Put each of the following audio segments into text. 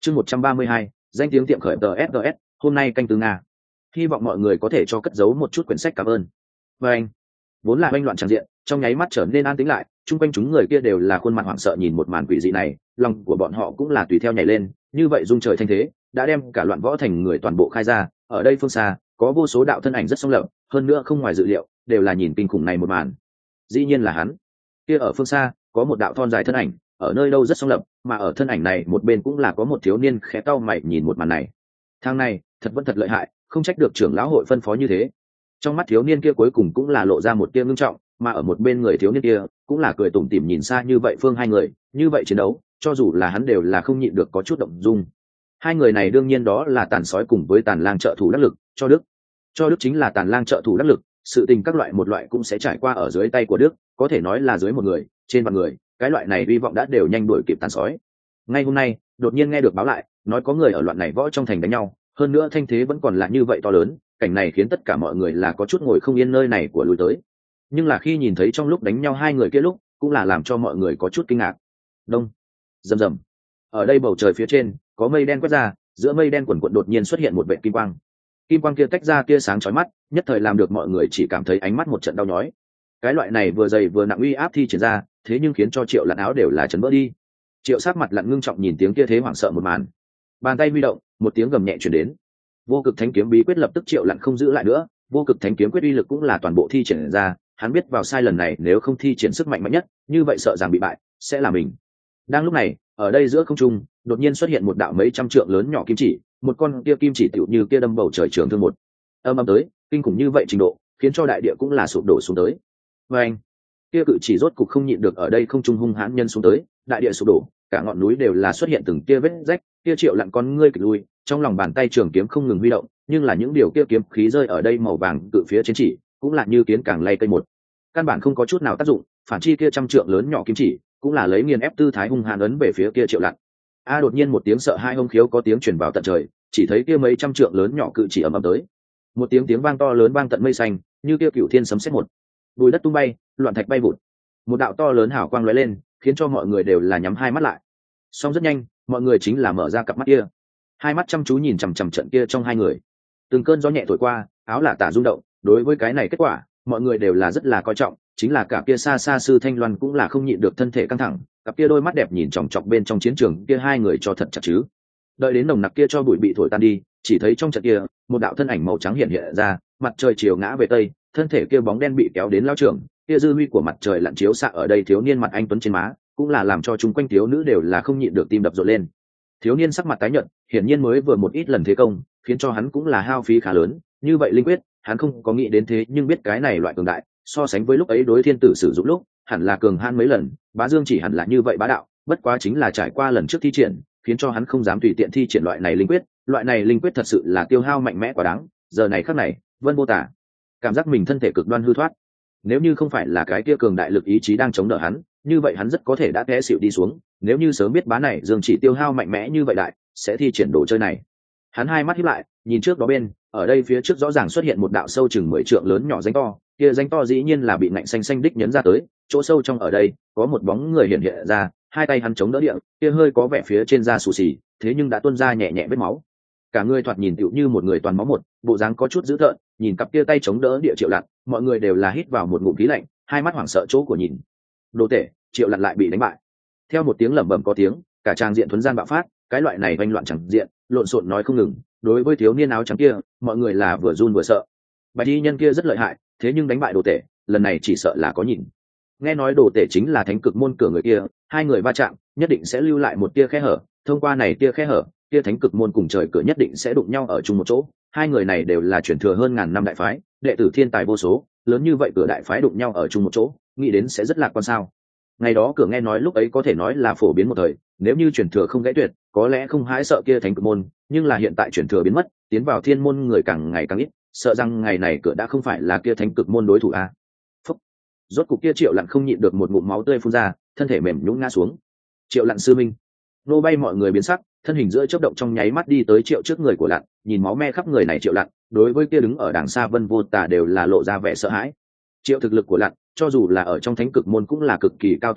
Chương 132, danh tiếng tiệm khởi TSS, hôm nay canh từ Nga. Hy vọng mọi người có thể cho cất giấu một chút quyển sách cảm ơn. Và anh, vốn là oanh loạn tràn diện, trong nháy mắt trở nên an tĩnh lại, chung quanh chúng người kia đều là khuôn mặt hoảng sợ nhìn một màn quỷ dị này, lòng của bọn họ cũng là tùy theo nhảy lên, như vậy rung trời thanh thế, đã đem cả loạn võ thành người toàn bộ khai ra, ở đây phương xa, có vô số đạo thân ảnh rất sống lợm, hơn nữa không ngoài dự liệu, đều là nhìn kinh khủng này một màn. Dĩ nhiên là hắn. Kia ở phương xa, có một đạo thon dài thân ảnh, ở nơi đâu rất sống lợm, mà ở thân ảnh này một bên cũng là có một thiếu niên khẽ cau mày nhìn một màn này. Thằng này, thật vẫn thật lợi hại, không trách được trưởng lão hội phân phó như thế. Trong mắt thiếu niên kia cuối cùng cũng là lộ ra một tia ngưng trọng, mà ở một bên người thiếu niên kia cũng là cười tủm tỉm nhìn xa như vậy phương hai người, như vậy chiến đấu, cho dù là hắn đều là không nhịn được có chút động dung. Hai người này đương nhiên đó là Tàn Sói cùng với Tàn Lang trợ thủ đắc lực, cho Đức. Cho Đức chính là Tàn Lang trợ thủ đắc lực, sự tình các loại một loại cũng sẽ trải qua ở dưới tay của Đức, có thể nói là dưới một người, trên vạn người, cái loại này hy vọng đã đều nhanh đuổi kịp Tàn Sói. Ngay hôm nay, đột nhiên nghe được báo lại, nói có người ở loạn này võ trong thành đánh nhau, hơn nữa thanh thế vẫn còn là như vậy to lớn, cảnh này khiến tất cả mọi người là có chút ngồi không yên nơi này của lùi tới. Nhưng là khi nhìn thấy trong lúc đánh nhau hai người kia lúc, cũng là làm cho mọi người có chút kinh ngạc. Đông, rầm rầm. Ở đây bầu trời phía trên có mây đen quét ra, giữa mây đen quần quần đột nhiên xuất hiện một vệt kim quang. Kim quang kia tách ra tia sáng chói mắt, nhất thời làm được mọi người chỉ cảm thấy ánh mắt một trận đau nhói. Cái loại này vừa dày vừa nặng uy áp thi triển ra, thế nhưng khiến cho Triệu Lặn áo đều là chấn vỡ đi. Triệu sắc mặt lặn ngưng trọng nhìn tiếng kia thế hoảng sợ một màn. Bàn tay huy động, một tiếng gầm nhẹ truyền đến. Vô cực thánh kiếm bí quyết lập tức Triệu Lặn không giữ lại nữa, vô cực thánh kiếm quyết uy lực cũng là toàn bộ thi triển ra, hắn biết vào sai lần này nếu không thi triển sức mạnh mạnh nhất, như vậy sợ rằng bị bại sẽ là mình. Đang lúc này, ở đây giữa không trung, đột nhiên xuất hiện một đạo mấy trăm trượng lớn nhỏ kim chỉ, một con kia kim chỉ tựu như kia đâm bầu trời trường thương một. Âm âm tới, kinh khủng như vậy trình độ, khiến cho đại địa cũng là sụp đổ xuống tới. Và anh, kia cự chỉ rốt cục không nhịn được ở đây không trung hung hãn nhân xuống tới, đại địa sụp đổ, cả ngọn núi đều là xuất hiện từng kia vết rách, kia Triệu Lặn con ngươi kịch lui, trong lòng bàn tay trường kiếm không ngừng huy động, nhưng là những điều kia kiếm khí rơi ở đây màu vàng cự phía trên chỉ, cũng là như kiến càng lay cây một, căn bản không có chút nào tác dụng, phản chi kia trăm trượng lớn nhỏ kim chỉ, cũng là lấy nghiền ép tư thái hung hãn ấn về phía kia Triệu Lặn. Đột nhiên một tiếng sợ hai hông khiếu có tiếng truyền vào tận trời, chỉ thấy kia mấy trăm trượng lớn nhỏ cự chỉ ầm ầm tới. Một tiếng vang to lớn vang tận mây xanh, như kia cửu thiên sấm sét một. Bùi đất tung bay, loạn thạch bay vụt. Một đạo to lớn hào quang lóe lên, khiến cho mọi người đều là nhắm hai mắt lại. Song rất nhanh, mọi người chính là mở ra cặp mắt kia. Hai mắt chăm chú nhìn chằm chằm trận kia trong hai người. Từng cơn gió nhẹ thổi qua, áo lả tả rung động, đối với cái này kết quả, mọi người đều là rất là coi trọng, chính là cả kia xa xa sư Thanh Loan cũng là không nhịn được thân thể căng thẳng, cặp kia đôi mắt đẹp nhìn chòng chọc bên trong chiến trường kia hai người cho thật chặt chứ. Đợi đến nồng nặc kia cho bụi bị thổi tan đi, chỉ thấy trong trận kia, một đạo thân ảnh màu trắng hiện hiện ra, mặt trời chiều ngã về tây, thân thể kia bóng đen bị kéo đến lao trường, kia dư huy của mặt trời lặn chiếu xạ ở đây thiếu niên mặt anh tuấn trên má, cũng là làm cho chúng quanh thiếu nữ đều là không nhịn được tim đập rộn lên. Thiếu niên sắc mặt tái nhợt, hiển nhiên mới vừa một ít lần thế công, khiến cho hắn cũng là hao phí khá lớn, như vậy linh quyết, hắn không có nghĩ đến thế nhưng biết cái này loại cường đại, so sánh với lúc ấy đối thiên tử sử dụng lúc, hẳn là cường han mấy lần, Bá Dương chỉ hẳn là như vậy bá đạo, bất quá chính là trải qua lần trước thi triển, khiến cho hắn không dám tùy tiện thi triển loại này linh quyết thật sự là tiêu hao mạnh mẽ quá đáng. Giờ này khắc này, Vân Vô Tả cảm giác mình thân thể cực đoan hư thoát, nếu như không phải là cái kia cường đại lực ý chí đang chống đỡ hắn, như vậy hắn rất có thể đã té xỉu đi xuống. Nếu như sớm biết Bá này Dương chỉ tiêu hao mạnh mẽ như vậy đại, sẽ thi triển đồ chơi này. Hắn hai mắt híp lại, nhìn trước đó bên, ở đây phía trước rõ ràng xuất hiện một đạo sâu chừng 10 trượng lớn nhỏ rãnh to, kia rãnh to dĩ nhiên là bị nạnh xanh xanh đích nhấn ra tới, chỗ sâu trong ở đây có một bóng người hiện hiện ra, hai tay hắn chống đỡ địa, kia hơi có vẻ phía trên da xù xì, thế nhưng đã tuôn ra nhẹ nhẹ vết máu. Cả người thoạt nhìn tựu như một người toàn máu một, bộ dáng có chút dữ tợn, nhìn cặp kia tay chống đỡ địa Triệu Lặn, mọi người đều là hít vào một ngụm khí lạnh, hai mắt hoảng sợ chỗ của nhìn. Đồ tể, Triệu Lặn lại bị đánh bại. Theo một tiếng lẩm bẩm có tiếng, cả trang diện thuần gian bạo phát, cái loại này vanh loạn chẳng diện, lộn xộn nói không ngừng. Đối với thiếu niên áo trắng kia, mọi người là vừa run vừa sợ. Bạch y nhân kia rất lợi hại, thế nhưng đánh bại đồ tể, lần này chỉ sợ là có nhìn. Nghe nói đồ tể chính là thánh cực môn cửa người kia, hai người va chạm, nhất định sẽ lưu lại một tia khe hở, thông qua này tia khe hở, tia thánh cực môn cùng trời cửa nhất định sẽ đụng nhau ở chung một chỗ. Hai người này đều là truyền thừa hơn ngàn năm đại phái, đệ tử thiên tài vô số, lớn như vậy cửa đại phái đụng nhau ở chung một chỗ, nghĩ đến sẽ rất lạc quan sao. Ngày đó cửa nghe nói lúc ấy có thể nói là phổ biến một thời, nếu như truyền thừa không gãy tuyệt, có lẽ không hãi sợ kia thánh cực môn, nhưng là hiện tại truyền thừa biến mất, tiến vào thiên môn người càng ngày càng ít, sợ rằng ngày này cửa đã không phải là kia thánh cực môn đối thủ a. Phúc. Rốt cục kia Triệu Lặn không nhịn được một ngụm máu tươi phun ra, thân thể mềm nhũn ngã xuống. Triệu Lặn sư minh. Nô bay mọi người biến sắc, thân hình giữa chớp động trong nháy mắt đi tới Triệu trước người của Lặn, nhìn máu me khắp người này Triệu Lặn, đối với kia đứng ở đằng xa Vân Vô Tả đều là lộ ra vẻ sợ hãi. Triệu thực lực của Lặn, cho dù là ở trong thánh cực môn cũng là cực kỳ cao tồn tại,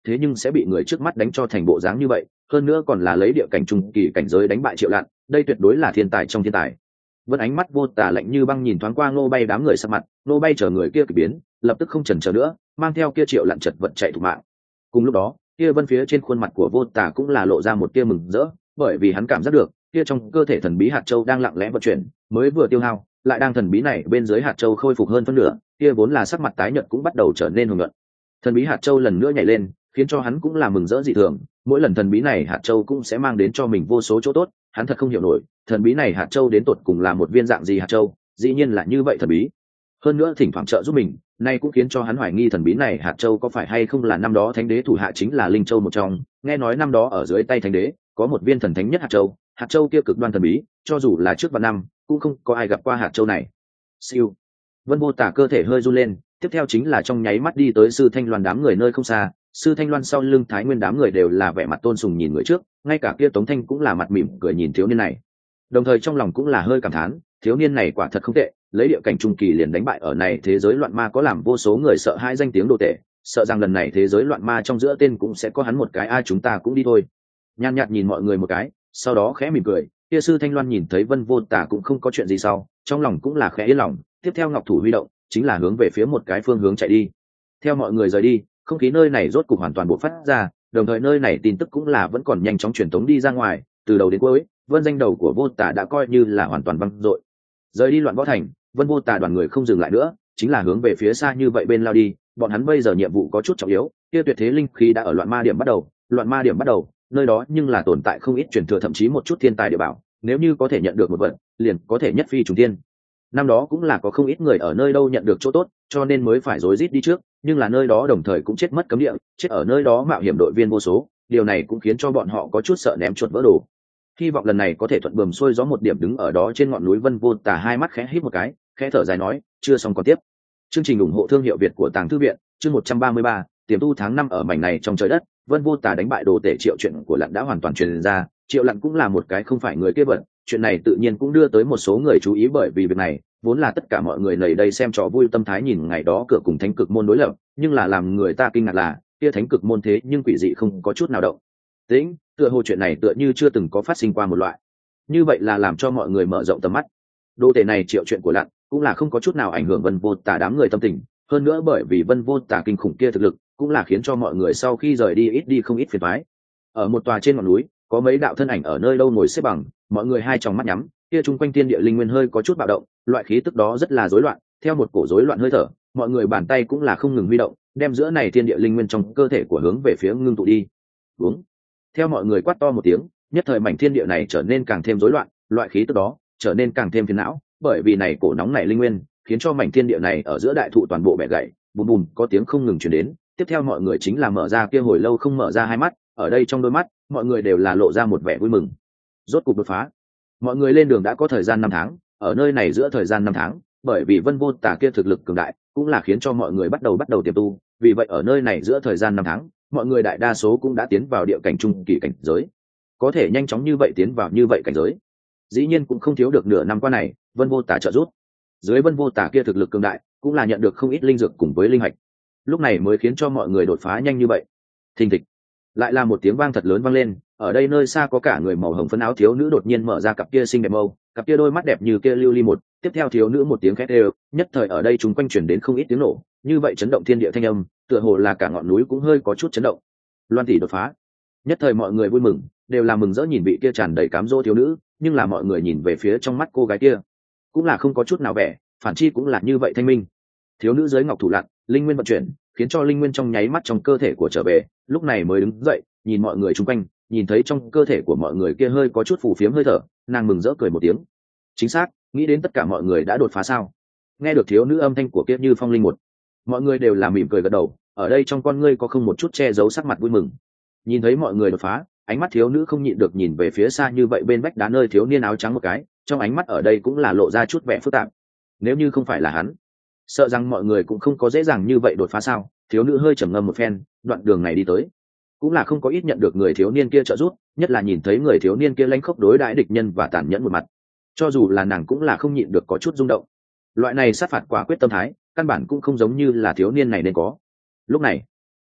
thế nhưng sẽ bị người trước mắt đánh cho thành bộ dáng như vậy, hơn nữa còn là lấy địa cảnh trung kỳ cảnh giới đánh bại Triệu Lạn, đây tuyệt đối là thiên tài trong thiên tài. Vân ánh mắt vô tả lạnh như băng nhìn thoáng qua Ngô Bay đám người sắc mặt, Ngô Bay chờ người kia kỳ biến, lập tức không chần chờ nữa, mang theo kia Triệu Lạn chật vật chạy thục mạng. Cùng lúc đó, kia Vân phía trên khuôn mặt của vô tả cũng là lộ ra một tia mừng rỡ, bởi vì hắn cảm giác được kia trong cơ thể thần bí hạt châu đang lặng lẽ vận chuyển, mới vừa tiêu hao, lại đang thần bí này bên dưới hạt châu khôi phục hơn phân nửa, kia vốn là sắc mặt tái nhợt cũng bắt đầu trở nên hồng nhuận. Thần bí hạt châu lần nữa nhảy lên, khiến cho hắn cũng là mừng rỡ dị thường, mỗi lần thần bí này hạt châu cũng sẽ mang đến cho mình vô số chỗ tốt, hắn thật không hiểu nổi, thần bí này hạt châu đến tột cùng là một viên dạng gì hạt châu, dĩ nhiên là như vậy thần bí. Hơn nữa thỉnh thoảng trợ giúp mình, nay cũng khiến cho hắn hoài nghi thần bí này hạt châu có phải hay không là năm đó thánh đế thủ hạ chính là linh châu một trong, nghe nói năm đó ở dưới tay thánh đế có một viên thần thánh nhất hạt châu kia cực đoan thần bí, cho dù là trước vạn năm cũng không có ai gặp qua hạt châu này. Siêu. Vân Vô Tả cơ thể hơi run lên, tiếp theo chính là trong nháy mắt đi tới Sư Thanh Loan đám người nơi không xa. Sư Thanh Loan sau lưng Thái Nguyên đám người đều là vẻ mặt tôn sùng nhìn người trước, ngay cả kia Tống Thanh cũng là mặt mỉm cười nhìn thiếu niên này, đồng thời trong lòng cũng là hơi cảm thán, thiếu niên này quả thật không tệ, lấy địa cảnh trung kỳ liền đánh bại ở này thế giới loạn ma có làm vô số người sợ hãi danh tiếng đồ tệ, sợ rằng lần này thế giới loạn ma trong giữa tên cũng sẽ có hắn một cái, ai chúng ta cũng đi thôi. Nhàn nhạt nhìn mọi người một cái, sau đó khẽ mỉm cười, kia Sư Thanh Loan nhìn thấy Vân Vô Tả cũng không có chuyện gì sau, trong lòng cũng là khẽ yên lòng, tiếp theo ngọc thủ huy động, chính là hướng về phía một cái phương hướng chạy đi. Theo mọi người rời đi, không khí nơi này rốt cục hoàn toàn bộc phát ra, đồng thời nơi này tin tức cũng là vẫn còn nhanh chóng truyền tống đi ra ngoài, từ đầu đến cuối, Vân danh đầu của Vô Tả đã coi như là hoàn toàn vang dội. Rời đi Loạn Võ Thành, Vân Vô Tả đoàn người không dừng lại nữa, chính là hướng về phía xa như vậy bên lao đi, bọn hắn bây giờ nhiệm vụ có chút trọng yếu, kia tuyệt thế linh khí đã ở loạn ma điểm bắt đầu, nơi đó nhưng là tồn tại không ít truyền thừa thậm chí một chút thiên tài địa bảo, nếu như có thể nhận được một vật, liền có thể nhất phi trùng thiên. Năm đó cũng là có không ít người ở nơi đâu nhận được chỗ tốt, cho nên mới phải rối rít đi trước, nhưng là nơi đó đồng thời cũng chết mất cấm địa, chết ở nơi đó mạo hiểm đội viên vô số, điều này cũng khiến cho bọn họ có chút sợ ném chuột vỡ đồ. Hy vọng lần này có thể thuận buồm xuôi gió một điểm. Đứng ở đó trên ngọn núi Vân Vô Tả hai mắt khẽ híp một cái, khẽ thở dài nói, chưa xong còn tiếp. Chương trình ủng hộ thương hiệu Việt của Tàng Thư viện, chương 133, tiềm tu tháng 5 ở mảnh này trong trời đất. Vân Vô Tả đánh bại đồ tể Triệu, chuyện của Lặn đã hoàn toàn truyền ra, Triệu Lặn cũng là một cái không phải người kia vật, chuyện này tự nhiên cũng đưa tới một số người chú ý, bởi vì việc này vốn là tất cả mọi người lầy đây xem trò vui tâm thái nhìn ngày đó cửa cùng Thánh Cực môn đối lập, nhưng là làm người ta kinh ngạc là kia Thánh Cực môn thế nhưng quỷ dị không có chút nào động tĩnh, tựa hồ chuyện này tựa như chưa từng có phát sinh qua một loại, như vậy là làm cho mọi người mở rộng tầm mắt. Đô tể này Triệu, chuyện của Lặn cũng là không có chút nào ảnh hưởng Vân Vô Tả đám người tâm tình, hơn nữa bởi vì Vân Vô Tả kinh khủng kia thực lực cũng là khiến cho mọi người sau khi rời đi ít đi không ít phiền toái. Ở một tòa trên ngọn núi có mấy đạo thân ảnh ở nơi đâu ngồi xếp bằng, mọi người hai tròng mắt nhắm, kia chung quanh thiên địa linh nguyên hơi có chút bạo động, loại khí tức đó rất là rối loạn, theo một cổ rối loạn hơi thở, mọi người bàn tay cũng là không ngừng huy động, đem giữa này thiên địa linh nguyên trong cơ thể của hướng về phía ngưng tụ đi. Uống. Theo mọi người quát to một tiếng, nhất thời mảnh thiên địa này trở nên càng thêm rối loạn, loại khí tức đó trở nên càng thêm phiền não, bởi vì này cổ nóng này linh nguyên khiến cho mảnh thiên địa này ở giữa đại thụ toàn bộ bẻ gãy, bùm bùm có tiếng không ngừng truyền đến. Tiếp theo mọi người chính là mở ra kia hồi lâu không mở ra hai mắt, ở đây trong đôi mắt mọi người đều là lộ ra một vẻ vui mừng. Rốt cục đột phá. Mọi người lên đường đã có thời gian 5 tháng, ở nơi này giữa thời gian 5 tháng, bởi vì Vân Vô Tả kia thực lực cường đại, cũng là khiến cho mọi người bắt đầu tiềm tu, vì vậy ở nơi này giữa thời gian 5 tháng, mọi người đại đa số cũng đã tiến vào địa cảnh trung kỳ cảnh giới. Có thể nhanh chóng như vậy tiến vào như vậy cảnh giới, dĩ nhiên cũng không thiếu được nửa năm qua này Vân Vô Tả trợ giúp. Dưới Vân Vô Tả kia thực lực cường đại, cũng là nhận được không ít linh dược cùng với linh hạch, lúc này mới khiến cho mọi người đột phá nhanh như vậy. Thình thịch, lại là một tiếng vang thật lớn vang lên, ở đây nơi xa có cả người màu hồng phấn áo thiếu nữ đột nhiên mở ra cặp kia xinh đẹp mâu, cặp kia đôi mắt đẹp như kia lưu ly một, tiếp theo thiếu nữ một tiếng khét đều, nhất thời ở đây chúng quanh truyền đến không ít tiếng nổ, như vậy chấn động thiên địa thanh âm, tựa hồ là cả ngọn núi cũng hơi có chút chấn động. Loan tỷ đột phá. Nhất thời mọi người vui mừng, đều là mừng rỡ nhìn vị kia tràn đầy cám dỗ thiếu nữ, nhưng là mọi người nhìn về phía trong mắt cô gái kia, cũng là không có chút nào vẻ, phản chi cũng là như vậy thanh minh. Thiếu nữ dưới ngọc thủ lặn, linh nguyên vận chuyển, khiến cho linh nguyên trong nháy mắt trong cơ thể của trở về, lúc này mới đứng dậy, nhìn mọi người chung quanh, nhìn thấy trong cơ thể của mọi người kia hơi có chút phù phiếm hơi thở, nàng mừng rỡ cười một tiếng. Chính xác, nghĩ đến tất cả mọi người đã đột phá sao? Nghe được thiếu nữ âm thanh của kia Như Phong Linh một, mọi người đều là mỉm cười gật đầu, ở đây trong con ngươi có không một chút che giấu sắc mặt vui mừng. Nhìn thấy mọi người đột phá, ánh mắt thiếu nữ không nhịn được nhìn về phía xa như vậy bên vách đá nơi thiếu niên áo trắng một cái, trong ánh mắt ở đây cũng là lộ ra chút vẻ phức tạp. Nếu như không phải là hắn, sợ rằng mọi người cũng không có dễ dàng như vậy đột phá sao? Thiếu nữ hơi trầm ngâm một phen, đoạn đường này đi tới, cũng là không có ít nhận được người thiếu niên kia trợ giúp, nhất là nhìn thấy người thiếu niên kia lánh khốc đối đãi địch nhân và tàn nhẫn một mặt, cho dù là nàng cũng là không nhịn được có chút rung động. Loại này sát phạt quả quyết tâm thái, căn bản cũng không giống như là thiếu niên này nên có. Lúc này,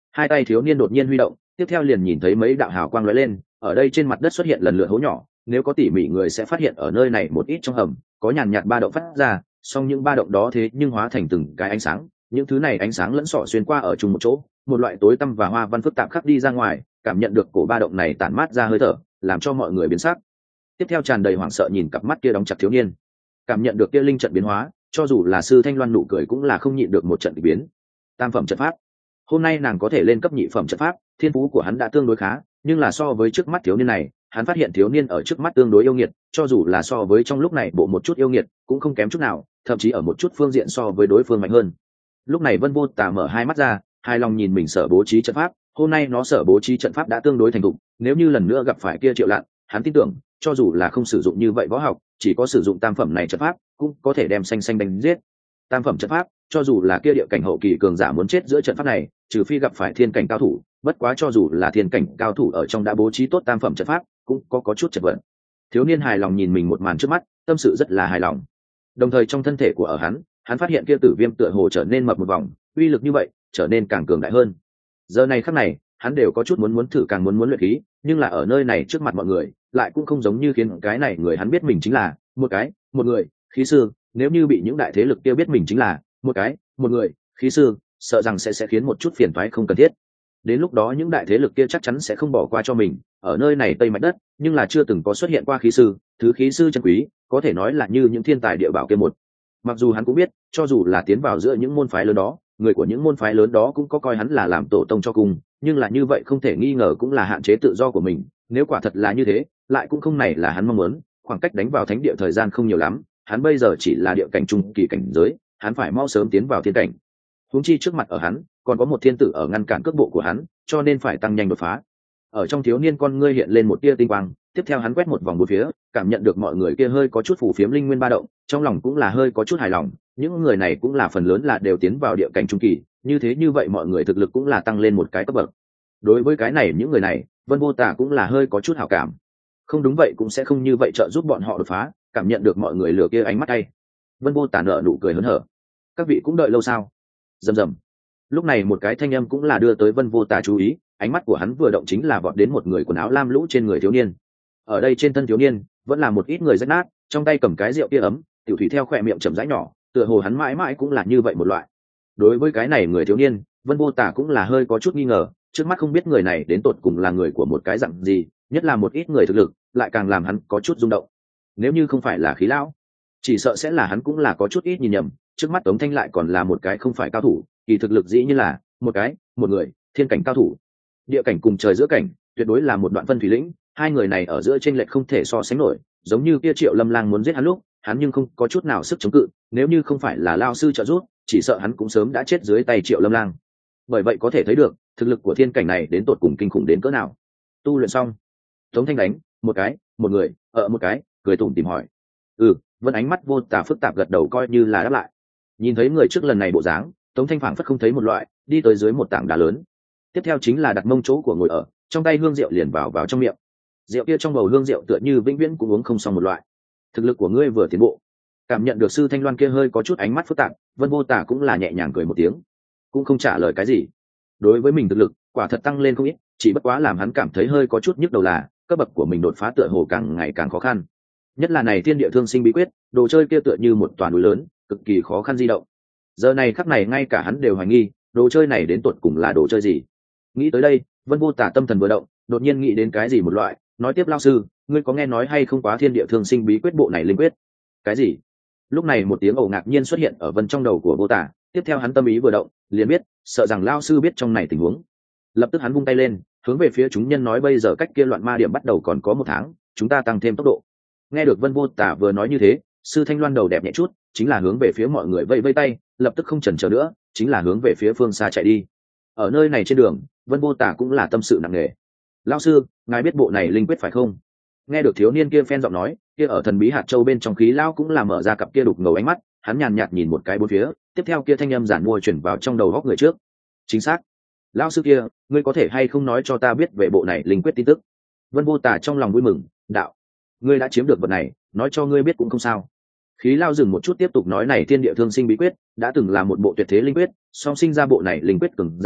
Hai tay thiếu niên đột nhiên huy động, tiếp theo liền nhìn thấy mấy đạo hào quang lóe lên, ở đây trên mặt đất xuất hiện lần lượt hố nhỏ, nếu có tỉ mỉ người sẽ phát hiện ở nơi này một ít trong hầm có nhàn nhạt ba động phát ra, song những ba động đó thế nhưng hóa thành từng cái ánh sáng, những thứ này ánh sáng lẫn xỏ xuyên qua ở chung một chỗ, một loại tối tăm và hoa văn phức tạp khắc đi ra ngoài, cảm nhận được cổ ba động này tản mát ra hơi thở, làm cho mọi người biến sắc. Tiếp theo tràn đầy hoảng sợ nhìn cặp mắt kia đóng chặt thiếu niên, cảm nhận được kia linh trận biến hóa, cho dù là sư Thanh Loan nụ cười cũng là không nhịn được một trận biến. Tam phẩm trận pháp, hôm nay nàng có thể lên cấp nhị phẩm trận pháp, thiên phú của hắn đã tương đối khá, nhưng là so với trước mắt thiếu niên này, hắn phát hiện thiếu niên ở trước mắt tương đối yêu nghiệt, cho dù là so với trong lúc này bộ một chút yêu nghiệt cũng không kém chút nào, thậm chí ở một chút phương diện so với đối phương mạnh hơn. Lúc này Vân Vô Tà mở hai mắt ra, hài lòng nhìn mình sở bố trí trận pháp, hôm nay nó sở bố trí trận pháp đã tương đối thành thục, nếu như lần nữa gặp phải kia Triệu Lạn, hắn tin tưởng cho dù là không sử dụng như vậy võ học, chỉ có sử dụng tam phẩm này trận pháp cũng có thể đem xanh xanh đánh giết. Tam phẩm trận pháp, cho dù là kia địa cảnh hậu kỳ cường giả muốn chết giữa trận pháp này, trừ phi gặp phải thiên cảnh cao thủ, bất quá cho dù là thiên cảnh cao thủ ở trong đã bố trí tốt tam phẩm trận pháp cũng có chút chật vật. Thiếu niên hài lòng nhìn mình một màn trước mắt, tâm sự rất là hài lòng. Đồng thời trong thân thể của hắn phát hiện kia tử viêm tựa hồ trở nên mập một vòng, uy lực như vậy trở nên càng cường đại hơn. Giờ này khắc này, hắn đều có chút muốn thử càng muốn luyện khí, nhưng là ở nơi này trước mặt mọi người, lại cũng không giống như khiến cái này người hắn biết mình chính là một người khí sư, nếu như bị những đại thế lực kia biết mình chính là một người khí sư, sợ rằng sẽ khiến một chút phiền toái không cần thiết. Đến lúc đó những đại thế lực kia chắc chắn sẽ không bỏ qua cho mình. Ở nơi này Tây Mạch đất, nhưng là chưa từng có xuất hiện qua khí sư, thứ khí sư chân quý, có thể nói là như những thiên tài địa bảo kia một. Mặc dù hắn cũng biết, cho dù là tiến vào giữa những môn phái lớn đó, người của những môn phái lớn đó cũng có coi hắn là làm tổ tông cho cùng, nhưng là như vậy không thể nghi ngờ cũng là hạn chế tự do của mình. Nếu quả thật là như thế, lại cũng không này là hắn mong muốn, khoảng cách đánh vào thánh địa thời gian không nhiều lắm, hắn bây giờ chỉ là địa cảnh trung kỳ cảnh giới, hắn phải mau sớm tiến vào thiên cảnh. Huống chi trước mặt ở hắn còn có một thiên tử ở ngăn cản cước bộ của hắn, cho nên phải tăng nhanh đột phá. Ở trong thiếu niên con ngươi hiện lên một tia tinh quang, tiếp theo hắn quét một vòng bốn phía, cảm nhận được mọi người kia hơi có chút phù phiếm linh nguyên ba động, trong lòng cũng là hơi có chút hài lòng, những người này cũng là phần lớn là đều tiến vào địa cảnh trung kỳ, như thế như vậy mọi người thực lực cũng là tăng lên một cái cấp bậc. Đối với cái này những người này, Vân Vô Tà cũng là hơi có chút hảo cảm. Không đúng vậy cũng sẽ không như vậy trợ giúp bọn họ đột phá, cảm nhận được mọi người lừa kia ánh mắt cay. Vân Vô Tà nở nụ cười hớn hở. Các vị cũng đợi lâu sao? Rầm rầm. Lúc này một cái thanh âm cũng là đưa tới Vân Vô Tà chú ý, ánh mắt của hắn vừa động chính là vọt đến một người quần áo lam lũ trên người thiếu niên. Ở đây trên thân thiếu niên vẫn là một ít người rách nát, trong tay cầm cái rượu kia ấm, tiểu thủy theo khỏe miệng chậm rãi nhỏ, tựa hồ hắn mãi mãi cũng là như vậy một loại. Đối với cái này người thiếu niên, Vân Vô Tà cũng là hơi có chút nghi ngờ, trước mắt không biết người này đến tột cùng là người của một cái dạng gì, nhất là một ít người thực lực lại càng làm hắn có chút rung động. Nếu như không phải là khí lão, chỉ sợ sẽ là hắn cũng là có chút ít nhìn nhầm, trước mắt Tống Thanh lại còn là một cái không phải cao thủ, kỳ thực lực dĩ như là một người thiên cảnh cao thủ. Địa cảnh cùng trời giữa cảnh tuyệt đối là một đoạn phân thủy lĩnh, hai người này ở giữa chênh lệch không thể so sánh nổi, giống như kia Triệu Lâm Lang muốn giết hắn lúc, hắn nhưng không có chút nào sức chống cự, nếu như không phải là lao sư trợ giúp, chỉ sợ hắn cũng sớm đã chết dưới tay Triệu Lâm Lang. Bởi vậy có thể thấy được, thực lực của thiên cảnh này đến tột cùng kinh khủng đến cỡ nào. Tu luyện xong, Tống Thanh đánh một người, một cái, cười tủm tỉm hỏi. Vân ánh mắt Vô Tà phức tạp gật đầu coi như là đáp lại. Nhìn thấy người trước lần này bộ dáng, Tống Thanh phảng phất không thấy một loại, đi tới dưới một tảng đá lớn. Tiếp theo chính là đặt mông chỗ của ngồi ở, trong tay hương rượu liền vào trong miệng. Rượu kia trong bầu hương rượu tựa như vĩnh viễn cũng uống không xong một loại. Thực lực của ngươi vừa tiến bộ. Cảm nhận được sư Thanh Loan kia hơi có chút ánh mắt phức tạp, Vân Vô Tà cũng là nhẹ nhàng cười một tiếng, cũng không trả lời cái gì. Đối với mình thực lực, quả thật tăng lên không ít, chỉ bất quá làm hắn cảm thấy hơi có chút nhức đầu là, cấp bậc của mình đột phá tựa hồ càng ngày càng khó khăn. Nhất là này thiên địa thương sinh bí quyết, đồ chơi kia tựa như một toàn núi lớn, cực kỳ khó khăn di động. Giờ này khắc này ngay cả hắn đều hoài nghi, đồ chơi này đến tột cùng là đồ chơi gì. Nghĩ tới đây, Vân Vô Tà tâm thần vừa động, đột nhiên nghĩ đến cái gì một loại, nói tiếp: lao sư, ngươi có nghe nói hay không quá thiên địa thương sinh bí quyết bộ này linh quyết? Cái gì? Lúc này một tiếng ồ ngạc nhiên xuất hiện ở Vân trong đầu của Vô Tà, tiếp theo hắn tâm ý vừa động, liền biết, sợ rằng lao sư biết trong này tình huống. Lập tức hắn vung tay lên, hướng về phía chúng nhân nói: bây giờ cách kia loạn ma điểm bắt đầu còn có 1 tháng, chúng ta tăng thêm tốc độ. Nghe được Vân Vô Tà vừa nói như thế, sư Thanh Loan đầu đẹp nhẹ chút, chính là hướng về phía mọi người vẫy vẫy tay, lập tức không chần chờ nữa, chính là hướng về phía phương xa chạy đi. Ở nơi này trên đường, Vân Vô Tà cũng là tâm sự nặng nề. Lão sư, ngài biết bộ này linh quyết phải không? Nghe được thiếu niên kia phen giọng nói, kia ở thần bí hạt châu bên trong khí lão cũng là mở ra cặp kia đục ngầu ánh mắt, hắn nhàn nhạt nhìn một cái bốn phía, tiếp theo kia thanh âm giản mua chuyển vào trong đầu góc người trước. Chính xác. Lão sư kia, ngươi có thể hay không nói cho ta biết về bộ này linh quyết tin tức? Vân Vô Tà trong lòng vui mừng, đạo: ngươi đã chiếm được vật này, nói cho ngươi biết cũng không sao. Khí lao dừng một chút tiếp tục nói: này thiên địa thương sinh bí quyết đã từng là một bộ tuyệt thế linh quyết, song sinh ra bộ này linh quyết cường giả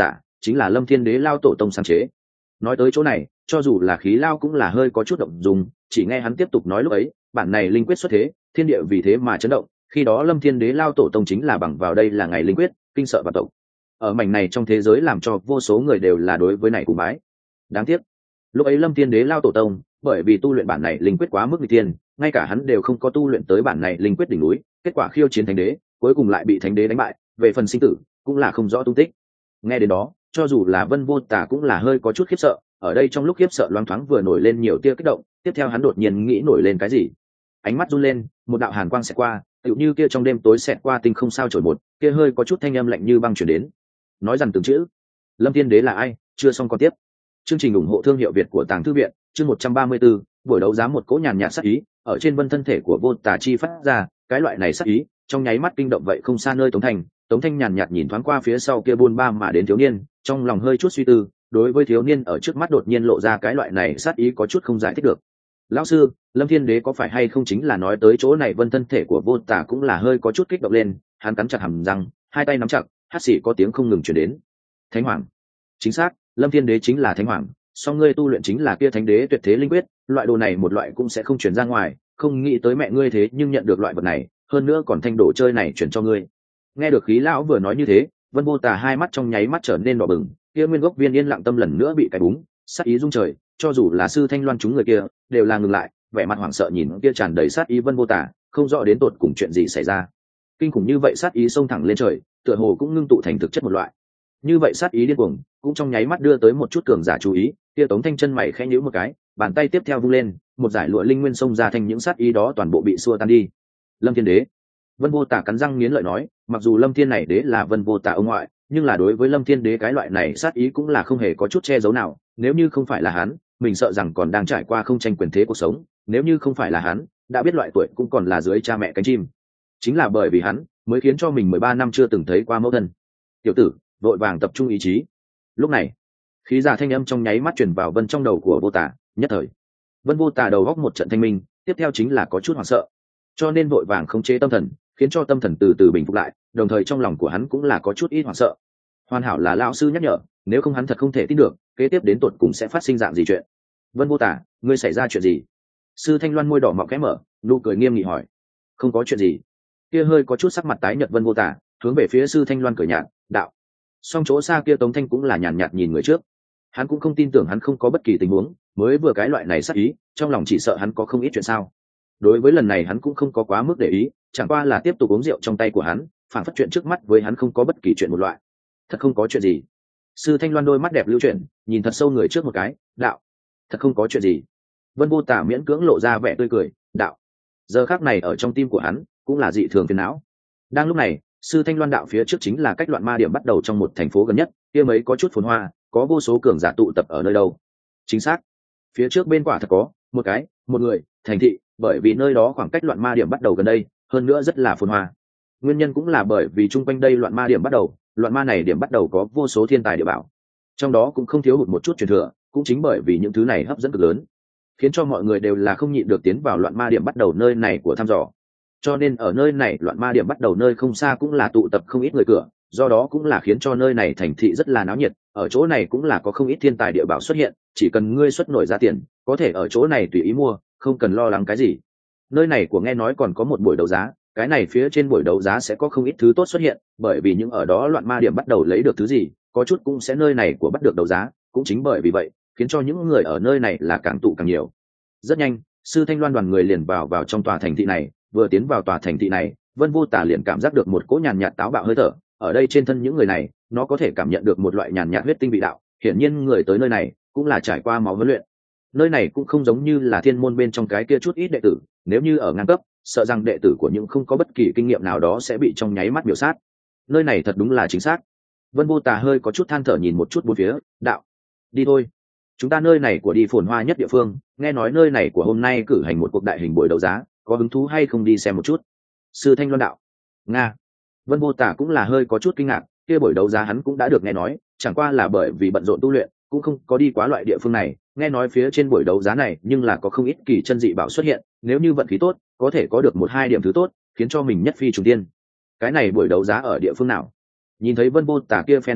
chính là Lâm Thiên Đế lao tổ tông sáng chế. Nói tới chỗ này, cho dù là Khí Lao cũng là hơi có chút động dung, chỉ nghe hắn tiếp tục nói lúc ấy, bản này linh quyết xuất thế, thiên địa vì thế mà chấn động, khi đó Lâm Thiên Đế lao tổ tông chính là bằng vào đây là ngày linh quyết, kinh sợ vạn tộc. Ở mảnh này trong thế giới làm cho vô số người đều là đối với này cùng bái. Đáng tiếc, lúc ấy Lâm Thiên Đế lao tổ tông, bởi vì tu luyện bản này linh quyết quá mức nghịch thiên, ngay cả hắn đều không có tu luyện tới bản này linh quyết đỉnh núi, kết quả khiêu chiến thánh đế, cuối cùng lại bị thánh đế đánh bại, về phần sinh tử cũng là không rõ tung tích. Nghe đến đó, cho dù là Vân Vô Tà cũng là hơi có chút khiếp sợ, ở đây trong lúc khiếp sợ loáng thoáng vừa nổi lên nhiều tia kích động, tiếp theo hắn đột nhiên nghĩ nổi lên cái gì, ánh mắt run lên, một đạo hàn quang xẹt qua, tựu như kia trong đêm tối xẹt qua tinh không sao chổi một, kia hơi có chút thanh âm lạnh như băng truyền đến. Nói rằng từng chữ, Lâm Thiên Đế là ai, chưa xong còn tiếp. Chương trình ủng hộ thương hiệu Việt của Tàng Thư viện, chương 134, buổi đấu giá một cỗ nhàn nhạt sát ý, ở trên vân thân thể của Vô Tà chi phát ra, cái loại này sát ý, trong nháy mắt kinh động vậy không xa nơi Tống Thanh nhàn nhạt nhìn thoáng qua phía sau kia buôn ba mà đến thiếu niên, trong lòng hơi chút suy tư, đối với thiếu niên ở trước mắt đột nhiên lộ ra cái loại này sát ý có chút không giải thích được. Lão sư, Lâm Thiên Đế có phải hay không chính là nói tới chỗ này vân thân thể của Vô Tà cũng là hơi có chút kích động lên, hắn cắn chặt hàm răng, hai tay nắm chặt, hắt xì có tiếng không ngừng truyền đến. Thánh Hoàng. Chính xác, Lâm Thiên Đế chính là Thánh Hoàng, song ngươi tu luyện chính là kia Thánh Đế tuyệt thế linh quyết, loại đồ này một loại cũng sẽ không truyền ra ngoài, không nghĩ tới mẹ ngươi thế nhưng nhận được loại vật này, hơn nữa còn thanh đồ chơi này chuyển cho ngươi. Nghe được Khí lão vừa nói như thế, Vân Vô Tà hai mắt trong nháy mắt trở nên đỏ bừng, kia nguyên gốc viên yên lặng tâm lần nữa bị cái búng, sát ý rung trời, cho dù là sư Thanh Loan chúng người kia đều là ngừng lại, vẻ mặt hoảng sợ nhìn kia tràn đầy sát ý Vân Vô Tà, không rõ đến tột cùng chuyện gì xảy ra. Kinh khủng như vậy sát ý xông thẳng lên trời, tựa hồ cũng ngưng tụ thành thực chất một loại. Như vậy sát ý điên cuồng, cũng trong nháy mắt đưa tới một chút cường giả chú ý, kia Tống Thanh chân mày khẽ nhíu một cái, bàn tay tiếp theo vung lên, một giải lụa linh nguyên xông ra thành những sát ý đó toàn bộ bị xua tan đi. Lâm Thiên Đế. Vân Vô Tà cắn răng nghiến lợi nói, mặc dù Lâm Thiên này đế là Vân Vô Tà ông ngoại, nhưng là đối với Lâm Thiên Đế cái loại này sát ý cũng là không hề có chút che giấu nào, nếu như không phải là hắn, mình sợ rằng còn đang trải qua không tranh quyền thế cuộc sống, nếu như không phải là hắn, đã biết loại tuổi cũng còn là dưới cha mẹ cánh chim. Chính là bởi vì hắn, mới khiến cho mình 13 năm chưa từng thấy qua mẫu thân. Tiểu tử, vội vàng tập trung ý chí. Lúc này, khí giả thanh âm trong nháy mắt truyền vào Vân trong đầu của Vô Tà, nhất thời, Vân Vô Tà đầu góc một trận thanh minh, tiếp theo chính là có chút hoảng sợ, cho nên vội vàng khống chế tâm thần, khiến cho tâm thần từ từ bình phục lại, đồng thời trong lòng của hắn cũng là có chút ít hoảng sợ. Hoàn hảo là lão sư nhắc nhở, nếu không hắn thật không thể tin được, kế tiếp đến tột cùng sẽ phát sinh dạng gì chuyện. Vân Vô Tà, ngươi xảy ra chuyện gì? Sư Thanh Loan môi đỏ mọng khẽ mở, nụ cười nghiêm nghị hỏi. Không có chuyện gì. Kia hơi có chút sắc mặt tái nhợt Vân Vô Tà hướng về phía Sư Thanh Loan cười nhạt, đạo. Song chỗ xa kia Tống Thanh cũng là nhàn nhạt nhìn người trước, hắn cũng không tin tưởng hắn không có bất kỳ tình huống, mới vừa cái loại này sát ý, trong lòng chỉ sợ hắn có không ít chuyện sao. Đối với lần này hắn cũng không có quá mức để ý, chẳng qua là tiếp tục uống rượu trong tay của hắn, phản phất chuyện trước mắt với hắn không có bất kỳ chuyện một loại. Thật không có chuyện gì. Sư Thanh Loan đôi mắt đẹp lưu chuyển, nhìn thật sâu người trước một cái, đạo. Thật không có chuyện gì. Vân Vô Tà miễn cưỡng lộ ra vẻ tươi cười, đạo. Giờ khắc này ở trong tim của hắn cũng là dị thường phiền não. Đang lúc này, Sư Thanh Loan đạo phía trước chính là cách loạn ma điểm bắt đầu trong một thành phố gần nhất, kia mấy có chút phồn hoa, có vô số cường giả tụ tập ở nơi đâu. Chính xác. Phía trước bên quả thật có một người thành thị, bởi vì nơi đó khoảng cách loạn ma điểm bắt đầu gần đây, hơn nữa rất là phồn hoa. Nguyên nhân cũng là bởi vì chung quanh đây loạn ma điểm bắt đầu, loạn ma này điểm bắt đầu có vô số thiên tài địa bảo, trong đó cũng không thiếu hụt một chút truyền thừa, cũng chính bởi vì những thứ này hấp dẫn cực lớn, khiến cho mọi người đều là không nhịn được tiến vào loạn ma điểm bắt đầu nơi này của thăm dò. Cho nên ở nơi này loạn ma điểm bắt đầu nơi không xa cũng là tụ tập không ít người cửa, do đó cũng là khiến cho nơi này thành thị rất là náo nhiệt. Ở chỗ này cũng là có không ít thiên tài địa bảo xuất hiện, chỉ cần ngươi xuất nổi ra tiền, có thể ở chỗ này tùy ý mua, không cần lo lắng cái gì. Nơi này của nghe nói còn có một buổi đấu giá, cái này phía trên buổi đấu giá sẽ có không ít thứ tốt xuất hiện, bởi vì những ở đó loạn ma điểm bắt đầu lấy được thứ gì, có chút cũng sẽ nơi này của bắt được đấu giá, cũng chính bởi vì vậy, khiến cho những người ở nơi này là càng tụ càng nhiều. Rất nhanh, Sư Thanh Loan đoàn người liền vào trong tòa thành thị này, vừa tiến vào tòa thành thị này, Vân Vô Tà liền cảm giác được một cỗ nhàn nhạt táo bạo hơi thở, ở đây trên thân những người này, nó có thể cảm nhận được một loại nhàn nhạt huyết tinh vị đạo, hiển nhiên người tới nơi này cũng là trải qua máu huấn luyện. Nơi này cũng không giống như là thiên môn bên trong cái kia chút ít đệ tử, nếu như ở ngang cấp, sợ rằng đệ tử của những không có bất kỳ kinh nghiệm nào đó sẽ bị trong nháy mắt biểu sát. Nơi này thật đúng là chính xác. Vân Vô Tà hơi có chút than thở nhìn một chút bốn phía, đạo: đi thôi, chúng ta nơi này của đi phồn hoa nhất địa phương, nghe nói nơi này của hôm nay cử hành một cuộc đại hình buổi đấu giá, có hứng thú hay không đi xem một chút? Sư Thanh Loan đạo: nga. Vân Vô Tà cũng là hơi có chút kinh ngạc, kia buổi đấu giá hắn cũng đã được nghe nói, chẳng qua là bởi vì bận rộn tu luyện, cũng không có đi quá loại địa phương này. Nghe nói phía trên buổi đấu giá này nhưng là có không ít kỳ chân dị bảo xuất hiện, nếu như vận khí tốt, có thể có được 1-2 điểm thứ tốt, khiến cho mình nhất phi trùng tiên. Cái này buổi đấu giá ở địa phương nào? Nhìn thấy Vân Vô Tà kia phen vẻ mặt,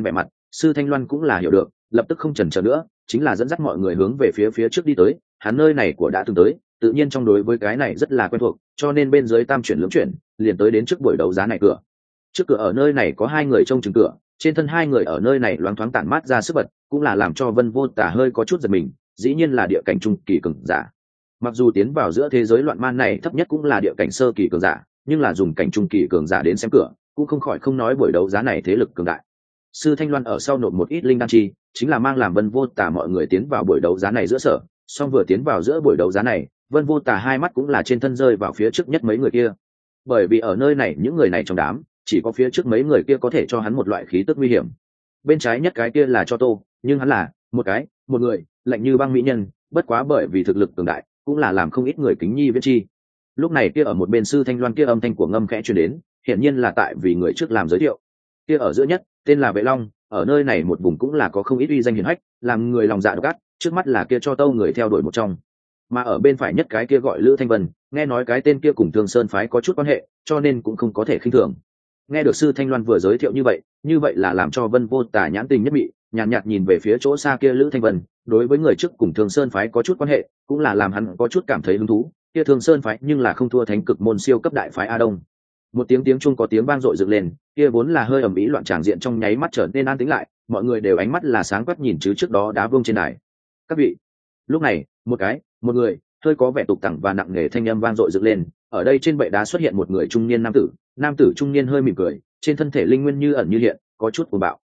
Sư Thanh Loan cũng là hiểu được, lập tức không chần chờ nữa, chính là dẫn dắt mọi người hướng về phía trước đi tới. Hắn nơi này của đã từng tới, tự nhiên trong đối với cái này rất là quen thuộc, cho nên bên dưới tam chuyển lưỡng chuyển liền tới đến trước buổi đấu giá này cửa. Trước cửa ở nơi này có hai người trông chừng cửa, trên thân hai người ở nơi này loáng thoáng tản mát ra sức bật, cũng là làm cho Vân Vô Tả hơi có chút giật mình, dĩ nhiên là địa cảnh trung kỳ cường giả. Mặc dù tiến vào giữa thế giới loạn man này thấp nhất cũng là địa cảnh sơ kỳ cường giả, nhưng là dùng cảnh trung kỳ cường giả đến xem cửa, cũng không khỏi không nói buổi đấu giá này thế lực cường đại. Sư Thanh Loan ở sau nộp một ít linh đan chi, chính là mang làm Vân Vô Tả mọi người tiến vào buổi đấu giá này giữa sở, song vừa tiến vào giữa buổi đấu giá này, Vân Vô Tả hai mắt cũng là trên thân rơi vào phía trước nhất mấy người kia. Bởi vì ở nơi này những người này trong đám, chỉ có phía trước mấy người kia có thể cho hắn một loại khí tức nguy hiểm. Bên trái nhất cái kia là Cho Tô, nhưng hắn là một người lạnh như băng mỹ nhân, bất quá bởi vì thực lực cường đại, cũng là làm không ít người kính nhi viễn chi. Lúc này kia ở một bên Sư Thanh Loan kia âm thanh của ngâm khẽ truyền đến, hiển nhiên là tại vì người trước làm giới thiệu. Kia ở giữa nhất, tên là Vệ Long, ở nơi này một vùng cũng là có không ít uy danh hiển hách, làm người lòng dạ độc ác, trước mắt là kia Cho Tô người theo đuổi một trong. Mà ở bên phải nhất cái kia gọi Lữ Thanh Vân, nghe nói cái tên kia cùng Thương Sơn phái có chút quan hệ, cho nên cũng không có thể khinh thường. Nghe được Sư Thanh Loan vừa giới thiệu như vậy là làm cho Vân Vô Tả nhãn tình nhất bị, nhàn nhạt nhìn về phía chỗ xa kia Lữ Thanh Vân, đối với người trước cùng Thương Sơn phái có chút quan hệ, cũng là làm hắn có chút cảm thấy hứng thú. Kia Thương Sơn phái nhưng là không thua Thánh Cực môn siêu cấp đại phái A Đông. Một tiếng chuông có tiếng vang dội dựng lên, kia vốn là hơi ầm ĩ loạn tràng diện trong nháy mắt trở nên an tĩnh lại, mọi người đều ánh mắt là sáng quắc nhìn chứ trước đó đá vương trên đài. Các vị, lúc này, một người hơi có vẻ tục tẳng và nặng nề thanh âm vang dội dựng lên, ở đây trên bệ đá xuất hiện một người trung niên nam tử trung niên hơi mỉm cười, trên thân thể linh nguyên như ẩn như hiện, có chút cuồng bạo.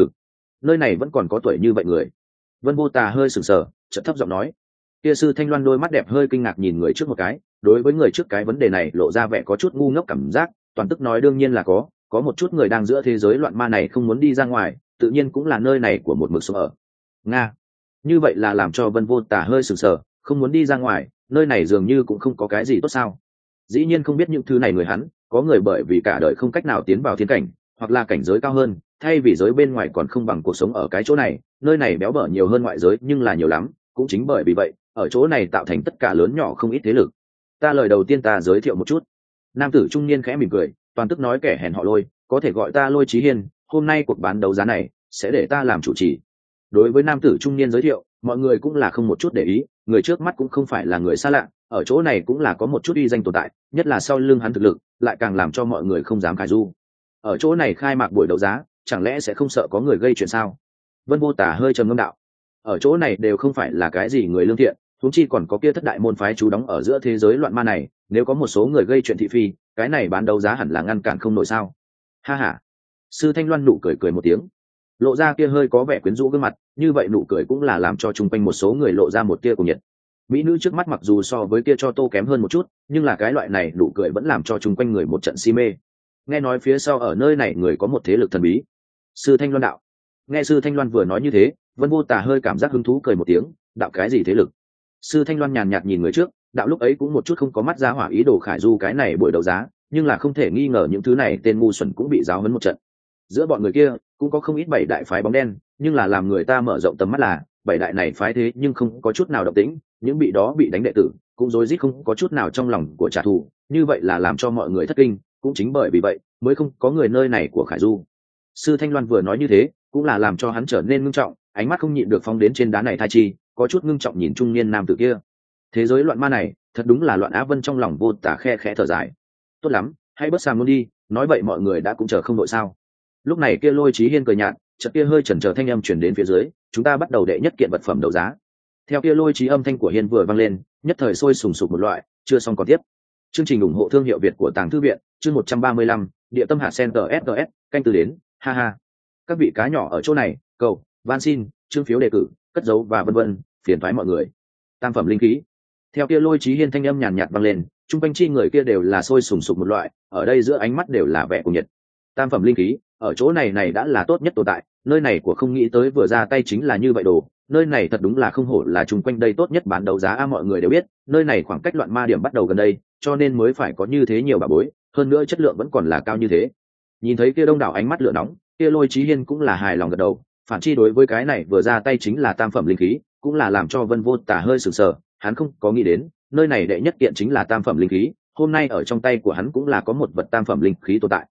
Nơi này vẫn còn có tuổi như vậy người. Vân Vô Tà hơi sừng sờ, chợt thấp giọng nói. Kia Sư Thanh Loan đôi mắt đẹp hơi kinh ngạc nhìn người trước một cái, đối với người trước cái vấn đề này lộ ra vẻ có chút ngu ngốc cảm giác, toàn tức nói đương nhiên là có một chút người đang giữa thế giới loạn ma này không muốn đi ra ngoài, tự nhiên cũng là nơi này của một mực sống ở. Nga. Như vậy là làm cho Vân Vô Tà hơi sừng sờ, không muốn đi ra ngoài, nơi này dường như cũng không có cái gì tốt sao? Dĩ nhiên không biết những thứ này người hắn, có người bởi vì cả đời không cách nào tiến vào thiên cảnh, hoặc là cảnh giới cao hơn, thay vì giới bên ngoài còn không bằng cuộc sống ở cái chỗ này, nơi này béo bở nhiều hơn ngoại giới nhưng là nhiều lắm, cũng chính bởi vì vậy, ở chỗ này tạo thành tất cả lớn nhỏ không ít thế lực. Ta lời đầu tiên ta giới thiệu một chút. Nam tử trung niên khẽ mỉm cười, toàn tức nói kẻ hèn họ Lôi, có thể gọi ta Lôi Chí Hiên, hôm nay cuộc bán đấu giá này sẽ để ta làm chủ trì. Đối với nam tử trung niên giới thiệu, mọi người cũng là không một chút để ý, người trước mắt cũng không phải là người xa lạ, ở chỗ này cũng là có một chút uy danh tồn tại, nhất là sau lưng hắn thực lực, lại càng làm cho mọi người không dám khải du. Ở chỗ này khai mạc buổi đấu giá, chẳng lẽ sẽ không sợ có người gây chuyện sao? Vân Vô Tả hơi trầm ngâm đạo. Ở chỗ này đều không phải là cái gì người lương thiện, huống chi còn có kia thất đại môn phái trú đóng ở giữa thế giới loạn ma này, nếu có một số người gây chuyện thị phi, cái này bán đấu giá hẳn là ngăn cản không nổi sao? Ha ha. Sư Thanh Loan nụ cười một tiếng, lộ ra kia hơi có vẻ quyến rũ gương mặt, như vậy nụ cười cũng là làm cho chung quanh một số người lộ ra một tia cùng nhiệt. Mỹ nữ trước mắt mặc dù so với kia Cho Tô kém hơn một chút, nhưng là cái loại này nụ cười vẫn làm cho chung quanh người một trận si mê. Nghe nói phía sau ở nơi này người có một thế lực thần bí. Sư Thanh Loan đạo. Nghe Sư Thanh Loan vừa nói như thế, Vân Vô Tà hơi cảm giác hứng thú cười một tiếng, đạo cái gì thế lực? Sư Thanh Loan nhàn nhạt nhìn người trước, đạo lúc ấy cũng một chút không có mắt ra hỏa ý đồ khải du cái này buổi đấu giá, nhưng là không thể nghi ngờ những thứ này tên ngu xuẩn cũng bị giáo huấn một trận. Giữa bọn người kia cũng có không ít bảy đại phái bóng đen, nhưng là làm người ta mở rộng tầm mắt là bảy đại này phái thế nhưng không có chút nào động tĩnh, những bị đó bị đánh đệ tử cũng rối rít không có chút nào trong lòng của trả thù, như vậy là làm cho mọi người thất kinh, cũng chính bởi vì vậy mới không có người nơi này của khải du. Sư Thanh Loan vừa nói như thế, cũng là làm cho hắn trở nên ngưng trọng, ánh mắt không nhịn được phóng đến trên đá này thai chi, có chút ngưng trọng nhìn trung niên nam tử kia. Thế giới loạn ma này, thật đúng là loạn á. Vân trong lòng Vô Tả khe khẽ thở dài. Tốt lắm, hãy bớt sàm luôn đi, nói vậy mọi người đã cũng chờ không đội sao? Lúc này kia Lôi Chí Hiên cười nhạt, chợt kia hơi chần chờ thanh âm truyền đến phía dưới, chúng ta bắt đầu đệ nhất kiện vật phẩm đấu giá. Theo kia Lôi Chí âm thanh của Hiên vừa vang lên, nhất thời sôi sùng sục một loại, chưa xong còn tiếp. Chương trình ủng hộ thương hiệu Việt của Tàng Thư viện, chương 135, Địa Tâm Hạ Sen TSS, canh từ đến, ha ha. Các vị cá nhỏ ở chỗ này, cầu, van xin, chương phiếu đề cử, cất dấu và vân vân, phiền toái mọi người. Tam phẩm linh khí. Theo kia Lôi Chí Hiên thanh âm nhàn nhạt vang lên, trung quanh chi người kia đều là sôi sùng sục một loại, ở đây giữa ánh mắt đều là vẻ cuồng nhiệt. Tam phẩm linh khí, ở chỗ này đã là tốt nhất tồn tại, nơi này của không nghĩ tới vừa ra tay chính là như vậy đồ, nơi này thật đúng là không hổ là chung quanh đây tốt nhất bán đấu giá. Mọi người đều biết, nơi này khoảng cách loạn ma điểm bắt đầu gần đây, cho nên mới phải có như thế nhiều bà bối, hơn nữa chất lượng vẫn còn là cao như thế. Nhìn thấy kia đông đảo ánh mắt lửa nóng, kia Lôi Chí Hiên cũng là hài lòng gật đầu, phản chi đối với cái này vừa ra tay chính là tam phẩm linh khí, cũng là làm cho Vân Vô Tả hơi sửng sờ, hắn không có nghĩ đến, nơi này đệ nhất kiện chính là tam phẩm linh khí, hôm nay ở trong tay của hắn cũng là có một vật tam phẩm linh khí tồn tại.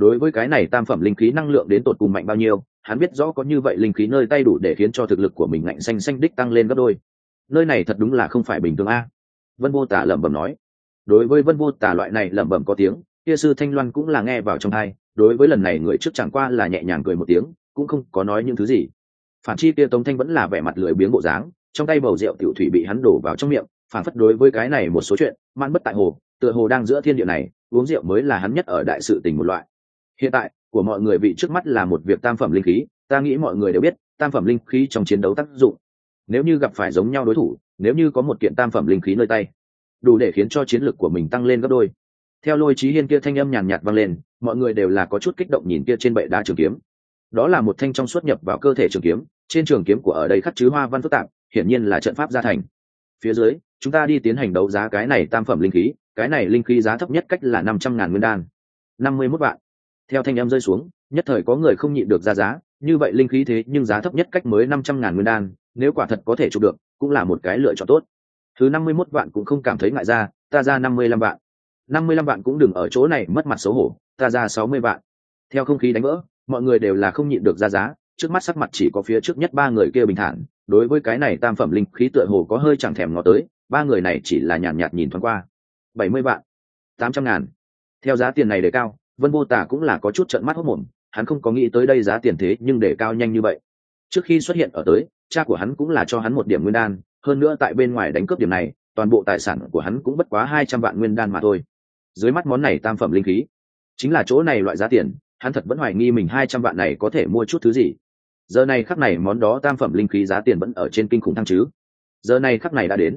đối với cái này tam phẩm linh khí năng lượng đến tột cùng mạnh bao nhiêu, hắn biết rõ có như vậy linh khí nơi tay đủ để khiến cho thực lực của mình ngạnh xanh xanh đích tăng lên gấp đôi. Nơi này thật đúng là không phải bình thường a. Vân Vô Tả lẩm bẩm nói. Đối với Vân Vô Tả loại này lẩm bẩm có tiếng, kia sư Thanh Loan cũng là nghe vào trong tai. Đối với lần này người trước chẳng qua là nhẹ nhàng cười một tiếng, cũng không có nói những thứ gì. Phản chi kia Tống Thanh vẫn là vẻ mặt lười biếng bộ dáng, trong tay bầu rượu tiểu thủy bị hắn đổ vào trong miệng, phản phất đối với cái này một số chuyện man bất tại hồ, tựa hồ đang giữa thiên địa này uống rượu mới là hắn nhất ở đại sự tình một loại. Hiện tại của mọi người vị trước mắt là một việc tam phẩm linh khí, ta nghĩ mọi người đều biết tam phẩm linh khí trong chiến đấu tác dụng. Nếu như gặp phải giống nhau đối thủ, nếu như có một kiện tam phẩm linh khí nơi tay, đủ để khiến cho chiến lực của mình tăng lên gấp đôi. Theo Lôi Chí Hiên kia thanh âm nhàn nhạt vang lên, mọi người đều là có chút kích động nhìn kia trên bệ đá trường kiếm. Đó là một thanh trong suốt nhập vào cơ thể trường kiếm, trên trường kiếm của ở đây khắc chứa hoa văn phức tạp, hiển nhiên là trận pháp gia thành. Phía dưới, chúng ta đi tiến hành đấu giá cái này tam phẩm linh khí, cái này linh khí giá thấp nhất cách là 500.000 nguyên đan. 51 vạn. Theo thanh âm rơi xuống, nhất thời có người không nhịn được ra giá, như vậy linh khí thế nhưng giá thấp nhất cách mới 500.000 nguyên đan, nếu quả thật có thể chụp được, cũng là một cái lựa chọn tốt. Thứ 51 vạn cũng không cảm thấy ngại ra, ta ra 55 vạn. 55 vạn cũng đừng ở chỗ này mất mặt xấu hổ, ta ra 60 vạn. Theo không khí đánh vỡ, mọi người đều là không nhịn được ra giá, trước mắt sắc mặt chỉ có phía trước nhất ba người kia bình thản, đối với cái này tam phẩm linh khí tựa hồ có hơi chẳng thèm ngó tới, ba người này chỉ là nhàn nhạt nhìn thoáng qua. 70 vạn, 800.000. Theo giá tiền này đề cao, Vân Vô Tả cũng là có chút trợn mắt hốt mồm, hắn không có nghĩ tới đây giá tiền thế nhưng để cao nhanh như vậy. Trước khi xuất hiện ở tới, cha của hắn cũng là cho hắn một điểm nguyên đan, hơn nữa tại bên ngoài đánh cướp điểm này, toàn bộ tài sản của hắn cũng bất quá 200 vạn nguyên đan mà thôi. Dưới mắt món này tam phẩm linh khí, chính là chỗ này loại giá tiền, hắn thật vẫn hoài nghi mình 200 vạn này có thể mua chút thứ gì. Giờ này khắc này món đó tam phẩm linh khí giá tiền vẫn ở trên kinh khủng thăng chứ. Giờ này khắc này đã đến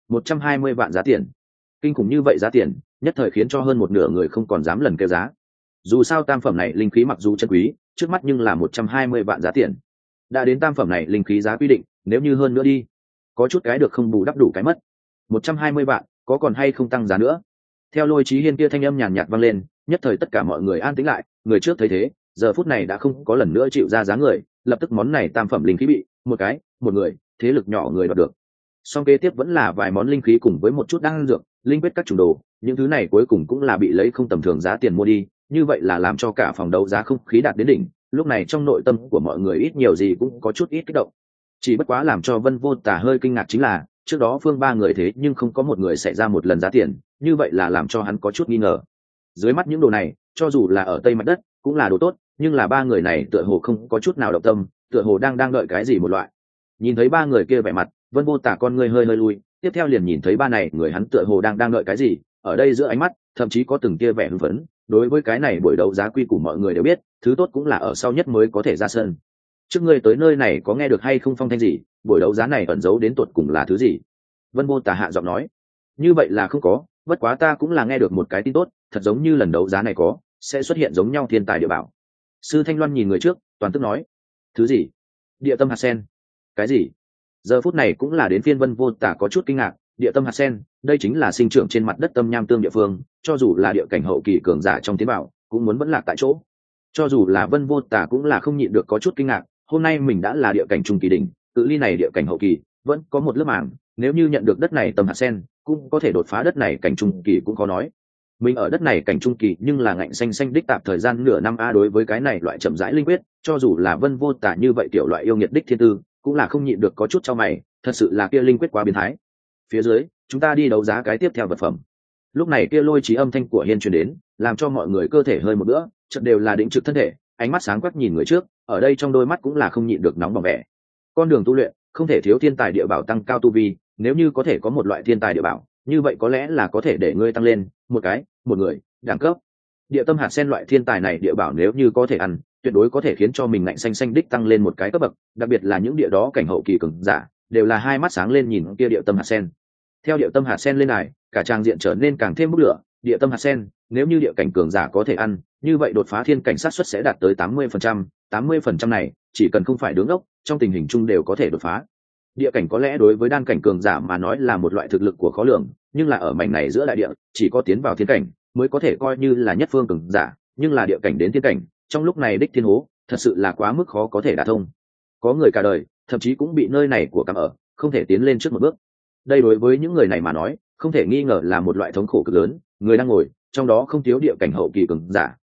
120 vạn giá tiền. Kinh khủng như vậy giá tiền, nhất thời khiến cho hơn một nửa người không còn dám lần kêu giá. Dù sao tam phẩm này linh khí mặc dù chân quý, trước mắt nhưng là 120 vạn giá tiền. Đã đến tam phẩm này linh khí giá quy định, nếu như hơn nữa đi, có chút cái được không bù đắp đủ cái mất. 120 vạn, có còn hay không tăng giá nữa? Theo Lôi Chí Hiên kia thanh âm nhàn nhạt vang lên, nhất thời tất cả mọi người an tĩnh lại, người trước thấy thế, giờ phút này đã không có lần nữa chịu ra giá người, lập tức món này tam phẩm linh khí bị một người, thế lực nhỏ người đoạt được. Song kế tiếp vẫn là vài món linh khí cùng với một chút đan dược, linh quyết các chủng đồ, những thứ này cuối cùng cũng là bị lấy không tầm thường giá tiền mua đi, như vậy là làm cho cả phòng đấu giá không khí đạt đến đỉnh. Lúc này trong nội tâm của mọi người ít nhiều gì cũng có chút ít kích động. Chỉ bất quá làm cho Vân Vô Tả hơi kinh ngạc chính là, trước đó phương ba người thế nhưng không có một người xảy ra một lần giá tiền, như vậy là làm cho hắn có chút nghi ngờ. Dưới mắt những đồ này, cho dù là ở Tây Mặt Đất, cũng là đồ tốt, nhưng là ba người này tựa hồ không có chút nào động tâm, tựa hồ đang đợi cái gì một loại. Nhìn thấy ba người kia vẻ mặt, Vân Vô Tả con người hơi lui, tiếp theo liền nhìn thấy ba này người hắn tựa hồ đang đợi cái gì, ở đây giữa ánh mắt, thậm chí có từng kia vẻ hưng phấn. Đối với cái này buổi đấu giá quy củ mọi người đều biết, thứ tốt cũng là ở sau nhất mới có thể ra sân. Trước ngươi tới nơi này có nghe được hay không phong thanh gì, buổi đấu giá này ẩn giấu đến tột cùng là thứ gì? Vân Vô Tả hạ giọng nói. Như vậy là không có, bất quá ta cũng là nghe được một cái tin tốt, thật giống như lần đấu giá này sẽ xuất hiện giống nhau thiên tài địa bảo. Sư Thanh Loan nhìn người trước, toàn tức nói. Thứ gì? Địa tâm hạt sen. Cái gì? Giờ phút này cũng là đến phiên Vân Vô Tả có chút kinh ngạc. Địa tâm hạt sen, đây chính là sinh trưởng trên mặt đất tâm nham tương địa phương, cho dù là địa cảnh hậu kỳ cường giả trong tiến bảo, cũng muốn vẫn lạc tại chỗ. Cho dù là Vân Vô Tả cũng là không nhịn được có chút kinh ngạc, hôm nay mình đã là địa cảnh trung kỳ đỉnh, cự ly này địa cảnh hậu kỳ, vẫn có một lớp màng, nếu như nhận được đất này tâm hạt sen, cũng có thể đột phá đất này cảnh trung kỳ cũng khó nói. Mình ở đất này cảnh trung kỳ nhưng là ngạnh xanh xanh đích tạp thời gian nửa năm a, đối với cái này loại chậm rãi linh quyết, cho dù là Vân Vô Tả như vậy tiểu loại yêu nghiệt đích thiên tư, cũng là không nhịn được có chút cho mày, thật sự là kia linh quyết quá biến thái. Phía dưới, chúng ta đi đấu giá cái tiếp theo vật phẩm. Lúc này kia Lôi Chí âm thanh của Hiên truyền đến, làm cho mọi người cơ thể hơi một bữa, chợt đều là định trực thân thể, ánh mắt sáng quắc nhìn người trước, ở đây trong đôi mắt cũng là không nhịn được nóng bỏng vẻ. Con đường tu luyện, không thể thiếu thiên tài địa bảo tăng cao tu vi, nếu như có thể có một loại thiên tài địa bảo, như vậy có lẽ là có thể để ngươi tăng lên một người đẳng cấp. Địa tâm hạt sen loại thiên tài này địa bảo nếu như có thể ăn, tuyệt đối có thể khiến cho mình ngạnh xanh xanh đích tăng lên một cái cấp bậc, đặc biệt là những địa đó cảnh hậu kỳ cường giả, đều là hai mắt sáng lên nhìn kia địa tâm hạt sen. Theo địa tâm hạt sen lên này, cả trang diện trở nên càng thêm bốc lửa. Địa tâm hạt sen, nếu như địa cảnh cường giả có thể ăn, như vậy đột phá thiên cảnh sát suất sẽ đạt tới 80%. 80% này, chỉ cần không phải đứng ốc, trong tình hình chung đều có thể đột phá. Địa cảnh có lẽ đối với đan cảnh cường giả mà nói là một loại thực lực của khó lường, nhưng là ở mảnh này giữa đại địa, chỉ có tiến vào thiên cảnh mới có thể coi như là nhất phương cường giả, nhưng là địa cảnh đến thiên cảnh, trong lúc này đích thiên hố, thật sự là quá mức khó có thể đả thông. Có người cả đời, thậm chí cũng bị nơi này của cắm ở, không thể tiến lên trước một bước. Đây đối với những người này mà nói, không thể nghi ngờ là một loại thống khổ cực lớn. Người đang ngồi, trong đó không thiếu địa cảnh hậu kỳ cường giả,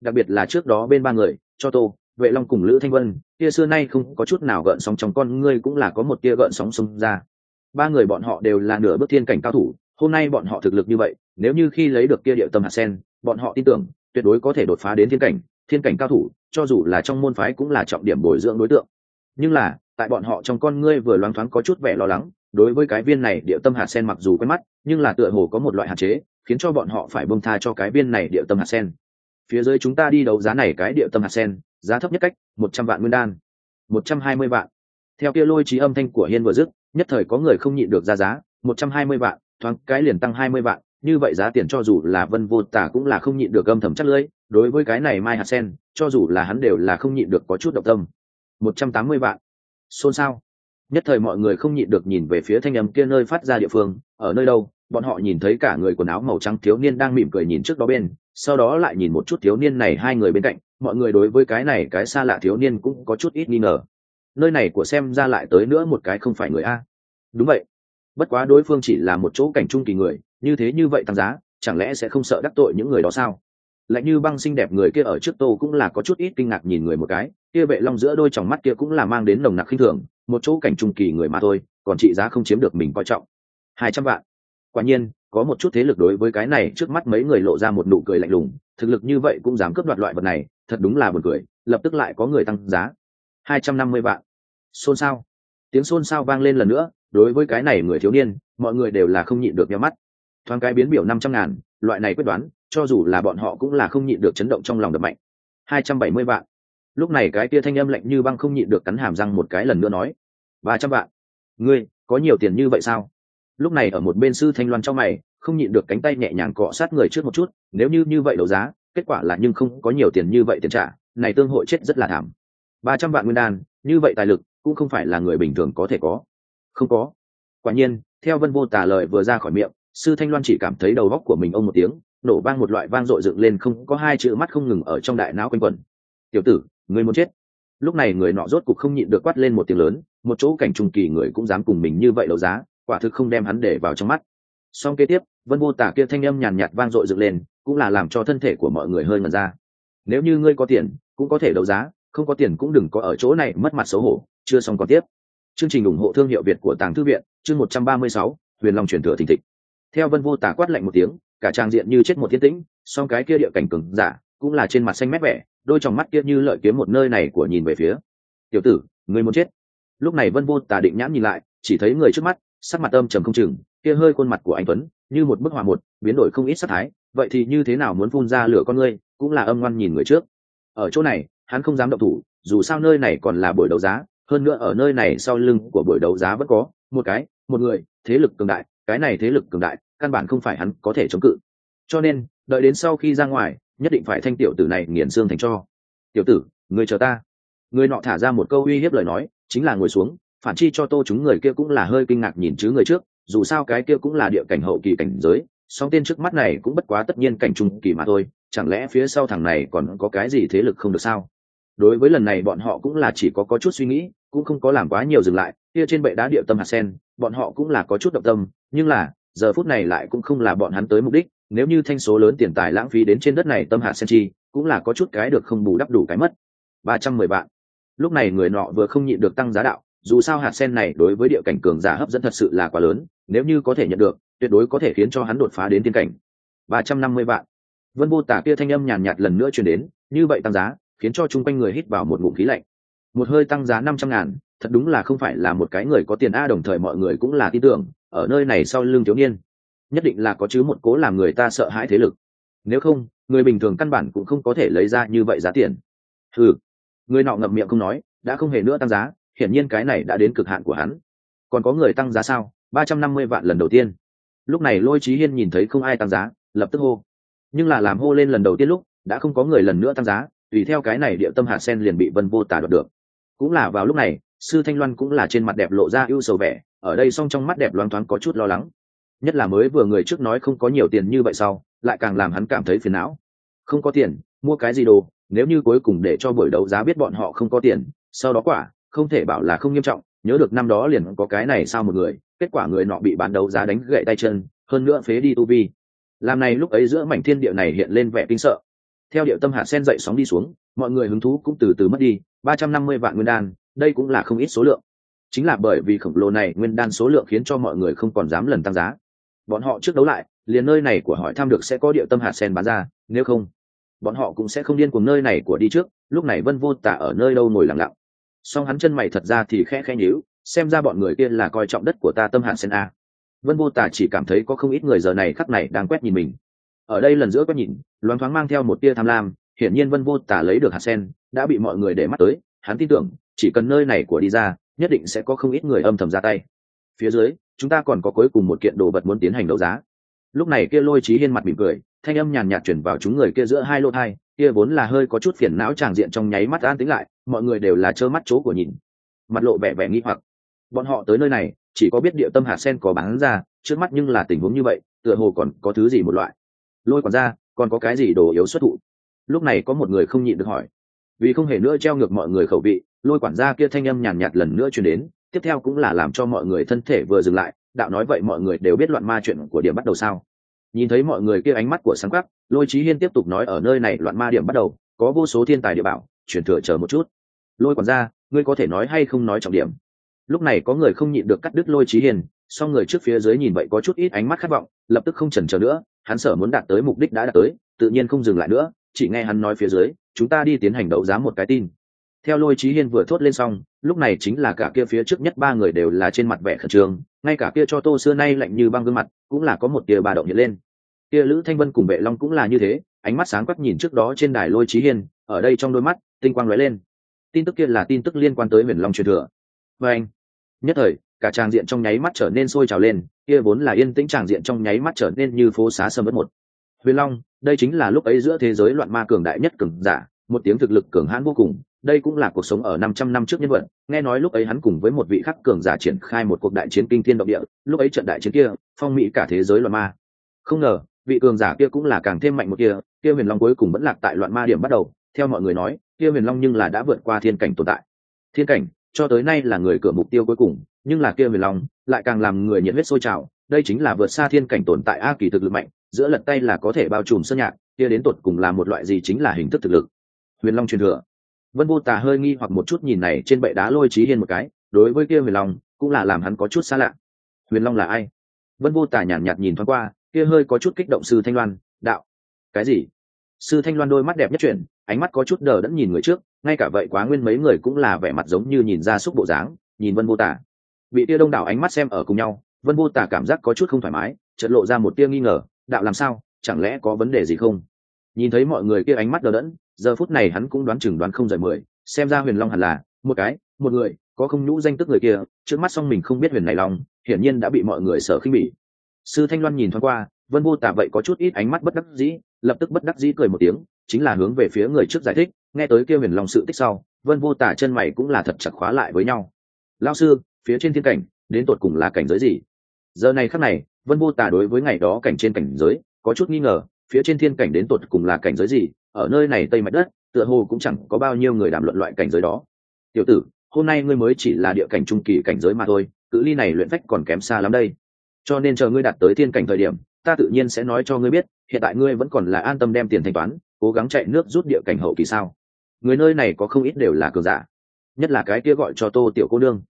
đặc biệt là trước đó bên ba người cho Tô, Vệ Long cùng Lữ Thanh Vân, kia xưa nay không có chút nào gợn sóng trong con ngươi cũng là có một tia gợn sóng xông ra. Ba người bọn họ đều là nửa bước thiên cảnh cao thủ, hôm nay bọn họ thực lực như vậy, nếu như khi lấy được kia địa tâm hạt sen, bọn họ tin tưởng tuyệt đối có thể đột phá đến thiên cảnh cao thủ, cho dù là trong môn phái cũng là trọng điểm bồi dưỡng đối tượng. Nhưng là tại bọn họ trong con ngươi vừa loáng thoáng có chút vẻ lo lắng, đối với cái viên này địa tâm hạt sen mặc dù quen mắt, nhưng là tựa hồ có một loại hạn chế, khiến cho bọn họ phải buông tha cho cái viên này địa tâm hạt sen. Phía dưới chúng ta đi đấu giá này cái địa tâm hạt sen, giá thấp nhất cách 100 vạn nguyên đan, 120 vạn. Theo kia lôi trí âm thanh của Hiên vừa dứt, nhất thời có người không nhịn được ra giá, 120 vạn, thoáng cái liền tăng 20 vạn, như vậy giá tiền cho dù là Vân Vô Tả cũng là không nhịn được âm thầm chắc lưỡi, đối với cái này mai hạt sen, cho dù là hắn đều là không nhịn được có chút động tâm. 180 vạn. Xôn xao. Nhất thời mọi người không nhịn được nhìn về phía thanh âm kia nơi phát ra địa phương, ở nơi đâu, bọn họ nhìn thấy cả người quần áo màu trắng thiếu niên đang mỉm cười nhìn trước đó bên, sau đó lại nhìn một chút thiếu niên này hai người bên cạnh, mọi người đối với cái này cái xa lạ thiếu niên cũng có chút ít nghi ngờ. Nơi này của xem ra lại tới nữa một cái không phải người a. Đúng vậy. Bất quá đối phương chỉ là một chỗ cảnh trung kỳ người, như vậy tăng giá, chẳng lẽ sẽ không sợ đắc tội những người đó sao? Lạnh như băng xinh đẹp người kia ở trước Tô cũng là có chút ít kinh ngạc nhìn người một cái, kia Vệ Long giữa đôi tròng mắt kia cũng là mang đến nồng nặc khinh thường, một chỗ cảnh trung kỳ người mà thôi, còn trị giá không chiếm được mình coi trọng. 200 vạn. Quả nhiên, có một chút thế lực đối với cái này trước mắt mấy người lộ ra một nụ cười lạnh lùng, thực lực như vậy cũng dám cướp đoạt loại vật này, thật đúng là buồn cười, lập tức lại có người tăng giá. 250 vạn. Xôn xao. Tiếng xôn xao vang lên lần nữa, đối với cái này người thiếu niên, mọi người đều là không nhịn được nhíu mắt. Thoáng cái biến biểu 500 ngàn, loại này quyết đoán, cho dù là bọn họ cũng là không nhịn được chấn động trong lòng đập mạnh. 270 vạn. Lúc này cái kia thanh âm lạnh như băng không nhịn được cắn hàm răng một cái lần nữa nói. 300 vạn. Ngươi, có nhiều tiền như vậy sao? Lúc này ở một bên Sư Thanh Loan trong mày, không nhịn được cánh tay nhẹ nhàng cọ sát người trước một chút, nếu như vậy đấu giá, kết quả là nhưng không có nhiều tiền như vậy tiền trả, này tương hội chết rất là thảm. 300 vạn nguyên đan, như vậy tài lực, cũng không phải là người bình thường có thể có. Không có. Quả nhiên, theo Vân Vô Tà lời vừa ra khỏi miệng, Sư Thanh Loan chỉ cảm thấy đầu óc của mình ông một tiếng, nổ vang một loại vang dội dựng lên, không có hai chữ mắt không ngừng ở trong đại não quanh quẩn. Tiểu tử, ngươi muốn chết. Lúc này người nọ rốt cục không nhịn được quát lên một tiếng lớn, một chỗ cảnh trung kỳ người cũng dám cùng mình như vậy đấu giá, quả thực không đem hắn để vào trong mắt. Song kế tiếp, Vân Vô Tà kia thanh âm nhàn nhạt vang dội dựng lên, cũng là làm cho thân thể của mọi người hơi ngẩn ra. Nếu như ngươi có tiền, cũng có thể đấu giá, không có tiền cũng đừng có ở chỗ này mất mặt xấu hổ. Chưa xong còn tiếp. Chương trình ủng hộ thương hiệu Việt của Tàng Thư viện, chương 136, Huyền Long truyền thừa thịnh thịnh. Theo Vân Vô Tà quát lạnh một tiếng, cả trang diện như chết một thiên tĩnh, song cái kia địa cảnh cường giả cũng là trên mặt xanh mét vẻ, đôi tròng mắt kia như lợi kiếm một nơi này của nhìn về phía. Tiểu tử, ngươi muốn chết. Lúc này Vân Vô Tà định nhãn nhìn lại, chỉ thấy người trước mắt, sắc mặt âm trầm không chừng, kia hơi khuôn mặt của anh tuấn, như một bức họa một, biến đổi không ít sắc thái, vậy thì như thế nào muốn phun ra lửa con ngươi, cũng là âm ngoan nhìn người trước. Ở chỗ này, hắn không dám động thủ, dù sao nơi này còn là buổi đấu giá, hơn nữa ở nơi này sau lưng của buổi đấu giá vẫn có một người, thế lực cường đại, cái này thế lực cường đại, căn bản không phải hắn có thể chống cự. Cho nên, đợi đến sau khi ra ngoài, nhất định phải thanh tiểu tử này nghiền xương thành tro. Tiểu tử, ngươi chờ ta. Người nọ thả ra một câu uy hiếp lời nói, chính là ngồi xuống, phản chi cho Tô chúng người kia cũng là hơi kinh ngạc nhìn chứ người trước, dù sao cái kia cũng là địa cảnh hậu kỳ cảnh giới, song tên trước mắt này cũng bất quá tất nhiên cảnh trung kỳ mà thôi, chẳng lẽ phía sau thằng này còn có cái gì thế lực không được sao? Đối với lần này bọn họ cũng là chỉ có chút suy nghĩ, cũng không có làm quá nhiều dừng lại, kia trên bệ đá địa tâm hạt sen, bọn họ cũng là có chút động tâm, nhưng là, giờ phút này lại cũng không là bọn hắn tới mục đích, nếu như thanh số lớn tiền tài lãng phí đến trên đất này tâm hạt sen chi, cũng là có chút cái được không bù đắp đủ cái mất. 310 vạn. Lúc này người nọ vừa không nhịn được tăng giá đạo, dù sao hạt sen này đối với địa cảnh cường giả hấp dẫn thật sự là quá lớn, nếu như có thể nhận được, tuyệt đối có thể khiến cho hắn đột phá đến tiên cảnh. 350 vạn. Vân Vô Tà kia thanh âm nhàn nhạt lần nữa truyền đến, như vậy tăng giá, khiến cho chung quanh người hít vào một ngụm khí lạnh. Một hơi tăng giá 500 ngàn, thật đúng là không phải là một cái người có tiền a, đồng thời mọi người cũng là tin tưởng, ở nơi này sau lưng thiếu niên, nhất định là có chứ một cố làm người ta sợ hãi thế lực. Nếu không, người bình thường căn bản cũng không có thể lấy ra như vậy giá tiền. Hừ. Người nọ ngậm miệng không nói, đã không hề nữa tăng giá, hiển nhiên cái này đã đến cực hạn của hắn. Còn có người tăng giá sao? 350 vạn lần đầu tiên. Lúc này Lôi Chí Hiên nhìn thấy không ai tăng giá, lập tức hô. Nhưng là làm hô lên lần đầu tiên lúc, đã không có người lần nữa tăng giá, tùy theo cái này địa tâm hạt sen liền bị Vân Vô Tà đoạt được. Cũng là vào lúc này, Sư Thanh Loan cũng là trên mặt đẹp lộ ra ưu sầu vẻ, ở đây song trong mắt đẹp loáng thoáng có chút lo lắng. Nhất là mới vừa người trước nói không có nhiều tiền như vậy sau, lại càng làm hắn cảm thấy phiền não. Không có tiền, mua cái gì đồ, nếu như cuối cùng để cho buổi đấu giá biết bọn họ không có tiền, sau đó quả, không thể bảo là không nghiêm trọng, nhớ được năm đó liền có cái này sao một người, kết quả người nọ bị bán đấu giá đánh gãy tay chân, hơn nữa phế đi tu vi. Làm này lúc ấy giữa mảnh thiên địa này hiện lên vẻ kinh sợ. Theo điệu tâm hạt sen dậy sóng đi xuống, mọi người hứng thú cũng từ từ mất đi. 350 vạn nguyên đan, đây cũng là không ít số lượng. Chính là bởi vì khổng lồ này nguyên đan số lượng khiến cho mọi người không còn dám lần tăng giá. Bọn họ trước đấu lại, liền nơi này của hỏi thăm được sẽ có điệu tâm hạt sen bán ra, nếu không bọn họ cũng sẽ không điên cuồng nơi này của đi trước. Lúc này Vân Vô Tả ở nơi đâu ngồi lặng lặng, song hắn chân mày thật ra thì khẽ khẽ nhíu, xem ra bọn người kia là coi trọng đất của ta tâm hạt sen a. Vân Vô Tả chỉ cảm thấy có không ít người giờ này khắc này đang quét nhìn mình. Ở đây lần giữa quét nhìn, loáng thoáng mang theo một tia tham lam, hiển nhiên Vân Vô Tả lấy được hạt sen đã bị mọi người để mắt tới, hắn tin tưởng chỉ cần nơi này của đi ra, nhất định sẽ có không ít người âm thầm ra tay. Phía dưới chúng ta còn có cuối cùng một kiện đồ vật muốn tiến hành đấu giá. Lúc này kia Lôi Chí Hiên mặt mỉm cười, thanh âm nhàn nhạt truyền vào chúng người kia giữa hai lỗ tai, kia vốn là hơi có chút phiền não tràng diện trong nháy mắt an tĩnh lại, mọi người đều là trơ mắt chố của nhìn, mặt lộ vẻ vẻ nghi hoặc. Bọn họ tới nơi này chỉ có biết địa tâm hạt sen có bán ra, trước mắt nhưng là tình huống như vậy, tựa hồ còn có thứ gì một loại. Lôi quản gia, còn có cái gì đồ yếu xuất thụ? Lúc này có một người không nhịn được hỏi. Vì không hề nữa treo ngược mọi người khẩu vị, Lôi quản gia kia thanh âm nhàn nhạt lần nữa truyền đến, tiếp theo cũng là làm cho mọi người thân thể vừa dừng lại. Đạo nói vậy mọi người đều biết loạn ma chuyện của điểm bắt đầu sao? Nhìn thấy mọi người kia ánh mắt của sáng quắc, Lôi Chí Hiên tiếp tục nói, ở nơi này loạn ma điểm bắt đầu, có vô số thiên tài địa bảo, truyền thừa chờ một chút. Lôi quản gia, ngươi có thể nói hay không nói trọng điểm? Lúc này có người không nhịn được cắt đứt Lôi Chí Hiên, song người trước phía dưới nhìn vậy có chút ít ánh mắt khát vọng, lập tức không chần chờ nữa, hắn sở muốn đạt tới mục đích đã đạt tới, tự nhiên không dừng lại nữa, chỉ nghe hắn nói phía dưới, chúng ta đi tiến hành đấu giá một cái tin. Theo Lôi Chí Hiên vừa thốt lên xong, lúc này chính là cả kia phía trước nhất ba người đều là trên mặt vẻ khẩn trương, ngay cả kia cho Tô xưa nay lạnh như băng gương mặt cũng là có một tia ba động hiện lên. Kia Lữ Thanh Vân cùng Vệ Long cũng là như thế, ánh mắt sáng quắc nhìn trước đó trên đài Lôi Chí Hiên, ở đây trong đôi mắt tinh quang lóe lên. Tin tức kia là tin tức liên quan tới Huyền Long truyền thừa. Và anh, nhất thời cả tràng diện trong nháy mắt trở nên sôi trào lên, kia vốn là yên tĩnh tràng diện trong nháy mắt trở nên như phố xá sầm uất một. Huyền Long, đây chính là lúc ấy giữa thế giới loạn ma cường đại nhất cường giả, một tiếng thực lực cường hãn vô cùng, đây cũng là cuộc sống ở 500 năm trước nhân vật. Nghe nói lúc ấy hắn cùng với một vị khắc cường giả triển khai một cuộc đại chiến kinh thiên động địa, lúc ấy trận đại chiến kia phong mỹ cả thế giới loạn ma. Không ngờ vị cường giả kia cũng là càng thêm mạnh một kia, kia Huyền Long cuối cùng vẫn lạc tại loạn ma điểm bắt đầu. Theo mọi người nói, kia Huyền Long nhưng là đã vượt qua thiên cảnh tồn tại. Thiên cảnh cho tới nay là người cửa mục tiêu cuối cùng, nhưng là kia Huyền Long lại càng làm người nhiệt huyết sôi trào, đây chính là vượt xa thiên cảnh tồn tại a, kỳ thực lực mạnh, giữa lật tay là có thể bao trùm sơn nhạc, kia đến tột cùng là một loại gì, chính là hình thức thực lực. Huyền Long truyền thừa. Vân Vô Tà hơi nghi hoặc một chút nhìn này trên bệ đá Lôi Chí Hiên một cái, đối với kia Huyền Long cũng là làm hắn có chút xa lạ. Huyền Long là ai? Vân Vô Tà nhàn nhạt nhìn thoáng qua, kia hơi có chút kích động Sư Thanh Loan, đạo. Cái gì? Sư Thanh Loan đôi mắt đẹp nhất chuyển, ánh mắt có chút đờ đẫn nhìn người trước, ngay cả vậy Quá Nguyên mấy người cũng là vẻ mặt giống như nhìn ra xúc bộ dáng, nhìn Vân Vô Tà. Bị tia đông đảo ánh mắt xem ở cùng nhau, Vân Vô Tà cảm giác có chút không thoải mái, chợt lộ ra một tia nghi ngờ, đạo làm sao, chẳng lẽ có vấn đề gì không? Nhìn thấy mọi người kia ánh mắt đờ đẫn, giờ phút này hắn cũng đoán chừng đoán không rời 10, xem ra Huyền Long hẳn là một người có không nhũ danh tức người kia, trước mắt song mình không biết Huyền này Long, hiển nhiên đã bị mọi người sợ khinh bỉ. Sư Thanh Loan nhìn thoáng qua, Vân Vô Tà vậy có chút ít ánh mắt bất đắc dĩ, lập tức bất đắc dĩ cười một tiếng, chính là hướng về phía người trước giải thích. Nghe tới kia Huyền Long sự tích sau, Vân Vô Tà chân mày cũng là thật chặt khóa lại với nhau. Lão sư, phía trên thiên cảnh đến tột cùng là cảnh giới gì? Giờ này khắc này, Vân Vô Tà đối với ngày đó cảnh trên cảnh giới có chút nghi ngờ, phía trên thiên cảnh đến tột cùng là cảnh giới gì? Ở nơi này Tây Mạch đất, tựa hồ cũng chẳng có bao nhiêu người đàm luận loại cảnh giới đó. Tiểu tử, hôm nay ngươi mới chỉ là địa cảnh trung kỳ cảnh giới mà thôi, cự ly này luyện phách còn kém xa lắm đây. Cho nên chờ ngươi đạt tới thiên cảnh thời điểm, ta tự nhiên sẽ nói cho ngươi biết, hiện tại ngươi vẫn còn là an tâm đem tiền thanh toán, cố gắng chạy nước rút địa cảnh hậu kỳ sao? Người nơi này có không ít đều là cường giả, nhất là cái kia gọi cho Tô tiểu cô nương.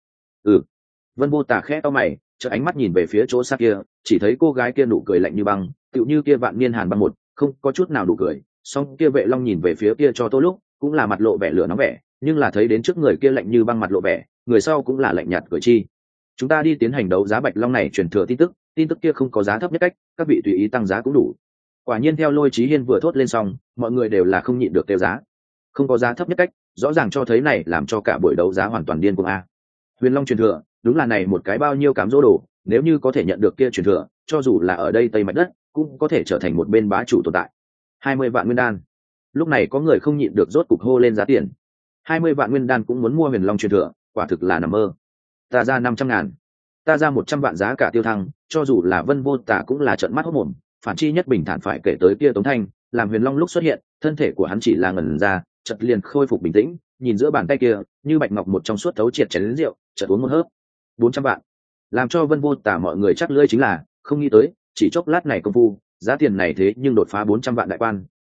Vân Vô Tà khẽ to mày, chợ ánh mắt nhìn về phía chỗ xa kia, chỉ thấy cô gái kia nụ cười lạnh như băng, tựu như kia vạn niên hàn băng một, không có chút nào nụ cười. Song kia Vệ Long nhìn về phía kia cho Tô lúc, cũng là mặt lộ vẻ lửa nóng vẻ, nhưng là thấy đến trước người kia lạnh như băng mặt lộ vẻ, người sau cũng là lạnh nhạt cười chi. Chúng ta đi tiến hành đấu giá Bạch Long này truyền thừa tin tức kia không có giá thấp nhất cách, các vị tùy ý tăng giá cũng đủ. Quả nhiên theo Lôi Chí Hiên vừa thốt lên xong, mọi người đều là không nhịn được kêu giá. Không có giá thấp nhất cách, rõ ràng cho thấy này làm cho cả buổi đấu giá hoàn toàn điên cuồng a. Huyền Long truyền thừa, đúng là này một cái bao nhiêu cám dỗ đồ, nếu như có thể nhận được kia truyền thừa, cho dù là ở đây Tây Mạch đất, cũng có thể trở thành một bên bá chủ tồn tại. 20 vạn nguyên đan. Lúc này có người không nhịn được rốt cục hô lên giá tiền. 20 vạn nguyên đan cũng muốn mua Huyền Long truyền thừa, quả thực là nằm mơ. Ta ra 500.000, ta ra 100 vạn giá cả Tiêu Thăng, cho dù là Vân Vô Tà cũng là trợn mắt hốt mồm. Phản chi nhất bình thản phải kể tới kia Tống Thanh, làm Huyền Long lúc xuất hiện, thân thể của hắn chỉ là ngẩn ra, chợt liền khôi phục bình tĩnh, nhìn giữa bàn tay kia, như bạch ngọc một trong suốt thấu triệt chén rượu, chợt uống một hớp. 400 vạn. Làm cho Vân Vô Tà mọi người chắc lưỡi chính là, không nghĩ tới, chỉ chốc lát này công phu, giá tiền này thế nhưng đột phá 400 vạn đại quan,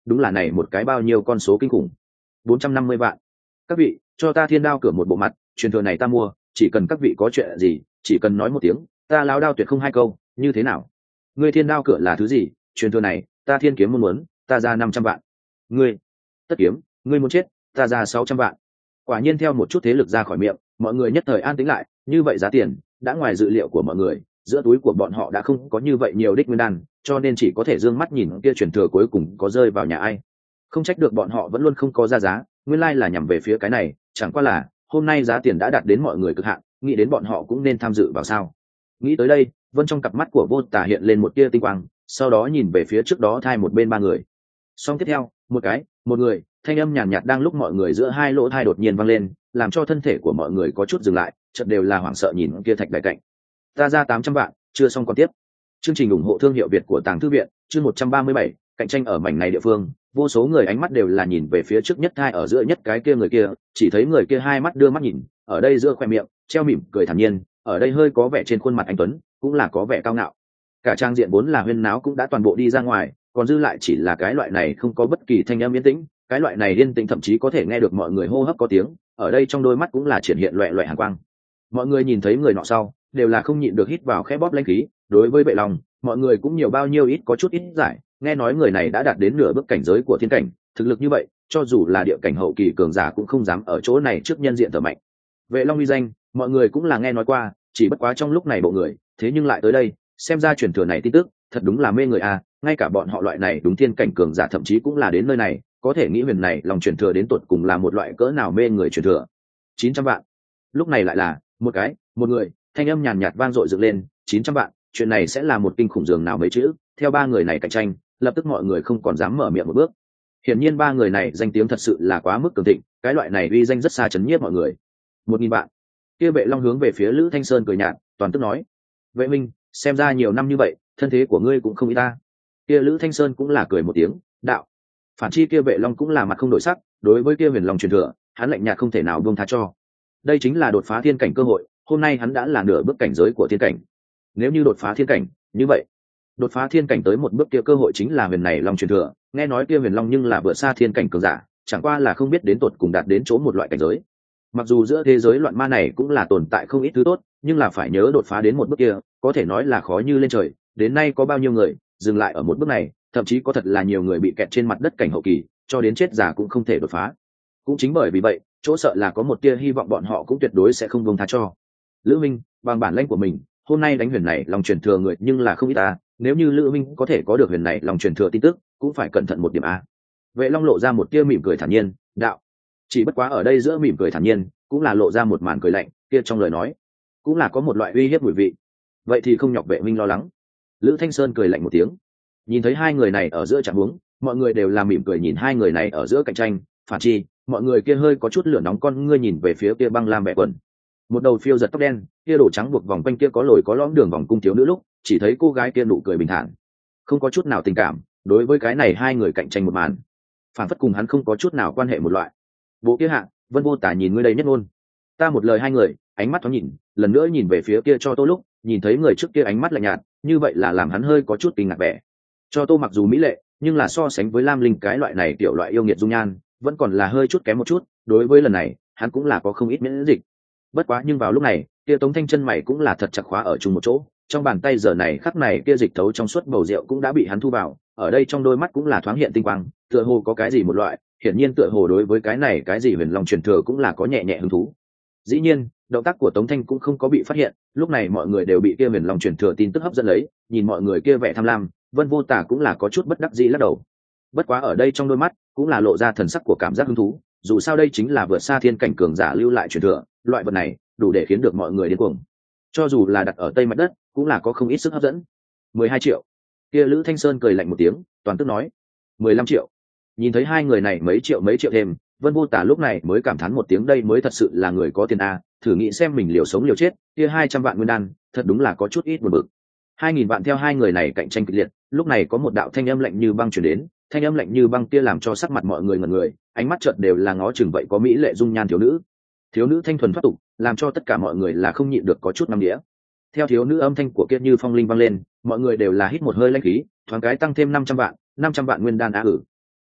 đúng là này một cái bao nhiêu con số kinh khủng. 450 vạn. Các vị, cho ta thiên đao cửa một bộ mặt, truyền thừa này ta mua, chỉ cần các vị có chuyện gì, chỉ cần nói một tiếng, ta lão đao tuyệt không hai câu, như thế nào? Ngươi thiên đao cửa là thứ gì? Truyền thừa này, ta thiên kiếm muốn, ta ra 500 vạn. Ngươi, Tất kiếm, ngươi muốn chết, ta ra 600 vạn. Quả nhiên theo một chút thế lực ra khỏi miệng, mọi người nhất thời an tĩnh lại, như vậy giá tiền đã ngoài dự liệu của mọi người, giữa túi của bọn họ đã không có như vậy nhiều đích nguyên đan, cho nên chỉ có thể dương mắt nhìn kia truyền thừa cuối cùng có rơi vào nhà ai. Không trách được bọn họ vẫn luôn không có ra giá, nguyên lai là nhằm về phía cái này, chẳng qua là hôm nay giá tiền đã đạt đến mọi người cực hạn, nghĩ đến bọn họ cũng nên tham dự vào sao. Nghĩ tới đây, Vân trong cặp mắt của Vô Tả hiện lên một tia tinh quang, sau đó nhìn về phía trước đó thay một bên ba người. Xong tiếp theo, một người, thanh âm nhàn nhạt đang lúc mọi người giữa hai lỗ thai đột nhiên vang lên, làm cho thân thể của mọi người có chút dừng lại, chợt đều là hoảng sợ nhìn kia thạch đại cạnh. Ta ra 800 vạn, chưa xong còn tiếp. Chương trình ủng hộ thương hiệu Việt của Tàng Thư viện, chương 137, cạnh tranh ở mảnh này địa phương, vô số người ánh mắt đều là nhìn về phía trước nhất hai ở giữa nhất cái kia người kia, chỉ thấy người kia hai mắt đưa mắt nhìn, ở đây giữa khoe miệng, treo mỉm cười thản nhiên, ở đây hơi có vẻ trên khuôn mặt anh tuấn, cũng là có vẻ cao ngạo. Cả trang diện vốn là huyên náo cũng đã toàn bộ đi ra ngoài, còn dư lại chỉ là cái loại này không có bất kỳ thanh âm yên tĩnh, cái loại này yên tĩnh thậm chí có thể nghe được mọi người hô hấp có tiếng, ở đây trong đôi mắt cũng là triển hiện loẹt loẹt hàn quang. Mọi người nhìn thấy người nọ sau, đều là không nhịn được hít vào khẽ bóp lãnh khí, đối với Vệ Long, mọi người cũng nhiều bao nhiêu ít có chút ít giải, nghe nói người này đã đạt đến nửa bước cảnh giới của thiên cảnh, thực lực như vậy, cho dù là địa cảnh hậu kỳ cường giả cũng không dám ở chỗ này trước nhân diện thờ mạnh. Vệ Long uy danh, mọi người cũng là nghe nói qua, chỉ bất quá trong lúc này bộ người, thế nhưng lại tới đây, xem ra truyền thừa này tin tức, thật đúng là mê người a, ngay cả bọn họ loại này đúng thiên cảnh cường giả thậm chí cũng là đến nơi này, có thể nghĩ huyền này lòng truyền thừa đến tột cùng là một loại cỡ nào mê người truyền thừa. 900 vạn. Lúc này lại là một người, thanh âm nhàn nhạt vang dội dựng lên, 900 vạn, chuyện này sẽ là một kinh khủng dường nào mấy chữ, theo ba người này cạnh tranh, lập tức mọi người không còn dám mở miệng một bước. Hiển nhiên ba người này danh tiếng thật sự là quá mức cường thịnh, cái loại này uy danh rất xa chấn nhiếp mọi người. 1000 vạn. Kia Vệ Long hướng về phía Lữ Thanh Sơn cười nhạt, toàn tức nói: "Vệ Minh, xem ra nhiều năm như vậy, thân thế của ngươi cũng không ít ta." Kia Lữ Thanh Sơn cũng là cười một tiếng, đạo: "Phản chi kia Vệ Long cũng là mặt không đổi sắc, đối với kia Huyền Long truyền thừa, hắn lạnh nhạt không thể nào buông tha cho. Đây chính là đột phá thiên cảnh cơ hội, hôm nay hắn đã là nửa bước cảnh giới của thiên cảnh. Nếu như đột phá thiên cảnh, như vậy, đột phá thiên cảnh tới một bước kia cơ hội chính là Huyền này Long truyền thừa, nghe nói kia Huyền Long nhưng là vượt xa thiên cảnh cường giả, chẳng qua là không biết đến tột cùng đạt đến chỗ một loại cảnh giới. Mặc dù giữa thế giới loạn ma này cũng là tồn tại không ít thứ tốt, nhưng là phải nhớ đột phá đến một bước kia, có thể nói là khó như lên trời, đến nay có bao nhiêu người dừng lại ở một bước này, thậm chí có thật là nhiều người bị kẹt trên mặt đất cảnh hậu kỳ, cho đến chết già cũng không thể đột phá. Cũng chính bởi vì vậy, chỗ sợ là có một tia hy vọng bọn họ cũng tuyệt đối sẽ không buông tha cho. Lữ Minh, bằng bản lĩnh của mình, hôm nay đánh Huyền này lòng truyền thừa người nhưng là không ít ta, nếu như Lữ Minh có thể có được Huyền này lòng truyền thừa tin tức, cũng phải cẩn thận một điểm a." Vệ Long lộ ra một tia mỉm cười thản nhiên, đạo: "Chỉ bất quá ở đây giữa mỉm cười thản nhiên, cũng là lộ ra một màn cười lạnh, kia trong lời nói, cũng là có một loại uy hiếp mùi vị. Vậy thì không nhọc Vệ Minh lo lắng." Lữ Thanh Sơn cười lạnh một tiếng. Nhìn thấy hai người này ở giữa chạm huống, mọi người đều là mỉm cười nhìn hai người này ở giữa cạnh tranh, phản chi, mọi người kia hơi có chút lửa nóng con ngươi nhìn về phía kia băng lam bẹ quần. Một đầu phiêu giật tóc đen, kia đổ trắng buộc vòng quanh kia có lồi có lõm đường vòng cung thiếu nữ lúc, chỉ thấy cô gái kia nụ cười bình thản, không có chút nào tình cảm, đối với cái này hai người cạnh tranh một màn, phản phất cùng hắn không có chút nào quan hệ một loại. Bộ kia hạ, Vân Vô Tả nhìn ngươi đây nhất ngôn. Ta một lời hai người, ánh mắt thoáng nhìn, lần nữa nhìn về phía kia Cho Tô lúc, nhìn thấy người trước kia ánh mắt lạnh nhạt, như vậy là làm hắn hơi có chút kinh ngạc vẻ. Cho Tô mặc dù mỹ lệ, nhưng là so sánh với Lam Linh cái loại này tiểu loại yêu nghiệt dung nhan, vẫn còn là hơi chút kém một chút, đối với lần này, hắn cũng là có không ít miễn dịch. Bất quá nhưng vào lúc này, kia Tống Thanh chân mày cũng là thật chặt khóa ở chung một chỗ, trong bàn tay giờ này khắc này kia dịch thấu trong suốt bầu rượu cũng đã bị hắn thu vào, ở đây trong đôi mắt cũng là thoáng hiện tinh quang, tựa hồ có cái gì một loại, hiển nhiên tựa hồ đối với cái này cái gì Huyền Long truyền thừa cũng là có nhẹ nhẹ hứng thú. Dĩ nhiên, động tác của Tống Thanh cũng không có bị phát hiện, lúc này mọi người đều bị kia Huyền Long truyền thừa tin tức hấp dẫn lấy, nhìn mọi người kia vẻ tham lam, Vân Vô Tả cũng là có chút bất đắc dĩ lắc đầu. Bất quá ở đây trong đôi mắt cũng là lộ ra thần sắc của cảm giác hứng thú, dù sao đây chính là vượt xa thiên cảnh cường giả lưu lại truyền thừa, loại vật này đủ để khiến được mọi người điên cuồng. Cho dù là đặt ở Tây mặt đất, cũng là có không ít sức hấp dẫn. 12 triệu. Kia Lữ Thanh Sơn cười lạnh một tiếng, toàn tức nói: 15 triệu. Nhìn thấy hai người này mấy triệu thêm, Vân Vô Tả lúc này mới cảm thán một tiếng, đây mới thật sự là người có tiền a, thử nghĩ xem mình liều sống liều chết, kia 200 vạn nguyên đan, thật đúng là có chút ít buồn bực. 2000 vạn theo hai người này cạnh tranh kịch liệt, lúc này có một đạo thanh âm lạnh như băng truyền đến, thanh âm lạnh như băng kia làm cho sắc mặt mọi người ngẩn người, ánh mắt chợt đều là ngó chừng vậy có mỹ lệ dung nhan thiếu nữ. Thiếu nữ thanh thuần thoát tục, làm cho tất cả mọi người là không nhịn được có chút năm đĩa. Theo thiếu nữ âm thanh của kia như phong linh vang lên, mọi người đều là hít một hơi lãnh khí, thoáng cái tăng thêm 500 vạn nguyên đan a.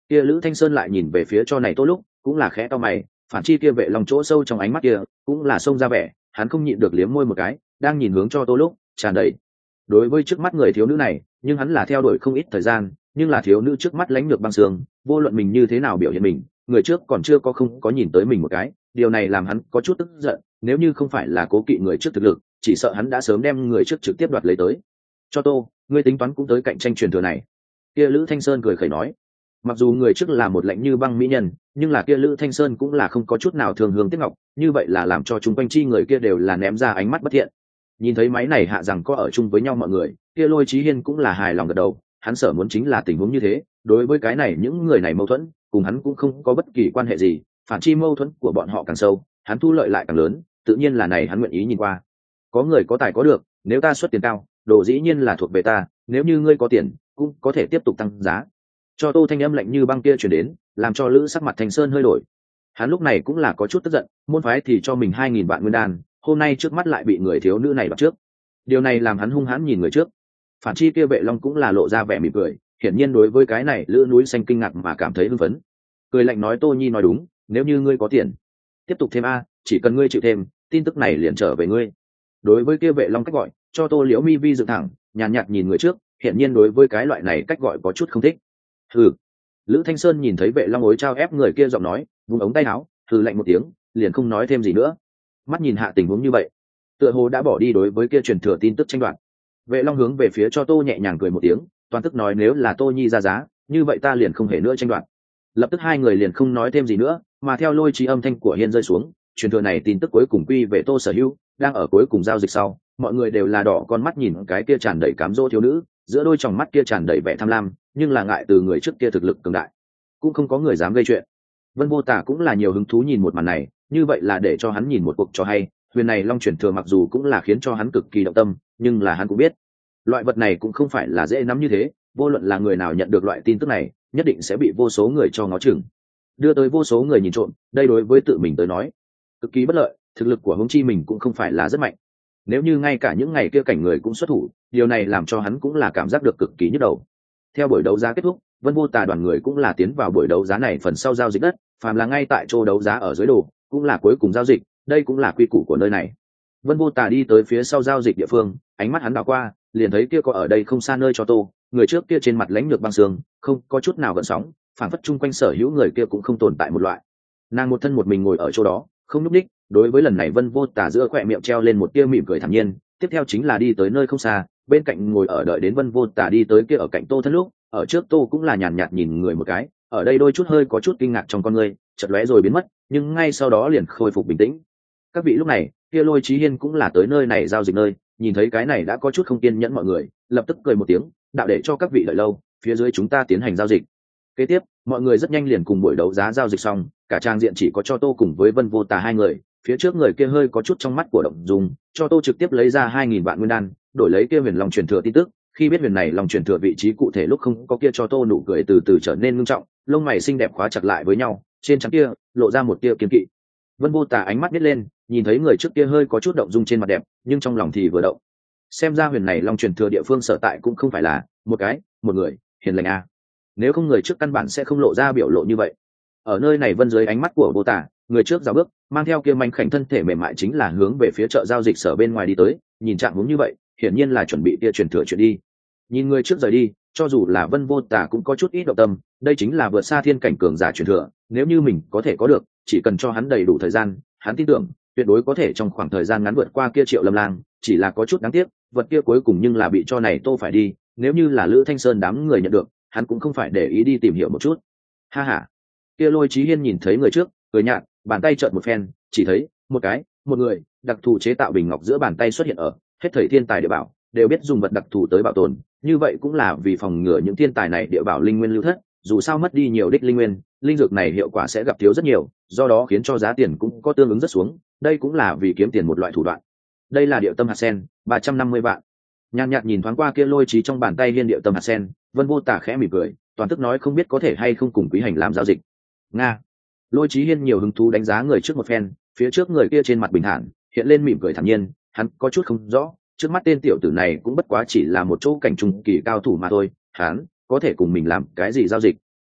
Kia Lữ Thanh Sơn lại nhìn về phía cho này Tô lúc cũng là khẽ to mày, phản chi kia vệ lòng chỗ sâu trong ánh mắt kia cũng là xông ra vẻ, hắn không nhịn được liếm môi một cái, đang nhìn hướng cho Tô lúc tràn đầy đối với trước mắt người thiếu nữ này, nhưng hắn là theo đuổi không ít thời gian, nhưng là thiếu nữ trước mắt lãnh lược băng sương, vô luận mình như thế nào biểu hiện mình, người trước còn chưa có không có nhìn tới mình một cái, điều này làm hắn có chút tức giận, nếu như không phải là cố kỵ người trước thực lực, chỉ sợ hắn đã sớm đem người trước trực tiếp đoạt lấy tới. Cho Tô, ngươi tính toán cũng tới cạnh tranh truyền thừa này. Kia Lữ Thanh Sơn cười khẩy nói, mặc dù người trước là một lạnh như băng mỹ nhân, nhưng là kia Lữ Thanh Sơn cũng là không có chút nào thường hướng tiếc ngọc, như vậy là làm cho chúng quanh chi người kia đều là ném ra ánh mắt bất thiện. Nhìn thấy máy này hạ rằng có ở chung với nhau mọi người, kia Lôi Chí Hiên cũng là hài lòng gật đầu, hắn sợ muốn chính là tình huống như thế, đối với cái này những người này mâu thuẫn, cùng hắn cũng không có bất kỳ quan hệ gì, phản chi mâu thuẫn của bọn họ càng sâu, hắn thu lợi lại càng lớn, tự nhiên là này hắn nguyện ý nhìn qua. Có người có tài có được, nếu ta xuất tiền cao, đồ dĩ nhiên là thuộc về ta, nếu như ngươi có tiền, cũng có thể tiếp tục tăng giá. Cho Tô thanh âm lạnh như băng kia truyền đến, làm cho Lữ sắc mặt Thành Sơn hơi đổi. Hắn lúc này cũng là có chút tức giận, môn phái thì cho mình 2000 vạn nguyên đan, hôm nay trước mắt lại bị người thiếu nữ này bắt trước. Điều này làm hắn hung hãn nhìn người trước. Phản chi kia vệ long cũng là lộ ra vẻ mỉm cười, hiển nhiên đối với cái này Lữ núi xanh kinh ngạc mà cảm thấy hưng phấn. Cười lạnh nói Tô Nhi nói đúng, nếu như ngươi có tiền, tiếp tục thêm a, chỉ cần ngươi chịu thêm, tin tức này liền trở về ngươi. Đối với kia vệ long cách gọi, cho Tô Liễu mi vi dựng thẳng, nhàn nhạt nhìn người trước, hiển nhiên đối với cái loại này cách gọi có chút không thích. Hừ. Lữ Thanh Sơn nhìn thấy vệ long ối trao ép người kia giọng nói, vùng ống tay áo, hừ lạnh một tiếng, liền không nói thêm gì nữa. Mắt nhìn hạ tình huống như vậy, tựa hồ đã bỏ đi đối với kia truyền thừa tin tức tranh đoạt. Vệ long hướng về phía cho Tô nhẹ nhàng cười một tiếng, toàn tức nói nếu là Tô Nhi ra giá, như vậy ta liền không hề nữa tranh đoạt. Lập tức hai người liền không nói thêm gì nữa, mà theo lôi trí âm thanh của Hiên rơi xuống, truyền thừa này tin tức cuối cùng quy về Tô sở hữu, đang ở cuối cùng giao dịch sau, mọi người đều là đỏ con mắt nhìn cái kia tràn đầy cám dỗ thiếu nữ, giữa đôi tròng mắt kia tràn đầy vẻ tham lam, nhưng là ngại từ người trước kia thực lực cường đại, cũng không có người dám gây chuyện. Vân Vô Tả cũng là nhiều hứng thú nhìn một màn này, như vậy là để cho hắn nhìn một cuộc cho hay, huyền này long chuyển thừa mặc dù cũng là khiến cho hắn cực kỳ động tâm, nhưng là hắn cũng biết, loại vật này cũng không phải là dễ nắm như thế, vô luận là người nào nhận được loại tin tức này, nhất định sẽ bị vô số người cho ngó chừng, đưa tới vô số người nhìn trộm, đây đối với tự mình tới nói, cực kỳ bất lợi, thực lực của Hồng Chi mình cũng không phải là rất mạnh. Nếu như ngay cả những ngày kia cảnh người cũng xuất thủ, điều này làm cho hắn cũng là cảm giác được cực kỳ nhức đầu. Theo buổi đấu giá kết thúc, Vân Vô Tà đoàn người cũng là tiến vào buổi đấu giá này phần sau giao dịch đất, phàm là ngay tại chỗ đấu giá ở dưới đồ, cũng là cuối cùng giao dịch, đây cũng là quy củ của nơi này. Vân Vô Tà đi tới phía sau giao dịch địa phương, ánh mắt hắn đảo qua, liền thấy kia có ở đây không xa nơi cho Tô, người trước kia trên mặt lãnh lược băng sương, không có chút nào gợn sóng, phảng phất chung quanh sở hữu người kia cũng không tồn tại một loại. Nàng một thân một mình ngồi ở chỗ đó, không nhúc nhích, đối với lần này Vân Vô Tà giữa khóe miệng treo lên một tia mỉm cười thản nhiên, tiếp theo chính là đi tới nơi không xa, bên cạnh ngồi ở đợi đến Vân Vô Tà đi tới kia ở cạnh Tô thân lúc, ở trước Tô cũng là nhàn nhạt nhìn người một cái, ở đây đôi chút hơi có chút kinh ngạc trong con người, chợt lóe rồi biến mất, nhưng ngay sau đó liền khôi phục bình tĩnh. Các vị lúc này, kia Lôi Chí Hiên cũng là tới nơi này giao dịch nơi, nhìn thấy cái này đã có chút không kiên nhẫn mọi người, lập tức cười một tiếng, đạo để cho các vị đợi lâu, phía dưới chúng ta tiến hành giao dịch. Kế tiếp, mọi người rất nhanh liền cùng buổi đấu giá giao dịch xong, cả trang diện chỉ có cho Tô cùng với Vân Vô Tà hai người, phía trước người kia hơi có chút trong mắt của động dung, cho Tô trực tiếp lấy ra 2000 vạn nguyên đan, đổi lấy kia huyền long truyền thừa tin tức. Khi biết huyền này long truyền thừa vị trí cụ thể lúc không có kia cho Tô nụ cười từ từ trở nên ngưng trọng, lông mày xinh đẹp khóa chặt lại với nhau, trên trán kia lộ ra một tia kiên kỵ. Vân Vô Tà ánh mắt nhếch lên, nhìn thấy người trước kia hơi có chút động dung trên mặt đẹp, nhưng trong lòng thì vừa động. Xem ra huyền này long truyền thừa địa phương sở tại cũng không phải là một người hiền lành a. Nếu không người trước căn bản sẽ không lộ ra biểu lộ như vậy. Ở nơi này Vân dưới ánh mắt của Vô Tà, người trước dạo bước, mang theo kia manh khảnh thân thể mềm mại chính là hướng về phía chợ giao dịch sở bên ngoài đi tới, nhìn trạng huống như vậy, hiển nhiên là chuẩn bị kia truyền thừa chuyện đi. Nhìn người trước rời đi, cho dù là Vân Vô Tà cũng có chút ít động tâm, đây chính là vượt xa thiên cảnh cường giả truyền thừa, nếu như mình có thể có được, chỉ cần cho hắn đầy đủ thời gian, hắn tin tưởng tuyệt đối có thể trong khoảng thời gian ngắn vượt qua kia Triệu Lâm Lang, chỉ là có chút đáng tiếc, vật kia cuối cùng nhưng là bị cho này Tô phải đi, nếu như là Lữ Thanh Sơn đám người nhận được, hắn cũng không phải để ý đi tìm hiểu một chút. Ha ha. Kia Lôi Chí Hiên nhìn thấy người trước, cười nhạt, bàn tay trợn một phen, chỉ thấy một người đặc thù chế tạo bình ngọc giữa bàn tay xuất hiện ở, hết thảy thiên tài địa bảo đều biết dùng vật đặc thù tới bảo tồn, như vậy cũng là vì phòng ngừa những thiên tài này địa bảo linh nguyên lưu thất, dù sao mất đi nhiều đích linh nguyên, linh dược này hiệu quả sẽ gặp thiếu rất nhiều, do đó khiến cho giá tiền cũng có tương ứng rất xuống, đây cũng là vì kiếm tiền một loại thủ đoạn. Đây là điệu tâm hạt sen, 350 vạn. Nhàn nhạt nhìn thoáng qua kia Lôi Chí trong bàn tay hiên điệu tâm hạt sen, Vân Vô Tà khẽ mỉm cười, toàn tức nói không biết có thể hay không cùng Quý Hành làm giao dịch. Nga. Lôi Chí Hiên nhiều hứng thú đánh giá người trước một phen, phía trước người kia trên mặt bình thản, hiện lên mỉm cười thản nhiên, hắn có chút không rõ, trước mắt tên tiểu tử này cũng bất quá chỉ là một chỗ cảnh trung kỳ cao thủ mà thôi, hắn có thể cùng mình làm cái gì giao dịch?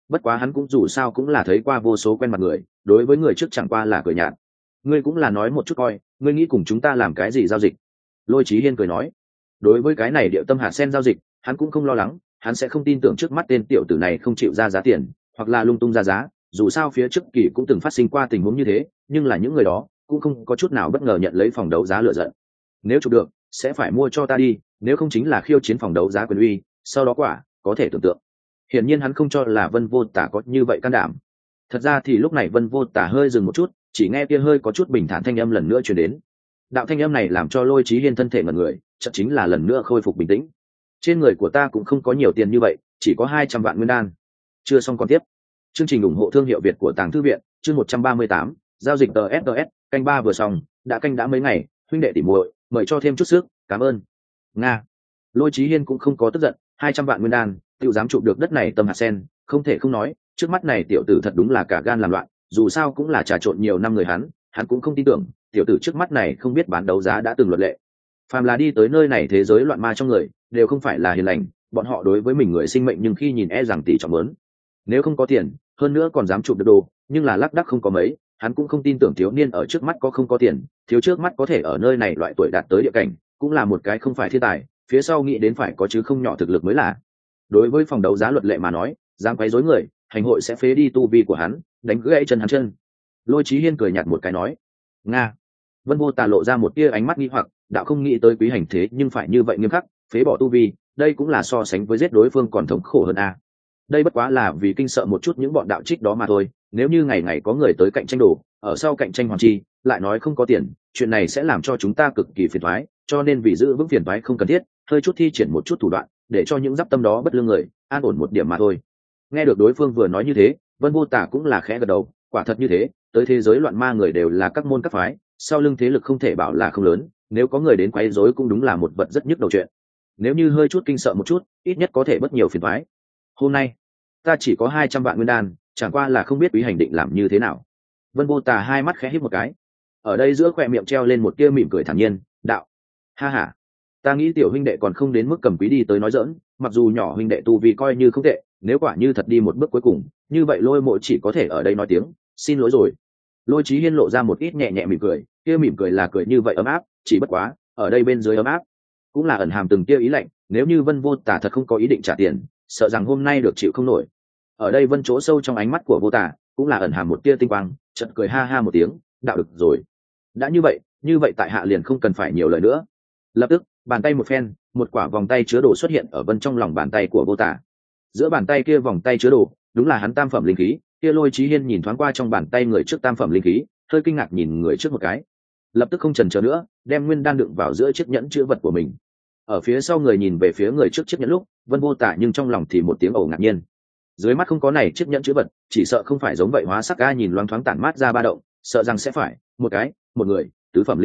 bất quá hắn cũng dù sao cũng là thấy qua vô số quen mặt người, đối với người trước chẳng qua là cười nhạt. Ngươi cũng là nói một chút coi, ngươi nghĩ cùng chúng ta làm cái gì giao dịch? Lôi Chí Hiên cười nói. Đối với cái này điệu tâm hạt sen giao dịch, hắn cũng không lo lắng, hắn sẽ không tin tưởng trước mắt tên tiểu tử này không chịu ra giá tiền, hoặc là lung tung ra giá, dù sao phía trước kỳ cũng từng phát sinh qua tình huống như thế, nhưng là những người đó cũng không có chút nào bất ngờ nhận lấy phòng đấu giá lựa giận. Nếu chụp được, sẽ phải mua cho ta đi, nếu không chính là khiêu chiến phòng đấu giá quyền uy, sau đó quả có thể tưởng tượng. Hiển nhiên hắn không cho là Vân Vô Tả có như vậy can đảm. Thật ra thì lúc này Vân Vô Tả hơi dừng một chút, chỉ nghe kia hơi có chút bình thản thanh âm lần nữa truyền đến. Đạo thanh âm này làm cho Lôi Chí Hiên thân thể ngẩn người, chợt chính là lần nữa khôi phục bình tĩnh. Trên người của ta cũng không có nhiều tiền như vậy, chỉ có 200 vạn nguyên đan. Chưa xong còn tiếp. Chương trình ủng hộ thương hiệu Việt của Tàng Thư viện, chương 138, giao dịch TSS, canh ba vừa xong, đã mấy ngày, huynh đệ tỉ muội, mời cho thêm chút sức, cảm ơn. Nga. Lôi Chí Hiên cũng không có tức giận, 200 vạn nguyên đan, tiểu dám chụp được đất này tâm hạt sen, không thể không nói, trước mắt này tiểu tử thật đúng là cả gan làm loạn, dù sao cũng là trà trộn nhiều năm người hắn cũng không tin tưởng, tiểu tử trước mắt này không biết bán đấu giá đã từng luật lệ. Phàm là đi tới nơi này thế giới loạn ma trong người, đều không phải là hiền lành, bọn họ đối với mình người sinh mệnh nhưng khi nhìn e rằng tỷ trọng lớn. Nếu không có tiền, hơn nữa còn dám chụp được đồ, nhưng là lác đác không có mấy, hắn cũng không tin tưởng thiếu niên ở trước mắt có không có tiền, thiếu trước mắt có thể ở nơi này loại tuổi đạt tới địa cảnh, cũng là một cái không phải thiên tài, phía sau nghĩ đến phải có chứ không nhỏ thực lực mới là. Đối với phòng đấu giá luật lệ mà nói, dám quấy rối người, hành hội sẽ phế đi tu vi của hắn, đánh gãy chân hắn chân. Lôi Chí Hiên cười nhạt một cái nói, Nga. Vân Vô Tà lộ ra một tia ánh mắt nghi hoặc, đạo không nghĩ tới quý hành thế nhưng phải như vậy nghiêm khắc, phế bỏ tu vi, đây cũng là so sánh với giết đối phương còn thống khổ hơn a. Đây bất quá là vì kinh sợ một chút những bọn đạo trích đó mà thôi, nếu như ngày ngày có người tới cạnh tranh đồ, ở sau cạnh tranh hoàn chi, lại nói không có tiền, chuyện này sẽ làm cho chúng ta cực kỳ phiền toái, cho nên vì giữ vững phiền toái không cần thiết, hơi chút thi triển một chút thủ đoạn, để cho những giáp tâm đó bất lương người an ổn một điểm mà thôi. Nghe được đối phương vừa nói như thế, Vân Vô Tà cũng là khẽ gật đầu, quả thật như thế, tới thế giới loạn ma người đều là các môn các phái, sau lưng thế lực không thể bảo là không lớn, nếu có người đến quấy rối cũng đúng là một vật rất nhức đầu chuyện. Nếu như hơi chút kinh sợ một chút, ít nhất có thể bất nhiều phiền toái. Hôm nay, ta chỉ có 200 vạn nguyên đan, chẳng qua là không biết quý hành định làm như thế nào. Vân Vô Tà hai mắt khẽ híp một cái. Ở đây giữa khóe miệng treo lên một tia mỉm cười thản nhiên, đạo: "Ha ha, ta nghĩ tiểu huynh đệ còn không đến mức cầm quý đi tới nói giỡn, mặc dù nhỏ huynh đệ tu vi coi như không tệ, nếu quả như thật đi một bước cuối cùng, như vậy Lôi Mộ chỉ có thể ở đây nói tiếng, xin lỗi rồi." Lôi Chí Hiên lộ ra một ít nhẹ nhẹ mỉm cười, kia mỉm cười là cười như vậy ấm áp, chỉ bất quá, ở đây bên dưới ấm áp, cũng là ẩn hàm từng tia ý lạnh, nếu như Vân Vô Tà thật không có ý định trả tiền, sợ rằng hôm nay được chịu không nổi. Ở đây Vân chỗ sâu trong ánh mắt của Vô Tà, cũng là ẩn hàm một tia tinh quang, chợt cười ha ha một tiếng, đạo được rồi. Đã như vậy tại hạ liền không cần phải nhiều lời nữa. Lập tức, bàn tay một phen, một quả vòng tay chứa đồ xuất hiện ở Vân trong lòng bàn tay của Vô Tà. Giữa bàn tay kia vòng tay chứa đồ, đúng là hắn tam phẩm linh khí, kia Lôi Chí Hiên nhìn thoáng qua trong bàn tay người trước tam phẩm linh khí, hơi kinh ngạc nhìn người trước một cái, lập tức không chần chờ nữa, đem nguyên đan đựng vào giữa chiếc nhẫn chứa vật của mình. Ở phía sau người nhìn về phía người trước chiếc nhẫn lúc, Vân Vô Tả nhưng trong lòng thì một tiếng ồ ngạc nhiên. Dưới mắt không có này chiếc nhẫn chứa vật, chỉ sợ không phải giống vậy hóa sắc ga nhìn loáng thoáng tản mát ra ba động, sợ rằng sẽ phải một người, tứ phẩm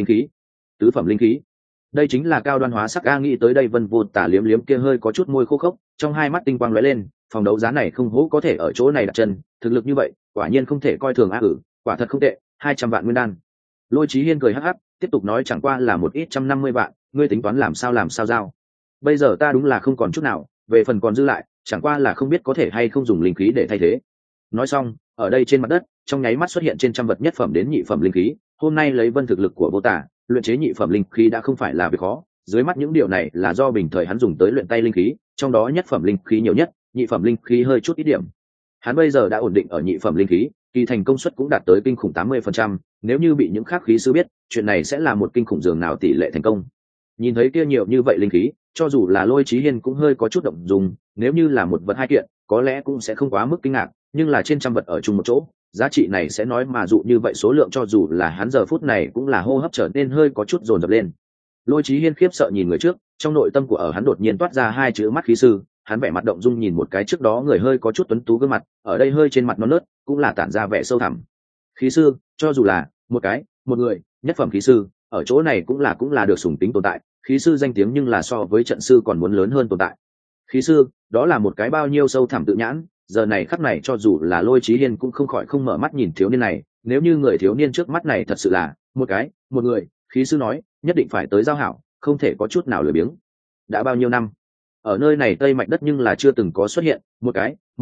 linh khí. Đây chính là cao đoan hóa sắc ga. Nghĩ tới đây Vân Vô Tả liếm liếm kia hơi có chút môi khô khốc, trong hai mắt tinh quang lóe lên, phòng đấu giá này không hố có thể ở chỗ này đặt chân, thực lực như vậy, quả nhiên không thể coi thường a. Quả thật không tệ, 200 vạn nguyên đan. Lôi Chí Hiên cười hắc hắc, tiếp tục nói chẳng qua là một ít 150 vạn, ngươi tính toán làm sao giao. Bây giờ ta đúng là không còn chút nào, về phần còn dư lại, chẳng qua là không biết có thể hay không dùng linh khí để thay thế. Nói xong, ở đây trên mặt đất, trong nháy mắt xuất hiện trên trăm vật nhất phẩm đến nhị phẩm linh khí, hôm nay lấy Vân thực lực của Vô Tả, luyện chế nhị phẩm linh khí đã không phải là việc khó, dưới mắt những điều này là do bình thời hắn dùng tới luyện tay linh khí, trong đó nhất phẩm linh khí nhiều nhất, nhị phẩm linh khí hơi chút ít điểm. Hắn bây giờ đã ổn định ở nhị phẩm linh khí, kỳ thành công suất cũng đạt tới kinh khủng 80%, nếu như bị những khác khí sư biết, chuyện này sẽ là một kinh khủng dường nào tỷ lệ thành công. Nhìn thấy kia nhiều như vậy linh khí, cho dù là Lôi Chí Hiên cũng hơi có chút động dung, nếu như là một vật hai kiện, có lẽ cũng sẽ không quá mức kinh ngạc, nhưng là trên trăm vật ở chung một chỗ, giá trị này sẽ nói mà dụ như vậy số lượng cho dù là hắn giờ phút này cũng là hô hấp trở nên hơi có chút dồn dập lên. Lôi Chí Hiên khiếp sợ nhìn người trước, trong nội tâm của ở hắn đột nhiên toát ra hai chữ mắt khí sư, hắn vẻ mặt động dung nhìn một cái trước đó người hơi có chút tuấn tú gương mặt, ở đây hơi trên mặt non nớt, cũng là tản ra vẻ sâu thẳm. Khí sư, cho dù là một người, nhất phẩm khí sư, ở chỗ này cũng là được sủng tính tồn tại, khí sư danh tiếng nhưng là so với trận sư còn muốn lớn hơn tồn tại. Khí sư, đó là một cái bao nhiêu sâu thẳm tự nhãn, giờ này khắc này cho dù là Lôi Chí Hiên cũng không khỏi không mở mắt nhìn thiếu niên này, nếu như người thiếu niên trước mắt này thật sự là một người, khí sư nói, nhất định phải tới giao hảo, không thể có chút nào lười biếng. Đã bao nhiêu năm, ở nơi này Tây Mạch đất nhưng là chưa từng có xuất hiện một người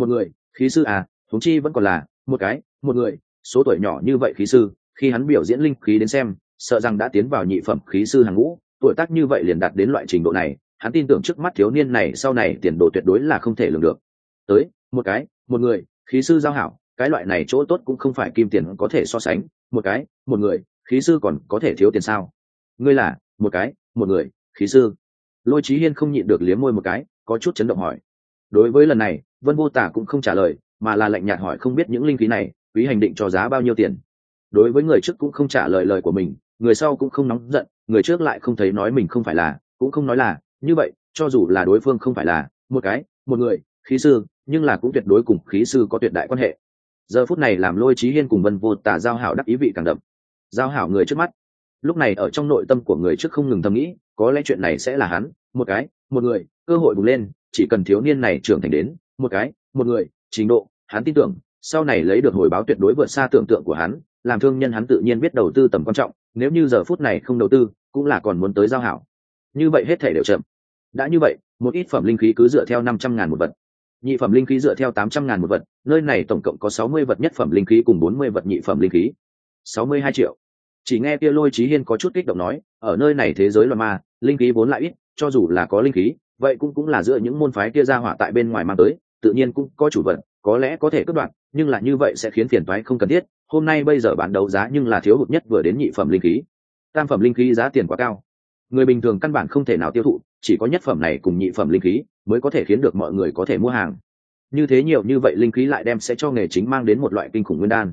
Khí sư à, huống chi vẫn còn là một người, số tuổi nhỏ như vậy khí sư, khi hắn biểu diễn linh khí đến xem, sợ rằng đã tiến vào nhị phẩm khí sư hàng ngũ, tuổi tác như vậy liền đạt đến loại trình độ này, hắn tin tưởng trước mắt thiếu niên này sau này tiền đồ tuyệt đối là không thể lường được. Tới, một người, khí sư giao hảo, cái loại này chỗ tốt cũng không phải kim tiền có thể so sánh, một người, khí sư còn có thể thiếu tiền sao? Ngươi là một người, khí sư. Lôi Chí Hiên không nhịn được liếm môi một cái, có chút chấn động hỏi. Đối với lần này, Vân Vô Tả cũng không trả lời, mà là lạnh nhạt hỏi không biết những linh khí này, quý hành định cho giá bao nhiêu tiền. Đối với người trước cũng không trả lời lời của mình, người sau cũng không nóng giận, người trước lại không thấy nói mình không phải là, cũng không nói là, như vậy, cho dù là đối phương không phải là một người, khí sư, nhưng là cũng tuyệt đối cùng khí sư có tuyệt đại quan hệ. Giờ phút này làm Lôi Chí Hiên cùng Vân Vô Tả giao hảo đắc ý vị càng đậm. Giao hảo người trước mắt. Lúc này ở trong nội tâm của người trước không ngừng thầm nghĩ, có lẽ chuyện này sẽ là hắn, một người, cơ hội bùng lên, chỉ cần thiếu niên này trưởng thành đến một người, trình độ, hắn tin tưởng, sau này lấy được hồi báo tuyệt đối vượt xa tưởng tượng của hắn, làm thương nhân hắn tự nhiên biết đầu tư tầm quan trọng, nếu như giờ phút này không đầu tư, cũng là còn muốn tới giao hảo. Như vậy hết thể đều chậm. Đã như vậy, một ít phẩm linh khí cứ dựa theo 500.000 một vật, nhị phẩm linh khí dựa theo 800.000 một vật, nơi này tổng cộng có 60 vật nhất phẩm linh khí cùng 40 vật nhị phẩm linh khí. 62 triệu. Chỉ nghe kia Lôi Chí Hiên có chút kích động nói, ở nơi này thế giới loạn ma, linh khí vốn lại ít, cho dù là có linh khí, vậy cũng là giữa những môn phái kia ra hỏa tại bên ngoài mang tới, tự nhiên cũng có chủ vật, có lẽ có thể cắt đoạn, nhưng là như vậy sẽ khiến phiền toái không cần thiết. Hôm nay bây giờ bán đấu giá nhưng là thiếu hụt nhất vừa đến nhị phẩm linh khí, tam phẩm linh khí giá tiền quá cao, người bình thường căn bản không thể nào tiêu thụ, chỉ có nhất phẩm này cùng nhị phẩm linh khí mới có thể khiến được mọi người có thể mua hàng. Như thế nhiều như vậy linh khí lại đem sẽ cho nghề chính mang đến một loại kinh khủng nguyên đan.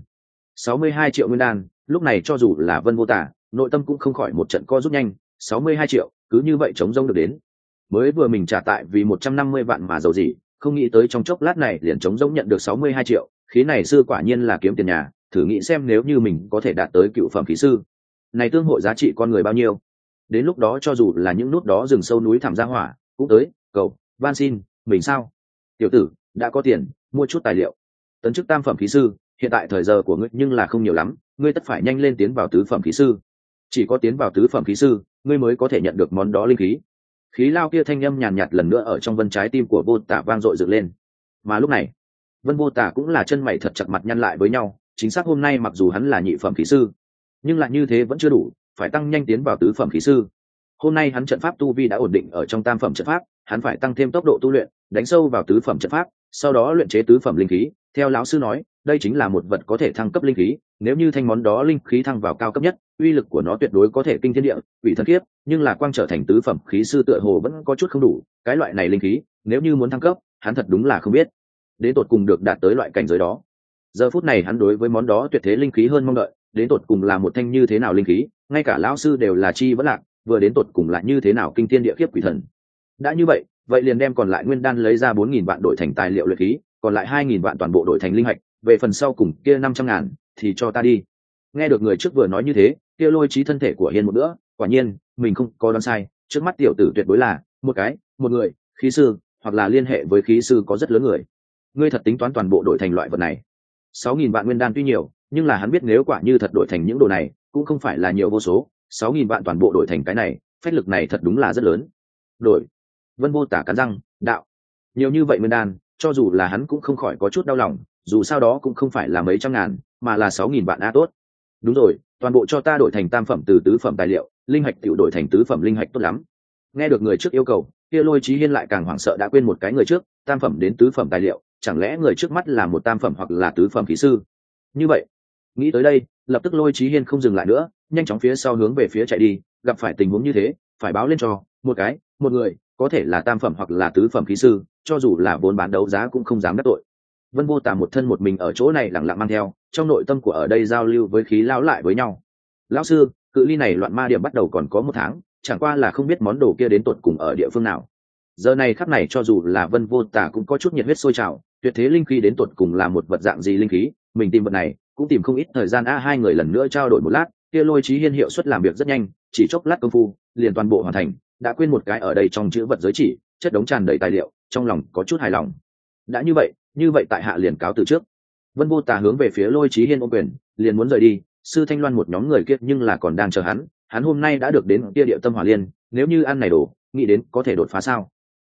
62 triệu nguyên đan, lúc này cho dù là Vân Vô Tả, nội tâm cũng không khỏi một trận co rút nhanh, 62 triệu, cứ như vậy chống rông được đến. Mới vừa mình trả tại vì 150 vạn mà giàu gì, không nghĩ tới trong chốc lát này liền chống rông nhận được 62 triệu, khí này sư quả nhiên là kiếm tiền nhà, thử nghĩ xem nếu như mình có thể đạt tới cựu phẩm khí sư. Này tương hội giá trị con người bao nhiêu? Đến lúc đó cho dù là những nút đó rừng sâu núi thẳm ra hỏa, cũng tới, cầu, van xin, mình sao? Tiểu tử, đã có tiền, mua chút tài liệu. Tấn chức tam phẩm khí sư, hiện tại thời giờ của ngươi nhưng là không nhiều lắm, ngươi tất phải nhanh lên tiến vào tứ phẩm khí sư. Chỉ có tiến vào tứ phẩm khí sư, ngươi mới có thể nhận được món đó linh khí. Khí lao kia thanh âm nhàn nhạt lần nữa ở trong vân trái tim của Vô Tả vang dội dựng lên. Mà lúc này, Vân Vô Tả cũng là chân mày thật chặt mặt nhăn lại với nhau, chính xác hôm nay mặc dù hắn là nhị phẩm khí sư, nhưng lại như thế vẫn chưa đủ, phải tăng nhanh tiến vào tứ phẩm khí sư. Hôm nay hắn trận pháp tu vi đã ổn định ở trong tam phẩm trận pháp, hắn phải tăng thêm tốc độ tu luyện, đánh sâu vào tứ phẩm trận pháp, sau đó luyện chế tứ phẩm linh khí. Theo lão sư nói, đây chính là một vật có thể thăng cấp linh khí, nếu như thanh món đó linh khí thăng vào cao cấp nhất, uy lực của nó tuyệt đối có thể kinh thiên địa, quỷ thần kiếp, nhưng là quang trở thành tứ phẩm khí sư tựa hồ vẫn có chút không đủ, cái loại này linh khí, nếu như muốn thăng cấp, hắn thật đúng là không biết đến tột cùng được đạt tới loại cảnh giới đó. Giờ phút này hắn đối với món đó tuyệt thế linh khí hơn mong đợi, đến tột cùng là một thanh như thế nào linh khí, ngay cả lão sư đều là chi vẫn lạc, vừa đến tột cùng là như thế nào kinh thiên địa khiếp quỷ thần. Đã như vậy, vậy liền đem còn lại nguyên đan lấy ra 4.000 vạn đổi thành tài liệu luyện khí, còn lại 2.000 vạn toàn bộ đổi thành linh hạch, về phần sau cùng kia 500.000 thì cho ta đi. Nghe được người trước vừa nói như thế, kia Lôi Chí thân thể của Hiên một nữa, quả nhiên mình không có đoán sai, trước mắt tiểu tử tuyệt đối là một người, khí sư, hoặc là liên hệ với khí sư có rất lớn người. Ngươi thật tính toán toàn bộ đổi thành loại vật này? 6.000 vạn nguyên đan tuy nhiều, nhưng là hắn biết nếu quả như thật đổi thành những đồ này, cũng không phải là nhiều vô số, 6.000 vạn toàn bộ đổi thành cái này, phách lực này thật đúng là rất lớn. Đổi. Vân Vô Tả cắn răng, đạo. Nhiều như vậy nguyên đan, cho dù là hắn cũng không khỏi có chút đau lòng, dù sao đó cũng không phải là mấy trăm ngàn, mà là 6.000 vạn a tốt. Đúng rồi, toàn bộ cho ta đổi thành tam phẩm từ tứ phẩm tài liệu, linh hạch tiểu đổi thành tứ phẩm linh hạch tốt lắm. Nghe được người trước yêu cầu, kia Lôi Chí Hiên lại càng hoảng sợ đã quên một cái người trước, tam phẩm đến tứ phẩm tài liệu, chẳng lẽ người trước mắt là một tam phẩm hoặc là tứ phẩm khí sư? Như vậy, nghĩ tới đây, lập tức Lôi Chí Hiên không dừng lại nữa, nhanh chóng phía sau hướng về phía chạy đi, gặp phải tình huống như thế, phải báo lên cho một người, có thể là tam phẩm hoặc là tứ phẩm khí sư, cho dù là vốn bán đấu giá cũng không dám đắc tội. Vân Vô Tả một thân một mình ở chỗ này lặng lặng mang theo, trong nội tâm của ở đây giao lưu với khí lão lại với nhau. Lão sư, cự ly này loạn ma điểm bắt đầu còn có 1 tháng, chẳng qua là không biết món đồ kia đến tột cùng ở địa phương nào. Giờ này khắc này cho dù là Vân Vô Tả cũng có chút nhiệt huyết sôi trào, tuyệt thế linh khí đến tột cùng là một vật dạng gì linh khí, mình tìm vật này cũng tìm không ít thời gian. Hai người lần nữa trao đổi một lát, kia Lôi Chí Hiên hiệu suất làm việc rất nhanh, chỉ chốc lát công phu liền toàn bộ hoàn thành, đã quên một cái ở đây trong chữ vật giới chỉ, chất đống tràn đầy tài liệu, trong lòng có chút hài lòng. Đã như vậy tại hạ liền cáo từ trước. Vân Vô Tả hướng về phía Lôi Chí Hiên ôm quyền, liền muốn rời đi. Sư Thanh Loan một nhóm người kia nhưng là còn đang chờ hắn hôm nay đã được đến kia địa tâm hỏa liên, nếu như ăn này đồ, nghĩ đến có thể đột phá sao?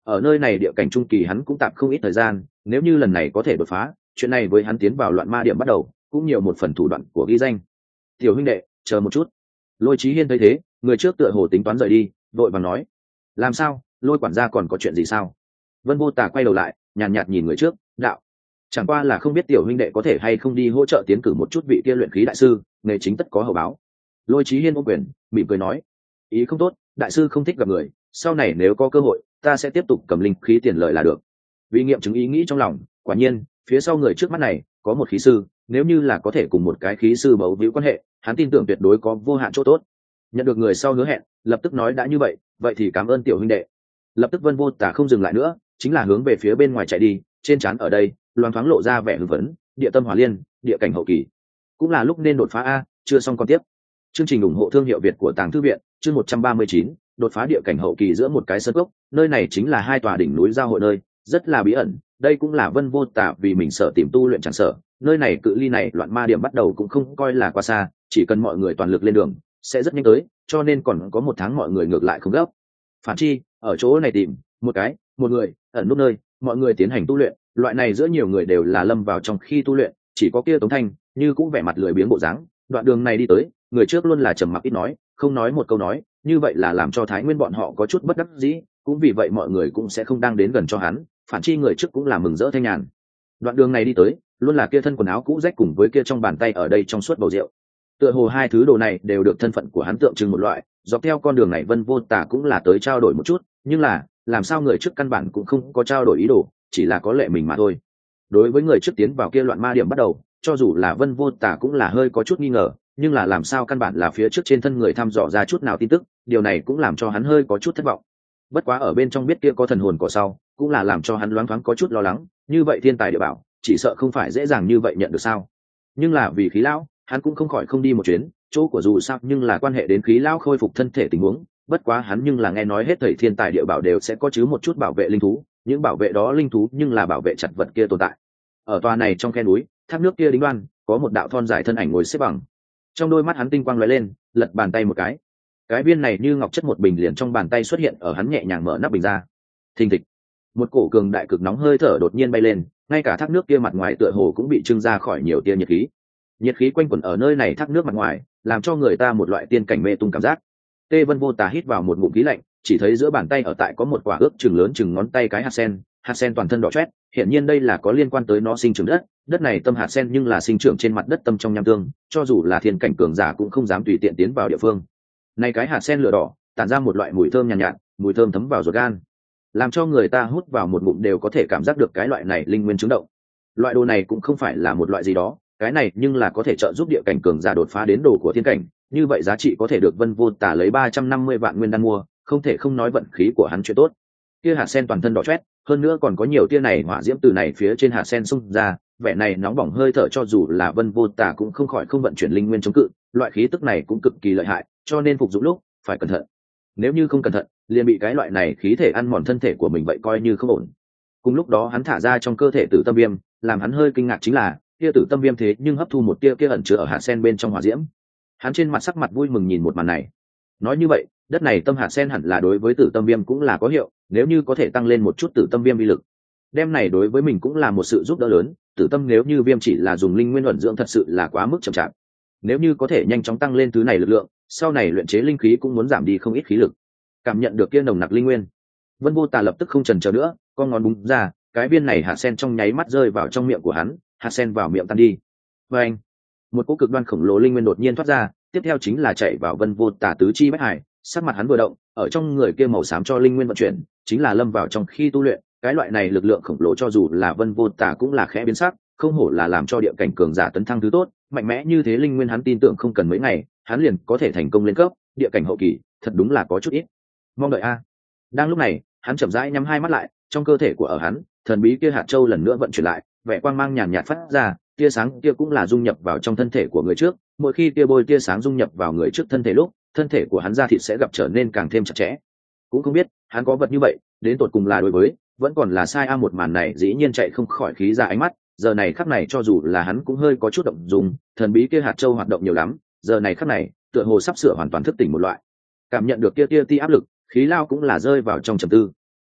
ở nơi này địa cảnh trung kỳ hắn cũng tạm không ít thời gian, nếu như lần này có thể đột phá, chuyện này với hắn tiến vào loạn ma điểm bắt đầu cũng nhiều một phần thủ đoạn của ghi danh. Tiểu huynh đệ, chờ một chút. Lôi Chí Hiên thấy thế, người trước tựa hồ tính toán rời đi, vội vàng nói: làm sao, Lôi quản gia còn có chuyện gì sao? Vân Vô Tà quay đầu lại, nhàn nhạt nhìn người trước, đạo: chẳng qua là không biết tiểu huynh đệ có thể hay không đi hỗ trợ tiến cử một chút vị kia luyện khí đại sư, nghề chính tất có hậu báo. Lôi Chí Hiên ôm quyền, mỉm cười nói: ý không tốt, đại sư không thích gặp người, sau này nếu có cơ hội ta sẽ tiếp tục cầm linh khí tiền lợi là được. Vì nghiệm chứng ý nghĩ trong lòng, quả nhiên phía sau người trước mắt này có một khí sư, nếu như là có thể cùng một cái khí sư bấu víu quan hệ, hắn tin tưởng tuyệt đối có vô hạn chỗ tốt. Nhận được người sau hứa hẹn, lập tức nói đã như vậy, vậy thì cảm ơn tiểu huynh đệ. Lập tức Vân Vô Tà không dừng lại nữa, chính là hướng về phía bên ngoài chạy đi, trên trán ở đây loáng thoáng lộ ra vẻ hưng phấn. Địa tâm hỏa liên, địa cảnh hậu kỳ, cũng là lúc nên đột phá a. Chưa xong còn tiếp. Chương trình ủng hộ thương hiệu Việt của Tàng Thư viện, chương 139, đột phá địa cảnh hậu kỳ giữa một cái sơn cốc. Nơi này chính là hai tòa đỉnh núi giao hội nơi, rất là bí ẩn. Đây cũng là Vân Vô Tà vì mình sở tìm tu luyện chẳng sở. Nơi này cự ly này loạn ma điểm bắt đầu cũng không coi là quá xa, chỉ cần mọi người toàn lực lên đường sẽ rất nhanh tới, cho nên còn có 1 tháng mọi người ngược lại không gấp. Phản chi ở chỗ này tìm một người ẩn núp nơi mọi người tiến hành tu luyện, loại này giữa nhiều người đều là lâm vào trong khi tu luyện, chỉ có kia Tống Thanh như cũng vẻ mặt lười biếng bộ dáng. Đoạn đường này đi tới, người trước luôn là trầm mặc ít nói, không nói một câu nói, như vậy là làm cho Thái Nguyên bọn họ có chút bất đắc dĩ, cũng vì vậy mọi người cũng sẽ không đang đến gần cho hắn. Phản chi người trước cũng là mừng rỡ thanh nhàn. Đoạn đường này đi tới, luôn là kia thân quần áo cũ rách cùng với kia trong bàn tay ở đây trong suốt bầu rượu, tựa hồ hai thứ đồ này đều được thân phận của hắn tượng trưng một loại. Dọc theo con đường này Vân Vô Tà cũng là tới trao đổi một chút, nhưng là làm sao người trước căn bản cũng không có trao đổi ý đồ, chỉ là có lệ mình mà thôi. Đối với người trước tiến vào kia loạn ma điểm bắt đầu, cho dù là Vân Vô Tà cũng là hơi có chút nghi ngờ, nhưng là làm sao căn bản là phía trước trên thân người thăm dò ra chút nào tin tức, điều này cũng làm cho hắn hơi có chút thất vọng. Bất quá ở bên trong biết kia có thần hồn cỏ sau, cũng là làm cho hắn loáng thoáng có chút lo lắng, như vậy thiên tài địa bảo chỉ sợ không phải dễ dàng như vậy nhận được sao. Nhưng là vì khí lão, hắn cũng không khỏi không đi một chuyến, chỗ của dù sao nhưng là quan hệ đến khí lão khôi phục thân thể tình huống. Bất quá hắn nhưng là nghe nói hết thảy thiên tài địa bảo đều sẽ có chứ một chút bảo vệ linh thú, những bảo vệ đó linh thú nhưng là bảo vệ chặt vật kia tồn tại. Ở tòa này trong khe núi, thác nước kia đính đoan, có một đạo thon dài thân ảnh ngồi xếp bằng. Trong đôi mắt hắn tinh quang lóe lên, lật bàn tay một cái viên này như ngọc chất một bình liền trong bàn tay xuất hiện ở hắn, nhẹ nhàng mở nắp bình ra. Thình thịch, một cổ cường đại cực nóng hơi thở đột nhiên bay lên, ngay cả thác nước kia mặt ngoài tựa hồ cũng bị trưng ra khỏi nhiều tia nhiệt khí quanh quẩn ở nơi này thác nước mặt ngoài, làm cho người ta một loại tiên cảnh mê tung cảm giác. Tê Vân Vô Tà hít vào một ngụm khí lạnh, chỉ thấy giữa bàn tay ở tại có một quả ước chừng lớn chừng ngón tay cái hạt sen toàn thân đỏ chót, hiện nhiên đây là có liên quan tới nó sinh trưởng đất này tâm hạt sen nhưng là sinh trưởng trên mặt đất tâm trong nham tương, cho dù là thiên cảnh cường giả cũng không dám tùy tiện tiến vào địa phương. Này cái hạt sen lửa đỏ tản ra một loại mùi thơm nhàn nhạt, mùi thơm thấm vào ruột gan, làm cho người ta hút vào một ngụm đều có thể cảm giác được cái loại này linh nguyên chứng động. Loại đồ này cũng không phải là một loại gì đó, cái này nhưng là có thể trợ giúp địa cảnh cường giả đột phá đến đồ của thiên cảnh, như vậy giá trị có thể được Vân Vô Tà lấy 350 vạn nguyên đan mua, không thể không nói vận khí của hắn chuyện tốt. Kia hạt sen toàn thân đỏ chót, hơn nữa còn có nhiều tia này hỏa diễm từ này phía trên hạt sen xung ra, vẻ này nóng bỏng hơi thở cho dù là Vân Vô Tà cũng không khỏi không vận chuyển linh nguyên chống cự, loại khí tức này cũng cực kỳ lợi hại, cho nên phục dụng lúc phải cẩn thận. Nếu như không cẩn thận, liền bị cái loại này khí thể ăn mòn thân thể của mình vậy coi như không ổn. Cùng lúc đó hắn thả ra trong cơ thể tử tâm viêm, làm hắn hơi kinh ngạc chính là tia tử tâm viêm thế nhưng hấp thu một tia kia ẩn chứa ở hạt sen bên trong hỏa diễm. Hắn trên mặt sắc mặt vui mừng nhìn một màn này. Nói như vậy, đất này tâm hạt sen hẳn là đối với tử tâm viêm cũng là có hiệu, nếu như có thể tăng lên một chút tử tâm viêm uy lực, đem này đối với mình cũng là một sự giúp đỡ lớn. Tử tâm nếu như viêm chỉ là dùng linh nguyên ẩn dưỡng thật sự là quá mức chậm chạp, nếu như có thể nhanh chóng tăng lên thứ này lực lượng, sau này luyện chế linh khí cũng muốn giảm đi không ít khí lực. Cảm nhận được kia nồng nặc linh nguyên, Vân Vô Tà lập tức không chần chờ nữa, con ngón búng ra, cái viên này hạt sen trong nháy mắt rơi vào trong miệng của hắn, hạt sen vào miệng tan đi. Và anh, một cỗ cực đoan khổng lồ linh nguyên đột nhiên thoát ra, tiếp theo chính là chạy vào Vân Vô Tà tứ chi bách hải. Sắc mặt hắn vừa động, ở trong người kia màu xám cho linh nguyên vận chuyển, chính là lâm vào trong khi tu luyện. Cái loại này lực lượng khổng lồ cho dù là Vân Vô Tà cũng là khẽ biến sắc, không hổ là làm cho địa cảnh cường giả tấn thăng thứ tốt, mạnh mẽ như thế linh nguyên hắn tin tưởng không cần mấy ngày, hắn liền có thể thành công lên cấp địa cảnh hậu kỳ, thật đúng là có chút ít. Mong đợi a. Đang lúc này, hắn chậm rãi nhắm hai mắt lại, trong cơ thể của ở hắn, thần bí kia hạt châu lần nữa vận chuyển lại, vẻ quang mang nhàn nhạt phát ra, tia sáng kia cũng là dung nhập vào trong thân thể của người trước, mỗi khi tia bôi tia sáng dung nhập vào người trước thân thể lúc, thân thể của hắn da thịt sẽ gặp trở nên càng thêm chặt chẽ. Cũng không biết hắn có vật như vậy đến tột cùng là đối với vẫn còn là sai a. Một màn này dĩ nhiên chạy không khỏi khí ra ánh mắt, giờ này khắc này cho dù là hắn cũng hơi có chút động dung, thần bí kia hạt châu hoạt động nhiều lắm, giờ này khắc này tựa hồ sắp sửa hoàn toàn thức tỉnh một loại. Cảm nhận được kia tia ti áp lực, khí lao cũng là rơi vào trong trầm tư.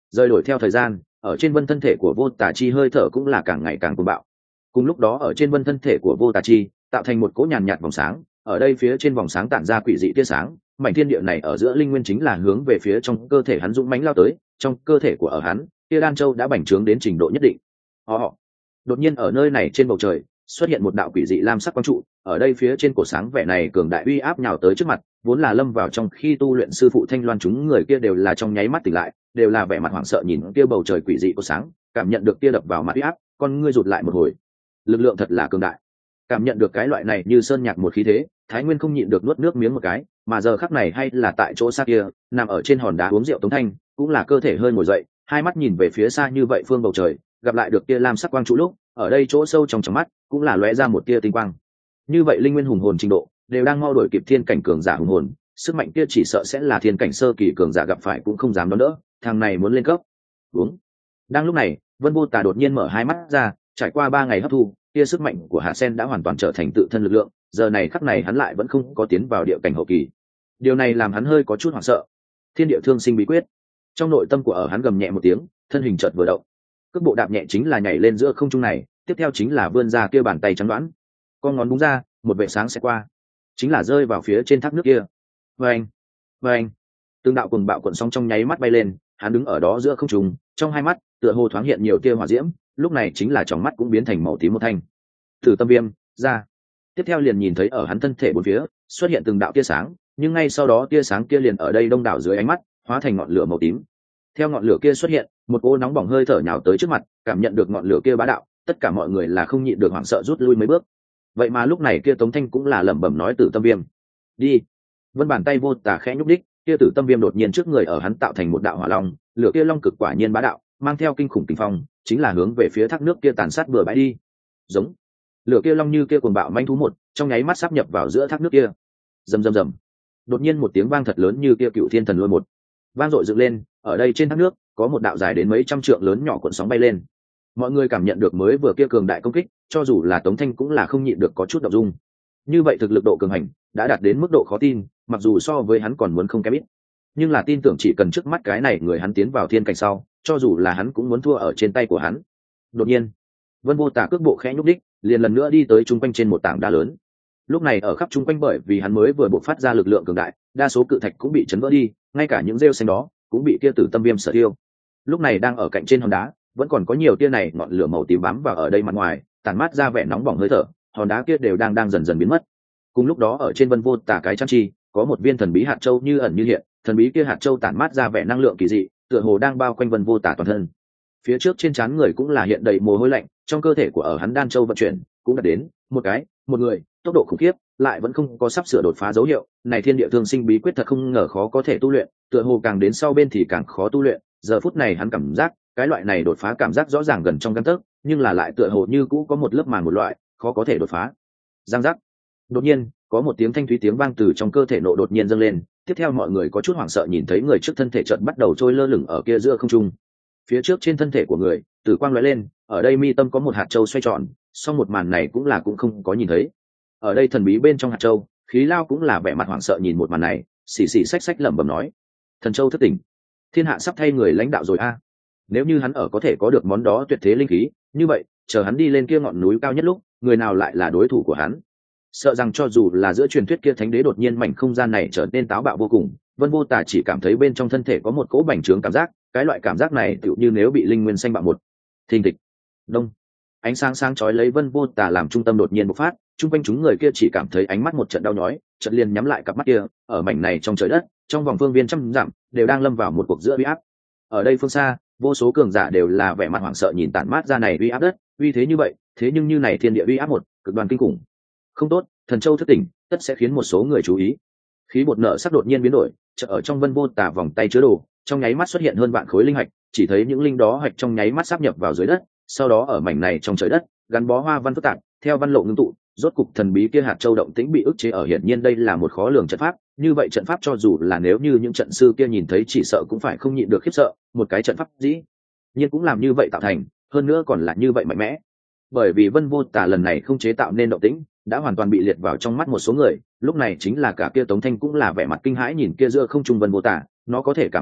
rời đổi theo thời gian, ở trên vân thân thể của vô tà chi hơi thở cũng là càng ngày càng cuồng bạo. Cùng lúc đó ở trên vân thân thể của vô tà chi tạo thành một cỗ nhàn nhạt vòng sáng, ở đây phía trên vòng sáng tản ra quỷ dị tia sáng, mảnh thiên địa này ở giữa linh nguyên chính là hướng về phía trong cơ thể hắn dũng mãnh lao tới, trong cơ thể của ở hắn, tia đan châu đã bành trướng đến trình độ nhất định. Họ đột nhiên ở nơi này trên bầu trời xuất hiện một đạo quỷ dị lam sắc quang trụ, ở đây phía trên cổ sáng vẻ này cường đại uy áp nhào tới trước mặt, vốn là lâm vào trong khi tu luyện sư phụ Thanh Loan chúng người kia đều là trong nháy mắt tỉnh lại, đều là vẻ mặt hoảng sợ nhìn kia bầu trời quỷ dị cổ sáng, cảm nhận được kia đập vào mặt uy áp, con ngươi rụt lại một hồi. Lực lượng thật là cường đại. Cảm nhận được cái loại này như sơn nhạc một khí thế, Thái Nguyên không nhịn được nuốt nước miếng một cái, mà giờ khắc này hay là tại chỗ xa kia, nằm ở trên hòn đá uống rượu Tống Thanh, cũng là cơ thể hơi ngồi dậy, hai mắt nhìn về phía xa như vậy phương bầu trời, gặp lại được kia lam sắc quang trụ lúc, ở đây chỗ sâu trong mắt cũng là lóe ra một tia tinh quang. Như vậy linh nguyên hùng hồn trình độ đều đang mau đuổi kịp thiên cảnh cường giả hùng hồn, sức mạnh kia chỉ sợ sẽ là thiên cảnh sơ kỳ cường giả gặp phải cũng không dám đón đỡ, thằng này muốn lên cấp. Uống. Đang lúc này, Vân Vô Tà đột nhiên mở hai mắt ra, trải qua 3 ngày hấp thu, kia sức mạnh của Hạ Sen đã hoàn toàn trở thành tự thân lực lượng, giờ này khắc này hắn lại vẫn không có tiến vào địa cảnh hậu kỳ. Điều này làm hắn hơi có chút hoảng sợ. Thiên địa thương sinh bí quyết. Trong nội tâm của ở hắn gầm nhẹ một tiếng, thân hình chợt vừa động. Cước bộ đạp nhẹ chính là nhảy lên giữa không trung này, tiếp theo chính là vươn ra kia bàn tay trắng đoán, con ngón búng ra, một vệ sáng sẽ qua, chính là rơi vào phía trên thác nước kia. Vâng, vâng, từng đạo cuồng bạo cuộn sóng trong nháy mắt bay lên, hắn đứng ở đó giữa không trung, trong hai mắt tựa hồ thoáng hiện nhiều tia hỏa diễm, lúc này chính là tròng mắt cũng biến thành màu tím một thanh. Thử tâm viêm ra, tiếp theo liền nhìn thấy ở hắn thân thể bốn phía xuất hiện từng đạo tia sáng, nhưng ngay sau đó tia sáng kia liền ở đây đông đảo dưới ánh mắt hóa thành ngọn lửa màu tím. Theo ngọn lửa kia xuất hiện, một cô nóng bỏng hơi thở nhào tới trước mặt, cảm nhận được ngọn lửa kia bá đạo, tất cả mọi người là không nhịn được hoảng sợ rút lui mấy bước. Vậy mà lúc này kia Tống Thanh cũng là lẩm bẩm nói Tử Tâm Viêm. Đi. Vân bàn tay vô tà khẽ nhúc đích, kia Tử Tâm Viêm đột nhiên trước người ở hắn tạo thành một đạo hỏa long, lửa kia long cực quả nhiên bá đạo, mang theo kinh khủng kình phong, chính là hướng về phía thác nước kia tàn sát bừa bãi đi. Giống. Lửa kia long như kia cuồng bạo manh thú một, trong nháy mắt sáp nhập vào giữa thác nước kia. Rầm rầm rầm. Đột nhiên một tiếng vang thật lớn như kia Cựu Thiên Thần Lôi một. Vang dội dựng lên, ở đây trên thác nước có một đạo dài đến mấy trăm trượng lớn nhỏ cuộn sóng bay lên. Mọi người cảm nhận được mới vừa kia cường đại công kích, cho dù là Tống Thanh cũng là không nhịn được có chút động dung. Như vậy thực lực độ cường hành đã đạt đến mức độ khó tin, mặc dù so với hắn còn muốn không kém ít, nhưng là tin tưởng chỉ cần trước mắt cái này người hắn tiến vào thiên cảnh sau, cho dù là hắn cũng muốn thua ở trên tay của hắn. Đột nhiên, Vân Vô Tà cước bộ khẽ nhúc đích, liền lần nữa đi tới trung quanh trên một tảng đá lớn. Lúc này ở khắp trung quanh bởi vì hắn mới vừa bộc phát ra lực lượng cường đại, đa số cự thạch cũng bị chấn vỡ đi, ngay cả những rêu xanh đó cũng bị kia Tử Tâm Viêm sở tiêu. Lúc này đang ở cạnh trên hòn đá, vẫn còn có nhiều tia này ngọn lửa màu tím bám vào ở đây mặt ngoài, tản mát ra vẻ nóng bỏng hơi thở, hòn đá kia đều đang dần dần biến mất. Cùng lúc đó ở trên Vân Vô Tà cái trang chi, có một viên thần bí hạt châu như ẩn như hiện, thần bí kia hạt châu tản mát ra vẻ năng lượng kỳ dị, tựa hồ đang bao quanh Vân Vô Tà toàn thân. Phía trước trên trán người cũng là hiện đầy mồ hôi lạnh, trong cơ thể của ở hắn đan châu vận chuyển cũng đã đến một người tốc độ khủng khiếp, lại vẫn không có sắp sửa đột phá dấu hiệu. Này thiên địa thương sinh bí quyết thật không ngờ khó có thể tu luyện, tựa hồ càng đến sau bên thì càng khó tu luyện. Giờ phút này hắn cảm giác cái loại này đột phá cảm giác rõ ràng gần trong gang tấc, nhưng là lại tựa hồ như cũ có một lớp màng một loại khó có thể đột phá. Giang giác. Đột nhiên có một tiếng thanh thúy tiếng vang từ trong cơ thể nộ đột nhiên dâng lên, tiếp theo mọi người có chút hoảng sợ nhìn thấy người trước thân thể chợt bắt đầu trôi lơ lửng ở kia giữa không trung. Phía trước trên thân thể của người tử quang lóe lên, ở đây mi tâm có một hạt châu xoay tròn, song một màn này cũng không có nhìn thấy. Ở đây thần bí bên trong hạt châu, Khí Lao cũng là vẻ mặt hoảng sợ nhìn một màn này, xì xì xách xách lẩm bẩm nói: thần châu thất tỉnh, thiên hạ sắp thay người lãnh đạo rồi a. Nếu như hắn ở có thể có được món đó tuyệt thế linh khí, như vậy chờ hắn đi lên kia ngọn núi cao nhất lúc, người nào lại là đối thủ của hắn? Sợ rằng cho dù là giữa truyền thuyết kia thánh đế đột nhiên mảnh không gian này trở nên táo bạo vô cùng, Vân Vô Tà chỉ cảm thấy bên trong thân thể có một cỗ bành trướng cảm giác, cái loại cảm giác này tựu như nếu bị linh nguyên xanh bạo một. Thình thịch. Đông. Ánh sáng sáng chói lấy Vân Vô Tà làm trung tâm đột nhiên bộc phát, chung quanh chúng người kia chỉ cảm thấy ánh mắt một trận đau nhói, chợt liền nhắm lại cặp mắt kia, ở mảnh này trong trời đất, trong vòng phương viên trăm dặm, đều đang lâm vào một cuộc giữa uy áp. Ở đây phương xa, vô số cường giả đều là vẻ mặt hoảng sợ nhìn tản mát ra này uy áp đất, uy thế như vậy, thế nhưng như này thiên địa uy áp một, cực đoan kinh khủng. Không tốt, thần châu thất tỉnh, tất sẽ khiến một số người chú ý. Khí bột nợ sắc đột nhiên biến đổi, chợt ở trong Vân Vô Tà vòng tay chứa đồ, trong nháy mắt xuất hiện hơn vạn khối linh hạch, chỉ thấy những linh đó hạch trong nháy mắt sáp nhập vào dưới đất, sau đó ở mảnh này trong trời đất, gắn bó hoa văn phức tạp, theo văn lộ ngưng tụ, rốt cục thần bí kia hạt châu động tĩnh bị ức chế ở, hiển nhiên đây là một khó lường trận pháp, như vậy trận pháp cho dù là nếu như những trận sư kia nhìn thấy chỉ sợ cũng phải không nhịn được khiếp sợ, một cái trận pháp dĩ nhiên cũng làm như vậy tạo thành, hơn nữa còn là như vậy mạnh mẽ. Bởi vì Vân Vô Tà lần này không chế tạo nên động tĩnh, đã hoàn toàn bị liệt vào trong mắt một số người, lúc này chính là cả kia Tống Thanh cũng là vẻ mặt kinh hãi nhìn kia giữa không trung Vân Vô Tà, nó có thể cảm nhận được,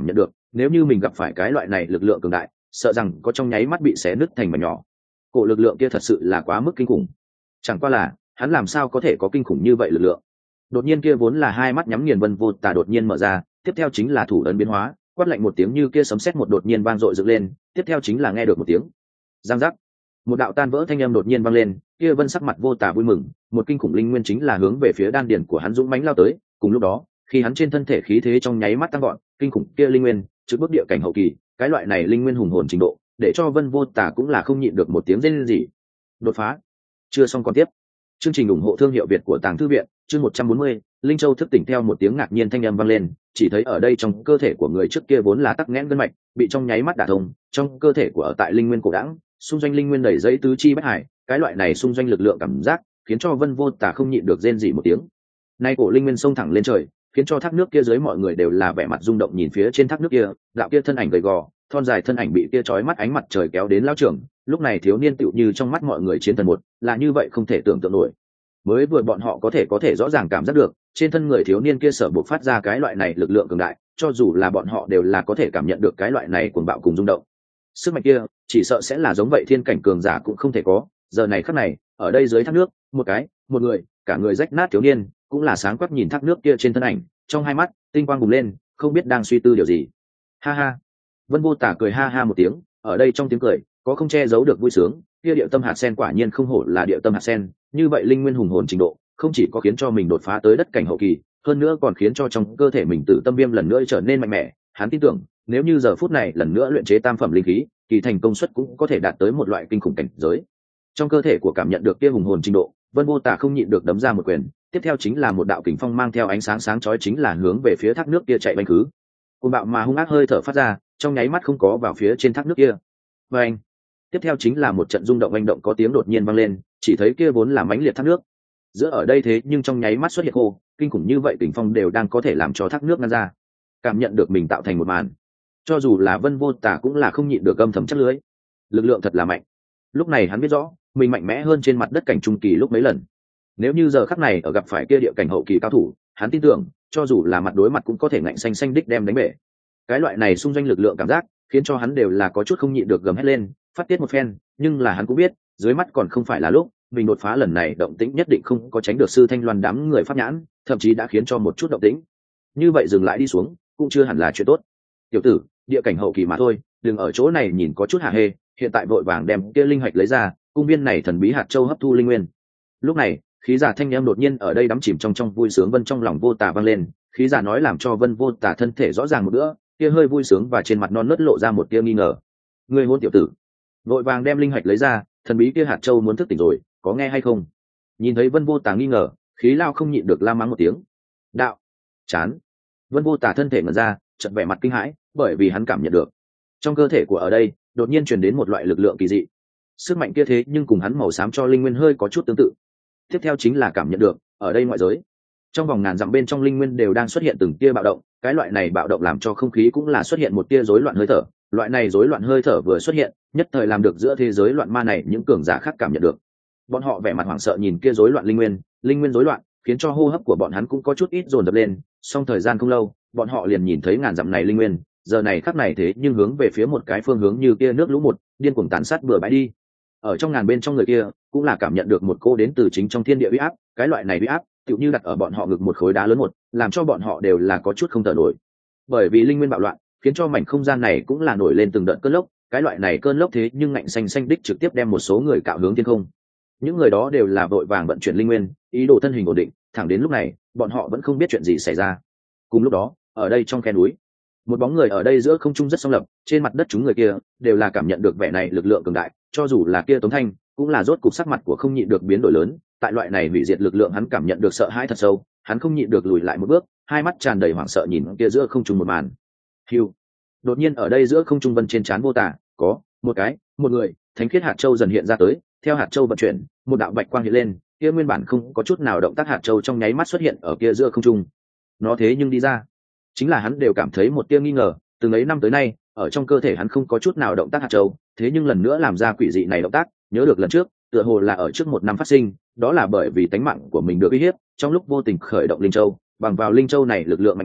nếu như mình gặp phải cái loại này lực lượng cường đại, sợ rằng có trong nháy mắt bị xé nứt thành mảnh nhỏ. Cổ lực lượng kia thật sự là quá mức kinh khủng. Chẳng qua là hắn làm sao có thể có kinh khủng như vậy lực lượng. Đột nhiên kia vốn là hai mắt nhắm nghiền Vân Vô Tà đột nhiên mở ra, tiếp theo chính là thủ ấn biến hóa, quát lạnh một tiếng như kia sấm sét một đột nhiên vang dội dựng lên, tiếp theo chính là nghe được một tiếng giang giác, một đạo tan vỡ thanh âm đột nhiên vang lên. Kia Vân sắc mặt Vô Tà vui mừng, một kinh khủng linh nguyên chính là hướng về phía đan điền của hắn dũng mãnh lao tới. Cùng lúc đó, khi hắn trên thân thể khí thế trong nháy mắt tăng gọn, kinh khủng kia linh nguyên trước bước địa cảnh hậu kỳ, cái loại này linh nguyên hùng hồn trình độ, để cho Vân Vô Tà cũng là không nhịn được một tiếng rên rỉ. Đột phá. Chưa xong còn tiếp. Chương trình ủng hộ thương hiệu Việt của Tàng Thư viện, chương 140, Linh Châu thức tỉnh theo một tiếng ngạc nhiên thanh âm vang lên, chỉ thấy ở đây trong cơ thể của người trước kia vốn là tắc nghẽn gân mạch, bị trong nháy mắt đả thông, trong cơ thể của ở tại linh nguyên cổ đãng, xung doanh linh nguyên đẩy dãy tứ chi bách hải, cái loại này xung doanh lực lượng cảm giác, khiến cho Vân Vô Tà không nhịn được rên rỉ một tiếng. Nay cổ linh nguyên xông thẳng lên trời, khiến cho thác nước kia dưới mọi người đều là vẻ mặt rung động nhìn phía trên thác nước kia, đạo kia thân ảnh gầy gò, thon dài thân ảnh bị kia chói mắt ánh mặt trời kéo đến lao trường, lúc này thiếu niên tựu như trong mắt mọi người chiến thần một, là như vậy không thể tưởng tượng nổi. Mới vừa bọn họ có thể rõ ràng cảm giác được, trên thân người thiếu niên kia sở buộc phát ra cái loại này lực lượng cường đại, cho dù là bọn họ đều là có thể cảm nhận được cái loại này cuồng bạo cùng rung động. Sức mạnh kia, chỉ sợ sẽ là giống vậy thiên cảnh cường giả cũng không thể có. Giờ này khắc này, ở đây dưới thác nước, một người, cả người rách nát thiếu niên, cũng là sáng quắc nhìn thác nước kia trên thân ảnh, trong hai mắt tinh quang bùng lên, không biết đang suy tư điều gì. Ha ha. Vân Vô Tà cười ha ha một tiếng, ở đây trong tiếng cười có không che giấu được vui sướng. Kia điệu tâm hạt sen quả nhiên không hổ là điệu tâm hạt sen, như vậy linh nguyên hùng hồn trình độ, không chỉ có khiến cho mình đột phá tới đất cảnh hậu kỳ, hơn nữa còn khiến cho trong cơ thể mình tử tâm viêm lần nữa trở nên mạnh mẽ. Hắn tin tưởng, nếu như giờ phút này lần nữa luyện chế tam phẩm linh khí, kỳ thành công suất cũng có thể đạt tới một loại kinh khủng cảnh giới. Trong cơ thể của cảm nhận được kia hùng hồn trình độ, Vân Vô Tà không nhịn được đấm ra một quyền, tiếp theo chính là một đạo kình phong mang theo ánh sáng sáng chói chính là hướng về phía thác nước kia chạy bành khứ. Cuồng bạo mà hung ác hơi thở phát ra, trong nháy mắt không có vào phía trên thác nước kia. Và anh, tiếp theo chính là một trận rung động oanh động có tiếng đột nhiên vang lên, chỉ thấy kia vốn là mãnh liệt thác nước, giữa ở đây thế nhưng trong nháy mắt xuất hiện khô, kinh khủng như vậy kình phong đều đang có thể làm cho thác nước ngăn ra. Cảm nhận được mình tạo thành một màn, cho dù là Vân Vô Tà cũng là không nhịn được âm thầm chắc lưới. Lực lượng thật là mạnh. Lúc này hắn biết rõ, mình mạnh mẽ hơn trên mặt đất cảnh trung kỳ lúc mấy lần. Nếu như giờ khắc này ở gặp phải kia địa cảnh hậu kỳ cao thủ, hắn tin tưởng, cho dù là mặt đối mặt cũng có thể ngạnh xanh xanh đích đem đánh bể. Cái loại này xung doanh lực lượng cảm giác, khiến cho hắn đều là có chút không nhịn được gầm hét lên, phát tiết một phen, nhưng là hắn cũng biết, dưới mắt còn không phải là lúc, mình đột phá lần này động tĩnh nhất định không có tránh được Sư Thanh Loan đám người pháp nhãn, thậm chí đã khiến cho một chút động tĩnh. Như vậy dừng lại đi xuống, cũng chưa hẳn là chuyện tốt. Tiểu tử, địa cảnh hậu kỳ mà thôi, đừng ở chỗ này nhìn có chút hả hê, hiện tại vội vàng đem kia linh hạch lấy ra, cung viên này thần bí hạt châu hấp thu linh nguyên. Lúc này, khí giả thanh em đột nhiên ở đây đắm chìm trong vui sướng Vân trong lòng Vô Tà vang lên, khí giả nói làm cho Vân Vô Tà thân thể rõ ràng một bữa, kia hơi vui sướng và trên mặt non nớt lộ ra một tia nghi ngờ. Người hôn tiểu tử, vội vàng đem linh hạch lấy ra, thần bí kia hạt châu muốn thức tỉnh rồi, có nghe hay không? Nhìn thấy Vân Vô Tà nghi ngờ, khí lao không nhịn được la mắng một tiếng. Đạo, chán. Vân Vô Tà thân thể ngẩn ra, chợt vẻ mặt kinh hãi, bởi vì hắn cảm nhận được trong cơ thể của ở đây đột nhiên truyền đến một loại lực lượng kỳ dị. Sức mạnh kia thế nhưng cùng hắn màu xám cho linh nguyên hơi có chút tương tự. Tiếp theo chính là cảm nhận được ở đây ngoại giới, trong vòng ngàn dặm bên trong linh nguyên đều đang xuất hiện từng tia bạo động, cái loại này bạo động làm cho không khí cũng là xuất hiện một tia rối loạn hơi thở. Loại này rối loạn hơi thở vừa xuất hiện, nhất thời làm được giữa thế giới loạn ma này những cường giả khác cảm nhận được. Bọn họ vẻ mặt hoảng sợ nhìn kia rối loạn linh nguyên rối loạn, khiến cho hô hấp của bọn hắn cũng có chút ít dồn dập lên. Song thời gian không lâu, bọn họ liền nhìn thấy ngàn dặm này linh nguyên, giờ này khắc này thế nhưng hướng về phía một cái phương hướng như kia nước lũ một, điên cuồng tàn sát bừa bãi đi. Ở trong ngàn bên trong người kia, cũng là cảm nhận được một cô đến từ chính trong thiên địa uy áp, cái loại này uy áp, tựu như đặt ở bọn họ ngực một khối đá lớn một, làm cho bọn họ đều là có chút không thở nổi. Bởi vì linh nguyên bạo loạn, khiến cho mảnh không gian này cũng là nổi lên từng đợt cơn lốc, cái loại này cơn lốc thế nhưng ngạnh xanh xanh đích trực tiếp đem một số người cạo hướng thiên không. Những người đó đều là vội vàng vận chuyển linh nguyên, ý đồ thân hình ổn định, thẳng đến lúc này, bọn họ vẫn không biết chuyện gì xảy ra. Cùng lúc đó, ở đây trong khe núi, một bóng người ở đây giữa không trung rất song lập, trên mặt đất chúng người kia đều là cảm nhận được vẻ này lực lượng cường đại, cho dù là kia Tống Thanh, cũng là rốt cục sắc mặt của không nhịn được biến đổi lớn, tại loại này hủy diệt lực lượng hắn cảm nhận được sợ hãi thật sâu, hắn không nhịn được lùi lại một bước, hai mắt tràn đầy hoảng sợ nhìn kia giữa không trung một màn. Hưu. Đột nhiên ở đây giữa không trung vân trên trán Vô Tà, có một người, thánh khiết hạt châu dần hiện ra tới, theo hạt châu vận chuyển, một đạo bạch quang hiện lên, kia nguyên bản không có chút nào động tác hạt châu trong nháy mắt xuất hiện ở kia giữa không trung. Nó thế nhưng đi ra, chính là hắn đều cảm thấy một tia nghi ngờ, từng ấy năm tới nay, ở trong cơ thể hắn không có chút nào động tác hạt châu, thế nhưng lần nữa làm ra quỷ dị này động tác, nhớ được lần trước, tựa hồ là ở trước một năm phát sinh, đó là bởi vì tánh mạng của mình được uy hiếp, trong lúc vô tình khởi động linh châu, bằng vào linh châu này lực lượng mạnh mẽ,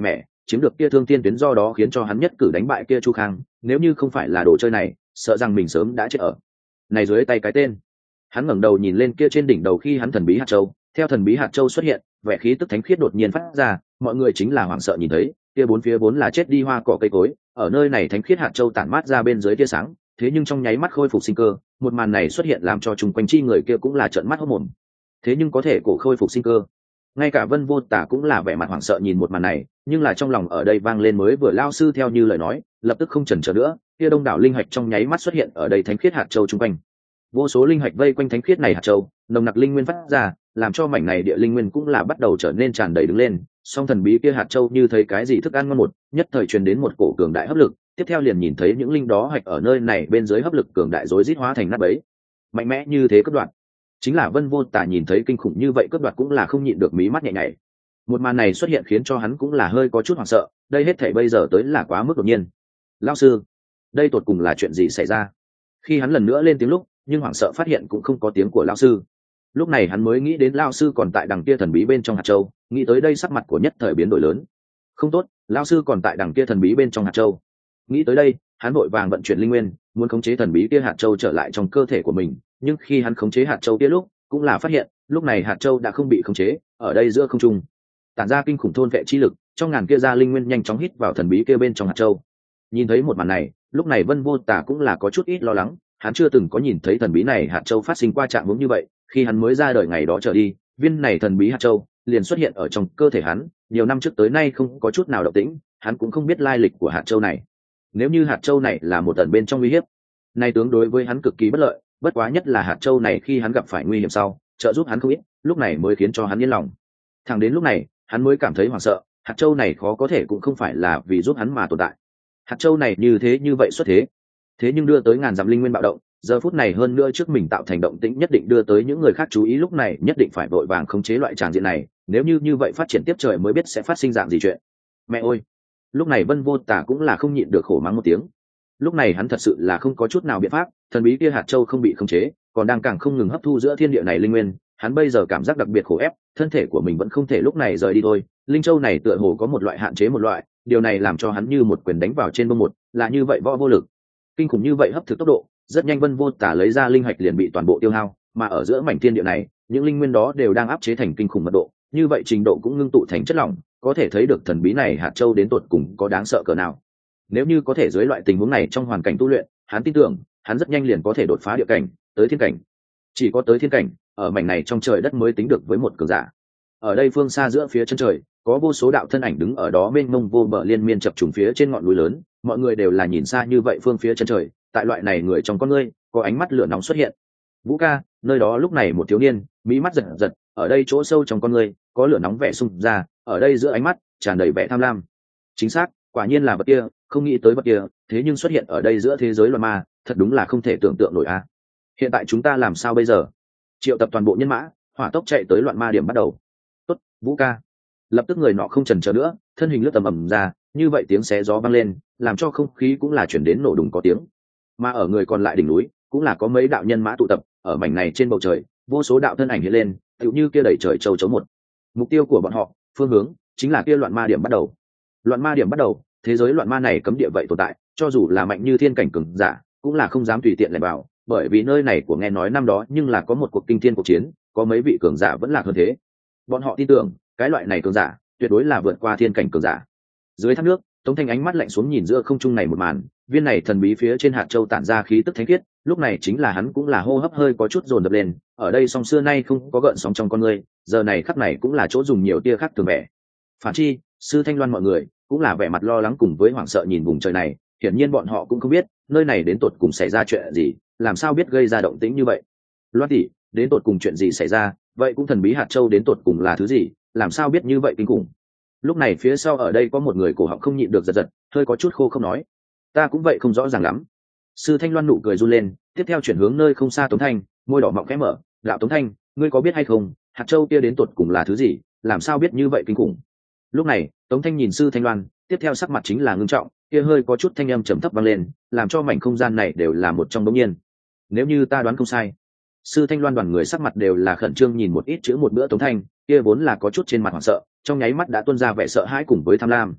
chiếm được kia thương tiên tuyến, do đó khiến cho hắn nhất cử đánh bại kia Chu Khang. Nếu như không phải là đồ chơi này, sợ rằng mình sớm đã chết ở này dưới tay cái tên. Hắn ngẩng đầu nhìn lên kia trên đỉnh đầu khi hắn thần bí hạt châu, theo thần bí hạt châu xuất hiện, vẻ khí tức thánh khiết đột nhiên phát ra, mọi người chính là hoảng sợ nhìn thấy kia bốn phía vốn là chết đi hoa cỏ cây cối, ở nơi này thánh khiết hạt châu tản mát ra bên dưới tia sáng, thế nhưng trong nháy mắt khôi phục sinh cơ. Một màn này xuất hiện làm cho chung quanh chi người kia cũng là trợn mắt hốt mồm. Thế nhưng có thể cổ khôi phục sinh cơ, ngay cả Vân Vô Tả cũng là vẻ mặt hoảng sợ nhìn một màn này, nhưng là trong lòng ở đây vang lên mới vừa lao sư theo như lời nói, lập tức không chần chờ nữa, kia đông đảo linh hạch trong nháy mắt xuất hiện ở đây thánh khiết hạt châu chung quanh. Vô số linh hạch vây quanh thánh khiết này hạt châu, nồng nặc linh nguyên phát ra, làm cho mảnh này địa linh nguyên cũng là bắt đầu trở nên tràn đầy đứng lên. Song thần bí kia hạt châu như thấy cái gì thức ăn ngon, một nhất thời truyền đến một cổ cường đại hấp lực, tiếp theo liền nhìn thấy những linh đó hạch ở nơi này bên dưới hấp lực cường đại rối rít hóa thành nát bấy. Mạnh mẽ như thế cướp đoạt, chính là Vân Vô Tả nhìn thấy kinh khủng như vậy cướp đoạt cũng là không nhịn được mí mắt nhẹ nhảy. Một màn này xuất hiện khiến cho hắn cũng là hơi có chút hoảng sợ, đây hết thảy bây giờ tới là quá mức đột nhiên. Lão sư, đây tột cùng là chuyện gì xảy ra? Khi hắn lần nữa lên tiếng lúc, nhưng hoảng sợ phát hiện cũng không có tiếng của lão sư. Lúc này hắn mới nghĩ đến lão sư còn tại đằng kia thần bí bên trong hạt châu, nghĩ tới đây sắc mặt của nhất thời biến đổi lớn. Không tốt, lão sư còn tại đằng kia thần bí bên trong hạt châu. Nghĩ tới đây, hắn vội vàng vận chuyển linh nguyên, muốn khống chế thần bí kia hạt châu trở lại trong cơ thể của mình, nhưng khi hắn khống chế hạt châu kia lúc, cũng là phát hiện, lúc này hạt châu đã không bị khống chế, ở đây giữa không trung, tản ra kinh khủng thôn vệ chi lực, trong ngàn kia ra linh nguyên nhanh chóng hít vào thần bí kia bên trong hạt châu. Nhìn thấy một màn này, lúc này Vân Vô Tả cũng là có chút ít lo lắng, hắn chưa từng có nhìn thấy thần bí này hạt châu phát sinh qua trạng huống như vậy, khi hắn mới ra đời ngày đó trở đi, viên này thần bí hạt châu liền xuất hiện ở trong cơ thể hắn, nhiều năm trước tới nay không có chút nào động tĩnh, hắn cũng không biết lai lịch của hạt châu này. Nếu như hạt châu này là một tần bên trong uy hiếp, nay tướng đối với hắn cực kỳ bất lợi, bất quá nhất là hạt châu này khi hắn gặp phải nguy hiểm sau, trợ giúp hắn không ít, lúc này mới khiến cho hắn yên lòng. Thẳng đến lúc này, hắn mới cảm thấy hoảng sợ, hạt châu này khó có thể cũng không phải là vì giúp hắn mà tồn tại. Hạt châu này như thế như vậy xuất thế nhưng đưa tới ngàn dặm linh nguyên bạo động, giờ phút này hơn nữa trước mình tạo thành động tĩnh nhất định đưa tới những người khác chú ý, lúc này nhất định phải vội vàng khống chế loại tràng diện này, nếu như vậy phát triển tiếp trời mới biết sẽ phát sinh dạng gì chuyện. Mẹ ơi! Lúc này Vân Vô Tả cũng là không nhịn được khổ mắng một tiếng. Lúc này hắn thật sự là không có chút nào biện pháp, thần bí kia hạt châu không bị khống chế, còn đang càng không ngừng hấp thu giữa thiên địa này linh nguyên, hắn bây giờ cảm giác đặc biệt khổ ép, thân thể của mình vẫn không thể lúc này rời đi thôi. Linh châu này tựa hồ có một loại hạn chế một loại, điều này làm cho hắn như một quyền đánh vào trên bông một, là như vậy võ vô lực. Kinh khủng như vậy hấp thực tốc độ, rất nhanh Vân Vô Tả lấy ra linh hạch liền bị toàn bộ tiêu hao, mà ở giữa mảnh thiên địa này, những linh nguyên đó đều đang áp chế thành kinh khủng mật độ, như vậy trình độ cũng ngưng tụ thành chất lỏng, có thể thấy được thần bí này hạt châu đến tột cùng có đáng sợ cỡ nào. Nếu như có thể dưới loại tình huống này trong hoàn cảnh tu luyện, hắn tin tưởng, hắn rất nhanh liền có thể đột phá địa cảnh, tới thiên cảnh. Chỉ có tới thiên cảnh, ở mảnh này trong trời đất mới tính được với một cường giả. Ở đây phương xa giữa phía chân trời, có vô số đạo thân ảnh đứng ở đó mênh mông vô bờ liên miên chập trùng phía trên ngọn núi lớn, mọi người đều là nhìn xa như vậy phương phía chân trời, tại loại này người trong con ngươi, có ánh mắt lửa nóng xuất hiện. Vũ ca, nơi đó lúc này một thiếu niên, mỹ mắt giật giật, ở đây chỗ sâu trong con ngươi, có lửa nóng vẻ xung ra, ở đây giữa ánh mắt tràn đầy vẻ tham lam. Chính xác, quả nhiên là vật kia, không nghĩ tới vật kia, thế nhưng xuất hiện ở đây giữa thế giới loạn ma, thật đúng là không thể tưởng tượng nổi a. Hiện tại chúng ta làm sao bây giờ? Triệu tập toàn bộ nhân mã, hỏa tốc chạy tới loạn ma điểm bắt đầu. Tốt, Vũ ca. Lập tức người nọ không chần chờ nữa, thân hình lướt tầm ầm ra, như vậy tiếng xé gió vang lên, làm cho không khí cũng là chuyển đến nổ đùng có tiếng. Mà ở người còn lại đỉnh núi, cũng là có mấy đạo nhân mã tụ tập, ở mảnh này trên bầu trời, vô số đạo thân ảnh hiện lên, tựu như kia đẩy trời châu chấu một. Mục tiêu của bọn họ, phương hướng chính là kia loạn ma điểm bắt đầu. Loạn ma điểm bắt đầu, thế giới loạn ma này cấm địa vậy tồn tại, cho dù là mạnh như thiên cảnh cường giả, cũng là không dám tùy tiện lẻn vào, bởi vì nơi này của nghe nói năm đó nhưng là có một cuộc kinh thiên cuộc chiến, có mấy vị cường giả vẫn lạc hơn thế. Bọn họ tin tưởng, cái loại này cường giả, tuyệt đối là vượt qua thiên cảnh cường giả. Dưới thác nước, Tống Thanh ánh mắt lạnh xuống nhìn giữa không trung này một màn, viên này thần bí phía trên hạt châu tản ra khí tức thánh khiết, lúc này chính là hắn cũng là hô hấp hơi có chút dồn dập lên, ở đây song xưa nay không có gợn sóng trong con người, giờ này khắc này cũng là chỗ dùng nhiều tia khác thường vẻ. Phản chi, sư Thanh Loan mọi người cũng là vẻ mặt lo lắng cùng với hoảng sợ nhìn vùng trời này, hiển nhiên bọn họ cũng không biết nơi này đến tột cùng xảy ra chuyện gì, làm sao biết gây ra động tĩnh như vậy. Loan tỷ, đến tột cùng chuyện gì xảy ra, vậy cũng thần bí hạt châu đến tột cùng là thứ gì, làm sao biết như vậy kinh khủng. Lúc này phía sau ở đây có một người cổ họng không nhịn được giật giật, hơi có chút khô không nói. Ta cũng vậy không rõ ràng lắm. Sư Thanh Loan nụ cười run lên, tiếp theo chuyển hướng nơi không xa Tống Thanh, môi đỏ mọng khẽ mở, đạo Tống Thanh, ngươi có biết hay không, hạt châu kia đến tột cùng là thứ gì, làm sao biết như vậy kinh khủng. Lúc này Tống Thanh nhìn Sư Thanh Loan, tiếp theo sắc mặt chính là ngưng trọng, kia hơi có chút thanh âm trầm thấp vang lên, làm cho mảnh không gian này đều là một trong đống nhiên. Nếu như ta đoán không sai, Sư Thanh Loan đoàn người sắc mặt đều là khẩn trương nhìn một ít chữ một bữa Tống Thanh, kia vốn là có chút trên mặt hoảng sợ, trong nháy mắt đã tuôn ra vẻ sợ hãi cùng với tham lam.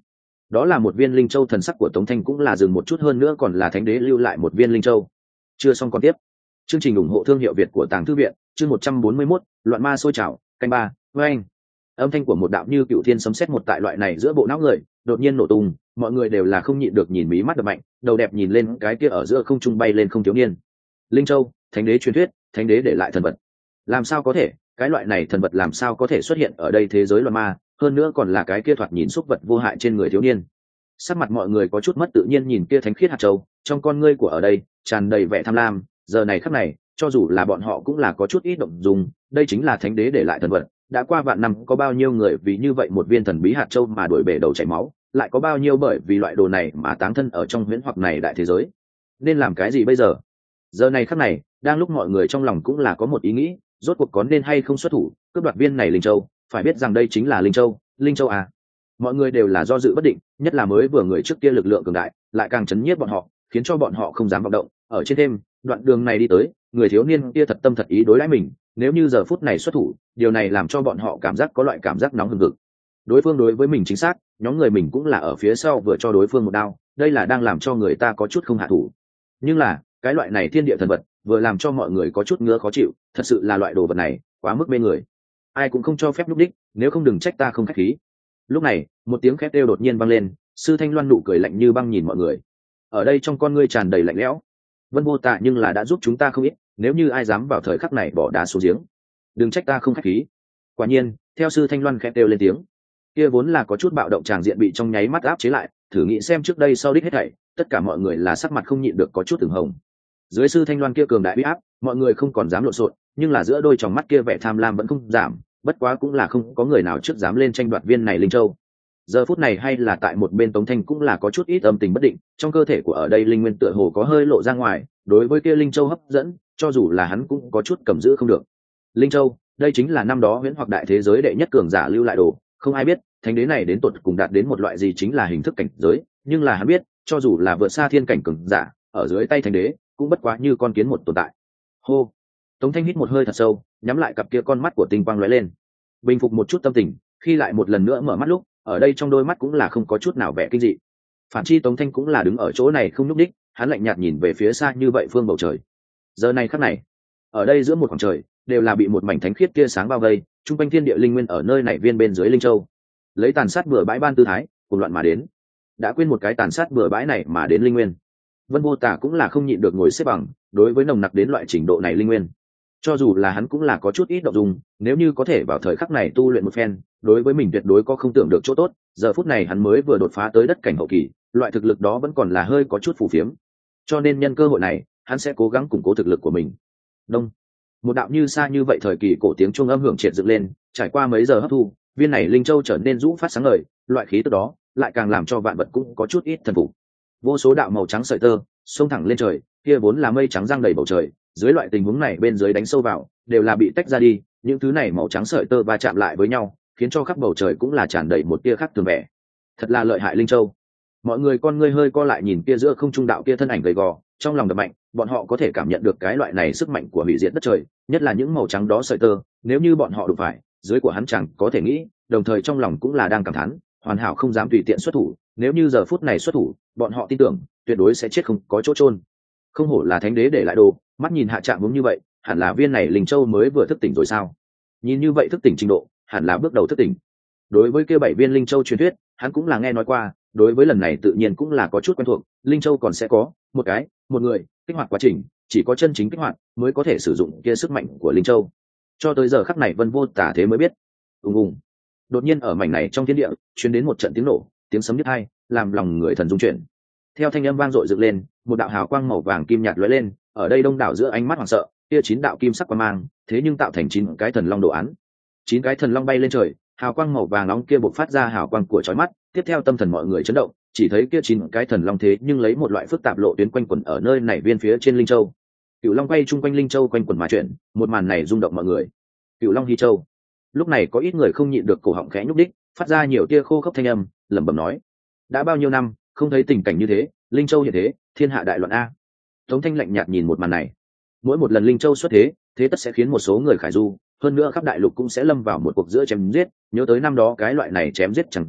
đó là một viên linh châu. Thần sắc của Tống Thanh cũng là dừng một chút, hơn nữa còn là thánh đế lưu lại một viên linh châu. Chưa xong còn tiếp. Chương trình ủng hộ thương hiệu Việt của Tàng Thư Viện, chương 141, loạn ma sôi trào, canh ba. Với anh, âm thanh của một đạo như cựu thiên sấm sét một tại loại này giữa bộ não người đột nhiên nổ tung, mọi người đều là không nhịn được nhìn mí mắt đập mạnh, đầu đẹp nhìn lên cái kia ở giữa không trung bay lên không thiếu niên. Linh châu, thánh đế truyền thuyết, thánh đế để lại thần vật. Làm sao có thể, cái loại này thần vật làm sao có thể xuất hiện ở đây thế giới loạn ma, hơn nữa còn là cái kia thoạt nhìn xúc vật vô hại trên người thiếu niên. Sắc mặt mọi người có chút mất tự nhiên nhìn kia thánh khiết hạt châu, trong con ngươi của ở đây tràn đầy vẻ tham lam. Giờ này khắc này, cho dù là bọn họ cũng là có chút ít động dung, đây chính là thánh đế để lại thần vật. Đã qua vạn năm, có bao nhiêu người vì như vậy một viên thần bí hạt châu mà đuổi bể đầu chảy máu, lại có bao nhiêu bởi vì loại đồ này mà táng thân ở trong huyễn hoặc này đại thế giới. Nên làm cái gì bây giờ? Giờ này khắc này, đang lúc mọi người trong lòng cũng là có một ý nghĩ, rốt cuộc có nên hay không xuất thủ cướp đoạt viên này linh châu. Phải biết rằng đây chính là linh châu à. Mọi người đều là do dự bất định, nhất là mới vừa người trước kia lực lượng cường đại lại càng chấn nhiếp bọn họ, khiến cho bọn họ không dám vọng động. Ở trên thêm đoạn đường này đi tới, người thiếu niên kia thật tâm thật ý đối đãi mình, nếu như giờ phút này xuất thủ, điều này làm cho bọn họ cảm giác có loại cảm giác nóng hừng hực. Đối phương đối với mình chính xác, nhóm người mình cũng là ở phía sau vừa cho đối phương một đao, đây là đang làm cho người ta có chút không hạ thủ. Nhưng là cái loại này thiên địa thần vật vừa làm cho mọi người có chút ngứa khó chịu, thật sự là loại đồ vật này quá mức mê người, ai cũng không cho phép lúc đích, nếu không đừng trách ta không khách khí. Lúc này một tiếng khét kêu đột nhiên vang lên, Sư Thanh Loan nụ cười lạnh như băng nhìn mọi người, ở đây trong con ngươi tràn đầy lạnh lẽo. Vân Vô Tạ nhưng là đã giúp chúng ta không ít, nếu như ai dám vào thời khắc này bỏ đá xuống giếng, đừng trách ta không khách khí. Quả nhiên theo Sư Thanh Loan khẽ kêu lên tiếng, kia vốn là có chút bạo động tràng diện bị trong nháy mắt áp chế lại. Thử nghĩ xem trước đây sau đích hết thảy, tất cả mọi người là sắc mặt không nhịn được có chút từng hồng. Dưới Sư Thanh Loan kia cường đại uy áp, mọi người không còn dám lộn xộn, nhưng là giữa đôi tròng mắt kia vẻ tham lam vẫn không giảm. Bất quá cũng là không có người nào trước dám lên tranh đoạt viên này linh châu. Giờ phút này hay là tại một bên Tống Thanh cũng là có chút ít âm tình bất định, trong cơ thể của ở đây linh nguyên tựa hồ có hơi lộ ra ngoài, đối với kia linh châu hấp dẫn, cho dù là hắn cũng có chút cầm giữ không được. Linh châu, đây chính là năm đó huyễn hoặc đại thế giới đệ nhất cường giả lưu lại đồ, không ai biết thánh đế này đến tột cùng đạt đến một loại gì chính là hình thức cảnh giới, nhưng là hắn biết, cho dù là vượt xa thiên cảnh cường giả, ở dưới tay thánh đế cũng bất quá như con kiến một tồn tại. Hô. Tống Thanh hít một hơi thật sâu, nhắm lại cặp kia con mắt của tinh quang lóe lên, bình phục một chút tâm tình, khi lại một lần nữa mở mắt lúc, ở đây trong đôi mắt cũng là không có chút nào vẻ kinh dị. Phản chi Tống Thanh cũng là đứng ở chỗ này không nhúc đích, hắn lạnh nhạt nhìn về phía xa như vậy phương bầu trời. Giờ này khắc này, ở đây giữa một khoảng trời đều là bị một mảnh thánh khiết kia sáng bao vây, trung quanh thiên địa linh nguyên ở nơi này viên bên dưới linh châu, lấy tàn sát bừa bãi ban tư thái cùng loạn mà đến. Đã quên một cái tàn sát bừa bãi này mà đến linh nguyên, Vân Vô Tả cũng là không nhịn được ngồi xếp bằng. Đối với nồng nặc đến loại trình độ này linh nguyên, cho dù là hắn cũng là có chút ít động dung, nếu như có thể vào thời khắc này tu luyện một phen, đối với mình tuyệt đối có không tưởng được chỗ tốt. Giờ phút này hắn mới vừa đột phá tới đất cảnh hậu kỳ, loại thực lực đó vẫn còn là hơi có chút phù phiếm, cho nên nhân cơ hội này hắn sẽ cố gắng củng cố thực lực của mình. Đông, một đạo như xa như vậy thời kỳ cổ tiếng chuông âm hưởng triệt dựng lên, trải qua mấy giờ hấp thu, viên này linh châu trở nên rũ phát sáng ngời, loại khí tức đó lại càng làm cho vạn vật cũng có chút ít thần phục. Vô số đạo màu trắng sợi tơ xông thẳng lên trời, kia vốn là mây trắng giăng đầy bầu trời, dưới loại tình huống này bên dưới đánh sâu vào đều là bị tách ra đi, những thứ này màu trắng sợi tơ va chạm lại với nhau, khiến cho khắp bầu trời cũng là tràn đầy một tia khác thường vẻ. Thật là lợi hại linh châu. Mọi người con ngươi hơi co lại nhìn kia giữa không trung đạo kia thân ảnh gầy gò, trong lòng đập mạnh, bọn họ có thể cảm nhận được cái loại này sức mạnh của hủy diệt đất trời, nhất là những màu trắng đó sợi tơ, nếu như bọn họ đụng phải, dưới của hắn chẳng có thể nghĩ, đồng thời trong lòng cũng là đang cảm thán, hoàn hảo không dám tùy tiện xuất thủ, nếu như giờ phút này xuất thủ, bọn họ tin tưởng tuyệt đối sẽ chết không có chỗ chôn. Không hổ là thánh đế để lại đồ, mắt nhìn hạ trạng giống như vậy, hẳn là viên này linh châu mới vừa thức tỉnh rồi sao? Nhìn như vậy thức tỉnh trình độ, hẳn là bước đầu thức tỉnh. Đối với kia 7 viên linh châu truyền thuyết, hắn cũng là nghe nói qua, đối với lần này tự nhiên cũng là có chút quen thuộc. Linh châu còn sẽ có một người kích hoạt quá trình, chỉ có chân chính kích hoạt mới có thể sử dụng kia sức mạnh của linh châu. Cho tới giờ khắc này Vân Vô Tả thế mới biết. Ùng ùng. Đột nhiên ở mảnh này trong thiên địa truyền đến một trận tiếng nổ, tiếng sấm nhức tai, làm lòng người thần rung chuyển. Theo thanh âm vang dội dựng lên, một đạo hào quang màu vàng kim nhạt lóe lên, ở đây đông đảo giữa ánh mắt hoảng sợ, kia 9 đạo kim sắc quang mang, thế nhưng tạo thành 9 cái thần long đồ án. 9 cái thần long bay lên trời, hào quang màu vàng nóng kia bộc phát ra hào quang của chói mắt, tiếp theo tâm thần mọi người chấn động, chỉ thấy kia 9 cái thần long thế nhưng lấy một loại phức tạp lộ tuyến quanh quẩn ở nơi này viên phía trên linh châu. Cửu long quay chung quanh linh châu quanh quẩn mà chuyển, một màn này rung động mọi người. Cửu long hy châu. Lúc này có ít người không nhịn được cổ họng khẽ nhúc đích, phát ra nhiều tia khô khốc thanh âm, lẩm bẩm nói: đã bao nhiêu năm không thấy tình cảnh như thế, linh châu hiện thế, thiên hạ đại loạn a. Tống Thanh lạnh nhạt nhìn một màn này. Mỗi một lần linh châu xuất thế, thế tất sẽ khiến một số người khải du, hơn nữa khắp đại lục cũng sẽ lâm vào một cuộc giữa chém giết. Nhớ tới năm đó cái loại này chém giết chẳng diện,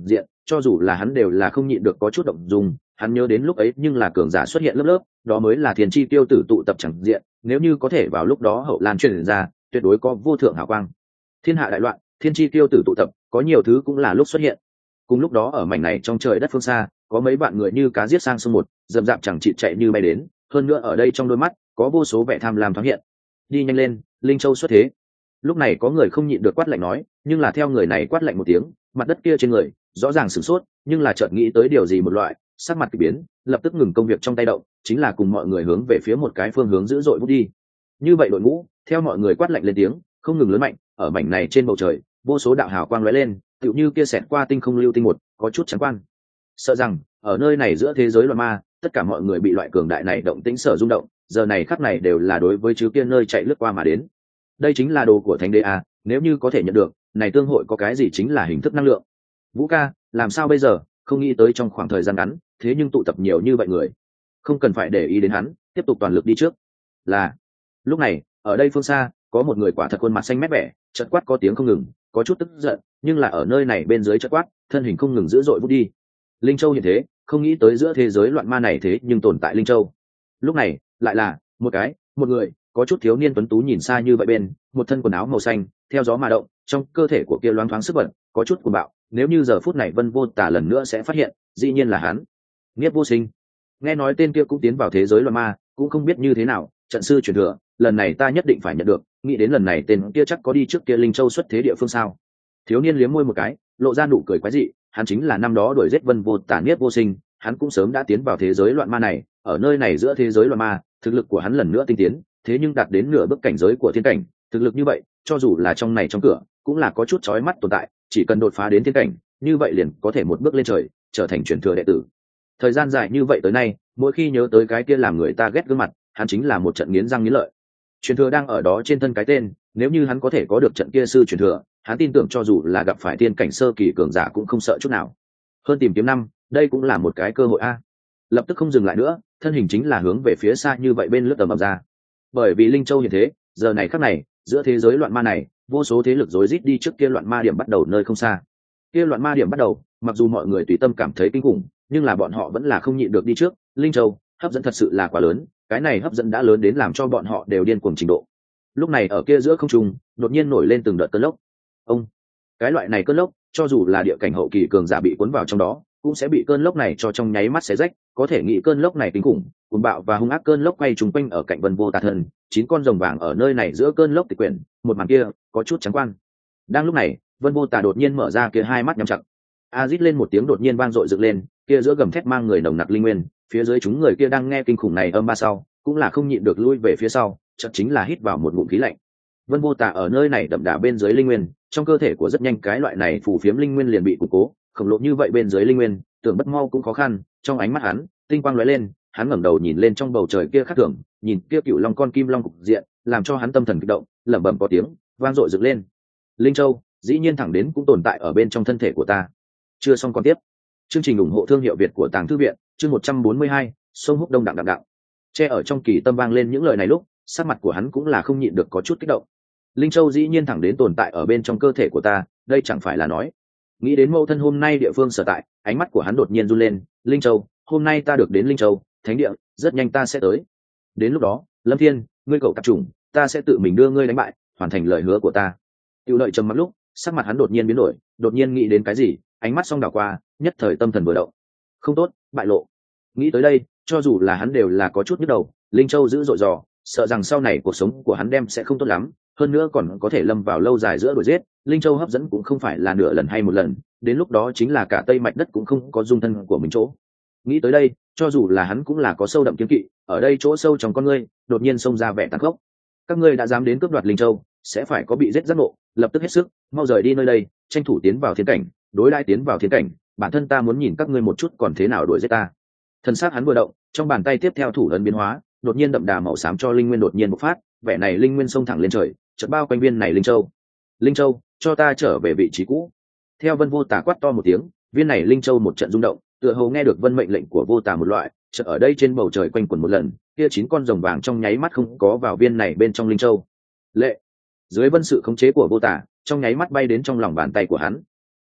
cho dù là hắn đều là không nhịn được có chút động dung. Hắn nhớ đến lúc ấy nhưng là cường giả xuất hiện lớp lớp, đó mới là thiên chi tiêu tử tụ tập chẳng diện, nếu như có thể vào lúc đó hậu lan truyền ra, tuyệt đối có vô thượng hào quang. Thiên hạ đại loạn, thiên chi tiêu tử tụ tập, có nhiều thứ cũng là lúc xuất hiện. Cùng lúc đó ở mảnh này trong trời đất phương xa, có mấy bạn người như cá giết sang sông một, dầm dạp chẳng chịt chạy như bay đến, hơn nữa ở đây trong đôi mắt có vô số vẻ tham lam thoáng hiện. Đi nhanh lên, Linh Châu xuất thế. Lúc này có người không nhịn được quát lạnh nói, nhưng là theo người này quát lạnh một tiếng, mặt đất kia trên người rõ ràng sửng sốt, nhưng là chợt nghĩ tới điều gì một loại, sắc mặt kỳ biến, lập tức ngừng công việc trong tay động, chính là cùng mọi người hướng về phía một cái phương hướng dữ dội vút đi. Như vậy đội ngũ theo mọi người quát lạnh lên tiếng, không ngừng lớn mạnh, ở mảnh này trên bầu trời vô số đạo hào quang lóe lên, tựu như kia xẹt qua tinh không lưu tinh một, có chút trắng quan. Sợ rằng ở nơi này giữa thế giới loạn ma, tất cả mọi người bị loại cường đại này động tĩnh sở rung động, giờ này khắc này đều là đối với chứ kia nơi chạy lướt qua mà đến. Đây chính là đồ của thánh đế a, nếu như có thể nhận được, này tương hội có cái gì chính là hình thức năng lượng. Vũ ca, làm sao bây giờ, không nghĩ tới trong khoảng thời gian ngắn, thế nhưng tụ tập nhiều như vậy người. Không cần phải để ý đến hắn, tiếp tục toàn lực đi trước. Là. Lúc này, ở đây phương xa, có một người quả thật khuôn mặt xanh mét vẻ, chợt quát có tiếng không ngừng, có chút tức giận, nhưng là ở nơi này bên dưới chợt quát, thân hình không ngừng dữ dội vút đi. Linh Châu hiện thế, không nghĩ tới giữa thế giới loạn ma này thế nhưng tồn tại Linh Châu. Lúc này, lại là một người, có chút thiếu niên tuấn tú nhìn xa như vậy bên, một thân quần áo màu xanh, theo gió mà động, trong cơ thể của kia loáng thoáng sức bật, có chút cuồng bạo, nếu như giờ phút này Vân Vô Tà lần nữa sẽ phát hiện, dĩ nhiên là hắn. Niết Vô Sinh. Nghe nói tên kia cũng tiến vào thế giới loạn ma, cũng không biết như thế nào, trận sư truyền thừa, lần này ta nhất định phải nhận được, nghĩ đến lần này tên kia chắc có đi trước kia Linh Châu xuất thế địa phương sao. Thiếu niên liếm môi một cái, lộ ra nụ cười quái dị, hắn chính là năm đó đuổi giết Vân Vô Tà Niết Vô Sinh, hắn cũng sớm đã tiến vào thế giới loạn ma này, ở nơi này giữa thế giới loạn ma, thực lực của hắn lần nữa tinh tiến, thế nhưng đạt đến nửa bước cảnh giới của thiên cảnh, thực lực như vậy, cho dù là trong này trong cửa, cũng là có chút chói mắt tồn tại, chỉ cần đột phá đến thiên cảnh, như vậy liền có thể một bước lên trời, trở thành truyền thừa đệ tử. Thời gian dài như vậy tới nay, mỗi khi nhớ tới cái kia làm người ta ghét gương mặt, hắn chính là một trận nghiến răng nghiến lợi. Truyền thừa đang ở đó trên thân cái tên, nếu như hắn có thể có được trận kia sư truyền thừa, hắn tin tưởng cho dù là gặp phải thiên cảnh sơ kỳ cường giả cũng không sợ chút nào. Hơn tìm kiếm năm, đây cũng là một cái cơ hội a. Lập tức không dừng lại nữa, thân hình chính là hướng về phía xa như vậy bên lướt tầm ầm ra. Bởi vì Linh Châu hiện thế, giờ này khắc này, giữa thế giới loạn ma này, vô số thế lực rối rít đi trước kia loạn ma điểm bắt đầu nơi không xa. Kia loạn ma điểm bắt đầu, mặc dù mọi người tùy tâm cảm thấy kinh khủng, nhưng là bọn họ vẫn là không nhịn được đi trước. Linh Châu hấp dẫn thật sự là quá lớn, cái này hấp dẫn đã lớn đến làm cho bọn họ đều điên cuồng trình độ. Lúc này ở kia giữa không trung, đột nhiên nổi lên từng đợt cơn lốc. Ông, cái loại này cơn lốc, cho dù là địa cảnh hậu kỳ cường giả bị cuốn vào trong đó, cũng sẽ bị cơn lốc này cho trong nháy mắt xé rách. Có thể nghĩ cơn lốc này kinh khủng, cuồng bạo và hung ác cơn lốc quay trùng quanh ở cạnh Vân Vô Tà thân, 9 con rồng vàng ở nơi này giữa cơn lốc tịch quyển, một màn kia có chút trắng quan. Đang lúc này, Vân Vô Tà đột nhiên mở ra kia hai mắt nhắm chặt. A rít lên một tiếng đột nhiên vang dội dựng lên, kia giữa gầm thét mang người nồng nặc linh nguyên, phía dưới chúng người kia đang nghe kinh khủng này âm ba sau, cũng là không nhịn được lui về phía sau, chợt chính là hít vào một ngụm khí lạnh. Vân Vô Tà ở nơi này đậm đà bên dưới linh nguyên, trong cơ thể của rất nhanh cái loại này phù phiếm linh nguyên liền bị củng cố, khổng lồ như vậy bên dưới linh nguyên, tưởng bất mau cũng khó khăn. Trong ánh mắt hắn, tinh quang lóe lên, hắn ngẩng đầu nhìn lên trong bầu trời kia khác thường, nhìn kia cựu long con kim long cục diện, làm cho hắn tâm thần kích động, lẩm bẩm có tiếng, vang dội dựng lên. Linh Châu, dĩ nhiên thẳng đến cũng tồn tại ở bên trong thân thể của ta. Chưa xong còn tiếp. Chương trình ủng hộ thương hiệu Việt của Tàng Thư viện, chương 142, sông húc đông đặng đặng đặng. Che ở trong kỳ tâm vang lên những lời này lúc, sắc mặt của hắn cũng là không nhịn được có chút kích động. Linh Châu dĩ nhiên thẳng đến tồn tại ở bên trong cơ thể của ta, đây chẳng phải là nói. Nghĩ đến mẫu thân hôm nay địa phương sở tại, ánh mắt của hắn đột nhiên run lên. Linh Châu, hôm nay ta được đến Linh Châu, thánh địa, rất nhanh ta sẽ tới. Đến lúc đó, Lâm Thiên, ngươi cậu tạp chủng, ta sẽ tự mình đưa ngươi đánh bại, hoàn thành lời hứa của ta. Tiêu Lợi trầm mặc lúc, sắc mặt hắn đột nhiên biến đổi, đột nhiên nghĩ đến cái gì, ánh mắt song đảo qua, nhất thời tâm thần vừa động. Không tốt, bại lộ. Nghĩ tới đây, cho dù là hắn đều là có chút nhức đầu. Linh Châu giữ dội dò, sợ rằng sau này cuộc sống của hắn đem sẽ không tốt lắm, hơn nữa còn có thể lâm vào lâu dài giữa đuổi giết. Linh Châu hấp dẫn cũng không phải là nửa lần hay một lần, đến lúc đó chính là cả Tây Mạch đất cũng không có dung thân của mình chỗ. Nghĩ tới đây, cho dù là hắn cũng là có sâu đậm kiếm kỵ, ở đây chỗ sâu trong con ngươi đột nhiên xông ra vẻ tàn khốc. Các ngươi đã dám đến cướp đoạt Linh Châu, sẽ phải có bị giết giác ngộ, lập tức hết sức mau rời đi nơi đây, tranh thủ tiến vào thiên cảnh. Đối đãi tiến vào thiên cảnh, bản thân ta muốn nhìn các ngươi một chút còn thế nào đuổi giết ta. Thân xác hắn vừa động, trong bàn tay tiếp theo thủ ấn biến hóa, đột nhiên đậm đà màu xám cho linh nguyên đột nhiên bộc phát, vẻ này linh nguyên xông thẳng lên trời, chợt bao quanh viên này Linh Châu. Linh Châu, cho ta trở về vị trí cũ. Theo Vân Vô Tà quát to một tiếng, viên này Linh Châu một trận rung động, tựa hồ nghe được vân mệnh lệnh của Vô Tà một loại, chợt ở đây trên bầu trời quanh quẩn một lần, kia 9 con rồng vàng trong nháy mắt không có vào viên này bên trong Linh Châu. Lệ, dưới vân sự khống chế của Vô Tà, trong nháy mắt bay đến trong lòng bàn tay của hắn.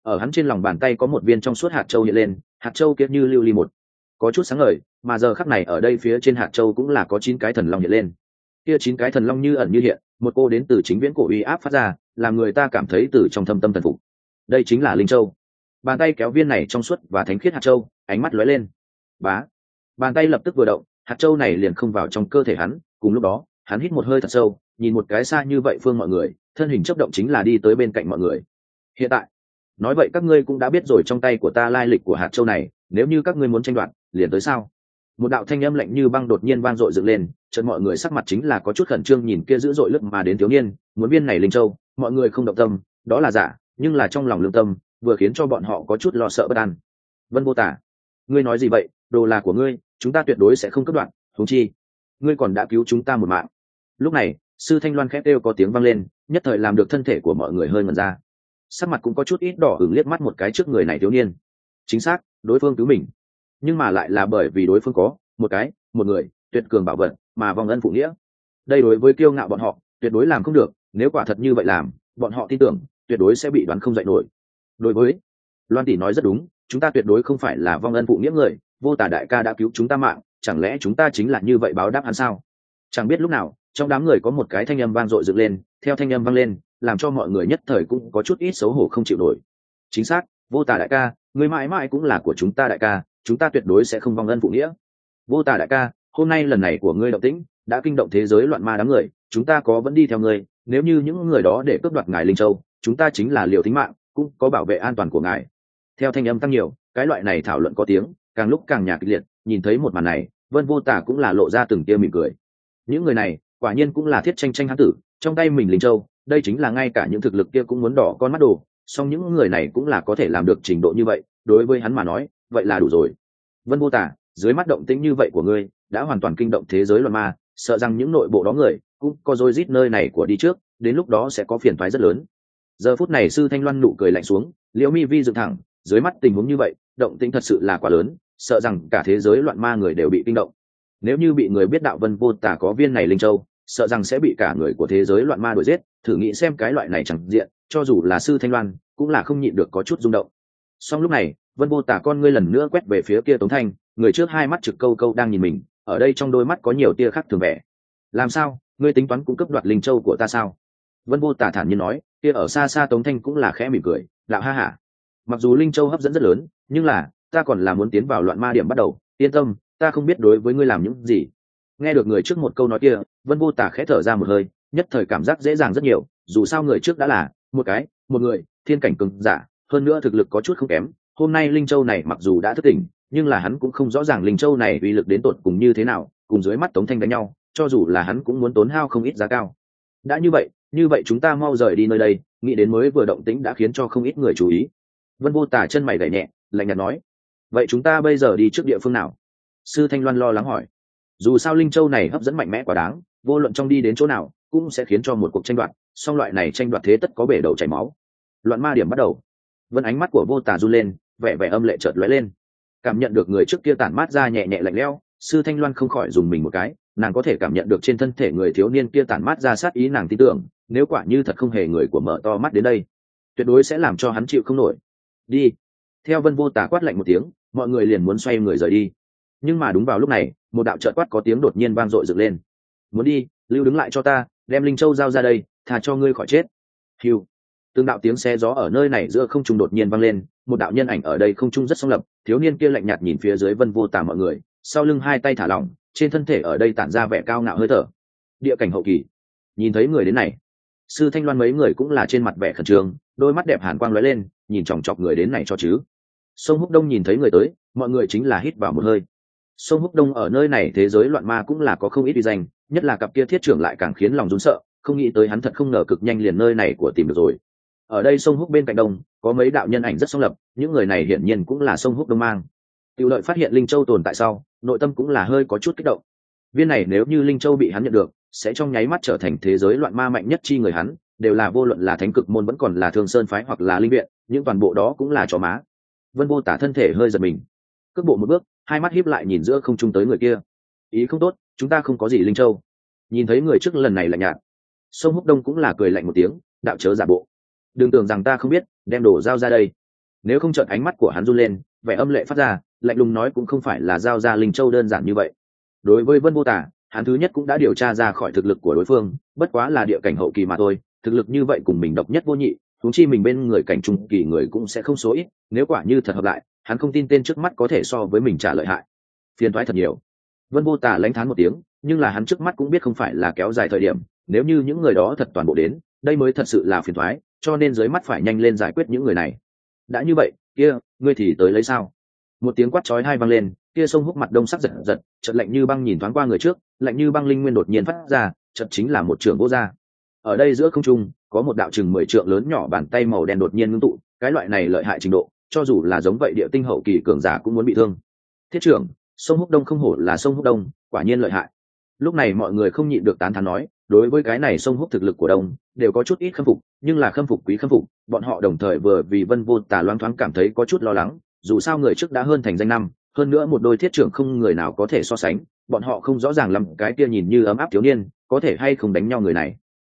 ở hắn trên lòng bàn tay có một viên trong suốt hạt châu hiện lên, hạt châu kia như lưu ly một, có chút sáng ngời, mà giờ khắc này ở đây phía trên hạt châu cũng là có 9 cái thần long hiện lên. Kia 9 cái thần long như ẩn như hiện, một cô đến từ chính viễn cổ uy áp phát ra, làm người ta cảm thấy từ trong thâm tâm thần phục. Đây chính là linh châu. Bàn tay kéo viên này trong suốt và thánh khiết hạt châu, ánh mắt lóe lên. Bá. Bàn tay lập tức vừa động, hạt châu này liền không vào trong cơ thể hắn, cùng lúc đó, hắn hít một hơi thật sâu, nhìn một cái xa như vậy phương mọi người, thân hình chớp động chính là đi tới bên cạnh mọi người. Hiện tại, nói vậy các ngươi cũng đã biết rồi trong tay của ta lai lịch của hạt châu này, nếu như các ngươi muốn tranh đoạt, liền tới sao? Một đạo thanh âm lạnh như băng đột nhiên vang dội dựng lên, chợt mọi người sắc mặt chính là có chút khẩn trương nhìn kia dữ dội lướt mà đến thiếu niên, muốn viên này linh châu, mọi người không động tâm, đó là giả, nhưng là trong lòng lương tâm, vừa khiến cho bọn họ có chút lo sợ bất an. Vân Vô Tả, ngươi nói gì vậy? Đồ là của ngươi, chúng ta tuyệt đối sẽ không cắt đoạn, huống chi, ngươi còn đã cứu chúng ta một mạng. Lúc này, sư Thanh Loan khẽ kêu có tiếng vang lên, nhất thời làm được thân thể của mọi người hơi ngẩn ra. Sắc mặt cũng có chút ít đỏ ửng liếc mắt một cái trước người này thiếu niên. Chính xác, đối phương cứu mình, nhưng mà lại là bởi vì đối phương có một người tuyệt cường bảo vật mà vong ân phụ nghĩa. Đây đối với kiêu ngạo bọn họ tuyệt đối làm không được, nếu quả thật như vậy làm, bọn họ tin tưởng tuyệt đối sẽ bị đoán không dậy nổi. Đối với Loan tỷ nói rất đúng, chúng ta tuyệt đối không phải là vong ân phụ nghĩa người, Vô Tả đại ca đã cứu chúng ta mạng, chẳng lẽ chúng ta chính là như vậy báo đáp hắn sao? Chẳng biết lúc nào, trong đám người có một cái thanh âm vang dội dựng lên, theo thanh âm vang lên, làm cho mọi người nhất thời cũng có chút ít xấu hổ không chịu nổi. Chính xác, Vô Tả đại ca, người mãi mãi cũng là của chúng ta đại ca, chúng ta tuyệt đối sẽ không vong ân phụ nghĩa. Vô Tả đại ca, hôm nay lần này của ngươi động tĩnh đã kinh động thế giới loạn ma đám người, chúng ta có vẫn đi theo ngươi, nếu như những người đó để cướp đoạt ngài linh châu, chúng ta chính là liều tính mạng cũng có bảo vệ an toàn của ngài. Theo thanh âm tăng nhiều, cái loại này thảo luận có tiếng càng lúc càng nhạc kịch liệt. Nhìn thấy một màn này, Vân Vô Tả cũng là lộ ra từng tia mỉm cười. Những người này quả nhiên cũng là thiết tranh hán tử, trong tay mình linh châu, đây chính là ngay cả những thực lực kia cũng muốn đỏ con mắt đồ, song những người này cũng là có thể làm được trình độ như vậy, đối với hắn mà nói vậy là đủ rồi. Vân Vô Tả, dưới mắt động tĩnh như vậy của ngươi đã hoàn toàn kinh động thế giới loạn ma, sợ rằng những nội bộ đó người cũng có rối rít nơi này của đi trước, đến lúc đó sẽ có phiền toái rất lớn. Giờ phút này sư Thanh Loan nụ cười lạnh xuống, liễu mi vi dựng thẳng, dưới mắt tình huống như vậy, động tĩnh thật sự là quá lớn, sợ rằng cả thế giới loạn ma người đều bị kinh động. Nếu như bị người biết đạo Vân Vô Tả có viên này linh châu, sợ rằng sẽ bị cả người của thế giới loạn ma đuổi giết. Thử nghĩ xem cái loại này chẳng diện, cho dù là sư Thanh Loan cũng là không nhịn được có chút rung động. Song lúc này, Vân Vô Tả con ngươi lần nữa quét về phía kia Tống Thanh, người trước hai mắt trực câu câu đang nhìn mình, ở đây trong đôi mắt có nhiều tia khác thường vẻ. Làm sao, ngươi tính toán cung cấp đoạt linh châu của ta sao? Vân Vô Tả thản nhiên nói. Kia ở xa xa Tống Thanh cũng là khẽ mỉm cười, đạo ha hả. Mặc dù linh châu hấp dẫn rất lớn, nhưng là ta còn là muốn tiến vào loạn ma điểm bắt đầu, yên tâm, ta không biết đối với ngươi làm những gì. Nghe được người trước một câu nói kia, Vân Vô Tả khẽ thở ra một hơi, nhất thời cảm giác dễ dàng rất nhiều, dù sao người trước đã là một người thiên cảnh cường giả, hơn nữa thực lực có chút không kém. Hôm nay linh châu này mặc dù đã thức tỉnh, nhưng là hắn cũng không rõ ràng linh châu này uy lực đến tột cùng như thế nào, cùng dưới mắt Tống Thanh đánh nhau, cho dù là hắn cũng muốn tốn hao không ít giá cao. Đã như vậy chúng ta mau rời đi nơi đây, nghĩ đến mới vừa động tĩnh đã khiến cho không ít người chú ý. Vân Vô Tả chân mày gảy nhẹ, lạnh nhạt nói. Vậy chúng ta bây giờ đi trước địa phương nào? Sư Thanh Loan lo lắng hỏi. Dù sao linh châu này hấp dẫn mạnh mẽ quá đáng, vô luận trong đi đến chỗ nào cũng sẽ khiến cho một cuộc tranh đoạt, song loại này tranh đoạt thế tất có bể đầu chảy máu. Loạn ma điểm bắt đầu. Vân ánh mắt của Vô Tả run lên, vẻ âm lệ chợt lóe lên. Cảm nhận được người trước kia tản mát ra nhẹ nhẹ lạnh lẽo, sư Thanh Loan không khỏi dùng mình một cái, nàng có thể cảm nhận được trên thân thể người thiếu niên kia tản mát ra sát ý, nàng tin tưởng nếu quả như thật không hề người của mở to mắt đến đây, tuyệt đối sẽ làm cho hắn chịu không nổi. Đi. Theo Vân Vô Tả quát lạnh một tiếng, mọi người liền muốn xoay người rời đi. Nhưng mà đúng vào lúc này, một đạo chợt quát có tiếng đột nhiên vang dội dựng lên. Muốn đi, lưu đứng lại cho ta, đem linh châu giao ra đây, thà cho ngươi khỏi chết. Hưu. Từng đạo tiếng xe gió ở nơi này giữa không trung đột nhiên vang lên, một đạo nhân ảnh ở đây không trung rất song lập, thiếu niên kia lạnh nhạt nhìn phía dưới Vân Vô Tả mọi người, sau lưng hai tay thả lỏng, trên thân thể ở đây tản ra vẻ cao ngạo hơi thở. Địa cảnh hậu kỳ. Nhìn thấy người đến này, sư Thanh Loan mấy người cũng là trên mặt vẻ khẩn trương, đôi mắt đẹp hàn quang lóe lên, nhìn chòng chọc người đến này cho chứ. Sông Húc Đông nhìn thấy người tới, mọi người chính là hít vào một hơi. Sông Húc Đông ở nơi này thế giới loạn ma cũng là có không ít uy danh, nhất là cặp kia thiết trưởng lại càng khiến lòng run sợ, không nghĩ tới hắn thật không ngờ cực nhanh liền nơi này của tìm được rồi. Ở đây sông Húc bên cạnh đông, có mấy đạo nhân ảnh rất song lập, những người này hiển nhiên cũng là sông Húc Đông mang. Tiểu Lợi phát hiện linh châu tồn tại sau, nội tâm cũng là hơi có chút kích động. Viên này nếu như linh châu bị hắn nhận được, sẽ trong nháy mắt trở thành thế giới loạn ma mạnh nhất chi người hắn, đều là vô luận là thánh cực môn vẫn còn là Thương Sơn phái hoặc là linh viện, những toàn bộ đó cũng là chó má. Vân Vô Tả thân thể hơi giật mình, cước bộ một bước, hai mắt híp lại nhìn giữa không trung tới người kia. Ý không tốt, chúng ta không có gì linh châu. Nhìn thấy người trước lần này lạnh nhạt, Sông Húc Đông cũng là cười lạnh một tiếng, đạo chớ giả bộ. Đừng tưởng rằng ta không biết, đem đồ giao ra đây. nếu không chợt ánh mắt của hắn run lên, vẻ âm lệ phát ra, lạnh lùng nói cũng không phải là giao ra linh châu đơn giản như vậy. Đối với Vân Vô Tả, hắn thứ nhất cũng đã điều tra ra khỏi thực lực của đối phương, bất quá là địa cảnh hậu kỳ mà thôi, thực lực như vậy cùng mình độc nhất vô nhị, huống chi mình bên người cảnh trung kỳ người cũng sẽ không số ít, nếu quả như thật hợp lại, hắn không tin tên trước mắt có thể so với mình trả lợi hại. Phiền toái thật nhiều. Vân Vô Tả lãnh thán một tiếng, nhưng là hắn trước mắt cũng biết không phải là kéo dài thời điểm, nếu như những người đó thật toàn bộ đến, đây mới thật sự là phiền toái, cho nên dưới mắt phải nhanh lên giải quyết những người này. Đã như vậy, kia, ngươi thì tới lấy sao? Một tiếng quát chói tai vang lên, kia sông húc mặt đông sắc giật giật, chợt lạnh như băng nhìn thoáng qua người trước, lạnh như băng linh nguyên đột nhiên phát ra, chợt chính là một trường vô ra. Ở đây giữa không trung, có một đạo chừng 10 trượng lớn nhỏ bàn tay màu đen đột nhiên ngưng tụ, cái loại này lợi hại trình độ, cho dù là giống vậy địa tinh hậu kỳ cường giả cũng muốn bị thương. Thiết trưởng, sông húc đông không hổ là sông húc đông, quả nhiên lợi hại. Lúc này mọi người không nhịn được tán thán nói, đối với cái này sông húc thực lực của đông đều có chút ít khâm phục, nhưng là khâm phục quý khâm phục, bọn họ đồng thời vừa vì Vân Vô Tả loáng thoáng cảm thấy có chút lo lắng, dù sao người trước đã hơn thành danh năm, hơn nữa một đôi thiết trưởng không người nào có thể so sánh, bọn họ không rõ ràng lắm cái kia nhìn như ấm áp thiếu niên có thể hay không đánh nhau người này.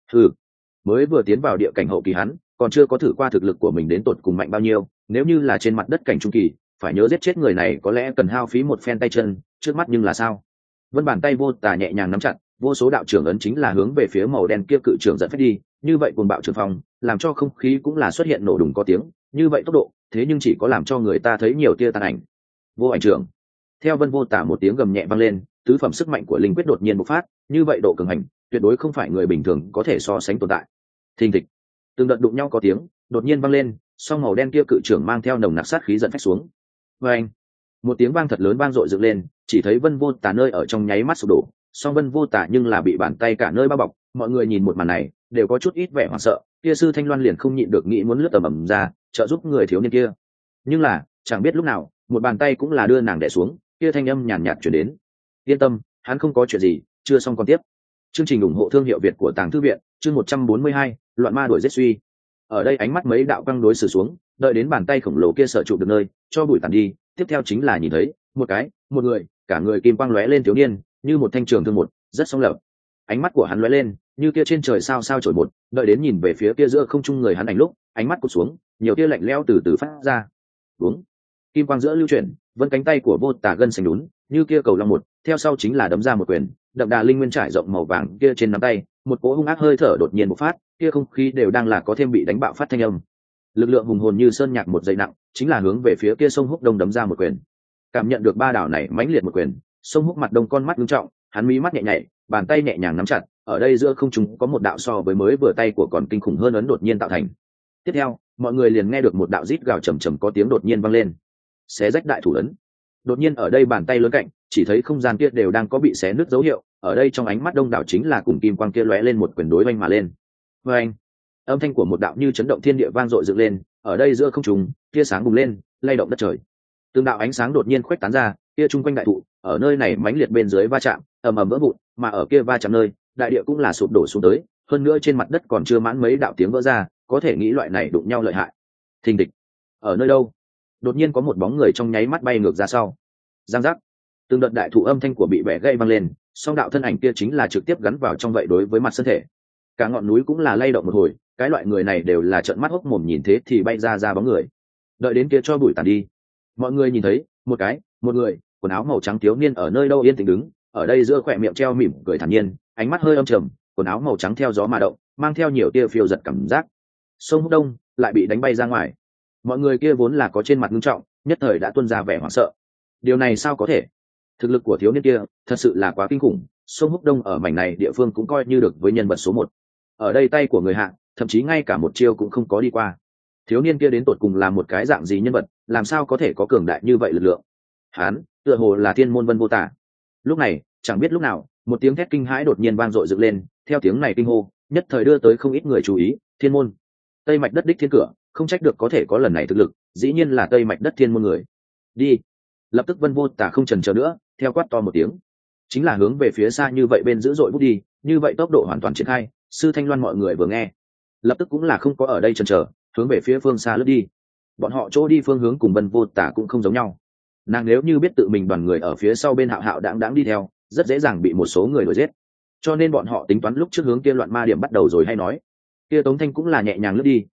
Mới vừa tiến vào địa cảnh hậu kỳ hắn còn chưa có thử qua thực lực của mình đến tột cùng mạnh bao nhiêu, nếu như là trên mặt đất cảnh trung kỳ phải nhớ giết chết người này có lẽ cần hao phí một phen tay chân, trước mắt nhưng là sao? Vân bàn tay Vô Tả nhẹ nhàng nắm chặt, vô số đạo trưởng ấn chính là hướng về phía màu đen kia cự trưởng dẫn phép đi, như vậy cuồng bạo trường phong làm cho không khí cũng là xuất hiện nổ đùng có tiếng, như vậy tốc độ thế nhưng chỉ có làm cho người ta thấy nhiều tia tàn ảnh. Vô ảnh trưởng. Theo Vân Vô Tả một tiếng gầm nhẹ vang lên, tứ phẩm sức mạnh của linh quyết đột nhiên bộc phát, như vậy độ cường hành tuyệt đối không phải người bình thường có thể so sánh tồn tại. Thình thịch, từng đợt đụng nhau có tiếng đột nhiên vang lên, song màu đen kia cự trưởng mang theo nồng nặc sát khí dẫn phách xuống. Và anh, một tiếng vang thật lớn vang dội dựng lên, chỉ thấy Vân Vô Tả nơi ở trong nháy mắt sụp đổ, song Vân Vô Tả nhưng là bị bàn tay cả nơi bao bọc, mọi người nhìn một màn này đều có chút ít vẻ hoảng sợ, kia sư Thanh Loan liền không nhịn được nghĩ muốn lướt tầm ầm ra trợ giúp người thiếu niên kia, nhưng là chẳng biết lúc nào một bàn tay cũng là đưa nàng đè xuống, kia thanh âm nhàn nhạt chuyển đến: yên tâm, hắn không có chuyện gì, chưa xong còn tiếp. Chương trình ủng hộ thương hiệu Việt của Tàng Thư Viện, chương 142, loạn ma đuổi giết suy. Ở đây ánh mắt mấy đạo quang đối xử xuống, đợi đến bàn tay khổng lồ kia sở trụ được nơi, cho bụi tàn đi, tiếp theo chính là nhìn thấy một người, cả người kim quang lóe lên thiếu niên, như một thanh trường thương một, rất sống lợp. Ánh mắt của hắn lóe lên, như kia trên trời sao sao chổi một, đợi đến nhìn về phía kia giữa không trung người hắn ảnh lúc, ánh mắt cụt xuống, nhiều tia lạnh lẽo từ từ phát ra. Đúng, kim quang giữa lưu chuyển, vân cánh tay của Vô Tả gân xanh đún, như kia cầu long một, theo sau chính là đấm ra một quyền, đậm đà linh nguyên trải rộng màu vàng kia trên nắm tay, một cỗ hung ác hơi thở đột nhiên bộc phát, kia không khí đều đang là có thêm bị đánh bạo phát thanh âm. Lực lượng hùng hồn như sơn nhạc một dây nặng, chính là hướng về phía kia sông Húc Đông đấm ra một quyền. Cảm nhận được ba đảo này mãnh liệt một quyền, sông Húc mặt đông con mắt nghiêm trọng, hắn mí mắt nhẹ nhảy, bàn tay nhẹ nhàng nắm chặt, ở đây giữa không trung có một đạo so với mới vừa tay của còn kinh khủng hơn ấn đột nhiên tạo thành. Tiếp theo, mọi người liền nghe được một đạo rít gào trầm trầm có tiếng đột nhiên vang lên. Xé rách đại thủ ấn. Đột nhiên ở đây bàn tay lớn cạnh, chỉ thấy không gian kia đều đang có bị xé nứt dấu hiệu, ở đây trong ánh mắt đông đảo chính là cùng kim quang kia lóe lên một quyền đối vanh mà lên. Vâng, âm thanh của một đạo như chấn động thiên địa vang dội dựng lên, ở đây giữa không trung, tia sáng bùng lên, lay động đất trời. Từng đạo ánh sáng đột nhiên khuếch tán ra, kia trung quanh đại thụ, ở nơi này mãnh liệt bên dưới va chạm, ầm ầm vỡ vụn, mà ở kia va chạm nơi, đại địa cũng là sụp đổ xuống tới, hơn nữa trên mặt đất còn chưa mãn mấy đạo tiếng vỡ ra, có thể nghĩ loại này đụng nhau lợi hại. Thình địch. Ở nơi đâu? Đột nhiên có một bóng người trong nháy mắt bay ngược ra sau. Giang giác. Từng đợt đại thụ âm thanh của bị bẻ gãy vang lên, song đạo thân ảnh kia chính là trực tiếp gắn vào trong vậy đối với mặt thân thể. Cả ngọn núi cũng là lay động một hồi, cái loại người này đều là trợn mắt hốc mồm nhìn thế thì bay ra bóng người. Đợi đến kia cho bụi tàn đi, mọi người nhìn thấy một người quần áo màu trắng thiếu niên ở nơi đâu yên tĩnh đứng, ở đây giữa khỏe miệng treo mỉm cười thản nhiên, ánh mắt hơi âm trầm, quần áo màu trắng theo gió mà động, mang theo nhiều tia phiêu giật cảm giác. Sông Húc Đông lại bị đánh bay ra ngoài, mọi người kia vốn là có trên mặt nghiêm trọng, nhất thời đã tuôn ra vẻ hoảng sợ. Điều này sao có thể? Thực lực của thiếu niên kia thật sự là quá kinh khủng, sông Húc Đông ở mảnh này địa phương cũng coi như được với nhân vật số 1. Ở đây tay của người hạng, thậm chí ngay cả một chiêu cũng không có đi qua. Thiếu niên kia đến tột cùng là một cái dạng gì nhân vật, làm sao có thể có cường đại như vậy lực lượng? Hán, tựa hồ là thiên môn Vân Vô Tả. Lúc này, chẳng biết lúc nào, một tiếng thét kinh hãi đột nhiên vang dội dựng lên, theo tiếng này kinh hô, nhất thời đưa tới không ít người chú ý, thiên môn. Tây mạch đất đích thiên cửa, không trách được có thể có lần này thực lực, dĩ nhiên là Tây mạch đất thiên môn người. Đi. Lập tức Vân Vô Tả không chần chờ nữa, theo quát to một tiếng, chính là hướng về phía xa như vậy bên dữ dội bút đi, như vậy tốc độ hoàn toàn triển khai, sư Thanh Loan mọi người vừa nghe, lập tức cũng là không có ở đây chần chờ, hướng về phía phương xa lướt đi. Bọn họ chỗ đi phương hướng cùng Vân Vô Tả cũng không giống nhau. Nàng nếu như biết tự mình đoàn người ở phía sau bên Hạo Hạo đãng đi theo, rất dễ dàng bị một số người đuổi giết, cho nên bọn họ tính toán lúc trước hướng kia loạn ma điểm bắt đầu rồi hay nói. Kia Tống Thanh cũng là nhẹ nhàng lướt đi,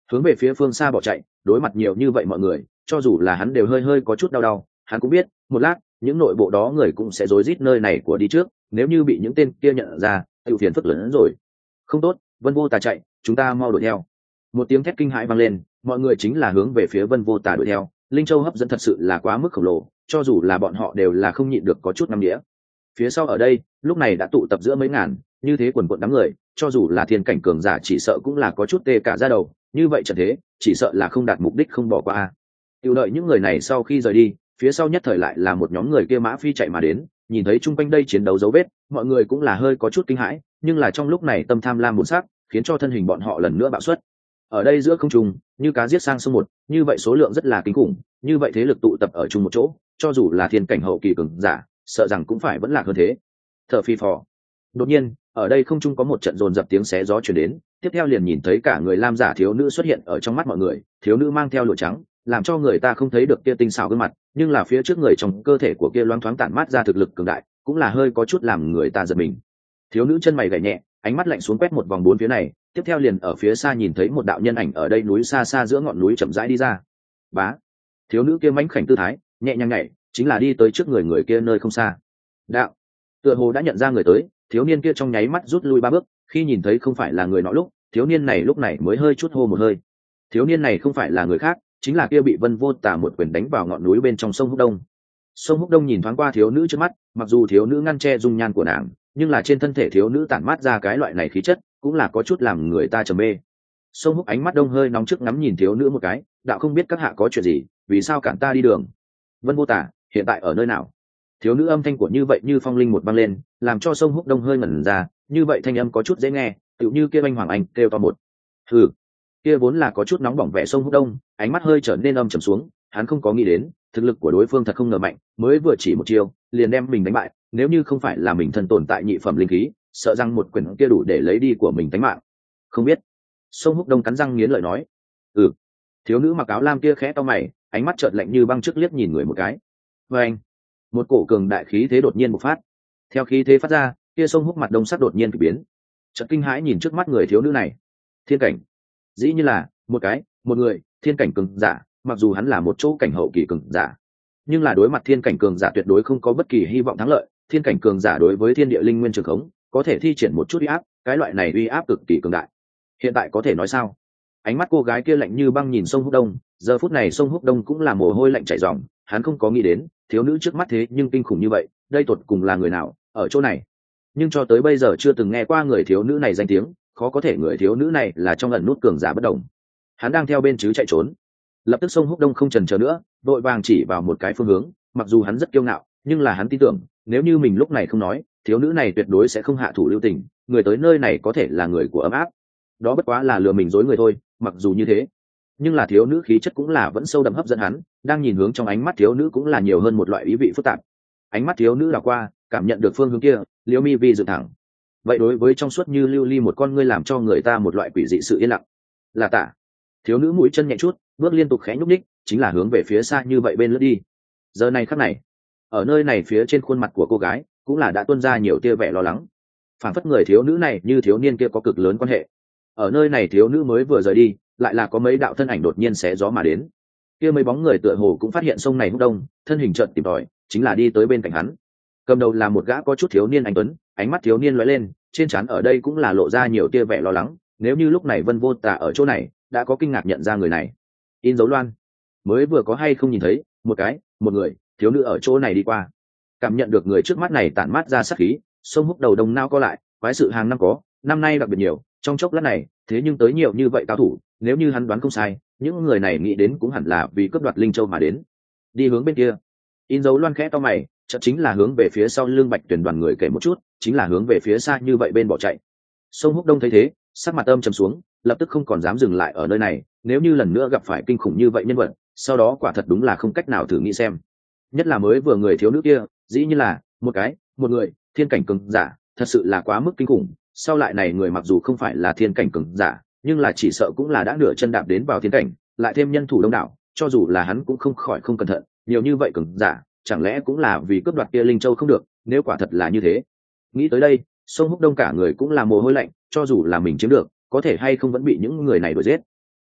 hướng về phía phương xa bỏ chạy. Đối mặt nhiều như vậy mọi người, cho dù là hắn đều hơi hơi có chút đau đau. Hắn cũng biết một lát những nội bộ đó người cũng sẽ rối rít nơi này của đi trước, nếu như bị những tên kia nhận ra tự phiền phức lớn hơn rồi. Không tốt, Vân Vô Tà chạy, chúng ta mau đuổi theo. Một tiếng thét kinh hãi vang lên, mọi người chính là hướng về phía Vân Vô Tà đuổi theo. Linh Châu hấp dẫn thật sự là quá mức khổng lồ, cho dù là bọn họ đều là không nhịn được có chút năm đĩa. Phía sau ở đây lúc này đã tụ tập giữa mấy ngàn, như thế quần quần đám người, cho dù là thiên cảnh cường giả chỉ sợ cũng là có chút tê cả da đầu, như vậy trận thế chỉ sợ là không đạt mục đích không bỏ qua. Tiểu đợi những người này sau khi rời đi, phía sau nhất thời lại là một nhóm người kia mã phi chạy mà đến, nhìn thấy chung quanh đây chiến đấu dấu vết, mọi người cũng là hơi có chút kinh hãi, nhưng là trong lúc này tâm tham lam muốn sắc, khiến cho thân hình bọn họ lần nữa bạo xuất. Ở đây giữa không trung, như cá giết sang sông một, như vậy số lượng rất là kinh khủng, như vậy thế lực tụ tập ở chung một chỗ, cho dù là thiên cảnh hậu kỳ cường giả, sợ rằng cũng phải vẫn lạc hơn thế. Thở phi phò. Đột nhiên, ở đây không trung có một trận dồn dập tiếng xé gió truyền đến, tiếp theo liền nhìn thấy cả người lam giả thiếu nữ xuất hiện ở trong mắt mọi người, thiếu nữ mang theo lụa trắng, làm cho người ta không thấy được kia tinh xảo gương mặt, nhưng là phía trước người trong cơ thể của kia loáng thoáng tản mát ra thực lực cường đại, cũng là hơi có chút làm người ta giật mình. Thiếu nữ chân mày gảy nhẹ, ánh mắt lạnh xuống quét một vòng bốn phía này, tiếp theo liền ở phía xa nhìn thấy một đạo nhân ảnh ở đây núi xa xa giữa ngọn núi chậm rãi đi ra. Bá. Thiếu nữ kia mãnh khảnh tư thái, nhẹ nhàng nhảy, chính là đi tới trước người kia nơi không xa. Đạo. Tựa hồ đã nhận ra người tới, thiếu niên kia trong nháy mắt rút lui ba bước, khi nhìn thấy không phải là người nọ lúc, thiếu niên này lúc này mới hơi chút hô một hơi. Thiếu niên này không phải là người khác, chính là kia bị Vân Vô Tà một quyền đánh vào ngọn núi bên trong sông Húc Đông. Sông Húc Đông nhìn thoáng qua thiếu nữ trước mắt, mặc dù thiếu nữ ngăn che dung nhan của nàng, nhưng là trên thân thể thiếu nữ tản mát ra cái loại này khí chất, cũng là có chút làm người ta trầm mê. Sông Húc ánh mắt đông hơi nóng trước ngắm nhìn thiếu nữ một cái, đạo không biết các hạ có chuyện gì, vì sao cản ta đi đường? Vân Vô Tà hiện tại ở nơi nào? Thiếu nữ âm thanh của như vậy như phong linh một vang lên, làm cho Sông Húc đông hơi ngẩn ra, như vậy thanh âm có chút dễ nghe, tựu như kia anh Hoàng Anh kêu to một. Hừ, kia vốn là có chút nóng bỏng vẻ Sông Húc đông, ánh mắt hơi trở nên âm trầm xuống, hắn không có nghĩ đến thực lực của đối phương thật không ngờ mạnh, mới vừa chỉ một chiêu liền đem mình đánh bại, nếu như không phải là mình thân tồn tại nhị phẩm linh khí, sợ rằng một quyền kia đủ để lấy đi của mình tính mạng. Không biết. Sông Húc đông cắn răng nghiến lợi nói. Ừ. Thiếu nữ mặc áo lam kia khẽ to mày, ánh mắt chợt lạnh như băng trước liếc nhìn người một cái. Và anh, một cổ cường đại khí thế đột nhiên bộc phát. Theo khí thế phát ra, kia Sông Húc mặt đông sắc đột nhiên kỳ biến, chợt kinh hãi nhìn trước mắt người thiếu nữ này. Thiên cảnh, dĩ như là một người thiên cảnh cường giả, mặc dù hắn là một chỗ cảnh hậu kỳ cường giả, nhưng là đối mặt thiên cảnh cường giả tuyệt đối không có bất kỳ hy vọng thắng lợi. Thiên cảnh cường giả đối với thiên địa linh nguyên trường khống có thể thi triển một chút uy áp, cái loại này uy áp cực kỳ cường đại. Hiện tại có thể nói sao? Ánh mắt cô gái kia lạnh như băng nhìn Sông Húc Đông, giờ phút này Sông Húc Đông cũng là mồ hôi lạnh chảy ròng, hắn không có nghĩ đến thiếu nữ trước mắt thế nhưng kinh khủng như vậy, đây tột cùng là người nào ở chỗ này? Nhưng cho tới bây giờ chưa từng nghe qua người thiếu nữ này danh tiếng, khó có thể người thiếu nữ này là trong ẩn nút cường giả bất động. Hắn đang theo bên chứ chạy trốn. Lập tức Sông Húc Đông không chần chờ nữa, đội vàng chỉ vào một cái phương hướng, mặc dù hắn rất kiêu ngạo, nhưng là hắn tin tưởng nếu như mình lúc này không nói, thiếu nữ này tuyệt đối sẽ không hạ thủ lưu tình, người tới nơi này có thể là người của ấm áp, đó bất quá là lừa mình dối người thôi. Mặc dù như thế, nhưng là thiếu nữ khí chất cũng là vẫn sâu đậm hấp dẫn hắn, đang nhìn hướng trong ánh mắt thiếu nữ cũng là nhiều hơn một loại ý vị phức tạp. Ánh mắt thiếu nữ đảo qua, cảm nhận được phương hướng kia, liễu mi vi dựng thẳng. Vậy đối với trong suốt như lưu ly một con ngươi làm cho người ta một loại quỷ dị sự yên lặng. Là Tả. Thiếu nữ mũi chân nhẹ chút, bước liên tục khẽ nhúc nhích, chính là hướng về phía xa như vậy bên lướt đi. Giờ này khắc này, ở nơi này phía trên khuôn mặt của cô gái cũng là đã tuôn ra nhiều tia vẻ lo lắng, phản phất người thiếu nữ này như thiếu niên kia có cực lớn quan hệ. Ở nơi này thiếu nữ mới vừa rời đi, lại là có mấy đạo thân ảnh đột nhiên xé gió mà đến. Kia mấy bóng người tựa hồ cũng phát hiện sông này Húc Đông, thân hình chợt tìm tòi, chính là đi tới bên cạnh hắn. Cầm đầu là một gã có chút thiếu niên anh tuấn, ánh mắt thiếu niên lóe lên, trên trán ở đây cũng là lộ ra nhiều tia vẻ lo lắng, nếu như lúc này Vân Vô Tà ở chỗ này, đã có kinh ngạc nhận ra người này. In dấu loan, mới vừa có hay không nhìn thấy một người thiếu nữ ở chỗ này đi qua. Cảm nhận được người trước mắt này tản mát ra sát khí, sông Húc đầu đông nao co lại, quái sự hàng năm có, năm nay đặc biệt nhiều, trong chốc lát này, thế nhưng tới nhiều như vậy cao thủ, nếu như hắn đoán không sai, những người này nghĩ đến cũng hẳn là vì cướp đoạt linh châu mà đến. Đi hướng bên kia. In dấu loan khẽ to mày, chợt chính là hướng về phía sau lưng Bạch Tuyển đoàn người kể một chút, chính là hướng về phía xa như vậy bên bỏ chạy. Sông Húc Đông thấy thế, sắc mặt âm trầm xuống, lập tức không còn dám dừng lại ở nơi này, nếu như lần nữa gặp phải kinh khủng như vậy nhân vật, sau đó quả thật đúng là không cách nào thử nghĩ xem. Nhất là mới vừa người thiếu nữ kia, dĩ như là một người thiên cảnh cường giả, thật sự là quá mức kinh khủng. Sau lại này người mặc dù không phải là thiên cảnh cường giả, nhưng là chỉ sợ cũng là đã nửa chân đạp đến vào thiên cảnh, lại thêm nhân thủ đông đảo, cho dù là hắn cũng không khỏi không cẩn thận, nhiều như vậy cường giả, chẳng lẽ cũng là vì cướp đoạt kia linh châu không được? Nếu quả thật là như thế, nghĩ tới đây, Sông Húc Đông cả người cũng là mồ hôi lạnh, cho dù là mình chiếm được, có thể hay không vẫn bị những người này đuổi giết.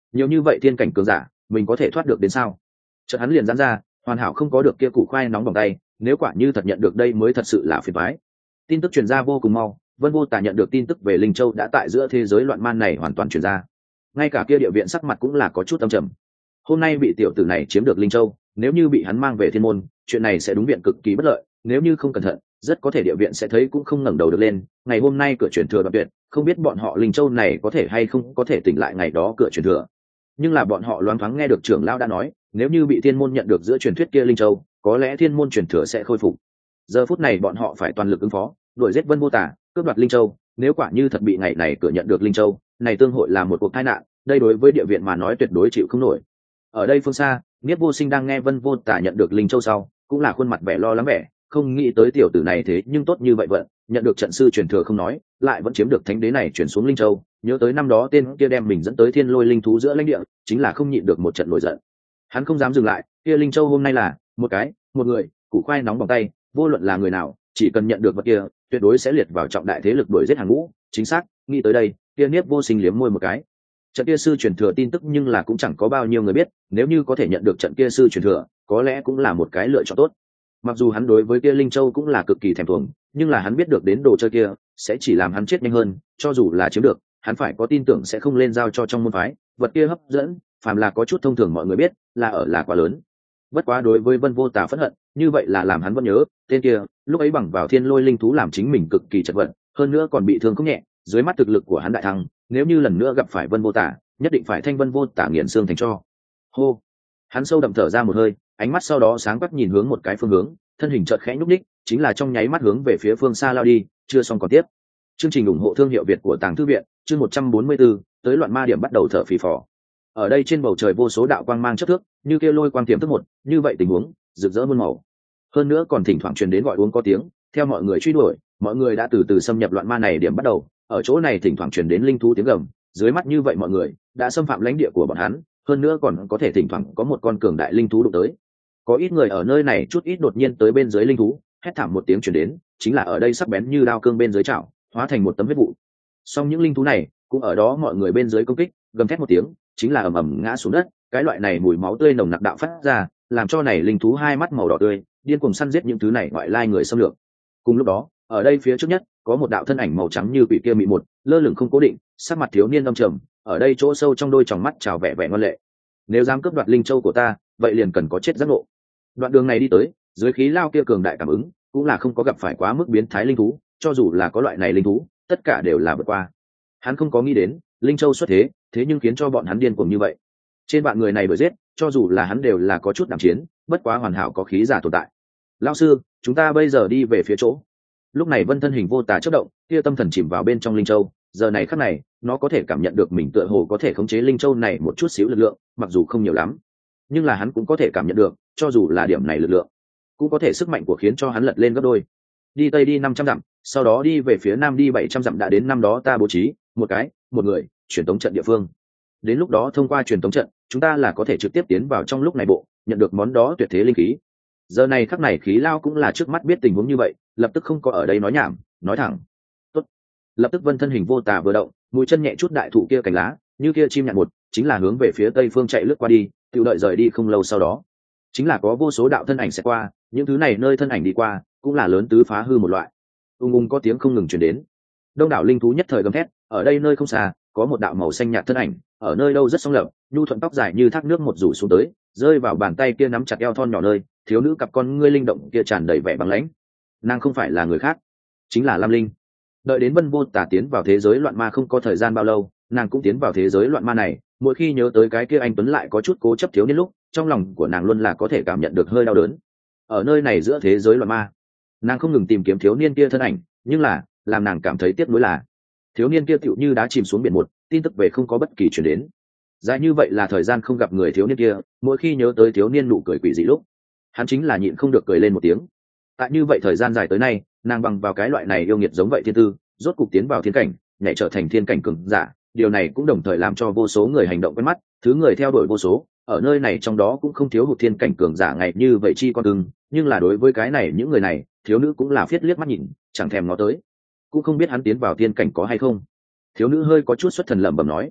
nhiều như vậy thiên cảnh cường giả mình có thể thoát được đến sao? Chợt hắn liền giãn ra, hoàn hảo không có được kia củ khoai nóng bằng tay, nếu quả như thật nhận được đây mới thật sự là phiền toái. Tin tức truyền ra vô cùng mau, Vân Vô Tà nhận được tin tức về Linh Châu đã tại giữa thế giới loạn man này hoàn toàn truyền ra. Ngay cả kia địa viện sắc mặt cũng là có chút âm trầm. Hôm nay bị tiểu tử này chiếm được Linh Châu, nếu như bị hắn mang về thiên môn, chuyện này sẽ đúng viện cực kỳ bất lợi, nếu như không cẩn thận, rất có thể địa viện sẽ thấy cũng không ngẩng đầu được lên. Ngày hôm nay cửa truyền thừa đoạn tuyệt, không biết bọn họ Linh Châu này có thể hay không có thể tỉnh lại ngày đó cửa truyền thừa. Nhưng là bọn họ loáng thoáng nghe được trưởng lão đã nói, nếu như bị thiên môn nhận được giữa truyền thuyết kia Linh Châu, có lẽ thiên môn truyền thừa sẽ khôi phục. Giờ phút này bọn họ phải toàn lực ứng phó, đuổi giết Vân Vô Tà, cướp đoạt Linh Châu. Nếu quả như thật bị ngày này cửa nhận được Linh Châu, này tương hội là một cuộc tai nạn, đây đối với địa viện mà nói tuyệt đối chịu không nổi. Ở đây phương xa, Niết Vô Sinh đang nghe Vân Vô Tà nhận được Linh Châu sau, cũng là khuôn mặt vẻ lo lắng vẻ, không nghĩ tới tiểu tử này thế nhưng tốt như vậy vận, nhận được trận sư truyền thừa không nói, lại vẫn chiếm được thánh đế này chuyển xuống Linh Châu, nhớ tới năm đó tên kia đem mình dẫn tới Thiên Lôi linh thú giữa lãnh địa, chính là không nhịn được một trận nổi giận. Hắn không dám dừng lại, kia Linh Châu hôm nay là một người, củ khoai nóng bằng tay, vô luận là người nào, chỉ cần nhận được vật kia, tuyệt đối sẽ liệt vào trọng đại thế lực đuổi giết hàng ngũ, chính xác, nghĩ tới đây, kia Niết Vô Sinh liếm môi một cái. Trận kia sư truyền thừa tin tức nhưng là cũng chẳng có bao nhiêu người biết, nếu như có thể nhận được trận kia sư truyền thừa, có lẽ cũng là một cái lựa chọn tốt. Mặc dù hắn đối với kia Linh Châu cũng là cực kỳ thèm thuồng, nhưng là hắn biết được đến đồ chơi kia sẽ chỉ làm hắn chết nhanh hơn, cho dù là chiếm được, hắn phải có tin tưởng sẽ không lên giao cho trong môn phái, vật kia hấp dẫn, phàm là có chút thông thường mọi người biết, là quá lớn. Bất quá đối với Vân Vô Tà phẫn hận, như vậy là làm hắn vẫn nhớ, tên kia, lúc ấy bằng vào Thiên Lôi linh thú làm chính mình cực kỳ chật vật, hơn nữa còn bị thương không nhẹ, dưới mắt thực lực của hắn đại thăng, nếu như lần nữa gặp phải Vân Vô Tà, nhất định phải thanh Vân Vô Tà nghiền xương thành tro. Hô, hắn sâu đậm thở ra một hơi, ánh mắt sau đó sáng quắc nhìn hướng một cái phương hướng, thân hình chợt khẽ nhúc nhích, chính là trong nháy mắt hướng về phía phương xa lao đi, chưa xong còn tiếp. Chương trình ủng hộ thương hiệu Việt của Tàng Thư viện, chương 144, tới loạn ma điểm bắt đầu thở phì phò. Ở đây trên bầu trời vô số đạo quang mang chớp thước, như kia lôi quang tiềm thức một, như vậy tình huống rực rỡ muôn màu. Hơn nữa còn thỉnh thoảng truyền đến gọi uống có tiếng, theo mọi người truy đuổi, mọi người đã từ từ xâm nhập loạn ma này điểm bắt đầu, ở chỗ này thỉnh thoảng truyền đến linh thú tiếng gầm, dưới mắt như vậy mọi người đã xâm phạm lãnh địa của bọn hắn, hơn nữa còn có thể thỉnh thoảng có một con cường đại linh thú đụng tới. Có ít người ở nơi này chút ít đột nhiên tới bên dưới linh thú, hét thảm một tiếng truyền đến, chính là ở đây sắc bén như đao cương bên dưới chảo, hóa thành một tấm huyết vụ. Song những linh thú này cũng ở đó mọi người bên dưới công kích, gầm thét một tiếng, chính là ầm ầm ngã xuống đất, cái loại này mùi máu tươi nồng nặc đạo phát ra, làm cho này linh thú hai mắt màu đỏ tươi, điên cuồng săn giết những thứ này ngoại lai người xâm lược. Cùng lúc đó, ở đây phía trước nhất, có một đạo thân ảnh màu trắng như quỷ kia mị một, lơ lửng không cố định, sắc mặt thiếu niên âm trầm, ở đây chỗ sâu trong đôi tròng mắt trào vẻ vẻ ngoan lệ. Nếu dám cướp đoạt linh châu của ta, vậy liền cần có chết giác ngộ. Đoạn đường này đi tới, dưới khí lao kia cường đại cảm ứng, cũng là không có gặp phải quá mức biến thái linh thú, cho dù là có loại này linh thú, tất cả đều là vượt qua. Hắn không có nghĩ đến, linh châu xuất thế, thế nhưng khiến cho bọn hắn điên cuồng như vậy. Trên bạn người này đuổi giết, cho dù là hắn đều là có chút đảm chiến, bất quá hoàn hảo có khí giả tồn tại. Lão sư, chúng ta bây giờ đi về phía chỗ. Lúc này Vân thân hình vô tà chớp động, kia tâm thần chìm vào bên trong linh châu, giờ này khắc này, nó có thể cảm nhận được mình tựa hồ có thể khống chế linh châu này một chút xíu lực lượng, mặc dù không nhiều lắm, nhưng là hắn cũng có thể cảm nhận được, cho dù là điểm này lực lượng, cũng có thể sức mạnh của khiến cho hắn lật lên gấp đôi. Đi tây đi 500 dặm, sau đó đi về phía nam đi 700 dặm, đã đến năm đó ta bố trí một người truyền tống trận địa phương. Đến lúc đó thông qua truyền tống trận, chúng ta là có thể trực tiếp tiến vào trong lúc này bộ, nhận được món đó tuyệt thế linh khí. Giờ này khắc này khí lao cũng là trước mắt biết tình huống như vậy, lập tức không có ở đây nói nhảm, nói thẳng. Tốt. Lập tức Vân thân hình vô tà vừa động, mũi chân nhẹ chút đại thụ kia cành lá, như kia chim nhạn một, chính là hướng về phía tây phương chạy lướt qua đi, tự đợi rời đi không lâu sau đó, chính là có vô số đạo thân ảnh sẽ qua, những thứ này nơi thân ảnh đi qua, cũng là lớn tứ phá hư một loại. Ung có tiếng không ngừng truyền đến. Đông đảo linh thú nhất thời gầm thét, ở đây nơi không xa, có một đạo màu xanh nhạt thân ảnh, ở nơi đâu rất song lập, nhu thuận tóc dài như thác nước một rủ xuống tới, rơi vào bàn tay kia nắm chặt eo thon nhỏ nơi, thiếu nữ cặp con ngươi linh động kia tràn đầy vẻ băng lãnh. Nàng không phải là người khác, chính là Lam Linh. Đợi đến Vân Vô Tà tiến vào thế giới loạn ma không có thời gian bao lâu, nàng cũng tiến vào thế giới loạn ma này, mỗi khi nhớ tới cái kia anh tuấn lại có chút cố chấp thiếu niên lúc, trong lòng của nàng luôn là có thể cảm nhận được hơi đau đớn. Ở nơi này giữa thế giới loạn ma, nàng không ngừng tìm kiếm thiếu niên kia thân ảnh, nhưng là làm nàng cảm thấy tiếc nuối là thiếu niên kia tựu như đá chìm xuống biển một, tin tức về không có bất kỳ chuyển đến. Dài như vậy là thời gian không gặp người thiếu niên kia, mỗi khi nhớ tới thiếu niên nụ cười quỷ dị lúc, hắn chính là nhịn không được cười lên một tiếng. Tại như vậy thời gian dài tới nay, nàng bằng vào cái loại này yêu nghiệt giống vậy thiên tư, rốt cục tiến vào thiên cảnh, nhảy trở thành thiên cảnh cường giả. Điều này cũng đồng thời làm cho vô số người hành động quen mắt, thứ người theo đuổi vô số. Ở nơi này trong đó cũng không thiếu hụt thiên cảnh cường giả ngày như vậy chi con ưng, nhưng là đối với cái này những người này, thiếu nữ cũng là phiết liếc mắt nhìn, chẳng thèm ngó tới, cũng không biết hắn tiến vào thiên cảnh có hay không. Thiếu nữ hơi có chút xuất thần lẩm bẩm nói,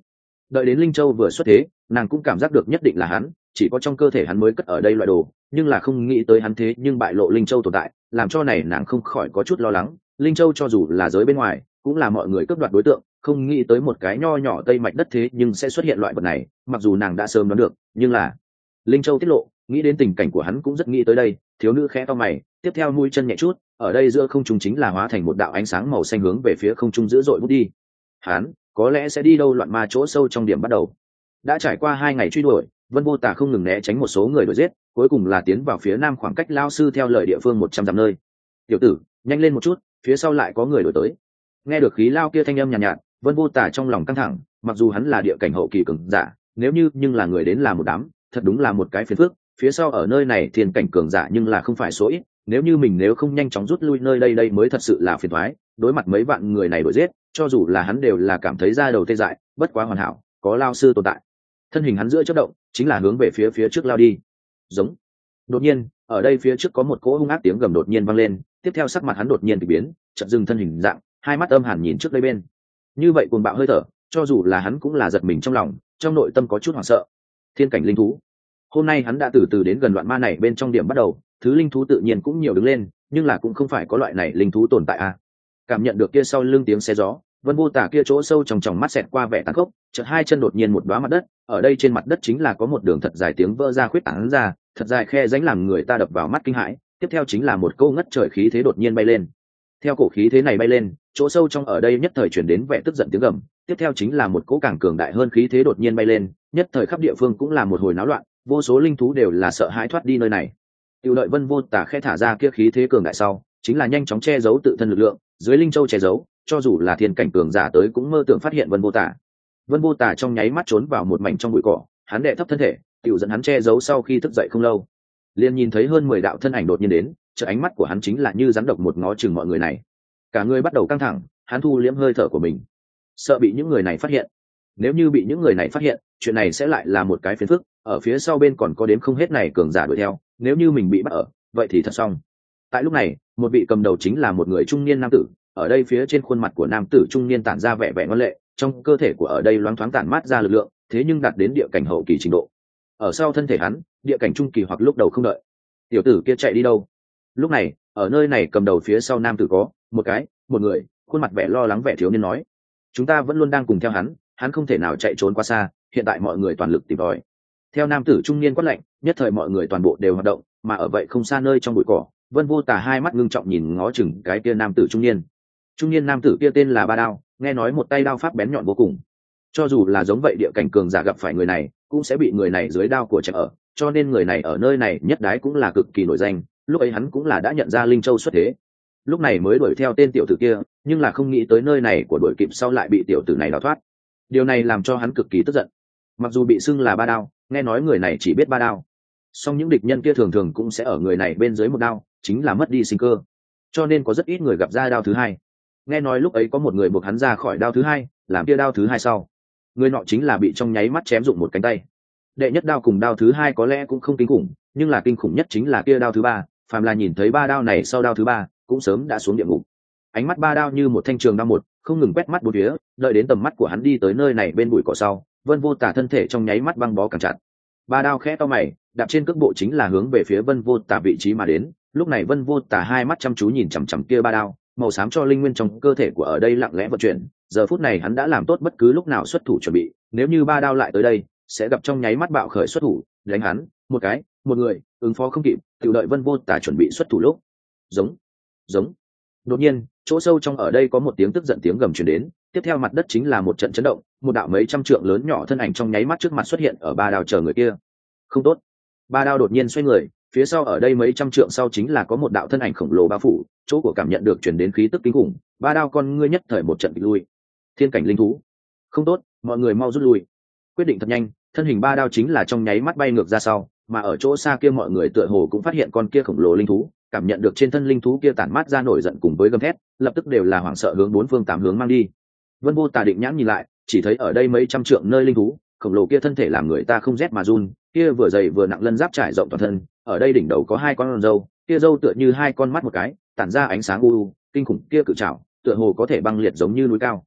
Đợi đến linh châu vừa xuất thế, nàng cũng cảm giác được nhất định là hắn, chỉ có trong cơ thể hắn mới cất ở đây loại đồ, nhưng là không nghĩ tới hắn thế nhưng bại lộ linh châu tồn tại, làm cho này nàng không khỏi có chút lo lắng. Linh châu cho dù là giới bên ngoài cũng là mọi người cướp đoạt đối tượng, không nghĩ tới một cái nho nhỏ tây mạch đất thế nhưng sẽ xuất hiện loại vật này, mặc dù nàng đã sớm đoán được, nhưng là linh châu tiết lộ, nghĩ đến tình cảnh của hắn cũng rất nghĩ tới đây. Thiếu nữ khẽ to mày, tiếp theo mũi chân nhẹ chút, ở đây giữa không trung chính là hóa thành một đạo ánh sáng màu xanh hướng về phía không trung dữ dội vút đi. Hắn có lẽ sẽ đi đâu loạn ma chỗ sâu trong điểm bắt đầu. Đã trải qua 2 ngày truy đuổi, Vân Vô Tà không ngừng né tránh một số người đuổi giết, cuối cùng là tiến vào phía nam khoảng cách lao sư theo lời địa phương 100 dặm nơi. Tiểu tử, nhanh lên một chút, phía sau lại có người đuổi tới. Nghe được khí lao kia thanh âm nhàn nhạt, Vân Vô Tà trong lòng căng thẳng, mặc dù hắn là địa cảnh hậu kỳ cường giả, nếu như nhưng là người đến là một đám, thật đúng là một cái phiền phức. Phía sau ở nơi này thiên cảnh cường giả nhưng là không phải số ít, nếu như mình nếu không nhanh chóng rút lui nơi đây mới thật sự là phiền toái. Đối mặt mấy vạn người này đuổi giết, cho dù là hắn đều là cảm thấy da đầu tê dại, bất quá hoàn hảo, có lao sư tồn tại. Thân hình hắn giữa chớp động, chính là hướng về phía trước lao đi. Giống. Đột nhiên, ở đây phía trước có một cỗ hung ác tiếng gầm đột nhiên vang lên, tiếp theo sắc mặt hắn đột nhiên bị biến, chợt dừng thân hình dạng, hai mắt âm hàn nhìn trước đây bên. Như vậy cuồng bạo hơi thở, cho dù là hắn cũng là giật mình trong lòng, trong nội tâm có chút hoảng sợ. Thiên cảnh linh thú. Hôm nay hắn đã từ từ đến gần loạn ma này bên trong điểm bắt đầu, thứ linh thú tự nhiên cũng nhiều đứng lên, nhưng là cũng không phải có loại này linh thú tồn tại a. Cảm nhận được kia sau lưng tiếng xe gió, Vân Vô Tà kia chỗ sâu trong tròng mắt xẹt qua vẻ tàn khốc, chợt hai chân đột nhiên một đóa mặt đất, ở đây trên mặt đất chính là có một đường thật dài tiếng vỡ ra khuyết tán ra, thật dài khe rãnh làm người ta đập vào mắt kinh hãi, tiếp theo chính là một câu ngất trời khí thế đột nhiên bay lên. Theo cổ khí thế này bay lên, chỗ sâu trong ở đây nhất thời truyền đến vẻ tức giận tiếng gầm, tiếp theo chính là một cỗ càng cường đại hơn khí thế đột nhiên bay lên, nhất thời khắp địa phương cũng là một hồi náo loạn, vô số linh thú đều là sợ hãi thoát đi nơi này. Tiểu đợi Vân Vô Tà khẽ thả ra kia khí thế cường đại sau, chính là nhanh chóng che giấu tự thân lực lượng, dưới linh châu che giấu, cho dù là thiên cảnh cường giả tới cũng mơ tưởng phát hiện Vân Vô Tà. Vân Vô Tà trong nháy mắt trốn vào một mảnh trong bụi cỏ, hắn đệ thấp thân thể, tiểu dẫn hắn che giấu sau khi thức dậy không lâu, liền nhìn thấy hơn 10 đạo thân ảnh đột nhiên đến, trợ ánh mắt của hắn chính là như rắn độc một ngó chừng mọi người này. Cả người bắt đầu căng thẳng, hắn thu liễm hơi thở của mình, sợ bị những người này phát hiện. Nếu như bị những người này phát hiện, chuyện này sẽ lại là một cái phiền phức, ở phía sau bên còn có đếm không hết này cường giả đuổi theo, nếu như mình bị bắt ở, vậy thì thật xong. Tại lúc này, một vị cầm đầu chính là một người trung niên nam tử, ở đây phía trên khuôn mặt của nam tử trung niên tản ra vẻ vẻ ngoan lệ, trong cơ thể của ở đây loáng thoáng tản mát ra lực lượng, thế nhưng đạt đến địa cảnh hậu kỳ trình độ. Ở sau thân thể hắn, địa cảnh trung kỳ hoặc lúc đầu không đợi. Tiểu tử kia chạy đi đâu? Lúc này, ở nơi này cầm đầu phía sau nam tử có một người, khuôn mặt vẻ lo lắng vẻ thiếu niên nói: chúng ta vẫn luôn đang cùng theo hắn không thể nào chạy trốn quá xa, hiện tại mọi người toàn lực tìm tòi. Theo nam tử trung niên quát lệnh, nhất thời mọi người toàn bộ đều hoạt động, mà ở vậy không xa nơi trong bụi cỏ, Vân Vô Tà hai mắt ngưng trọng nhìn ngó chừng cái kia nam tử trung niên. Trung niên nam tử kia tên là Ba Đao, nghe nói một tay đao pháp bén nhọn vô cùng. Cho dù là giống vậy địa cảnh cường giả gặp phải người này, cũng sẽ bị người này dưới đao của chém ở, cho nên người này ở nơi này nhất đái cũng là cực kỳ nổi danh. Lúc ấy hắn cũng là đã nhận ra Linh Châu xuất thế, lúc này mới đuổi theo tên tiểu tử kia, nhưng là không nghĩ tới nơi này của đuổi kịp sau lại bị tiểu tử này đào thoát. Điều này làm cho hắn cực kỳ tức giận. Mặc dù bị xưng là Ba Đao, nghe nói người này chỉ biết ba đao, song những địch nhân kia thường thường cũng sẽ ở người này bên dưới một đao, chính là mất đi sinh cơ, cho nên có rất ít người gặp ra đao thứ hai. Nghe nói lúc ấy có một người buộc hắn ra khỏi đao thứ hai, làm kia đao thứ hai sau, người nọ chính là bị trong nháy mắt chém dụng một cánh tay. Đệ nhất đao cùng đao thứ hai có lẽ cũng không kinh khủng, nhưng là kinh khủng nhất chính là kia đao thứ ba, phàm là nhìn thấy ba đao này sau đao thứ ba cũng sớm đã xuống địa ngục. Ánh mắt Ba Đao như một thanh trường đao một, không ngừng quét mắt bốn phía, đợi đến tầm mắt của hắn đi tới nơi này bên bụi cỏ sau, Vân Vô Tà thân thể trong nháy mắt băng bó càng chặt. Ba Đao khẽ to mày, đạp trên cước bộ chính là hướng về phía Vân Vô Tà vị trí mà đến. Lúc này Vân Vô Tà hai mắt chăm chú nhìn chằm chằm kia Ba Đao, màu xám cho linh nguyên trong cơ thể của ở đây lặng lẽ vận chuyển. Giờ phút này hắn đã làm tốt bất cứ lúc nào xuất thủ chuẩn bị, nếu như Ba Đao lại tới đây, sẽ gặp trong nháy mắt bạo khởi xuất thủ, đánh hắn một người ứng phó không kịp, tự đợi Vân Vô Tà chuẩn bị xuất thủ lúc. Giống. Đột nhiên, chỗ sâu trong ở đây có một tiếng tức giận tiếng gầm truyền đến, tiếp theo mặt đất chính là một trận chấn động, một đạo mấy trăm trượng lớn nhỏ thân ảnh trong nháy mắt trước mặt xuất hiện ở Ba Đao chờ người kia. Không tốt. Ba Đao đột nhiên xoay người, phía sau ở đây mấy trăm trượng sau chính là có một đạo thân ảnh khổng lồ bao phủ, chỗ của cảm nhận được truyền đến khí tức kinh khủng, Ba Đao con ngươi nhất thời một trận bị lui. Thiên cảnh linh thú. Không tốt, mọi người mau rút lui. Quyết định thật nhanh, thân hình Ba Đao chính là trong nháy mắt bay ngược ra sau, mà ở chỗ xa kia mọi người tựa hồ cũng phát hiện con kia khổng lồ linh thú, cảm nhận được trên thân linh thú kia tản mát ra nổi giận cùng với gầm thét, lập tức đều là hoảng sợ hướng bốn phương tám hướng mang đi. Vân Vô Tà định nhãn nhìn lại, chỉ thấy ở đây mấy trăm trượng nơi linh thú khổng lồ kia thân thể làm người ta không rét mà run, kia vừa dày vừa nặng lân giáp trải rộng toàn thân, ở đây đỉnh đầu có hai con râu, kia râu tựa như hai con mắt một cái, tản ra ánh sáng u u, kinh khủng kia cự trảo, tựa hồ có thể băng liệt giống như núi cao.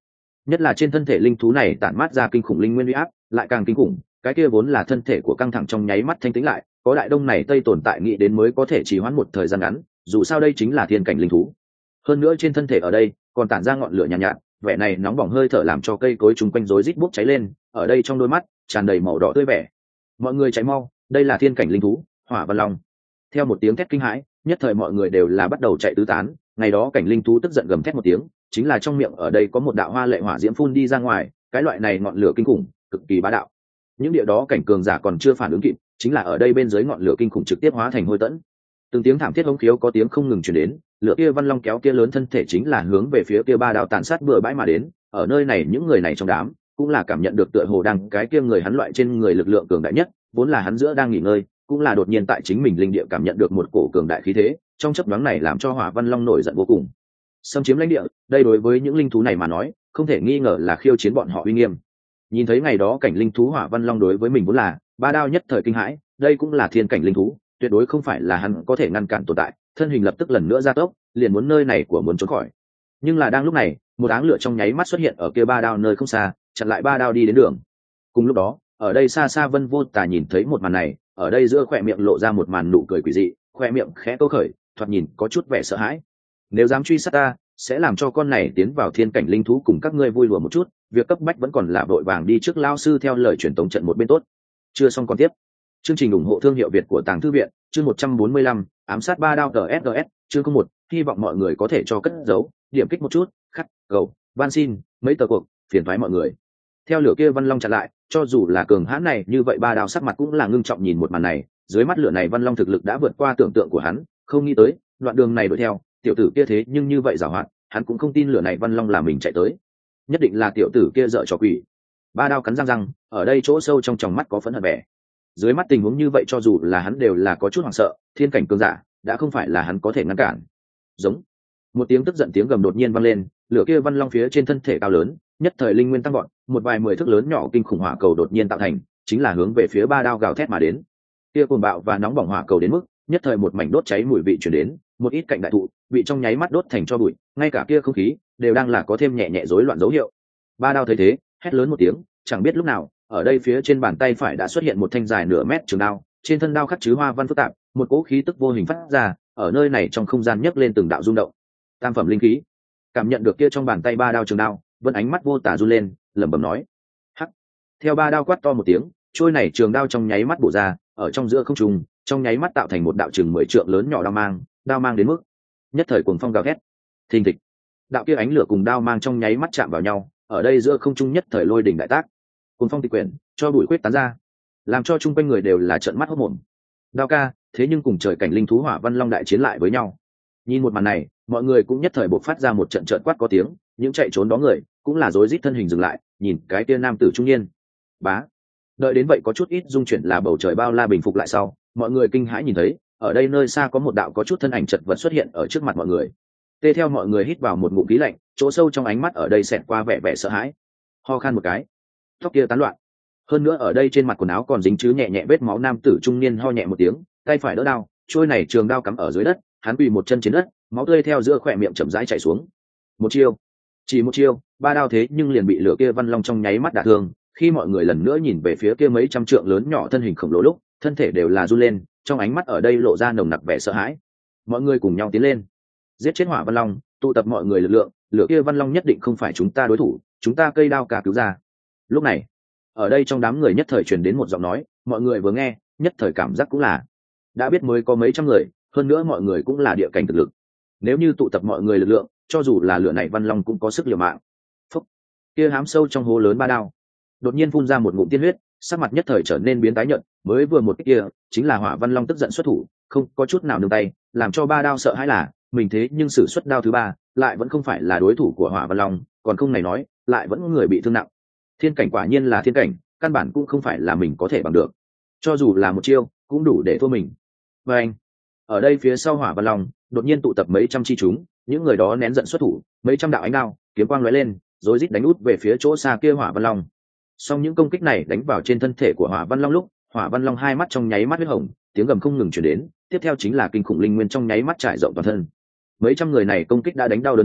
nhất là trên thân thể linh thú này tản mát ra kinh khủng linh nguyên uy áp lại càng kinh khủng. Cái kia vốn là thân thể của căng thẳng trong nháy mắt thanh tĩnh lại, có đại đông này tây tồn tại nghĩ đến mới có thể trì hoãn một thời gian ngắn, dù sao đây chính là thiên cảnh linh thú. Hơn nữa trên thân thể ở đây còn tản ra ngọn lửa nhàn nhạt, vẻ này nóng bỏng hơi thở làm cho cây cối chung quanh rối rít bốc cháy lên, ở đây trong đôi mắt tràn đầy màu đỏ tươi vẻ. Mọi người cháy mau, đây là thiên cảnh linh thú, Hỏa Văn Long. Theo một tiếng thét kinh hãi, nhất thời mọi người đều là bắt đầu chạy tứ tán. Ngày đó cảnh linh thú tức giận gầm thét một tiếng, chính là trong miệng ở đây có một đạo hoa lệ hỏa diễm phun đi ra ngoài, cái loại này ngọn lửa kinh khủng, cực kỳ bá đạo. Những địa đó cảnh cường giả còn chưa phản ứng kịp, chính là ở đây bên dưới ngọn lửa kinh khủng trực tiếp hóa thành hôi tẫn. Từng tiếng thảm thiết hống khiếu có tiếng không ngừng truyền đến, lửa kia Văn Long kéo kia lớn thân thể chính là hướng về phía kia ba đạo tàn sát bừa bãi mà đến. Ở nơi này những người này trong đám cũng là cảm nhận được tựa hồ đang cái kia người hắn loại trên người lực lượng cường đại nhất, vốn là hắn giữa đang nghỉ ngơi, cũng là đột nhiên tại chính mình linh địa cảm nhận được một cổ cường đại khí thế, trong chớp nhoáng này làm cho Hỏa Văn Long nổi giận vô cùng. Xâm chiếm lãnh địa, đây đối với những linh thú này mà nói, không thể nghi ngờ là khiêu chiến bọn họ uy nghiêm. Nhìn thấy ngày đó cảnh linh thú Hỏa Văn Long đối với mình vốn là ba đao nhất thời kinh hãi, đây cũng là thiên cảnh linh thú, tuyệt đối không phải là hắn có thể ngăn cản tồn tại, thân hình lập tức lần nữa gia tốc, liền muốn nơi này của muốn trốn khỏi. Nhưng là đang lúc này, một áng lửa trong nháy mắt xuất hiện ở kia ba đao nơi không xa, chặn lại ba đao đi đến đường. Cùng lúc đó, ở đây xa xa Vân Vô Tà nhìn thấy một màn này, ở đây giữa khỏe miệng lộ ra một màn nụ cười quỷ dị, khỏe miệng khẽ câu khởi, thoạt nhìn có chút vẻ sợ hãi. Nếu dám truy sát ta, sẽ làm cho con này tiến vào thiên cảnh linh thú cùng các ngươi vui lùa một chút, việc cấp bách vẫn còn là vội vàng đi trước lao sư theo lời truyền tống trận một bên tốt. Chưa xong còn tiếp. Chương trình ủng hộ thương hiệu Việt của Tàng Thư viện, chương 145, ám sát ba đao TSS, chương 1, hy vọng mọi người có thể cho cất giấu, điểm kích một chút, khắc, cầu, van xin, mấy tờ cuộc, phiền toái mọi người. Theo lửa kia Văn Long chặn lại, cho dù là cường hãn này như vậy ba đao sắc mặt cũng là ngưng trọng nhìn một màn này, dưới mắt lửa này Văn Long thực lực đã vượt qua tưởng tượng của hắn, không nghĩ tới, đoạn đường này đuổi theo, tiểu tử kia thế nhưng như vậy giàu hoạt, hắn cũng không tin lửa này Văn Long là mình chạy tới. Nhất định là tiểu tử kia dợ trò quỷ. Ba đao cắn răng răng, ở đây chỗ sâu trong tròng mắt có phẫn hận vẻ. Dưới mắt tình huống như vậy cho dù là hắn đều là có chút hoảng sợ, thiên cảnh cường giả đã không phải là hắn có thể ngăn cản. Giống một tiếng tức giận tiếng gầm đột nhiên vang lên, lửa kia Văn Long phía trên thân thể cao lớn, nhất thời linh nguyên tăng vọt, một vài 10 thước lớn nhỏ kinh khủng hỏa cầu đột nhiên tạo thành, chính là hướng về phía ba đao gào thét mà đến. Kia cuồng bạo và nóng bỏng hỏa cầu đến mức, nhất thời một mảnh đốt cháy mùi vị truyền đến, một ít cạnh đại thụ bị trong nháy mắt đốt thành tro bụi, ngay cả kia không khí đều đang là có thêm nhẹ nhẹ rối loạn dấu hiệu. Ba đao thấy thế, hét lớn một tiếng, chẳng biết lúc nào, ở đây phía trên bàn tay phải đã xuất hiện một thanh dài nửa mét trường đao, trên thân đao khắc chứa hoa văn phức tạp, một cỗ khí tức vô hình phát ra, ở nơi này trong không gian nhấc lên từng đạo rung động. Tam phẩm linh khí. Cảm nhận được kia trong bàn tay ba đao trường đao, Vân ánh mắt Vô Tả run lên, lẩm bẩm nói: "Hắc." Theo ba đao quát to một tiếng, trôi này trường đao trong nháy mắt bổ ra, ở trong giữa không trung, trong nháy mắt tạo thành một đạo chừng 10 trượng lớn nhỏ đao mang đến mức nhất thời cuồng phong gào thét. Thình thịch. Đạo kia ánh lửa cùng đao mang trong nháy mắt chạm vào nhau, ở đây giữa không trung nhất thời lôi đỉnh đại tác. Cuồng phong tịch quyển, cho bụi quyết tán ra, làm cho chung quanh người đều là trợn mắt hốt mồm. Đao ca, thế nhưng cùng trời cảnh linh thú Hỏa Văn Long đại chiến lại với nhau. Nhìn một màn này, mọi người cũng nhất thời bộc phát ra một trận trợn quát có tiếng, những chạy trốn đó người cũng là rối rít thân hình dừng lại, nhìn cái kia nam tử trung niên. Bá. Đợi đến vậy có chút ít dung chuyển là bầu trời bao la bình phục lại sau, mọi người kinh hãi nhìn thấy, ở đây nơi xa có một đạo có chút thân ảnh chật vật xuất hiện ở trước mặt mọi người. Tê theo mọi người hít vào một ngụm khí lạnh, chỗ sâu trong ánh mắt ở đây xẹt qua vẻ sợ hãi. Ho khan một cái, tóc kia tán loạn. Hơn nữa ở đây trên mặt quần áo còn dính chứ nhẹ nhẹ vết máu, nam tử trung niên ho nhẹ một tiếng, tay phải đỡ đao, trôi này trường đao cắm ở dưới đất, hắn quỳ một chân trên đất, máu tươi theo giữa khóe miệng chậm rãi chảy xuống. Một chiêu, chỉ một chiêu, ba đao thế nhưng liền bị lửa kia Văn Long trong nháy mắt đả thương. Khi mọi người lần nữa nhìn về phía kia mấy trăm trượng lớn nhỏ thân hình khổng lồ lúc, thân thể đều là run lên, trong ánh mắt ở đây lộ ra nồng nặc vẻ sợ hãi. Mọi người cùng nhau tiến lên, giết chết Hỏa Văn Long, tụ tập mọi người lực lượng, lửa kia Văn Long nhất định không phải chúng ta đối thủ, chúng ta cây đao cả cứu ra. Lúc này, ở đây trong đám người nhất thời truyền đến một giọng nói, mọi người vừa nghe, nhất thời cảm giác cũng là đã biết mới có mấy trăm người, hơn nữa mọi người cũng là địa cảnh thực lực. Nếu như tụ tập mọi người lực lượng, cho dù là lửa này Văn Long cũng có sức liều mạng. Phúc. Kia hám sâu trong hố lớn ba đao, đột nhiên phun ra một ngụm tiên huyết, sắc mặt nhất thời trở nên biến tái nhợt, mới vừa một cái kia, chính là Hỏa Văn Long tức giận xuất thủ, không có chút nào nương tay, làm cho ba đao sợ hãi là, mình thế nhưng sử xuất đao thứ ba, lại vẫn không phải là đối thủ của Hỏa Văn Long, còn không này nói, lại vẫn người bị thương nặng. Thiên cảnh quả nhiên là thiên cảnh, căn bản cũng không phải là mình có thể bằng được. Cho dù là một chiêu, cũng đủ để thua mình. Và anh, ở đây phía sau Hỏa Văn Long, đột nhiên tụ tập mấy trăm chi chúng, những người đó nén giận xuất thủ, mấy trăm đạo ánh đao, kiếm quang lóe lên, rồi rít đánh út về phía chỗ xa kia Hỏa Văn Long. Song những công kích này đánh vào trên thân thể của Hỏa Văn Long lúc, Hỏa Văn Long hai mắt trong nháy mắt huyết hồng, tiếng gầm không ngừng truyền đến, tiếp theo chính là kinh khủng linh nguyên trong nháy mắt trải rộng toàn thân. Mấy trăm người này công kích đã đánh đau đớn nó,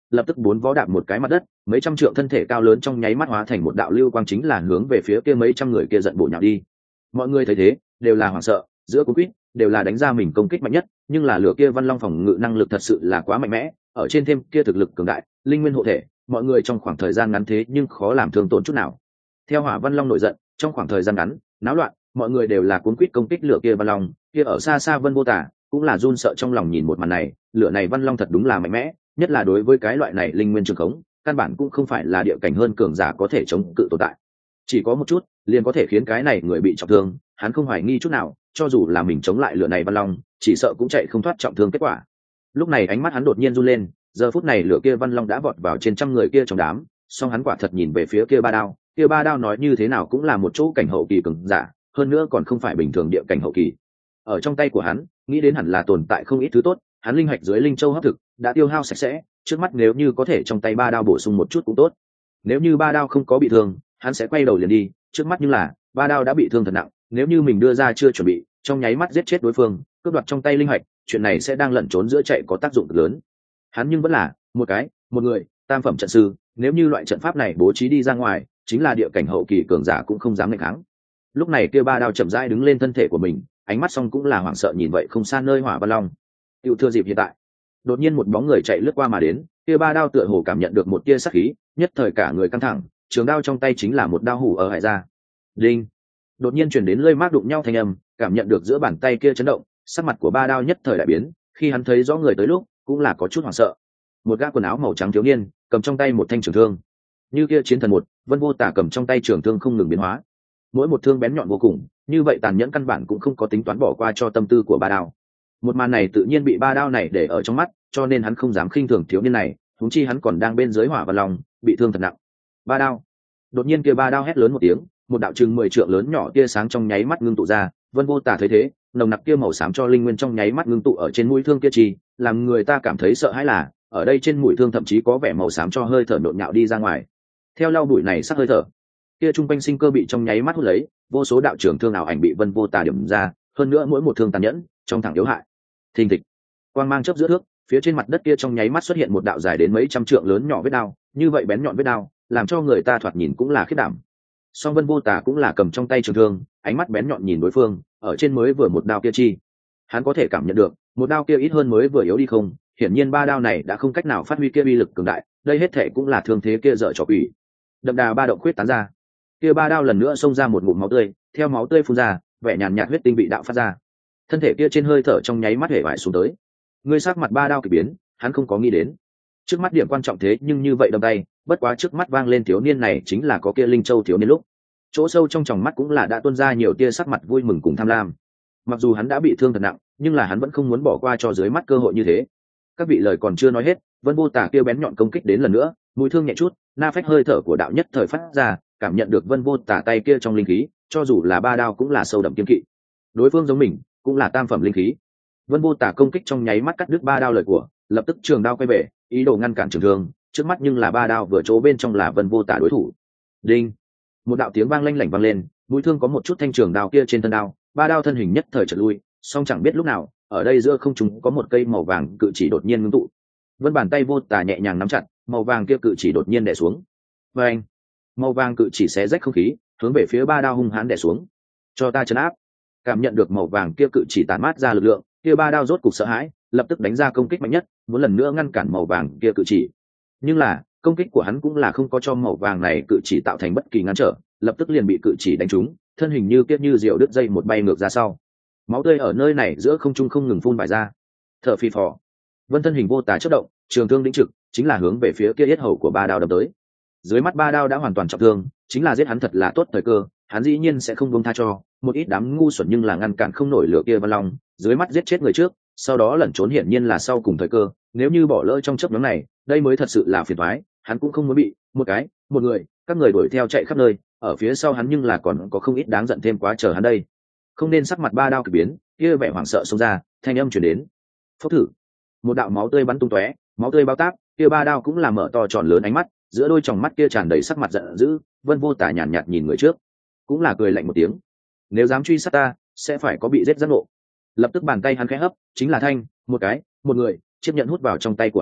lập tức bốn vó đạp một cái mặt đất, mấy trăm trượng thân thể cao lớn trong nháy mắt hóa thành một đạo lưu quang, chính là hướng về phía kia mấy trăm người kia giận bổ nhào đi. Mọi người thấy thế đều là hoảng sợ, giữa cuốn quýt đều là đánh ra mình công kích mạnh nhất, nhưng là lửa kia Văn Long phòng ngự năng lực thật sự là quá mạnh mẽ, ở trên thêm kia thực lực cường đại, linh nguyên hộ thể, mọi người trong khoảng thời gian ngắn thế nhưng khó làm thương tổn chút nào. Theo Hỏa Văn Long nổi giận, trong khoảng thời gian ngắn, náo loạn, mọi người đều là cuốn quýt công kích lửa kia Văn Long, kia ở xa xa Vân Vô Tả cũng là run sợ trong lòng nhìn một màn này, lửa này Văn Long thật đúng là mạnh mẽ, nhất là đối với cái loại này linh nguyên trường khống, căn bản cũng không phải là địa cảnh hơn cường giả có thể chống cự tồn tại. Chỉ có một chút, liền có thể khiến cái này người bị trọng thương, hắn không hoài nghi chút nào, cho dù là mình chống lại lửa này Văn Long, chỉ sợ cũng chạy không thoát trọng thương kết quả. Lúc này ánh mắt hắn đột nhiên run lên, giờ phút này lửa kia Văn Long đã vọt vào trên trăm người kia trong đám, song hắn quả thật nhìn về phía kia Ba Đao, kia Ba Đao nói như thế nào cũng là một chỗ cảnh hậu kỳ cường giả, hơn nữa còn không phải bình thường địa cảnh hậu kỳ. Ở trong tay của hắn, nghĩ đến hẳn là tồn tại không ít thứ tốt, hắn linh hạch dưới linh châu hấp thực đã tiêu hao sạch sẽ, trước mắt nếu như có thể trong tay Ba Đao bổ sung một chút cũng tốt. Nếu như Ba Đao không có bị thương, hắn sẽ quay đầu liền đi, trước mắt nhưng là Ba Đao đã bị thương thật nặng, nếu như mình đưa ra chưa chuẩn bị, trong nháy mắt giết chết đối phương, cướp đoạt trong tay linh hạch, chuyện này sẽ đang lẩn trốn giữa chạy có tác dụng lớn. Hắn nhưng vẫn là một người tam phẩm trận sư, nếu như loại trận pháp này bố trí đi ra ngoài, chính là địa cảnh hậu kỳ cường giả cũng không dám nghịch kháng. Lúc này kia Ba Đao chậm rãi đứng lên thân thể của mình, ánh mắt song cũng là hoảng sợ nhìn vậy không xa nơi Hỏa Văn Long. Tiểu thừa dịp hiện tại, đột nhiên một bóng người chạy lướt qua mà đến, kia Ba Đao tựa hồ cảm nhận được một tia sát khí, nhất thời cả người căng thẳng, trường đao trong tay chính là một đao hủ ở hải ra. Đinh! Đột nhiên truyền đến lưỡi mác đụng nhau thanh âm, cảm nhận được giữa bàn tay kia chấn động, sắc mặt của Ba Đao nhất thời đại biến, khi hắn thấy rõ người tới lúc, cũng là có chút hoảng sợ. Một gã quần áo màu trắng thiếu niên, cầm trong tay một thanh trường thương. Như kia chiến thần một, Vân Vô Tả cầm trong tay trường thương không ngừng biến hóa. Mỗi một thương bén nhọn vô cùng, như vậy tàn nhẫn căn bản cũng không có tính toán bỏ qua cho tâm tư của Ba Đao. Một màn này tự nhiên bị Ba Đao này để ở trong mắt, cho nên hắn không dám khinh thường thiếu niên này, huống chi hắn còn đang bên dưới Hỏa Văn Long, bị thương thật nặng. Ba Đao! Đột nhiên kia Ba Đao hét lớn một tiếng, một đạo chừng 10 trượng lớn nhỏ tia sáng trong nháy mắt ngưng tụ ra, Vân Vô Tả thấy thế, nồng nặc kia màu xám cho linh nguyên trong nháy mắt ngưng tụ ở trên mũi thương kia chi, làm người ta cảm thấy sợ hãi là, ở đây trên mũi thương thậm chí có vẻ màu xám cho hơi thở nhộn nhạo đi ra ngoài. Theo lau bụi này sắc hơi thở, kia trung quanh sinh cơ bị trong nháy mắt hút lấy, vô số đạo trưởng thương ảo ảnh bị Vân Vô Tả điểm ra, hơn nữa mỗi một thương tàn nhẫn, trong thẳng yếu hại. Thình thịch, quang mang chớp giữa thước, phía trên mặt đất kia trong nháy mắt xuất hiện một đạo dài đến mấy trăm trượng lớn nhỏ vết đao, như vậy bén nhọn vết đao, làm cho người ta thoạt nhìn cũng là khiếp đảm. Song Vân Vô Tả cũng là cầm trong tay trường thương, ánh mắt bén nhọn nhìn đối phương, ở trên mới vừa một đao kia chi, hắn có thể cảm nhận được, một đao kia ít hơn mới vừa yếu đi không, hiển nhiên ba đao này đã không cách nào phát huy kia uy lực cường đại, đây hết thể cũng là thương thế kia dở trò quỷ. Đậm đà ba động khuyết tán ra, kia ba đao lần nữa xông ra một ngụm máu tươi, theo máu tươi phun ra, vẻ nhàn nhạt huyết tinh bị đạo phát ra. Thân thể kia trên hơi thở trong nháy mắt hể vải xuống tới. Người sắc mặt Ba Đao kỳ biến, hắn không có nghĩ đến. Trước mắt điểm quan trọng thế nhưng như vậy đâm tay, bất quá trước mắt vang lên thiếu niên này chính là có kia Linh Châu thiếu niên lúc. Chỗ sâu trong tròng mắt cũng là đã tuôn ra nhiều tia sắc mặt vui mừng cùng tham lam. Mặc dù hắn đã bị thương thật nặng, nhưng là hắn vẫn không muốn bỏ qua cho dưới mắt cơ hội như thế. Các vị lời còn chưa nói hết, Vân Vô Tả kia bén nhọn công kích đến lần nữa, mũi thương nhẹ chút, na phách hơi thở của đạo nhất thời phát ra, cảm nhận được Vân Vô Tả tay kia trong linh khí, cho dù là Ba Đao cũng là sâu đậm kiên kỵ. Đối phương giống mình, cũng là tam phẩm linh khí. Vân Vô Tả công kích trong nháy mắt cắt đứt Ba Đao lời của, lập tức trường đao quay về, ý đồ ngăn cản trường thương, trước mắt nhưng là Ba Đao vừa chỗ bên trong là Vân Vô Tả đối thủ. Đinh! Một đạo tiếng vang lanh lảnh vang lên, mũi thương có một chút thanh trường đao kia trên thân đao, Ba Đao thân hình nhất thời chợt lui, song chẳng biết lúc nào, ở đây giữa không trung có một cây màu vàng cự chỉ đột nhiên ngưng tụ. Vân bàn tay Vô Tả nhẹ nhàng nắm chặt, màu vàng kia cự chỉ đột nhiên đè xuống. Và anh, màu vàng cự chỉ xé rách không khí, hướng về phía Ba Đao hung hãn đè xuống. Cho ta trấn áp. Cảm nhận được màu vàng kia cự chỉ tản mát ra lực lượng, kia Ba Đao rốt cục sợ hãi, lập tức đánh ra công kích mạnh nhất, muốn lần nữa ngăn cản màu vàng kia cự chỉ. Nhưng là, công kích của hắn cũng là không có cho màu vàng này cự chỉ tạo thành bất kỳ ngăn trở, lập tức liền bị cự chỉ đánh trúng, thân hình như kiếp như diều đứt dây một bay ngược ra sau. Máu tươi ở nơi này giữa không trung không ngừng phun vải ra. Thở phì phò, Vân thân hình Vô Tả chớp động, trường thương đĩnh trực, chính là hướng về phía kia yết hầu của Ba Đao đâm tới. Dưới mắt Ba Đao đã hoàn toàn trọng thương, chính là giết hắn thật là tốt thời cơ, hắn dĩ nhiên sẽ không buông tha cho một ít đám ngu xuẩn, nhưng là ngăn cản không nổi lửa kia Văn Long, dưới mắt giết chết người trước, sau đó lẩn trốn hiển nhiên là sau cùng thời cơ, nếu như bỏ lỡ trong chớp nhoáng này, đây mới thật sự là phiền toái, hắn cũng không muốn bị một người, các người đuổi theo chạy khắp nơi, ở phía sau hắn nhưng là còn có không ít đáng giận thêm quá chờ hắn đây. Không nên sắc mặt Ba Đao kỳ biến, kia vẻ hoảng sợ xông ra, thanh âm truyền đến. Phốc thử, một đạo máu tươi bắn tung tóe, máu tươi bao táp, kia Ba Đao cũng là mở to tròn lớn ánh mắt, giữa đôi tròng mắt kia tràn đầy sắc mặt giận dữ. Vân Vô Tả nhàn nhạt nhìn người trước, cũng là cười lạnh một tiếng. Nếu dám truy sát ta, sẽ phải có bị giết giác ngộ. Lập tức bàn tay hắn khẽ hấp, chính là thanh, một người, chiếc nhẫn hút vào trong tay của hắn,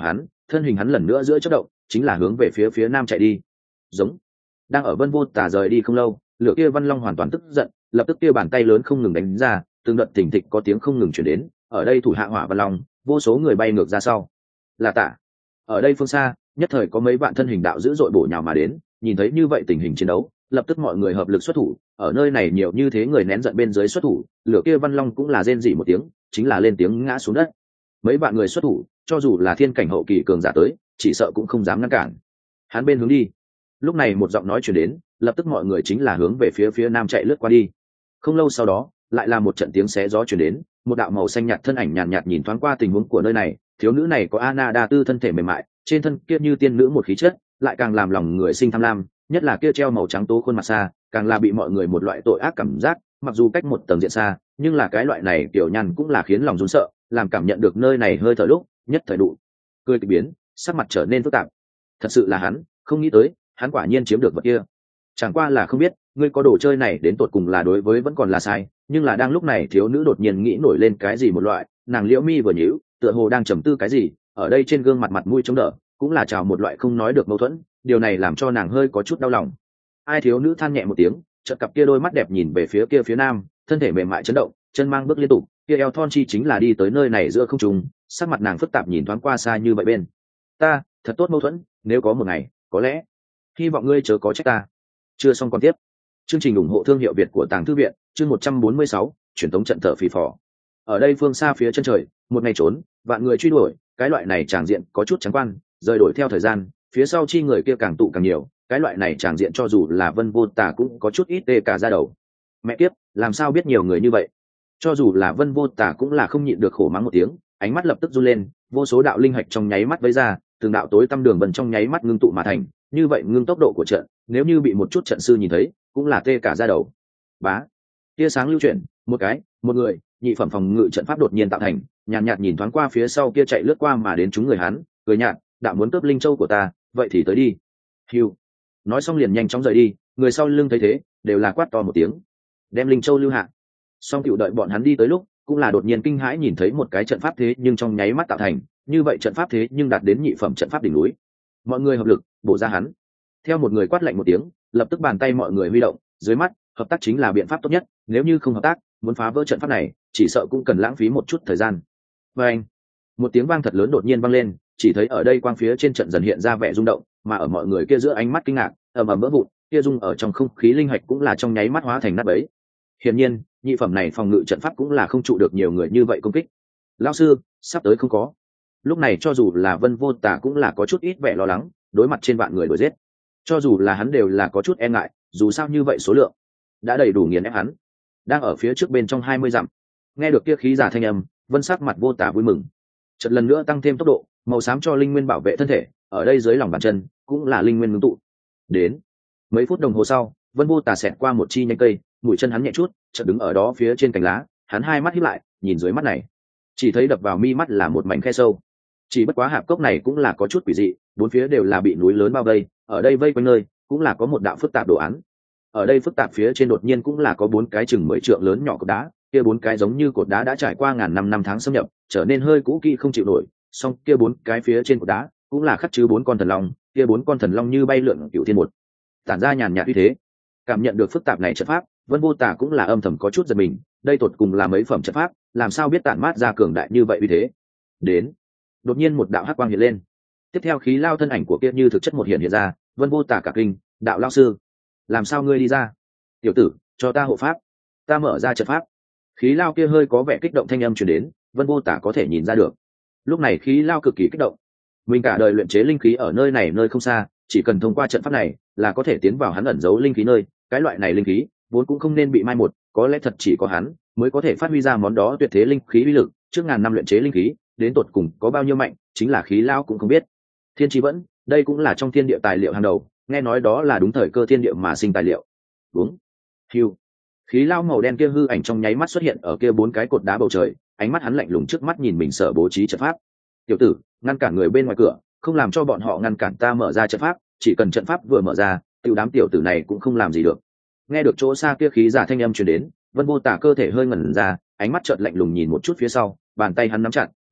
thân hình hắn lần nữa giữa chớp động chính là hướng về phía nam chạy đi. Giống. Đang ở Vân Vô Tà rời đi không lâu, lửa kia Văn Long hoàn toàn tức giận, lập tức kia bàn tay lớn không ngừng đánh ra, từng đợt thình thịch có tiếng không ngừng chuyển đến. Ở đây thủ hạ Hỏa Văn Long, vô số người bay ngược ra sau. Là Tạ. Ở đây phương xa, nhất thời có mấy vạn thân hình đạo dữ dội bổ nhào mà đến, nhìn thấy như vậy tình hình chiến đấu, lập tức mọi người hợp lực xuất thủ. Ở nơi này nhiều như thế người nén giận bên dưới xuất thủ, lửa kia Văn Long cũng là rên rỉ một tiếng, chính là lên tiếng ngã xuống đất. Mấy vạn người xuất thủ, cho dù là thiên cảnh hậu kỳ cường giả tới, chỉ sợ cũng không dám ngăn cản. Hắn bên hướng đi. Lúc này một giọng nói truyền đến, lập tức mọi người chính là hướng về phía nam chạy lướt qua đi. Không lâu sau đó, lại là một trận tiếng xé gió truyền đến, một đạo màu xanh nhạt thân ảnh nhàn nhạt nhìn thoáng qua tình huống của nơi này, thiếu nữ này có Ana đa tư thân thể mềm mại, trên thân kia như tiên nữ một khí chất, lại càng làm lòng người sinh tham lam, nhất là kia treo màu trắng tố khuôn mặt xa, càng là bị mọi người một loại tội ác cảm giác, mặc dù cách một tầng diện xa, nhưng là cái loại này tiểu nhăn cũng là khiến lòng run sợ, làm cảm nhận được nơi này hơi thở lúc, nhất thời đủ. Cười kỳ biến, sắc mặt trở nên phức tạp. Thật sự là hắn, không nghĩ tới, hắn quả nhiên chiếm được vật kia. Chẳng qua là không biết, ngươi có đồ chơi này đến tột cùng là đối với vẫn còn là sai, nhưng là đang lúc này thiếu nữ đột nhiên nghĩ nổi lên cái gì một loại, nàng liễu mi vừa nhíu, tựa hồ đang trầm tư cái gì, ở đây trên gương mặt mũi chống đỡ, cũng là trào một loại không nói được mâu thuẫn, điều này làm cho nàng hơi có chút đau lòng. Ai thiếu nữ than nhẹ một tiếng, chợt cặp kia đôi mắt đẹp nhìn về phía kia phía nam, thân thể mềm mại chấn động, chân mang bước liên tục, kia eo thon chi chính là đi tới nơi này giữa không trung, sắc mặt nàng phức tạp nhìn thoáng qua xa như vậy bên. Ta, thật tốt mâu thuẫn, nếu có một ngày, có lẽ, hy vọng ngươi chớ có trách ta. Chưa xong còn tiếp. Chương trình ủng hộ thương hiệu Việt của Tàng Thư viện, chương 146, truyền thống trận thở phì phò. Ở đây phương xa phía chân trời, một ngày trốn, vạn người truy đuổi, cái loại này tràng diện có chút trắng quan, rời đổi theo thời gian, phía sau chi người kia càng tụ càng nhiều, cái loại này tràng diện cho dù là Vân Vô Tà cũng có chút ít tê cả da đầu. Mẹ kiếp, làm sao biết nhiều người như vậy? Cho dù là Vân Vô Tà cũng là không nhịn được khổ mắng một tiếng, ánh mắt lập tức run lên, vô số đạo linh hạch trong nháy mắt vấy ra, từng đạo tối tăm đường vân trong nháy mắt ngưng tụ mà thành, như vậy ngưng tốc độ của trận, nếu như bị một chút trận sư nhìn thấy, cũng là tê cả da đầu. Bá, tia sáng lưu chuyển, một cái, một người, nhị phẩm phòng ngự trận pháp đột nhiên tạo thành, nhàn nhạt nhìn thoáng qua phía sau kia chạy lướt qua mà đến chúng người hắn, cười nhạt, đạo muốn cướp linh châu của ta, vậy thì tới đi. Hưu. Nói xong liền nhanh chóng rời đi, người sau lưng thấy thế, đều là quát to một tiếng, đem linh châu lưu hạ. Song tiểu đợi bọn hắn đi tới lúc, cũng là đột nhiên kinh hãi nhìn thấy một cái trận pháp thế nhưng trong nháy mắt tạo thành, như vậy trận pháp thế nhưng đạt đến nhị phẩm trận pháp đỉnh núi. Mọi người hợp lực, bổ ra hắn. Theo một người quát lạnh một tiếng, lập tức bàn tay mọi người huy động, dưới mắt, hợp tác chính là biện pháp tốt nhất, nếu như không hợp tác, muốn phá vỡ trận pháp này, chỉ sợ cũng cần lãng phí một chút thời gian. Và anh, một tiếng vang thật lớn đột nhiên vang lên, chỉ thấy ở đây quang phía trên trận dần hiện ra vẻ rung động, mà ở mọi người kia giữa ánh mắt kinh ngạc, ầm ầm vỡ vụn, kia rung ở trong không khí linh hạch cũng là trong nháy mắt hóa thành nát bấy. Hiển nhiên, nhị phẩm này phòng ngự trận pháp cũng là không trụ được nhiều người như vậy công kích. Lão sư, sắp tới không có. Lúc này cho dù là Vân Vô Tà cũng là có chút ít vẻ lo lắng, đối mặt trên vạn người đuổi giết. Cho dù là hắn đều là có chút e ngại, dù sao như vậy số lượng đã đầy đủ nghiền ép hắn. Đang ở phía trước bên trong 20 dặm, nghe được kia khí giả thanh âm, Vân sắc mặt Vô Tà vui mừng. Chợt lần nữa tăng thêm tốc độ, màu xám cho linh nguyên bảo vệ thân thể, ở đây dưới lòng bàn chân cũng là linh nguyên ngưng tụ. Đến mấy phút đồng hồ sau, Vân Vô Tà xẹt qua một chi nhánh cây, mũi chân hắn nhẹ chút, chợt đứng ở đó phía trên cành lá, hắn hai mắt híp lại, nhìn dưới mắt này, chỉ thấy đập vào mi mắt là một mảnh khe sâu. Chỉ bất quá hạp cốc này cũng là có chút quỷ dị, bốn phía đều là bị núi lớn bao vây, ở đây vây quanh nơi cũng là có một đạo phức tạp đồ án. Ở đây phức tạp phía trên đột nhiên cũng là có bốn cái chừng 10 trượng lớn nhỏ cột đá, kia bốn cái giống như cột đá đã trải qua ngàn năm năm tháng xâm nhập, trở nên hơi cũ kỹ không chịu nổi, song kia bốn cái phía trên cột đá cũng là khắc chứa bốn con thần long, kia bốn con thần long như bay lượn cửu thiên một, tản ra nhàn nhạt uy thế. Cảm nhận được phức tạp này trận pháp, Vân Vô Tà cũng là âm thầm có chút giật mình, đây tột cùng là mấy phẩm trận pháp, làm sao biết tản mát ra cường đại như vậy uy thế. Đến, đột nhiên một đạo hắc quang hiện lên, tiếp theo khí lao thân ảnh của kia như thực chất một hiện ra. Vân Vô Tà cả kinh, đạo lao sư, làm sao ngươi đi ra? Tiểu tử, cho ta hộ pháp, ta mở ra trận pháp. Khí lao kia hơi có vẻ kích động thanh âm truyền đến, Vân Vô Tà có thể nhìn ra được. Lúc này khí lao cực kỳ kích động, mình cả đời luyện chế linh khí ở nơi này nơi không xa, chỉ cần thông qua trận pháp này là có thể tiến vào hắn ẩn giấu linh khí nơi, cái loại này linh khí vốn cũng không nên bị mai một, có lẽ thật chỉ có hắn mới có thể phát huy ra món đó tuyệt thế linh khí uy lực. Trước ngàn năm luyện chế linh khí đến tột cùng có bao nhiêu mạnh, chính là khí lao cũng không biết. Thiên Chi Vẫn, đây cũng là trong thiên địa tài liệu hàng đầu, nghe nói đó là đúng thời cơ thiên địa mà sinh tài liệu. Đúng. Hưu. Khí lao màu đen kia hư ảnh trong nháy mắt xuất hiện ở kia bốn cái cột đá bầu trời, ánh mắt hắn lạnh lùng trước mắt nhìn mình sở bố trí trận pháp. Tiểu tử, ngăn cản người bên ngoài cửa, không làm cho bọn họ ngăn cản ta mở ra trận pháp, chỉ cần trận pháp vừa mở ra, tiểu đám tiểu tử này cũng không làm gì được. Nghe được chỗ xa kia khí giả thanh âm truyền đến, Vân Vô Tà cơ thể hơi ngẩn ra, ánh mắt chợt lạnh lùng nhìn một chút phía sau, bàn tay hắn nắm chặt,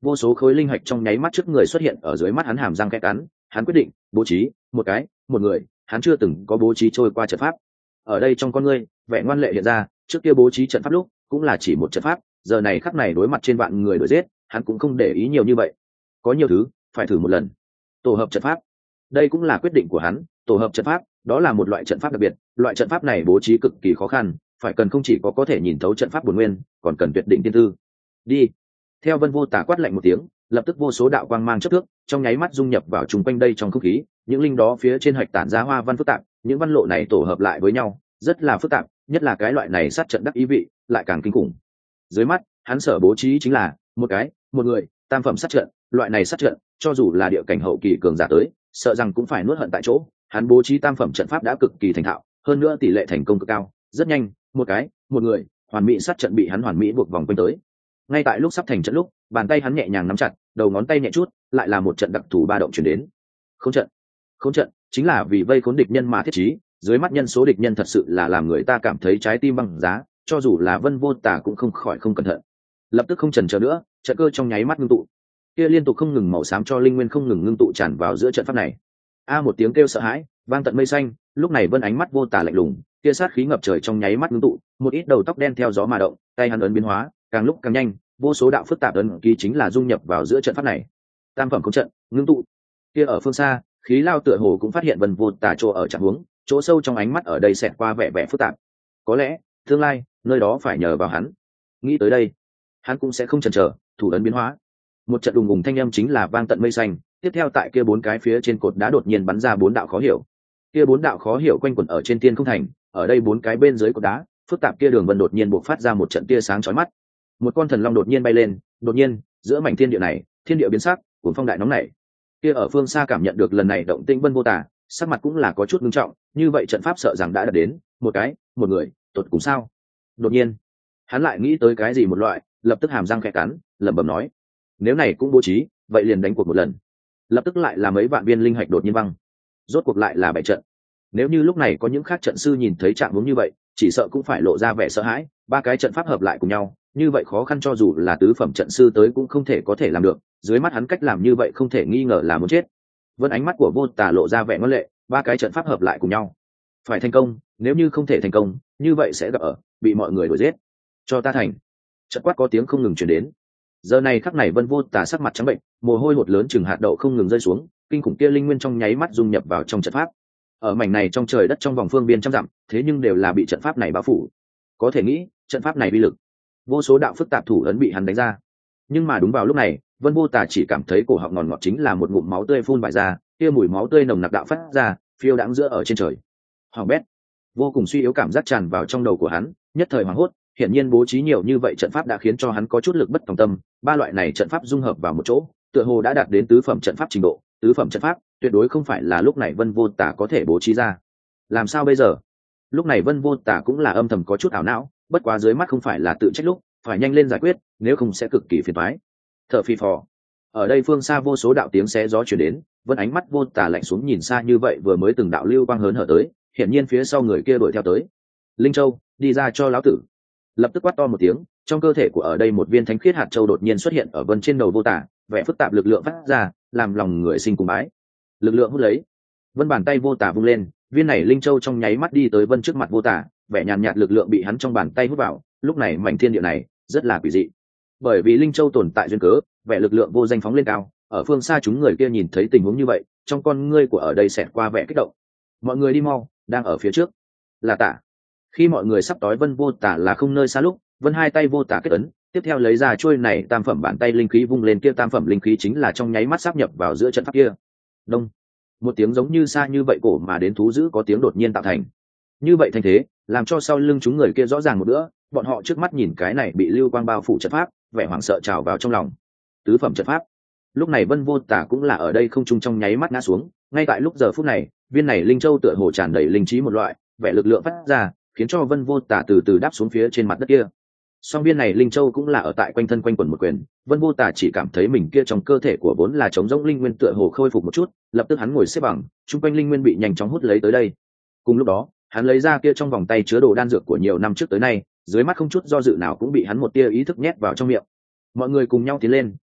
vô số khối linh hạch trong nháy mắt trước người xuất hiện ở dưới mắt hắn, hàm răng khẽ cắn, hắn quyết định bố trí một người hắn chưa từng có bố trí trôi qua trận pháp. Ở đây trong con ngươi vẻ ngoan lệ hiện ra, trước kia bố trí trận pháp lúc cũng là chỉ một trận pháp, giờ này khắc này đối mặt trên vạn người đuổi giết, hắn cũng không để ý nhiều như vậy. Có nhiều thứ phải thử một lần. Tổ hợp trận pháp, đây cũng là quyết định của hắn. Tổ hợp trận pháp đó là một loại trận pháp đặc biệt, loại trận pháp này bố trí cực kỳ khó khăn, phải cần không chỉ có thể nhìn thấu trận pháp bổn nguyên, còn cần tuyệt định tiên tư. Đi. Theo Vân Vô Tà quát lạnh một tiếng, lập tức vô số đạo quang mang chớp thước trong nháy mắt dung nhập vào chung quanh đây trong không khí, những linh đó phía trên hạch tản ra hoa văn phức tạp, những văn lộ này tổ hợp lại với nhau rất là phức tạp, nhất là cái loại này sát trận đắc ý vị lại càng kinh khủng. Dưới mắt hắn sở bố trí chính là một người tam phẩm sát trận, loại này sát trận cho dù là địa cảnh hậu kỳ cường giả tới sợ rằng cũng phải nuốt hận tại chỗ. Hắn bố trí tam phẩm trận pháp đã cực kỳ thành thạo, hơn nữa tỷ lệ thành công cực cao, rất nhanh một người hoàn mỹ sát trận bị hắn hoàn mỹ buộc vòng quanh tới. Ngay tại lúc sắp thành trận lúc, bàn tay hắn nhẹ nhàng nắm chặt, đầu ngón tay nhẹ chút, lại là một trận đặc thù ba động chuyển đến. Khốn trận chính là vì vây khốn địch nhân mà thiết trí, dưới mắt nhân số địch nhân thật sự là làm người ta cảm thấy trái tim băng giá, cho dù là Vân Vô Tà cũng không khỏi không cẩn thận. Lập tức không chần chờ nữa, trận cơ trong nháy mắt ngưng tụ, kia liên tục không ngừng màu xám cho linh nguyên không ngừng ngưng tụ tràn vào giữa trận pháp này. Một tiếng kêu sợ hãi vang tận mây xanh, lúc này Vân ánh mắt Vô Tà lạnh lùng, kia sát khí ngập trời trong nháy mắt ngưng tụ, một ít đầu tóc đen theo gió mà động, tay hắn ấn biến hóa, càng lúc càng nhanh, vô số đạo phức tạp ấn ký chính là dung nhập vào giữa trận pháp này. Tam phẩm khốn trận ngưng tụ. Kia ở phương xa, khí lao tựa hồ cũng phát hiện Vân Vô Tà chỗ ở trạng huống, chỗ sâu trong ánh mắt ở đây xẹt qua vẻ phức tạp. Có lẽ tương lai nơi đó phải nhờ vào hắn. Nghĩ tới đây, hắn cũng sẽ không chần chờ, thủ ấn biến hóa. Một trận đùng ùng thanh âm chính là vang tận mây xanh, tiếp theo tại kia bốn cái phía trên cột đá đột nhiên bắn ra bốn đạo khó hiểu. Kia bốn đạo khó hiểu quanh quẩn ở trên thiên không thành, ở đây bốn cái bên dưới cột đá, phức tạp kia đường vân đột nhiên bộc phát ra một trận tia sáng chói mắt. Một con thần long đột nhiên bay lên, đột nhiên giữa mảnh thiên địa này, thiên địa biến sắc, cuồng phong đại nóng nảy. Kia ở phương xa cảm nhận được lần này động tĩnh Vân Vô Tà, sắc mặt cũng là có chút nghiêm trọng, như vậy trận pháp sợ rằng đã đạt đến một người tột cùng sao. Đột nhiên hắn lại nghĩ tới cái gì một loại, lập tức hàm răng khẽ cắn, lẩm bẩm nói, nếu này cũng bố trí, vậy liền đánh cuộc một lần. Lập tức lại là mấy vạn viên linh hạch đột nhiên văng, rốt cuộc lại là 7 trận. Nếu như lúc này có những khác trận sư nhìn thấy trạng huống như vậy, chỉ sợ cũng phải lộ ra vẻ sợ hãi. Ba cái trận pháp hợp lại cùng nhau, như vậy khó khăn cho dù là tứ phẩm trận sư tới cũng không thể có thể làm được. Dưới mắt hắn cách làm như vậy không thể nghi ngờ là muốn chết. Vân ánh mắt của Vô Tà lộ ra vẻ ngoan lệ, ba cái trận pháp hợp lại cùng nhau phải thành công, nếu như không thể thành công, như vậy sẽ gặp ở bị mọi người đuổi giết. Cho ta thành. Trận quát có tiếng không ngừng truyền đến. Giờ này khắc này Vân Vô Tà sắc mặt trắng bệnh, mồ hôi hột lớn chừng hạt đậu không ngừng rơi xuống, kinh khủng kia linh nguyên trong nháy mắt dung nhập vào trong trận pháp. Ở mảnh này trong trời đất trong vòng phương biên trăm dặm, thế nhưng đều là bị trận pháp này bao phủ. Có thể nghĩ, trận pháp này uy lực, vô số đạo phức tạp thủ ấn bị hắn đánh ra. Nhưng mà đúng vào lúc này, Vân Vô Tà chỉ cảm thấy cổ họng ngọt ngọt chính là một ngụm máu tươi phun bại ra, kia mùi máu tươi nồng nặc đạo phát ra, phiêu đãng giữa ở trên trời. Hoàng bét, vô cùng suy yếu cảm giác tràn vào trong đầu của hắn, nhất thời hoảng hốt. Hiển nhiên bố trí nhiều như vậy trận pháp đã khiến cho hắn có chút lực bất tòng tâm. Ba loại này trận pháp dung hợp vào một chỗ, tựa hồ đã đạt đến tứ phẩm trận pháp trình độ. Tứ phẩm trận pháp tuyệt đối không phải là lúc này Vân Vô Tà có thể bố trí ra. Làm sao bây giờ? Lúc này Vân Vô Tà cũng là âm thầm có chút ảo não, bất quá dưới mắt không phải là tự trách lúc, phải nhanh lên giải quyết, nếu không sẽ cực kỳ phiền toái. Thở phì phò. Ở đây phương xa vô số đạo tiếng xé gió truyền đến, Vân ánh mắt Vô Tà lạnh xuống nhìn xa như vậy, vừa mới từng đạo lưu quang hớn hở tới, hiển nhiên phía sau người kia đuổi theo tới. Linh Châu, đi ra cho lão tử. Lập tức quát to một tiếng, trong cơ thể của ở đây một viên thánh khiết hạt châu đột nhiên xuất hiện ở Vân trên đầu Vô Tà, vẻ phức tạp lực lượng phát ra, làm lòng người sinh cùng bái. Lực lượng hút lấy. Vân bàn tay Vô Tà vung lên, viên này linh châu trong nháy mắt đi tới Vân trước mặt Vô Tà, vẻ nhàn nhạt lực lượng bị hắn trong bàn tay hút vào. Lúc này mảnh thiên địa này rất là quỷ dị, bởi vì linh châu tồn tại duyên cớ, vẻ lực lượng vô danh phóng lên cao. Ở phương xa chúng người kia nhìn thấy tình huống như vậy, trong con ngươi của ở đây xẹt qua vẻ kích động. Mọi người đi mau, đang ở phía trước là Tả. Khi mọi người sắp tối Vân Vô Tà là không nơi xa lúc, Vân hai tay Vô Tà kết ấn, tiếp theo lấy ra chuôi này tam phẩm bàn tay linh khí vung lên, kia tam phẩm linh khí chính là trong nháy mắt sáp nhập vào giữa trận pháp kia. Đông, một tiếng giống như xa như vậy cổ mà đến thú dữ có tiếng đột nhiên tạo thành. Như vậy thành thế, làm cho sau lưng chúng người kia rõ ràng một bữa, bọn họ trước mắt nhìn cái này bị lưu quang bao phủ trận pháp, vẻ hoảng sợ trào vào trong lòng. Tứ phẩm trận pháp. Lúc này Vân Vô Tà cũng là ở đây không trung trong nháy mắt ngã xuống, ngay tại lúc giờ phút này, viên này linh châu tựa hồ tràn đầy linh trí một loại, vẻ lực lượng phát ra, khiến cho Vân Vô Tà từ từ đáp xuống phía trên mặt đất kia. Song viên này linh châu cũng là ở tại quanh thân quanh quẩn một quyền, Vân Vô Tà chỉ cảm thấy mình kia trong cơ thể của vốn là trống rỗng linh nguyên tựa hồ khôi phục một chút, lập tức hắn ngồi xếp bằng, trung quanh linh nguyên bị nhanh chóng hút lấy tới đây. Cùng lúc đó, hắn lấy ra kia trong vòng tay chứa đồ đan dược của nhiều năm trước tới nay, dưới mắt không chút do dự nào cũng bị hắn một tia ý thức nhét vào trong miệng. Mọi người cùng nhau tiến lên,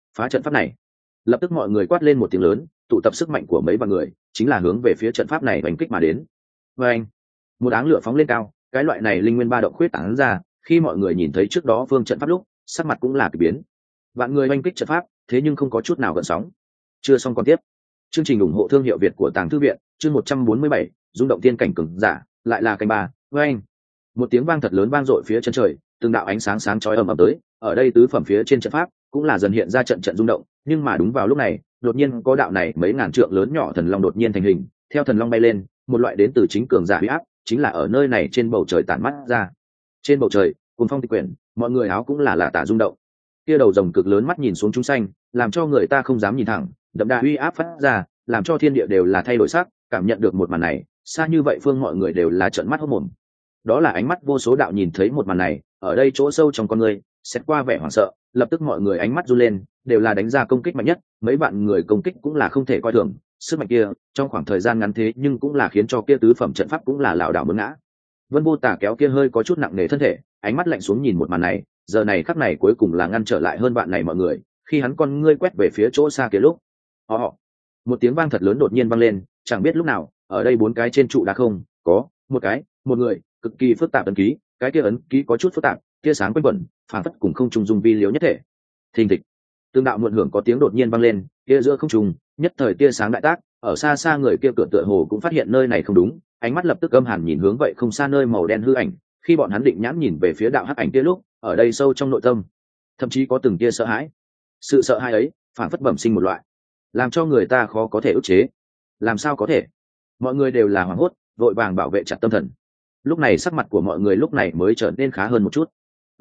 phá trận pháp này. Lập tức mọi người quát lên một tiếng lớn, tụ tập sức mạnh của mấy vạn người, chính là hướng về phía trận pháp này đánh kích mà đến. Và anh, một áng lửa phóng lên cao, cái loại này linh nguyên ba động khuyết tán ra, khi mọi người nhìn thấy trước đó phương trận pháp lúc, sắc mặt cũng là kỳ biến. Vạn người đánh kích trận pháp, thế nhưng không có chút nào gợn sóng. Chưa xong còn tiếp. Chương trình ủng hộ thương hiệu Việt của Tàng Thư viện, chương 147, rung động tiên cảnh cường giả, lại là canh ba. Với anh, một tiếng vang thật lớn vang dội phía chân trời, từng đạo ánh sáng sáng chói ầm ầm tới, ở đây tứ phẩm phía trên trận pháp cũng là dần hiện ra trận trận rung động, nhưng mà đúng vào lúc này, đột nhiên có đạo này mấy ngàn trượng lớn nhỏ thần long đột nhiên thành hình, theo thần long bay lên, một loại đến từ chính cường giả uy áp, chính là ở nơi này trên bầu trời tản mắt ra. Trên bầu trời, cuồng phong tịch quyển, mọi người áo cũng là tả rung động. Kia đầu rồng cực lớn mắt nhìn xuống chúng sanh, làm cho người ta không dám nhìn thẳng, đậm đà uy áp phát ra, làm cho thiên địa đều là thay đổi sắc, cảm nhận được một màn này, xa như vậy phương mọi người đều là trợn mắt hốt mồm. Đó là ánh mắt vô số đạo nhìn thấy một màn này, ở đây chỗ sâu trong con người, xét qua vẻ hoảng sợ, lập tức mọi người ánh mắt run lên, đều là đánh ra công kích mạnh nhất, mấy bạn người công kích cũng là không thể coi thường, sức mạnh kia, trong khoảng thời gian ngắn thế nhưng cũng là khiến cho kia tứ phẩm trận pháp cũng là lảo đảo muốn ngã. Vân Vô Tà kéo kia hơi có chút nặng nề thân thể, ánh mắt lạnh xuống nhìn một màn này, giờ này khắc này cuối cùng là ngăn trở lại hơn bạn này mọi người, khi hắn con ngươi quét về phía chỗ xa kia lúc, họ một tiếng vang thật lớn đột nhiên vang lên, chẳng biết lúc nào, ở đây bốn cái trên trụ đá không, có một người, cực kỳ phức tạp ấn ký, cái kia ấn ký có chút phức tạp, tia sáng quanh quẩn, phản phất cùng không trùng dung vi liếu nhất thể. Thình thịch, tương đạo muộn hưởng có tiếng đột nhiên vang lên, kia giữa không trùng, nhất thời tia sáng đại tác, ở xa xa người kia cửa tựa hồ cũng phát hiện nơi này không đúng, ánh mắt lập tức âm hàn nhìn hướng vậy không xa nơi màu đen hư ảnh, khi bọn hắn định nhãn nhìn về phía đạo hắc ảnh kia lúc, ở đây sâu trong nội tâm, thậm chí có từng tia sợ hãi. Sự sợ hãi ấy, phản phất bẩm sinh một loại, làm cho người ta khó có thể ức chế. Làm sao có thể? Mọi người đều là hoảng hốt, vội vàng bảo vệ chặt tâm thần. Lúc này sắc mặt của mọi người lúc này mới trở nên khá hơn một chút.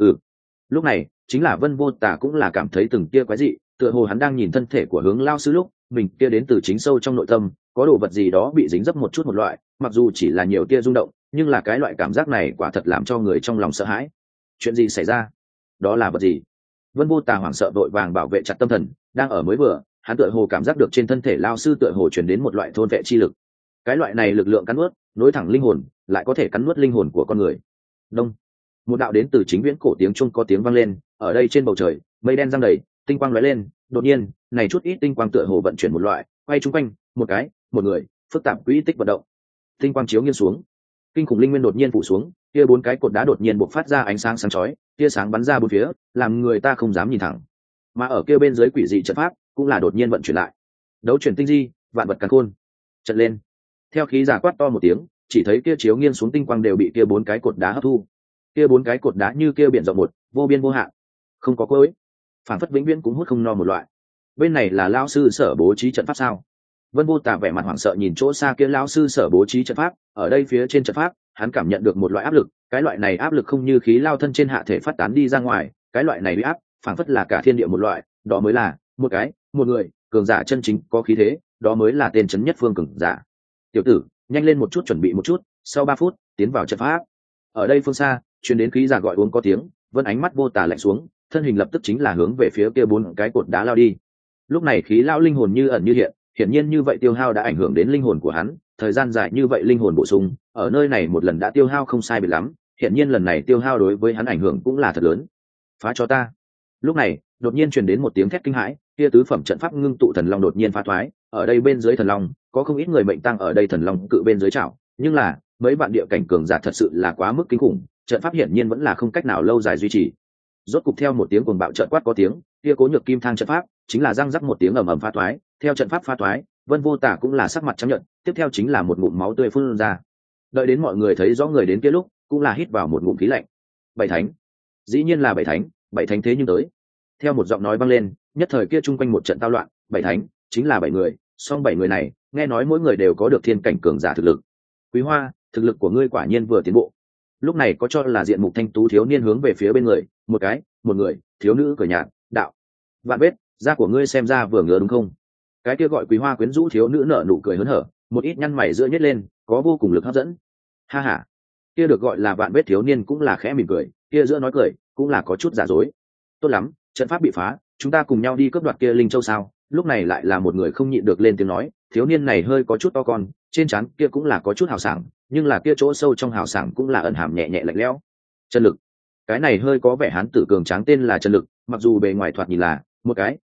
Lúc này chính là Vân Vô Tà cũng là cảm thấy từng tia quái dị, tựa hồ hắn đang nhìn thân thể của Hướng Lao sư lúc mình kia đến từ chính sâu trong nội tâm có đồ vật gì đó bị dính dấp một chút một loại, mặc dù chỉ là nhiều tia rung động, nhưng là cái loại cảm giác này quả thật làm cho người trong lòng sợ hãi. Chuyện gì xảy ra? Đó là vật gì? Vân Vô Tà hoảng sợ vội vàng bảo vệ chặt tâm thần, đang ở mới vừa, hắn tựa hồ cảm giác được trên thân thể Lao sư tựa hồ truyền đến một loại thôn vệ chi lực. Cái loại này lực lượng cắn nuốt, nối thẳng linh hồn, lại có thể cắn nuốt linh hồn của con người. Đông, một đạo đến từ chính viễn cổ tiếng chuông có tiếng vang lên, ở đây trên bầu trời, mây đen giăng đầy, tinh quang lóe lên, đột nhiên, này chút ít tinh quang tựa hồ vận chuyển một loại, quay chung quanh, một người, phức tạp quỹ tích vận động. Tinh quang chiếu nghiêng xuống, kinh khủng linh nguyên đột nhiên phủ xuống, kia bốn cái cột đá đột nhiên bộc phát ra ánh sáng sáng chói, tia sáng bắn ra bốn phía, làm người ta không dám nhìn thẳng. Mà ở kia bên dưới quỷ dị trận pháp, cũng là đột nhiên vận chuyển lại. Đấu chuyển tinh di, vạn vật càn khôn. Trận lên. Theo khí giả quát to một tiếng, chỉ thấy kia chiếu nghiêng xuống tinh quang đều bị kia bốn cái cột đá hấp thu. Kia bốn cái cột đá như kia biển rộng một, vô biên vô hạn, không có cuối, phản phất vĩnh viễn cũng hút không no một loại. Bên này là lão sư sở bố trí trận pháp sao? Vân Vô Tà vẻ mặt hoảng sợ nhìn chỗ xa kia lão sư sở bố trí trận pháp, ở đây phía trên trận pháp, hắn cảm nhận được một loại áp lực, cái loại này áp lực không như khí lao thân trên hạ thể phát tán đi ra ngoài, cái loại này uy áp, phản phất là cả thiên địa một loại, đó mới là một người cường giả chân chính có khí thế, đó mới là tên chấn nhất phương cường giả. Tiểu tử, nhanh lên một chút, chuẩn bị một chút, sau 3 phút, tiến vào trận pháp. Ở đây phương xa, truyền đến khí giả gọi uống có tiếng, Vân ánh mắt Vô Tà lạnh xuống, thân hình lập tức chính là hướng về phía kia bốn cái cột đá lao đi. Lúc này khí lao linh hồn như ẩn như hiện, hiển nhiên như vậy tiêu hao đã ảnh hưởng đến linh hồn của hắn, thời gian dài như vậy linh hồn bổ sung, ở nơi này một lần đã tiêu hao không sai biệt lắm, hiển nhiên lần này tiêu hao đối với hắn ảnh hưởng cũng là thật lớn. Phá cho ta. Lúc này, đột nhiên truyền đến một tiếng thét kinh hãi, kia tứ phẩm trận pháp ngưng tụ thần long đột nhiên phá thoái, ở đây bên dưới thần long, có không ít người mệnh tăng ở đây thần long cự bên dưới chảo, nhưng là, mấy bạn địa cảnh cường giả thật sự là quá mức kinh khủng, trận pháp hiển nhiên vẫn là không cách nào lâu dài duy trì. Rốt cục theo một tiếng cuồng bạo trận quát có tiếng, kia Cố Nhược Kim thang trận pháp chính là răng rắc một tiếng ầm ầm phá thoái, theo trận pháp phá thoái, Vân Vô Tà cũng là sắc mặt trắng nhợt, tiếp theo chính là một ngụm máu tươi phun ra. Đợi đến mọi người thấy rõ người đến kia lúc, cũng là hít vào một ngụm khí lạnh. Bảy thánh, dĩ nhiên là bảy thánh thế nhưng tới. Theo một giọng nói vang lên, nhất thời kia chung quanh một trận tao loạn, bảy thánh chính là 7 người, song 7 người này, nghe nói mỗi người đều có được thiên cảnh cường giả thực lực. Quý Hoa, thực lực của ngươi quả nhiên vừa tiến bộ. Lúc này có cho là diện mục thanh tú thiếu niên hướng về phía bên người, một người, thiếu nữ cười nhạt, đạo: "Vạn Bết, da của ngươi xem ra vừa ngứa đúng không?" Cái kia gọi Quý Hoa quyến rũ thiếu nữ nở nụ cười hớn hở, một ít nhăn mày giữa nhếch lên, có vô cùng lực hấp dẫn. Ha ha. Kia được gọi là Vạn Bết thiếu niên cũng là khẽ mỉm cười, kia giữa nói cười, cũng là có chút giả dối. Tốt lắm, trận pháp bị phá, chúng ta cùng nhau đi cướp đoạt kia linh châu sao? Lúc này lại là một người không nhịn được lên tiếng nói, thiếu niên này hơi có chút to con, trên trán kia cũng là có chút hào sảng, nhưng là kia chỗ sâu trong hào sảng cũng là ẩn hàm nhẹ nhẹ lạnh lẽo. Chân Lực, cái này hơi có vẻ hán tử cường tráng tên là Chân Lực, mặc dù bề ngoài thoạt nhìn là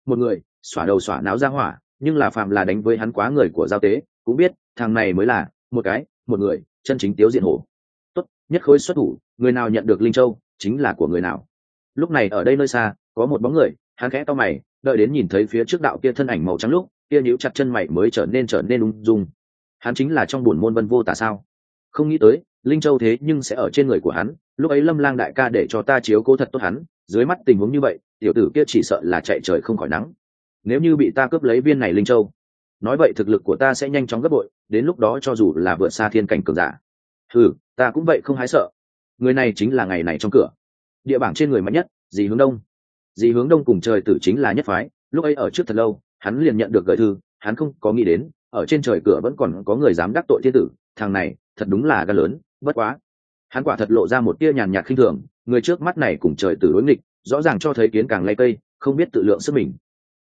một người xỏa đầu xỏa náo ra hỏa, nhưng là phạm là đánh với hắn quá người của giao tế cũng biết thằng này mới là một người chân chính tiếu diện hổ. Tốt, nhất khối xuất thủ, người nào nhận được linh châu chính là của người nào. Lúc này ở đây nơi xa có một bóng người, hắn khẽ to mày, đợi đến nhìn thấy phía trước đạo kia thân ảnh màu trắng lúc kia nhíu chặt chân mày mới trở nên ung dung. Hắn chính là trong buồn môn Vân Vô Tà sao? Không nghĩ tới linh châu thế nhưng sẽ ở trên người của hắn. Lúc ấy Lâm Lang đại ca để cho ta chiếu cố thật tốt hắn, dưới mắt tình huống như vậy tiểu tử kia chỉ sợ là chạy trời không khỏi nắng. Nếu như bị ta cướp lấy viên này linh châu, nói vậy thực lực của ta sẽ nhanh chóng gấp bội, đến lúc đó cho dù là vượt xa thiên cảnh cường giả. Ta cũng vậy không hái sợ. Người này chính là ngày này trong cửa địa bảng trên người mạnh nhất, Dì Hướng Đông. Dì Hướng Đông cùng trời tử chính là nhất phái, lúc ấy ở trước thật lâu hắn liền nhận được gửi thư, hắn không có nghĩ đến ở trên trời cửa vẫn còn có người dám đắc tội thiên tử. Thằng này thật đúng là gan lớn. Bất quá hắn quả thật lộ ra một tia nhàn nhạt khinh thường, người trước mắt này cùng trời tử đối nghịch, rõ ràng cho thấy kiến càng lay cây, không biết tự lượng sức mình.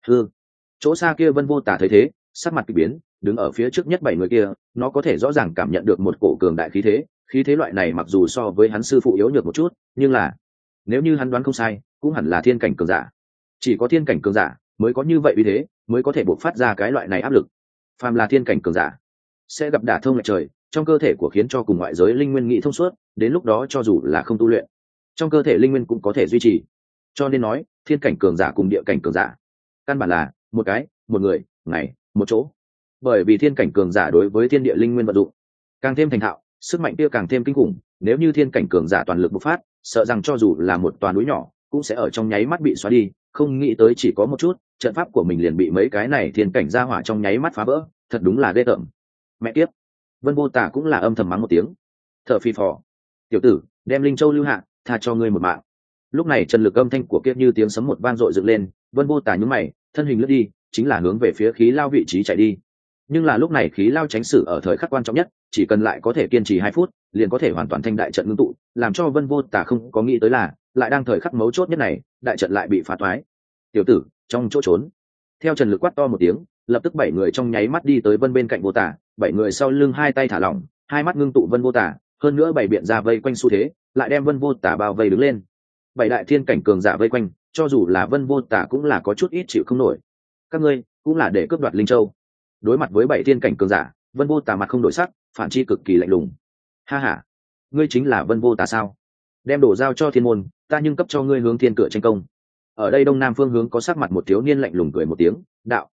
Chỗ xa kia Vân Vô Tà thấy thế, sắc mặt kỳ biến, đứng ở phía trước nhất 7 người kia, nó có thể rõ ràng cảm nhận được một cổ cường đại khí thế loại này mặc dù so với hắn sư phụ yếu nhược một chút, nhưng là nếu như hắn đoán không sai cũng hẳn là thiên cảnh cường giả. Chỉ có thiên cảnh cường giả mới có như vậy uy thế, mới có thể bộc phát ra cái loại này áp lực. Phàm là thiên cảnh cường giả sẽ gặp đả thông lệch trời trong cơ thể của, khiến cho cùng ngoại giới linh nguyên nghị thông suốt, đến lúc đó cho dù là không tu luyện trong cơ thể linh nguyên cũng có thể duy trì. Cho nên nói thiên cảnh cường giả cùng địa cảnh cường giả căn bản là một người ngày một chỗ, bởi vì thiên cảnh cường giả đối với thiên địa linh nguyên vận dụng càng thêm thành thạo, sức mạnh kia càng thêm kinh khủng. Nếu như thiên cảnh cường giả toàn lực bộc phát, sợ rằng cho dù là một toàn núi nhỏ cũng sẽ ở trong nháy mắt bị xóa đi. Không nghĩ tới chỉ có một chút trận pháp của mình liền bị mấy cái này thiên cảnh gia hỏa trong nháy mắt phá vỡ, thật đúng là ghê tởm. Mẹ kiếp, Vân Vô Tà cũng là âm thầm mắng một tiếng, thở phì phò. Tiểu tử, đem linh châu lưu hạ, tha cho ngươi một mạng. Lúc này trần lực âm thanh của kiếp như tiếng sấm một vang dội dựng lên. Vân Vô Tà nhướng mày, thân hình lướt đi, chính là hướng về phía khí lao vị trí chạy đi. Nhưng là lúc này khí lao tránh sử ở thời khắc quan trọng nhất, chỉ cần lại có thể kiên trì 2 phút liền có thể hoàn toàn thanh đại trận ngưng tụ. Làm cho Vân Vô Tà không có nghĩ tới là lại đang thời khắc mấu chốt nhất này, đại trận lại bị phá toái. Tiểu tử, trong chỗ trốn. Theo trần lực quát to một tiếng, lập tức 7 người trong nháy mắt đi tới Vân bên cạnh Vô Tà. 7 người sau lưng hai tay thả lỏng, hai mắt ngưng tụ Vân Vô Tà, hơn nữa 7 biện ra vây quanh xu thế, lại đem Vân Vô Tà bao vây đứng lên. 7 đại thiên cảnh cường giả vây quanh, cho dù là Vân Vô Tà cũng là có chút ít chịu không nổi. Các ngươi cũng là để cướp đoạt linh châu. Đối mặt với 7 thiên cảnh cường giả, Vân Vô Tà mặt không đổi sắc, phản chi cực kỳ lạnh lùng. Ha ha, ngươi chính là Vân Vô Tà sao? Đem đồ giao cho thiên môn, ta nhưng cấp cho ngươi hướng thiên cửa tranh công. Ở đây đông nam phương hướng có sắc mặt một thiếu niên lạnh lùng cười một tiếng, đạo.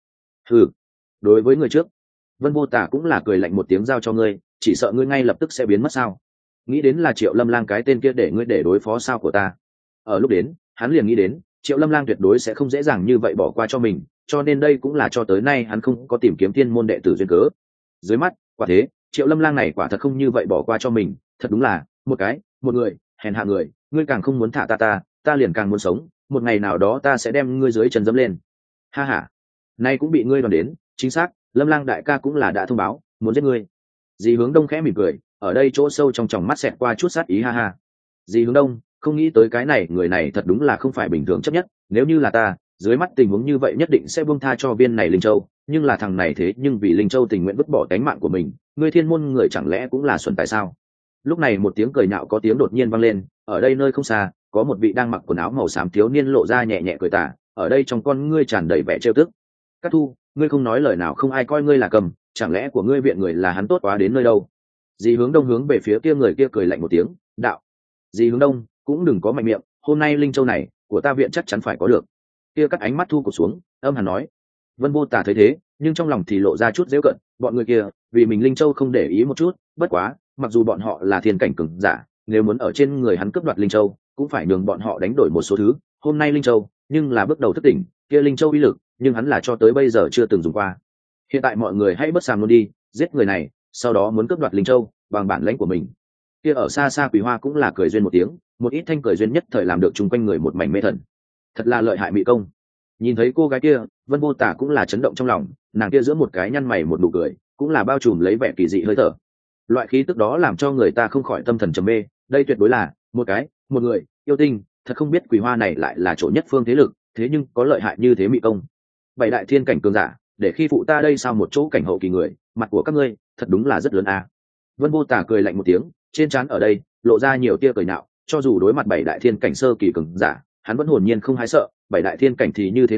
Đối với người trước, Vân Vô Tà cũng là cười lạnh một tiếng, giao cho ngươi, chỉ sợ ngươi ngay lập tức sẽ biến mất sao? Nghĩ đến là Triệu Lâm Lang cái tên kia để ngươi để đối phó sao của ta. Ở lúc đến hắn liền nghĩ đến Triệu Lâm Lang tuyệt đối sẽ không dễ dàng như vậy bỏ qua cho mình, cho nên đây cũng là cho tới nay hắn không có tìm kiếm thiên môn đệ tử duyên cớ. Dưới mắt quả thế, Triệu Lâm Lang này quả thật không như vậy bỏ qua cho mình, thật đúng là một người hèn hạ người. Ngươi càng không muốn thả ta liền càng muốn sống, một ngày nào đó ta sẽ đem ngươi dưới chân dẫm lên. Ha ha, nay cũng bị ngươi đoán đến, chính xác, Lâm Lang đại ca cũng là đã thông báo muốn giết ngươi. Dì Hướng Đông khẽ mỉm cười, ở đây chỗ sâu trong tròng mắt xẹt qua chút sát ý, ha ha. Dì Hướng Đông không nghĩ tới cái này người này thật đúng là không phải bình thường chấp nhất, nếu như là ta, dưới mắt tình huống như vậy nhất định sẽ buông tha cho viên này linh châu, nhưng là thằng này thế nhưng vì linh châu tình nguyện vứt bỏ tánh mạng của mình, ngươi thiên môn người chẳng lẽ cũng là xuẩn tại sao? Lúc này một tiếng cười nhạo có tiếng đột nhiên vang lên, ở đây nơi không xa có một vị đang mặc quần áo màu xám thiếu niên lộ ra nhẹ nhẹ cười tà, ở đây trong con ngươi tràn đầy vẻ trêu tức. Cát Thu, ngươi không nói lời nào, không ai coi ngươi là cầm, chẳng lẽ của ngươi viện người là hắn tốt quá đến nơi đâu? Dì Hướng Đông hướng về phía kia người kia cười lạnh một tiếng, đạo. Dì Hướng Đông cũng đừng có mạnh miệng, hôm nay linh châu này của ta viện chắc chắn phải có được. Kia cắt ánh mắt thu cụp xuống, âm hàn nói. Vân Vô Tà thấy thế, nhưng trong lòng thì lộ ra chút giễu cận, bọn người kia vì mình linh châu không để ý một chút, bất quá mặc dù bọn họ là thiên cảnh cường giả, nếu muốn ở trên người hắn cướp đoạt linh châu cũng phải nhường bọn họ đánh đổi một số thứ. Hôm nay linh châu nhưng là bước đầu thức tỉnh, kia linh châu uy lực nhưng hắn là cho tới bây giờ chưa từng dùng qua. Hiện tại mọi người hãy bất sàm luôn đi, giết người này, sau đó muốn cướp đoạt linh châu bằng bản lãnh của mình. Kia ở xa xa Quỳ Hoa cũng là cười duyên một tiếng, một ít thanh cười duyên nhất thời làm được chung quanh người một mảnh mê thần. Thật là lợi hại mỹ công. Nhìn thấy cô gái kia, Vân Vô Tà cũng là chấn động trong lòng, nàng kia giữa một cái nhăn mày một nụ cười cũng là bao trùm lấy vẻ kỳ dị hơi thở. Loại khí tức đó làm cho người ta không khỏi tâm thần trầm mê, đây tuyệt đối là một người yêu tinh. Thật không biết Quỳ Hoa này lại là chỗ nhất phương thế lực, thế nhưng có lợi hại như thế mỹ công. 7 đại thiên cảnh cường giả để khi phụ ta đây sao một chỗ cảnh hậu kỳ người, mặt của các ngươi thật đúng là rất lớn à. Vân Vô Tà cười lạnh một tiếng, trên trán ở đây lộ ra nhiều tia cười nhạo, cho dù đối mặt 7 đại thiên cảnh sơ kỳ cường giả, hắn vẫn hồn nhiên không hái sợ. 7 đại thiên cảnh thì như thế nào,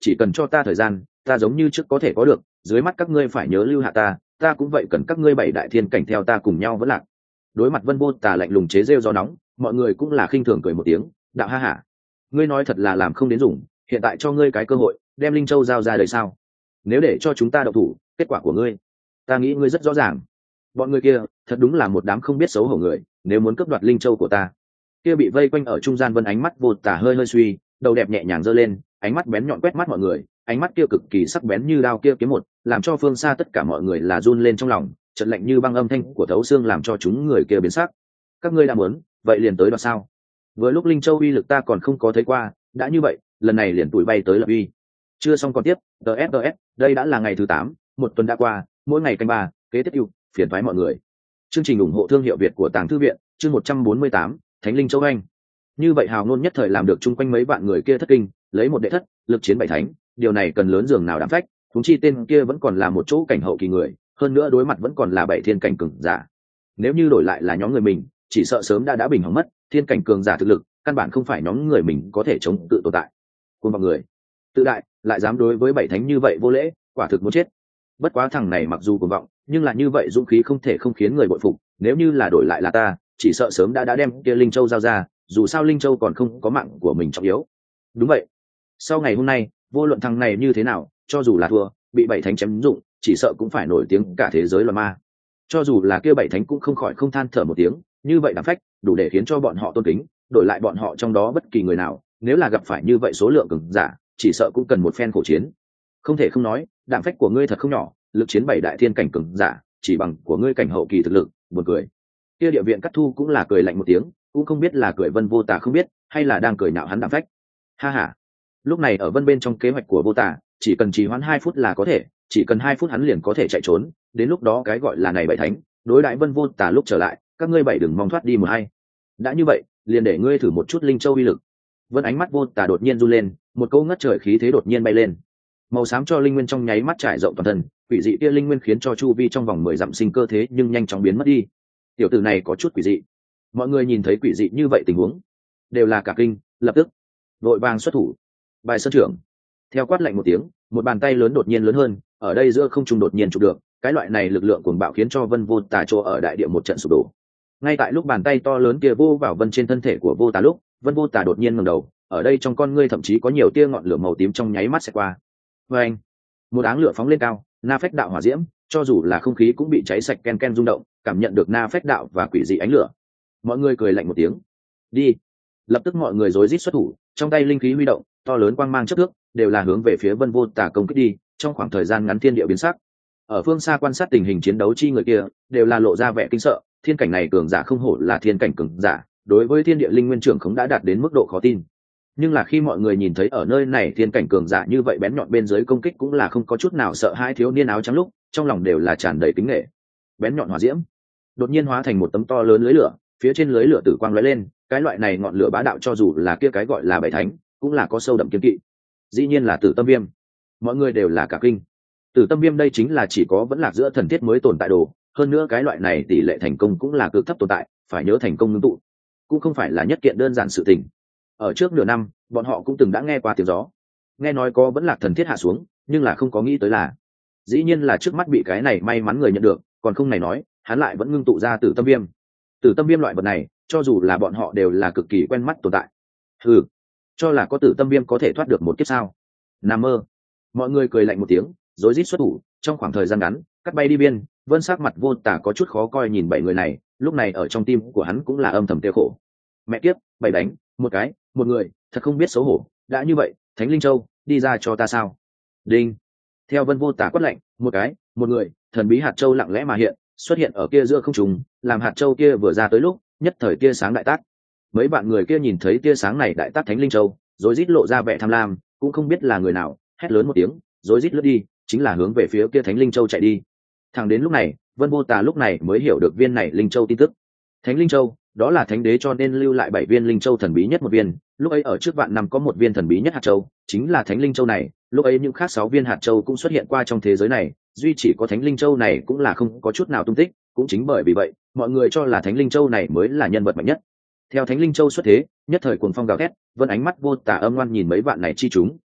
chỉ cần cho ta thời gian, ta giống như trước có thể có được, dưới mắt các ngươi phải nhớ lưu hạ ta cũng vậy cần các ngươi bảy đại thiên cảnh theo ta cùng nhau vẫn lạc. Đối mặt Vân Vô Tà lạnh lùng chế rêu gió nóng, mọi người cũng là khinh thường cười một tiếng, đạo ha hả, ngươi nói thật là làm không đến dùng, hiện tại cho ngươi cái cơ hội, đem Linh Châu giao ra đời sao? Nếu để cho chúng ta động thủ, kết quả của ngươi, ta nghĩ ngươi rất rõ ràng. Bọn người kia, thật đúng là một đám không biết xấu hổ người, nếu muốn cướp đoạt Linh Châu của ta. Kia bị vây quanh ở trung gian Vân ánh mắt Vô Tà hơi hơi suy, đầu đẹp nhẹ nhàng giơ lên, ánh mắt bén nhọn quét mắt mọi người, ánh mắt kia cực kỳ sắc bén như đao kia kiếm một, làm cho phương xa tất cả mọi người là run lên trong lòng, trận lạnh như băng âm thanh của thấu xương làm cho chúng người kia biến sắc. Các ngươi đã muốn, vậy liền tới đoạt sao? Vừa lúc Linh Châu uy lực ta còn không có thấy qua, đã như vậy, lần này liền tụi bay tới lập uy. Chưa xong còn tiếp, TSS, đây đã là ngày thứ 8, một tuần đã qua, mỗi ngày canh 3, kế tiếp yêu, phiền toái mọi người. Chương trình ủng hộ thương hiệu Việt của Tàng Thư viện, chương 148, Thánh Linh Châu Anh. Như vậy hào ngôn nhất thời làm được chung quanh mấy vạn người kia thất kinh, lấy một đệ thất, lực chiến bảy thánh, điều này cần lớn dường nào đảm phách, huống chi tên kia vẫn còn là một chỗ cảnh hậu kỳ người, hơn nữa đối mặt vẫn còn là bảy thiên cảnh cường giả. Nếu như đổi lại là nhóm người mình, chỉ sợ sớm đã bình hỏng mất, thiên cảnh cường giả thực lực, căn bản không phải nhóm người mình có thể chống tự tồn tại. Cuồng vọng người, tự đại, lại dám đối với bảy thánh như vậy vô lễ, quả thực muốn chết. Bất quá thằng này mặc dù cuồng vọng, nhưng là như vậy dũng khí không thể không khiến người bội phục, nếu như là đổi lại là ta, chỉ sợ sớm đã đem kia Linh Châu giao ra, dù sao Linh Châu còn không có mạng của mình trọng yếu. Đúng vậy, sau ngày hôm nay, vô luận thằng này như thế nào, cho dù là thua, bị bảy thánh chém dụng, chỉ sợ cũng phải nổi tiếng cả thế giới loạn ma. Cho dù là kia bảy thánh cũng không khỏi không than thở một tiếng, như vậy đảm phách, đủ để khiến cho bọn họ tôn kính, đổi lại bọn họ trong đó bất kỳ người nào, nếu là gặp phải như vậy số lượng cường giả, chỉ sợ cũng cần một phen khổ chiến. Không thể không nói, đảm phách của ngươi thật không nhỏ, lực chiến bảy đại thiên cảnh cường giả, chỉ bằng của ngươi cảnh hậu kỳ thực lực, buồn cười. Kia địa viện Cắt Thu cũng là cười lạnh một tiếng, cũng không biết là cười Vân Vô Tà không biết, hay là đang cười nhạo hắn đảm phách. Ha ha. Lúc này ở Vân bên trong kế hoạch của Vô Tà, chỉ cần trì hoãn 2 phút là có thể, chỉ cần 2 phút hắn liền có thể chạy trốn, đến lúc đó cái gọi là này bảy thánh, đối đãi Vân Vô Tà lúc trở lại, các ngươi bảy đừng mong thoát đi một hay. Đã như vậy, liền để ngươi thử một chút Linh Châu uy lực. Vân ánh mắt Vô Tà đột nhiên run lên, một câu ngất trời khí thế đột nhiên bay lên. Màu xám cho linh nguyên trong nháy mắt trải rộng toàn thân, quỷ dị kia linh nguyên khiến cho chu vi trong vòng 10 dặm sinh cơ thế nhưng nhanh chóng biến mất đi. Tiểu tử này có chút quỷ dị. Mọi người nhìn thấy quỷ dị như vậy tình huống, đều là cả kinh, lập tức vội vàng xuất thủ. Bài sơn trưởng. Theo quát lạnh một tiếng, một bàn tay lớn đột nhiên lớn hơn, ở đây giữa không trung đột nhiên chụp được, cái loại này lực lượng cuồng bạo khiến cho Vân Vô Tà chỗ ở đại địa một trận sụp đổ. Ngay tại lúc bàn tay to lớn kia vô vào Vân trên thân thể của Vô Tà lúc, Vân Vô Tà đột nhiên ngẩng đầu, ở đây trong con ngươi thậm chí có nhiều tia ngọn lửa màu tím trong nháy mắt sẽ qua. Và anh, một áng lửa phóng lên cao, na phách đạo hỏa diễm, cho dù là không khí cũng bị cháy sạch ken ken rung động, cảm nhận được na phách đạo và quỷ dị ánh lửa. Mọi người cười lạnh một tiếng. Đi. Lập tức mọi người rối rít xuất thủ, trong tay linh khí huy động, to lớn quang mang chớp thước, đều là hướng về phía Vân Vô Tà công kích đi. Trong khoảng thời gian ngắn thiên địa biến sắc. Ở phương xa quan sát tình hình chiến đấu chi người kia, đều là lộ ra vẻ kinh sợ, thiên cảnh này cường giả không hổ là thiên cảnh cường giả, đối với thiên địa linh nguyên trưởng khống đã đạt đến mức độ khó tin. Nhưng là khi mọi người nhìn thấy ở nơi này thiên cảnh cường giả như vậy bén nhọn bên dưới công kích cũng là không có chút nào sợ hãi thiếu niên áo trắng lúc, trong lòng đều là tràn đầy kính nể. Bén nhọn hỏa diễm đột nhiên hóa thành một tấm to lớn lưới lửa, phía trên lưới lửa tử quang lóe lên, cái loại này ngọn lửa bá đạo cho dù là kia cái gọi là bảy thánh, cũng là có sâu đậm kiên kỵ. Dĩ nhiên là Tử Tâm Viêm. Mọi người đều là cả kinh. Tử Tâm Viêm đây chính là chỉ có vẫn lạc giữa thần thiết mới tồn tại đồ, hơn nữa cái loại này tỷ lệ thành công cũng là cực thấp tồn tại, phải nhớ thành công ngưng tụ, cũng không phải là nhất kiện đơn giản sự tình. Ở trước nửa năm, bọn họ cũng từng đã nghe qua tiếng gió, nghe nói có vẫn lạc thần thiết hạ xuống, nhưng là không có nghĩ tới là, dĩ nhiên là trước mắt bị cái này may mắn người nhận được, còn không này nói, hắn lại vẫn ngưng tụ ra Tử Tâm Viêm. Tử Tâm Viêm loại vật này, cho dù là bọn họ đều là cực kỳ quen mắt tồn tại. Cho là có Tử Tâm Viêm có thể thoát được một kiếp sao? Nằm mơ. Mọi người cười lạnh một tiếng, rối rít xuất thủ, trong khoảng thời gian ngắn, cắt bay đi biên. Vân sắc mặt Vô Tà có chút khó coi nhìn bảy người này, lúc này ở trong tim của hắn cũng là âm thầm tiêu khổ. Mẹ kiếp, bảy đánh, một cái, một người, thật không biết xấu hổ. Đã như vậy, Thánh Linh Châu, đi ra cho ta sao? Đinh. Theo Vân Vô Tà quát lạnh, một cái, một người, thần bí hạt châu lặng lẽ mà hiện, xuất hiện ở kia giữa không trung, làm hạt châu kia vừa ra tới lúc, nhất thời tia sáng đại tác. Mấy bạn người kia nhìn thấy tia sáng này đại tác Thánh Linh Châu, rối rít lộ ra vẻ tham lam, cũng không biết là người nào, hét lớn một tiếng, rối rít lướt đi, chính là hướng về phía kia Thánh Linh Châu chạy đi. Thẳng đến lúc này, Vân Vô Tà lúc này mới hiểu được viên này Linh Châu tin tức. Thánh Linh Châu, đó là Thánh Đế cho nên lưu lại 7 viên Linh Châu thần bí nhất một viên, lúc ấy ở trước vạn năm có một viên thần bí nhất hạt châu, chính là Thánh Linh Châu này, lúc ấy những khác 6 viên hạt châu cũng xuất hiện qua trong thế giới này, duy chỉ có Thánh Linh Châu này cũng là không có chút nào tung tích, cũng chính bởi vì vậy, mọi người cho là Thánh Linh Châu này mới là nhân vật mạnh nhất. Theo Thánh Linh Châu xuất thế, nhất thời cuồng phong gào thét, Vân ánh mắt Vô Tà âm ngoan nhìn mấy vạn này chi chúng,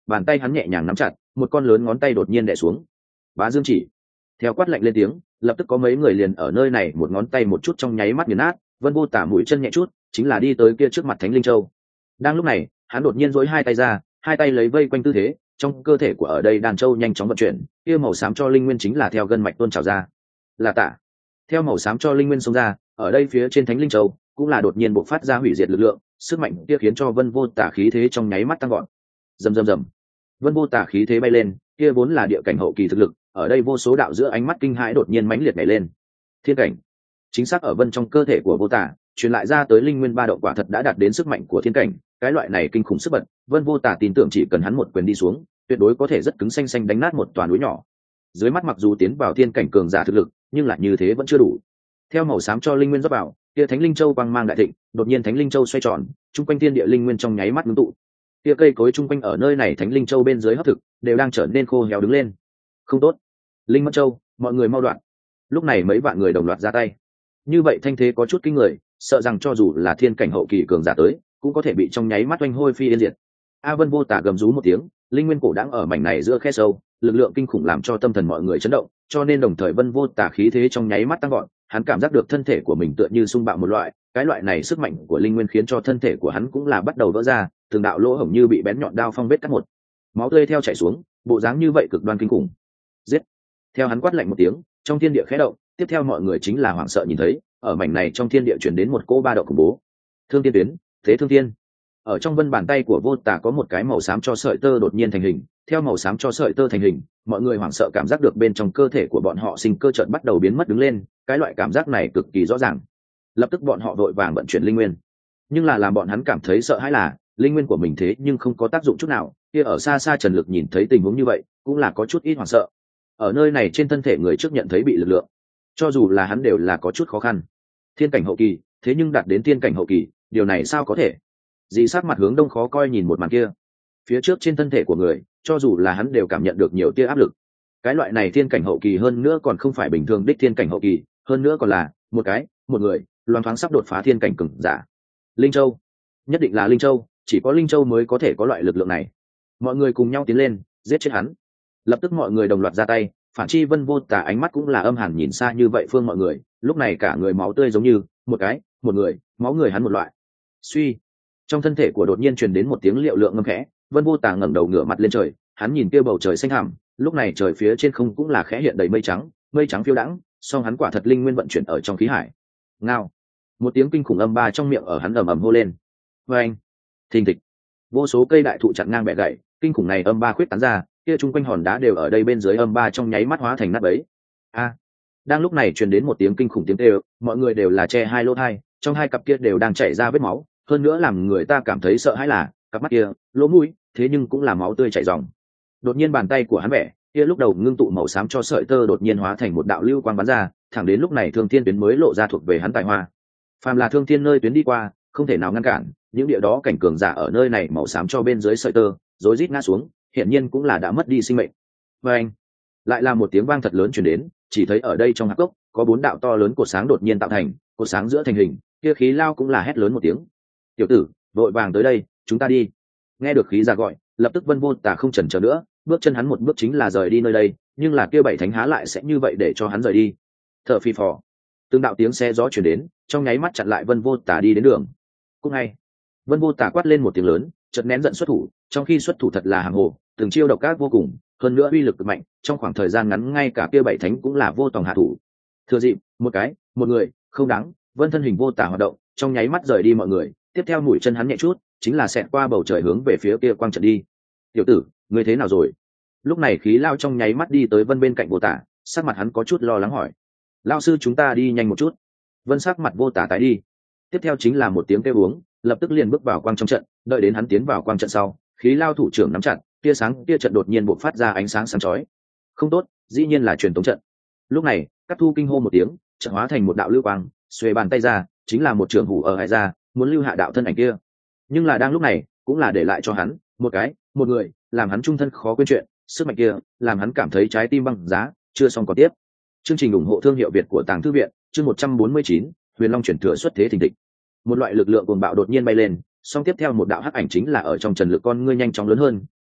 bàn tay hắn nhẹ nhàng nắm chặt, một con lớn ngón tay đột nhiên đè xuống. Bá Dương Chỉ. Theo quát lạnh lên tiếng, lập tức có mấy người liền ở nơi này một ngón tay một chút trong nháy mắt nghiền nát. Vân Vô Tả mũi chân nhẹ chút, chính là đi tới kia trước mặt Thánh Linh Châu. Đang lúc này, hắn đột nhiên duỗi hai tay ra, hai tay lấy vây quanh tư thế, trong cơ thể của ở đây đàn châu nhanh chóng vận chuyển, kia màu xám cho linh nguyên chính là theo gân mạch tuôn trào ra. Là tạ. Theo màu xám cho linh nguyên xông ra, ở đây phía trên Thánh Linh Châu cũng là đột nhiên bộc phát ra hủy diệt lực lượng, sức mạnh kia khiến cho Vân Vô Tả khí thế trong nháy mắt tăng gọn. Rầm rầm rầm. Vân Vô Tả khí thế bay lên, kia vốn là địa cảnh hậu kỳ thực lực, ở đây vô số đạo giữa ánh mắt kinh hãi đột nhiên mãnh liệt nhảy lên. Thiên cảnh. Chính xác ở vân trong cơ thể của Vô Tả, truyền lại ra tới linh nguyên ba động quả thật đã đạt đến sức mạnh của thiên cảnh, cái loại này kinh khủng sức bật, Vân Vô Tả tin tưởng chỉ cần hắn một quyền đi xuống, tuyệt đối có thể rất cứng xanh xanh đánh nát một toàn núi nhỏ. Dưới mắt mặc dù tiến vào thiên cảnh cường giả thực lực, nhưng lại như thế vẫn chưa đủ. Theo màu xám cho linh nguyên rót vào, kia Thánh Linh Châu quang mang đại thịnh, đột nhiên Thánh Linh Châu xoay tròn, trung quanh thiên địa linh nguyên trong nháy mắt ngưng tụ. Kia cây cối trung quanh ở nơi này Thánh Linh Châu bên dưới hấp thực, đều đang trở nên khô héo đứng lên. Không tốt. Linh Mẫn Châu, mọi người mau đoạn. Lúc này mấy vạn người đồng loạt ra tay. Như vậy thanh thế có chút kinh người, sợ rằng cho dù là thiên cảnh hậu kỳ cường giả tới, cũng có thể bị trong nháy mắt oanh hôi phi yên diệt. A Vân Vô Tả gầm rú một tiếng, linh nguyên cổ đang ở mảnh này giữa khe sâu, lực lượng kinh khủng làm cho tâm thần mọi người chấn động, cho nên đồng thời Vân Vô Tả khí thế trong nháy mắt tăng gọn, hắn cảm giác được thân thể của mình tựa như xung bạo một loại, cái loại này sức mạnh của linh nguyên khiến cho thân thể của hắn cũng là bắt đầu vỡ ra, từng đạo lỗ hổng như bị bén nhọn đao phong vết cắt một. Máu tươi theo chảy xuống, bộ dáng như vậy cực đoan kinh khủng. Giết! Theo hắn quát lạnh một tiếng, trong thiên địa khẽ động, tiếp theo mọi người chính là hoảng sợ nhìn thấy, ở mảnh này trong thiên địa chuyển đến một cỗ ba động khủng bố. Thương Tiên Tuyến, Thế Thương Tiên. Ở trong vân bàn tay của Vô Tả có một cái màu xám cho sợi tơ đột nhiên thành hình, theo màu xám cho sợi tơ thành hình, mọi người hoảng sợ cảm giác được bên trong cơ thể của bọn họ sinh cơ chợt bắt đầu biến mất đứng lên, cái loại cảm giác này cực kỳ rõ ràng. Lập tức bọn họ vội vàng vận chuyển linh nguyên. Nhưng là làm bọn hắn cảm thấy sợ hãi là, linh nguyên của mình thế nhưng không có tác dụng chút nào, kia ở xa xa Trần Lực nhìn thấy tình huống như vậy, cũng là có chút ít hoảng sợ. Ở nơi này trên thân thể người trước nhận thấy bị lực lượng, cho dù là hắn đều là có chút khó khăn. Thiên cảnh hậu kỳ, thế nhưng đạt đến thiên cảnh hậu kỳ, điều này sao có thể? Dì sát mặt hướng đông khó coi nhìn một màn kia. Phía trước trên thân thể của người, cho dù là hắn đều cảm nhận được nhiều tia áp lực. Cái loại này thiên cảnh hậu kỳ hơn nữa còn không phải bình thường đích thiên cảnh hậu kỳ, hơn nữa còn là một người loan thoáng sắp đột phá thiên cảnh cường giả. Linh Châu, nhất định là Linh Châu, chỉ có Linh Châu mới có thể có loại lực lượng này. Mọi người cùng nhau tiến lên, giết chết hắn. Lập tức mọi người đồng loạt ra tay, phản chi Vân Vô Tả ánh mắt cũng là âm hàn nhìn xa như vậy phương mọi người, lúc này cả người máu tươi giống như một người máu người hắn một loại. Suy, trong thân thể của đột nhiên truyền đến một tiếng liệu lượng ngâm khẽ, Vân Vô Tả ngẩng đầu ngửa mặt lên trời, hắn nhìn kia bầu trời xanh thẳm, lúc này trời phía trên không cũng là khẽ hiện đầy mây trắng phiêu đãng, song hắn quả thật linh nguyên vận chuyển ở trong khí hải. Ngao, một tiếng kinh khủng âm ba trong miệng ở hắn ầm ầm hô lên. Oeng, thình thịch, vô số cây đại thụ chặn ngang bẻ gãy, kinh khủng này âm ba khuyết tán ra, kia chung quanh hòn đá đều ở đây bên dưới âm ba trong nháy mắt hóa thành nát bấy. A, đang lúc này truyền đến một tiếng kinh khủng tiếng kêu, mọi người đều là che hai lỗ tai, trong hai cặp kia đều đang chảy ra vết máu, hơn nữa làm người ta cảm thấy sợ hãi là cặp mắt kia, lỗ mũi, thế nhưng cũng là máu tươi chảy ròng. Đột nhiên bàn tay của hắn bẻ, kia lúc đầu ngưng tụ màu xám cho sợi tơ đột nhiên hóa thành một đạo lưu quang bắn ra, thẳng đến lúc này Thương Thiên Tuyến mới lộ ra thuộc về hắn tài hoa. Phàm là Thương Thiên nơi tuyến đi qua, không thể nào ngăn cản, những địa đó cảnh cường giả ở nơi này màu xám cho bên dưới sợi tơ, rối rít ngã xuống, hiển nhiên cũng là đã mất đi sinh mệnh. Và anh, lại là một tiếng vang thật lớn truyền đến, chỉ thấy ở đây trong hạp cốc có 4 đạo to lớn cột sáng đột nhiên tạo thành, cột sáng giữa thành hình, kia khí lao cũng là hét lớn một tiếng. Tiểu tử, vội vàng tới đây, chúng ta đi. Nghe được khí ra gọi, lập tức Vân Vô Tả không chần chờ nữa, bước chân hắn một bước chính là rời đi nơi đây, nhưng là kia bảy thánh há lại sẽ như vậy để cho hắn rời đi. Thở phì phò, từng đạo tiếng xe gió truyền đến, trong nháy mắt chặn lại Vân Vô Tả đi đến đường. Cũng ngay, Vân Vô Tả quát lên một tiếng lớn, chợt nén giận xuất thủ, trong khi xuất thủ thật là hàng hồ, từng chiêu độc ác vô cùng, hơn nữa uy lực cực mạnh, trong khoảng thời gian ngắn ngay cả kia bảy thánh cũng là vô tòng hạ thủ. Thừa dịp, một người, không đáng, Vân thân hình Vô Tả hoạt động, trong nháy mắt rời đi mọi người, tiếp theo mũi chân hắn nhẹ chút, chính là xẹt qua bầu trời hướng về phía kia quang trận đi. Tiểu tử, ngươi thế nào rồi? Lúc này khí lao trong nháy mắt đi tới Vân bên cạnh Vô Tả, sắc mặt hắn có chút lo lắng hỏi. Lao sư chúng ta đi nhanh một chút. Vân sắc mặt Vô Tả tái đi. Tiếp theo chính là một tiếng kêu uống, lập tức liền bước vào quang trong trận, đợi đến hắn tiến vào quang trận sau, khí lao thủ trưởng nắm chặt, tia sáng tia trận đột nhiên bộc phát ra ánh sáng sáng chói. Không tốt, dĩ nhiên là truyền tống trận. Lúc này, Cát Thu kinh hô một tiếng, trận hóa thành một đạo lưu quang, xuề bàn tay ra, chính là một trường hủ ở hải ra, muốn lưu hạ đạo thân ảnh kia. Nhưng là đang lúc này, cũng là để lại cho hắn một người, làm hắn trung thân khó quên chuyện, sức mạnh kia, làm hắn cảm thấy trái tim băng giá, chưa xong còn tiếp. Chương trình ủng hộ thương hiệu Việt của Tàng Thư viện, chương 149, Huyền Long chuyển thừa xuất thế thình thịch. Một loại lực lượng cuồng bạo đột nhiên bay lên, song tiếp theo một đạo hắc ảnh chính là ở trong Trần Lực con ngươi nhanh chóng lớn hơn,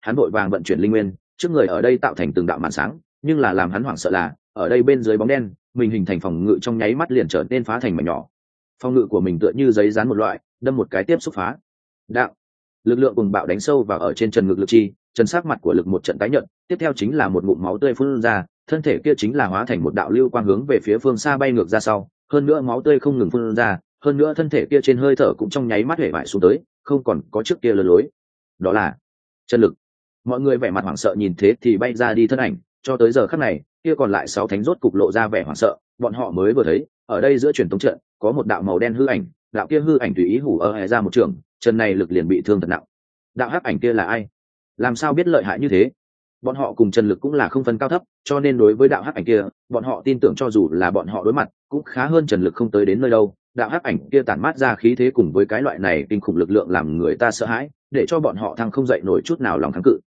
hắn vội vàng vận chuyển linh nguyên, trước người ở đây tạo thành từng đạo màn sáng, nhưng là làm hắn hoảng sợ là ở đây bên dưới bóng đen mình hình thành phòng ngự trong nháy mắt liền trở nên phá thành mảnh nhỏ. Phòng ngự của mình tựa như giấy dán một loại, đâm một cái tiếp xúc phá. Đạo lực lượng cùng bạo đánh sâu vào ở trên trần ngực lực chi, trần sắc mặt của lực một trận tái nhợt, tiếp theo chính là một ngụm máu tươi phun ra, thân thể kia chính là hóa thành một đạo lưu quang hướng về phía phương xa bay ngược ra sau, hơn nữa máu tươi không ngừng phun ra, hơn nữa thân thể kia trên hơi thở cũng trong nháy mắt hể bại xuống tới, không còn có trước kia lừa lối. Đó là chân lực. Mọi người vẻ mặt hoảng sợ nhìn thế thì bay ra đi thân ảnh, cho tới giờ khắc này, kia còn lại 6 thánh rốt cục lộ ra vẻ hoảng sợ, bọn họ mới vừa thấy, ở đây giữa truyền tống trận, có một đạo màu đen hư ảnh, đạo kia hư ảnh tùy ý hủ ở ra một trường, chân này lực liền bị thương thật nặng. Đạo hắc ảnh kia là ai? Làm sao biết lợi hại như thế? Bọn họ cùng Trần Lực cũng là không phân cao thấp, cho nên đối với đạo hắc ảnh kia, bọn họ tin tưởng cho dù là bọn họ đối mặt, cũng khá hơn Trần Lực không tới đến nơi đâu. Đạo hắc ảnh kia tản mát ra khí thế cùng với cái loại này kinh khủng lực lượng làm người ta sợ hãi, để cho bọn họ thăng không dậy nổi chút nào lòng kháng cự.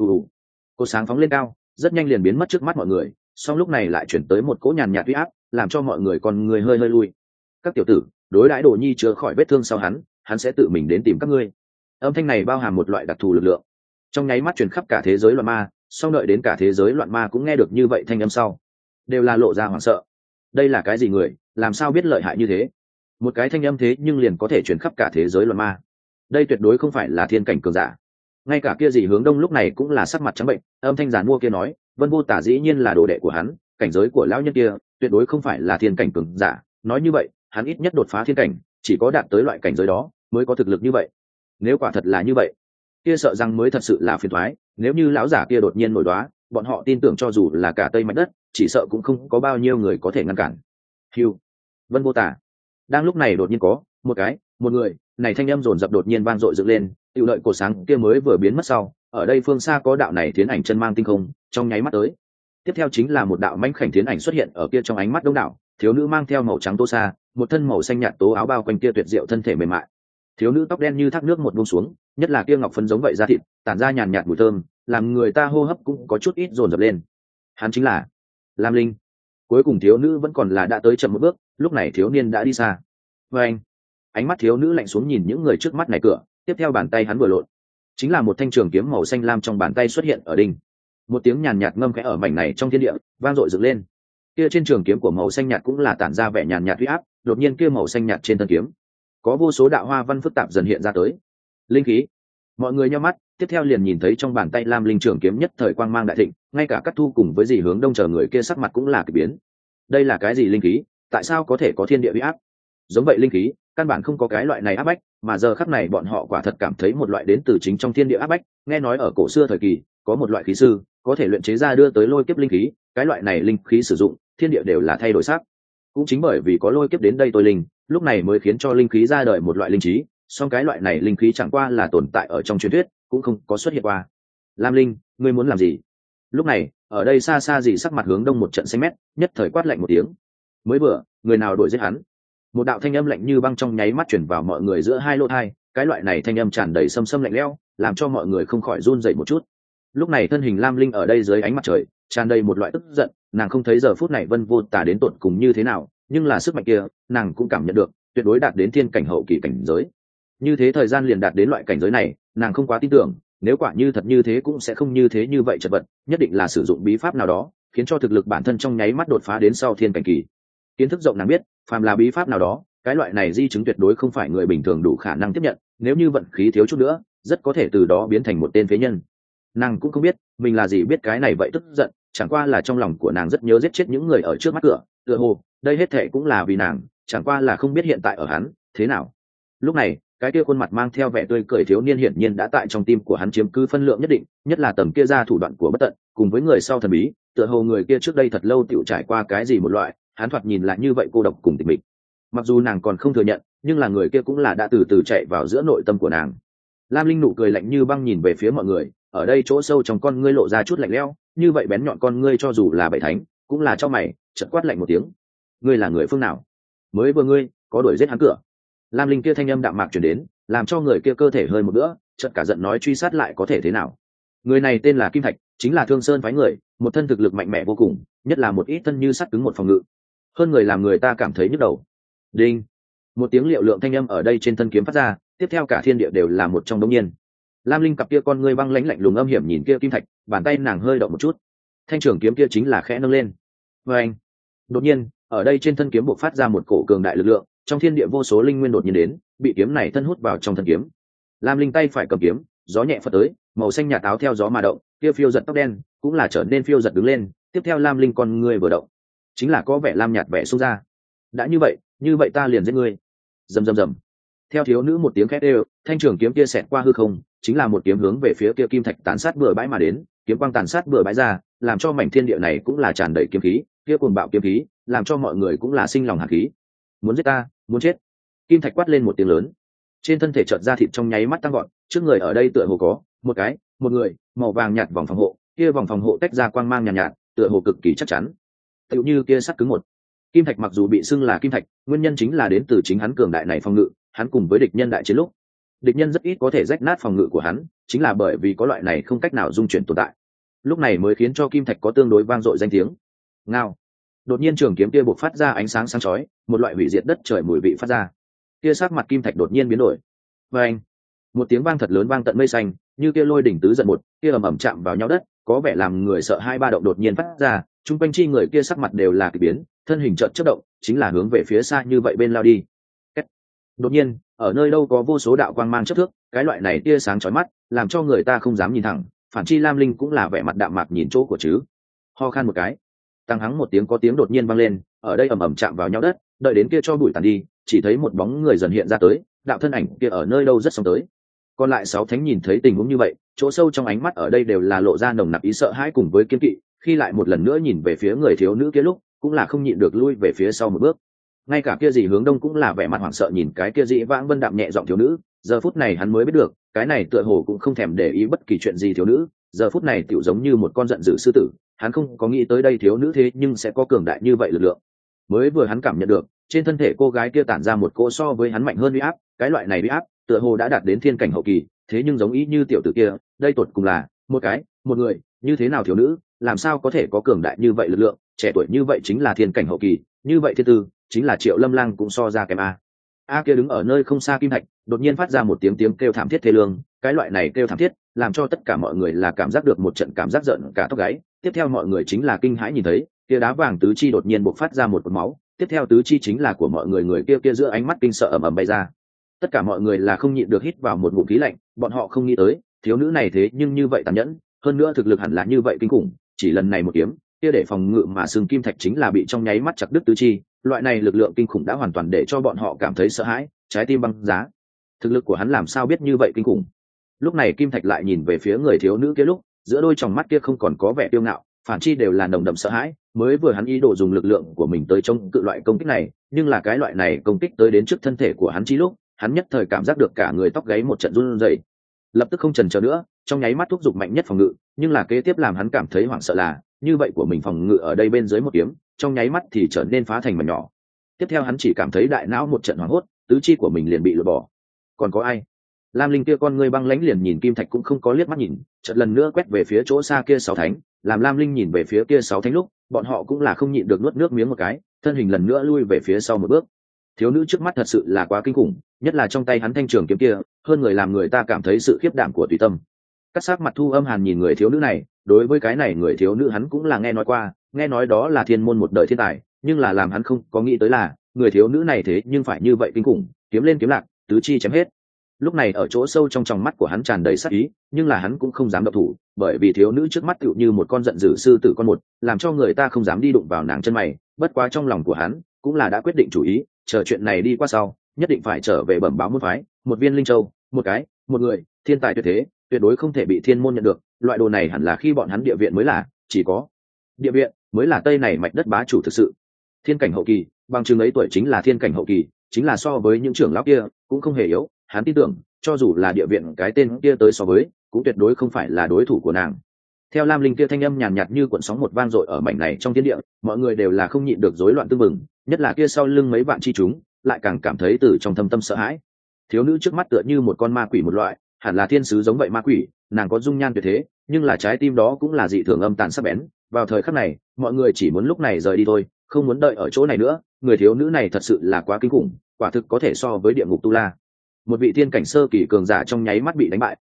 Cô sáng phóng lên cao, rất nhanh liền biến mất trước mắt mọi người, song lúc này lại chuyển tới một cỗ nhàn nhạt uy áp, làm cho mọi người còn người hơi lui. Các tiểu tử, đối đãi Đồ Nhi chữa khỏi vết thương sau hắn sẽ tự mình đến tìm các ngươi. Âm thanh này bao hàm một loại đặc thù lực lượng, trong nháy mắt truyền khắp cả thế giới loạn ma, song đợi đến cả thế giới loạn ma cũng nghe được như vậy thanh âm sau, đều là lộ ra hoảng sợ. Đây là cái gì người, làm sao biết lợi hại như thế? Một cái thanh âm thế nhưng liền có thể truyền khắp cả thế giới loạn ma. Đây tuyệt đối không phải là thiên cảnh cường giả. Ngay cả kia gì Hướng Đông lúc này cũng là sắc mặt trắng bệnh, âm thanh giàn mua kia nói, Vân Vô Tả dĩ nhiên là đồ đệ của hắn, cảnh giới của lão nhân kia tuyệt đối không phải là thiên cảnh cường giả. Nói như vậy, hắn ít nhất đột phá thiên cảnh, chỉ có đạt tới loại cảnh giới đó mới có thực lực như vậy. Nếu quả thật là như vậy, kia sợ rằng mới thật sự là phiền toái. Nếu như lão giả kia đột nhiên nổi đoá, bọn họ tin tưởng cho dù là cả Tây Mạch đất, chỉ sợ cũng không có bao nhiêu người có thể ngăn cản. Hưu, Vân Vô Tả. Đang lúc này đột nhiên có một người, này thanh âm dồn dập đột nhiên vang dội dựng lên, tiểu đợi cổ sáng kia mới vừa biến mất sau, ở đây phương xa có đạo này tiến ảnh chân mang tinh không, trong nháy mắt tới. Tiếp theo chính là một đạo mãnh khảnh tiến ảnh xuất hiện ở kia trong ánh mắt đông đảo, thiếu nữ mang theo màu trắng tô sa, một thân màu xanh nhạt tố áo bao quanh kia tuyệt diệu thân thể mềm mại. Thiếu nữ tóc đen như thác nước một buông xuống, nhất là kia ngọc phấn giống vậy da thịt, tản ra nhàn nhạt mùi thơm, làm người ta hô hấp cũng có chút ít dồn dập lên. Hắn chính là Lam Linh. Cuối cùng thiếu nữ vẫn còn là đã tới chậm một bước, lúc này thiếu niên đã đi xa. Và ánh mắt thiếu nữ lạnh xuống nhìn những người trước mắt này cửa, tiếp theo bàn tay hắn vừa lộn, chính là một thanh trường kiếm màu xanh lam trong bàn tay xuất hiện ở đỉnh. Một tiếng nhàn nhạt ngâm khẽ ở mảnh này trong thiên địa vang dội dựng lên. Kia trên trường kiếm của màu xanh nhạt cũng là tản ra vẻ nhàn nhạt uy áp, đột nhiên kia màu xanh nhạt trên thân kiếm có vô số đạo hoa văn phức tạp dần hiện ra tới. Linh khí. Mọi người nhíu mắt, tiếp theo liền nhìn thấy trong bàn tay lam linh trường kiếm nhất thời quang mang đại thịnh, ngay cả Cát Thu cùng với dì Hướng Đông chờ người kia sắc mặt cũng là kỳ biến. Đây là cái gì linh khí, tại sao có thể có thiên địa uy áp? Giống vậy linh khí, căn bản không có cái loại này áp bách, mà giờ khắc này bọn họ quả thật cảm thấy một loại đến từ chính trong thiên địa áp bách. Nghe nói ở cổ xưa thời kỳ, có một loại khí sư có thể luyện chế ra đưa tới lôi kiếp linh khí, cái loại này linh khí sử dụng, thiên địa đều là thay đổi sắc. Cũng chính bởi vì có lôi kiếp đến đây tôi linh, lúc này mới khiến cho linh khí ra đời một loại linh trí, song cái loại này linh khí chẳng qua là tồn tại ở trong truyền thuyết, cũng không có xuất hiện qua. Lam Linh, ngươi muốn làm gì? Lúc này, ở đây xa xa gì sắc mặt Hướng Đông một trận xanh mét, nhất thời quát lạnh một tiếng. Mới vừa, người nào đuổi giết hắn? Một đạo thanh âm lạnh như băng trong nháy mắt chuyển vào mọi người giữa hai lỗ tai, cái loại này thanh âm tràn đầy xâm xâm lạnh lẽo, làm cho mọi người không khỏi run rẩy một chút. Lúc này thân hình Lam Linh ở đây dưới ánh mặt trời, tràn đầy một loại tức giận, nàng không thấy giờ phút này Vân Vô Tả đến tột cùng như thế nào, nhưng là sức mạnh kia, nàng cũng cảm nhận được, tuyệt đối đạt đến thiên cảnh hậu kỳ cảnh giới. Như thế thời gian liền đạt đến loại cảnh giới này, nàng không quá tin tưởng, nếu quả như thật như thế cũng sẽ không như thế như vậy chật vật, nhất định là sử dụng bí pháp nào đó, khiến cho thực lực bản thân trong nháy mắt đột phá đến sau thiên cảnh kỳ. Kiến thức rộng nàng biết, phàm là bí pháp nào đó, cái loại này di chứng tuyệt đối không phải người bình thường đủ khả năng tiếp nhận, nếu như vận khí thiếu chút nữa, rất có thể từ đó biến thành một tên phế nhân. Nàng cũng không biết mình là gì biết cái này vậy tức giận, chẳng qua là trong lòng của nàng rất nhớ giết chết những người ở trước mắt cửa, tựa hồ đây hết thệ cũng là vì nàng, chẳng qua là không biết hiện tại ở hắn thế nào. Lúc này cái kia khuôn mặt mang theo vẻ tươi cười thiếu niên hiển nhiên đã tại trong tim của hắn chiếm cứ phân lượng nhất định, nhất là tầm kia ra thủ đoạn của bất tận, cùng với người sau thần bí, tựa hồ người kia trước đây thật lâu tiểu trải qua cái gì một loại, hắn thoạt nhìn lại như vậy cô độc cùng tịch mịch. Mặc dù nàng còn không thừa nhận, nhưng là người kia cũng là đã từ từ chạy vào giữa nội tâm của nàng. Lam Linh nụ cười lạnh như băng nhìn về phía mọi người, ở đây chỗ sâu trong con ngươi lộ ra chút lạnh lẽo, như vậy bén nhọn con ngươi cho dù là bảy thánh, cũng là cho mày, chợt quát lạnh một tiếng. Ngươi là người phương nào? Mới vừa ngươi có đuổi giết hắn cửa? Lam Linh kia thanh âm đạm mạc truyền đến, làm cho người kia cơ thể hơi một bữa, chợt cả giận nói truy sát lại có thể thế nào? Người này tên là Kim Thạch, chính là Thương Sơn phái người, một thân thực lực mạnh mẽ vô cùng, nhất là một ít thân như sắt cứng một phòng ngự. Hơn người làm người ta cảm thấy nhức đầu. Đinh. Một tiếng liệu lượng thanh âm ở đây trên thân kiếm phát ra, tiếp theo cả thiên địa đều là một trong đống nhiên. Lam Linh cặp kia con ngươi băng lãnh lạnh lùng âm hiểm nhìn kia kim thạch, bàn tay nàng hơi động một chút, thanh trường kiếm kia chính là khẽ nâng lên. Và anh, đột nhiên ở đây trên thân kiếm bộc phát ra một cổ cường đại lực lượng, trong thiên địa vô số linh nguyên đột nhiên đến, bị kiếm này thân hút vào trong thân kiếm. Lam Linh tay phải cầm kiếm, gió nhẹ phất tới, màu xanh nhạt áo theo gió mà động, kia phiêu giật tóc đen cũng là trở nên phiêu giật đứng lên. Tiếp theo Lam Linh con ngươi vừa động, chính là có vẻ lam nhạt vẻ xông ra. Đã như vậy ta liền giết ngươi. Rầm rầm rầm. Theo thiếu nữ một tiếng khét đều, thanh trường kiếm kia xẹt qua hư không, chính là một kiếm hướng về phía kia kim thạch tàn sát bừa bãi mà đến. Kiếm quang tàn sát bừa bãi ra, làm cho mảnh thiên địa này cũng là tràn đầy kiếm khí, kia cuồng bạo kiếm khí, làm cho mọi người cũng là sinh lòng hàn khí. Muốn giết ta, muốn chết. Kim thạch quát lên một tiếng lớn, trên thân thể chợt ra thịt trong nháy mắt tăng gọn, trước người ở đây tựa hồ có một người màu vàng nhạt vòng phòng hộ, kia vòng phòng hộ tách ra quang mang nhàn nhạt, tựa hồ cực kỳ chắc chắn. Tựu như kia sắt cứng một. Kim thạch mặc dù bị xưng là kim thạch, nguyên nhân chính là đến từ chính hắn cường đại này phòng ngự, hắn cùng với địch nhân đại chiến lúc, địch nhân rất ít có thể rách nát phòng ngự của hắn, chính là bởi vì có loại này không cách nào dung chuyển tồn tại. Lúc này mới khiến cho kim thạch có tương đối vang dội danh tiếng. Ngao. Đột nhiên trường kiếm kia bộc phát ra ánh sáng sáng chói, một loại hủy diệt đất trời mùi vị phát ra. Kia sắc mặt kim thạch đột nhiên biến đổi. Và anh, một tiếng vang thật lớn vang tận mây xanh, như kia lôi đỉnh tứ giận một, kia ầm ầm chạm vào nhau đất, có vẻ làm người sợ hai ba động đột nhiên phát ra, chung quanh chi người kia sắc mặt đều là kỳ biến, thân hình chợt chớp động, chính là hướng về phía xa như vậy bên lao đi. Đột nhiên, ở nơi đâu có vô số đạo quang mang chớp thước, cái loại này tia sáng chói mắt, làm cho người ta không dám nhìn thẳng, phản chi Lam Linh cũng là vẻ mặt đạm mạc nhìn chỗ của chứ. Ho khan một cái, tăng hắng một tiếng có tiếng đột nhiên vang lên, ở đây ầm ầm chạm vào nhau đất, đợi đến kia cho bụi tàn đi, chỉ thấy một bóng người dần hiện ra tới, đạo thân ảnh kia ở nơi đâu rất sống tới. Còn lại 6 thánh nhìn thấy tình huống như vậy, chỗ sâu trong ánh mắt ở đây đều là lộ ra nồng nặc ý sợ hãi cùng với kiên kỵ, khi lại một lần nữa nhìn về phía người thiếu nữ kia lúc, cũng là không nhịn được lui về phía sau một bước. Ngay cả kia gì hướng đông cũng là vẻ mặt hoảng sợ nhìn cái kia dị vãng vân đạm nhẹ giọng thiếu nữ, giờ phút này hắn mới biết được, cái này tựa hồ cũng không thèm để ý bất kỳ chuyện gì thiếu nữ, giờ phút này tựu giống như một con giận dữ sư tử, hắn không có nghĩ tới đây thiếu nữ thế nhưng sẽ có cường đại như vậy lực lượng. Mới vừa hắn cảm nhận được, trên thân thể cô gái kia tản ra một cỗ so với hắn mạnh hơn uy áp, cái loại này uy áp tựa hồ đã đạt đến thiên cảnh hậu kỳ, thế nhưng giống ý như tiểu tử kia, đây tột cùng là một người, như thế nào thiếu nữ, làm sao có thể có cường đại như vậy lực lượng, trẻ tuổi như vậy chính là thiên cảnh hậu kỳ, như vậy thiên tư, chính là Triệu Lâm Lang cũng so ra kém a. Kia đứng ở nơi không xa kim thạch, đột nhiên phát ra một tiếng kêu thảm thiết thê lương, cái loại này kêu thảm thiết, làm cho tất cả mọi người là cảm giác được một trận cảm giác giận cả tóc gáy, tiếp theo mọi người chính là kinh hãi nhìn thấy, kia đá vàng tứ chi đột nhiên bộc phát ra một cột máu, tiếp theo tứ chi chính là của mọi người kia giữa ánh mắt kinh sợ ầm ầm bay ra. Tất cả mọi người là không nhịn được hít vào một ngụm khí lạnh, bọn họ không nghĩ tới, thiếu nữ này thế nhưng như vậy tàn nhẫn, hơn nữa thực lực hẳn là như vậy kinh khủng, chỉ lần này một kiếm, kia để phòng ngự mà xương kim thạch chính là bị trong nháy mắt chặt đứt tứ chi, loại này lực lượng kinh khủng đã hoàn toàn để cho bọn họ cảm thấy sợ hãi, trái tim băng giá. Thực lực của hắn làm sao biết như vậy kinh khủng? Lúc này kim thạch lại nhìn về phía người thiếu nữ kia lúc, giữa đôi tròng mắt kia không còn có vẻ kiêu ngạo, phản chi đều là nồng đậm sợ hãi. Mới vừa hắn ý đồ dùng lực lượng của mình tới chống cự loại công kích này, nhưng là cái loại này công kích tới đến trước thân thể của hắn chi lúc, hắn nhất thời cảm giác được cả người tóc gáy một trận run rẩy, lập tức không chần chờ nữa, trong nháy mắt thúc giục mạnh nhất phòng ngự, nhưng là kế tiếp làm hắn cảm thấy hoảng sợ là, như vậy của mình phòng ngự ở đây bên dưới một kiếm, trong nháy mắt thì trở nên phá thành mảnh nhỏ. Tiếp theo hắn chỉ cảm thấy đại não một trận hoảng hốt, tứ chi của mình liền bị lột bỏ. Còn có ai? Lam Linh kia con ngươi băng lãnh liền nhìn kim thạch cũng không có liếc mắt nhìn, chợt lần nữa quét về phía chỗ xa kia 6 thánh, làm Lam Linh nhìn về phía kia 6 thánh lúc, bọn họ cũng là không nhịn được nuốt nước miếng một cái, thân hình lần nữa lui về phía sau một bước. Thiếu nữ trước mắt thật sự là quá kinh khủng, nhất là trong tay hắn thanh trường kiếm kia, hơn người làm người ta cảm thấy sự khiếp đảm của tùy tâm. Cắt sắc mặt Thu Âm Hàn nhìn người thiếu nữ này, đối với cái này người thiếu nữ hắn cũng là nghe nói qua, nghe nói đó là thiên môn một đời thiên tài, nhưng là làm hắn không có nghĩ tới là, người thiếu nữ này thế nhưng phải như vậy kinh khủng, kiếm lên kiếm lạc, tứ chi chém hết. Lúc này ở chỗ sâu trong tròng mắt của hắn tràn đầy sát ý, nhưng là hắn cũng không dám động thủ, bởi vì thiếu nữ trước mắt tựu như một con giận dữ sư tử con một, làm cho người ta không dám đi đụng vào nàng chân mày. Bất quá trong lòng của hắn cũng là đã quyết định chủ ý, chờ chuyện này đi qua sau, nhất định phải trở về bẩm báo môn phái, một viên linh châu, một người, thiên tài tuyệt thế, tuyệt đối không thể bị thiên môn nhận được. Loại đồ này hẳn là khi bọn hắn địa viện mới là, chỉ có địa viện mới là tây này mạch đất bá chủ thực sự. Thiên cảnh hậu kỳ, bằng chừng ấy tuổi chính là thiên cảnh hậu kỳ, chính là so với những trưởng lão kia cũng không hề yếu. Hắn tin tưởng, cho dù là địa viện cái tên kia tới so với, cũng tuyệt đối không phải là đối thủ của nàng. Theo Lam Linh kia thanh âm nhàn nhạt như cuộn sóng một vang dội ở mảnh này trong thiên địa, mọi người đều là không nhịn được rối loạn tương mừng, nhất là kia sau lưng mấy vạn chi chúng, lại càng cảm thấy từ trong thâm tâm sợ hãi. Thiếu nữ trước mắt tựa như một con ma quỷ một loại, hẳn là thiên sứ giống vậy ma quỷ, nàng có dung nhan tuyệt thế, nhưng là trái tim đó cũng là dị thường âm tàn sắc bén. Vào thời khắc này, mọi người chỉ muốn lúc này rời đi thôi, không muốn đợi ở chỗ này nữa. Người thiếu nữ này thật sự là quá kinh khủng, quả thực có thể so với địa ngục tu la. Một vị thiên cảnh sơ kỳ cường giả trong nháy mắt bị đánh bại,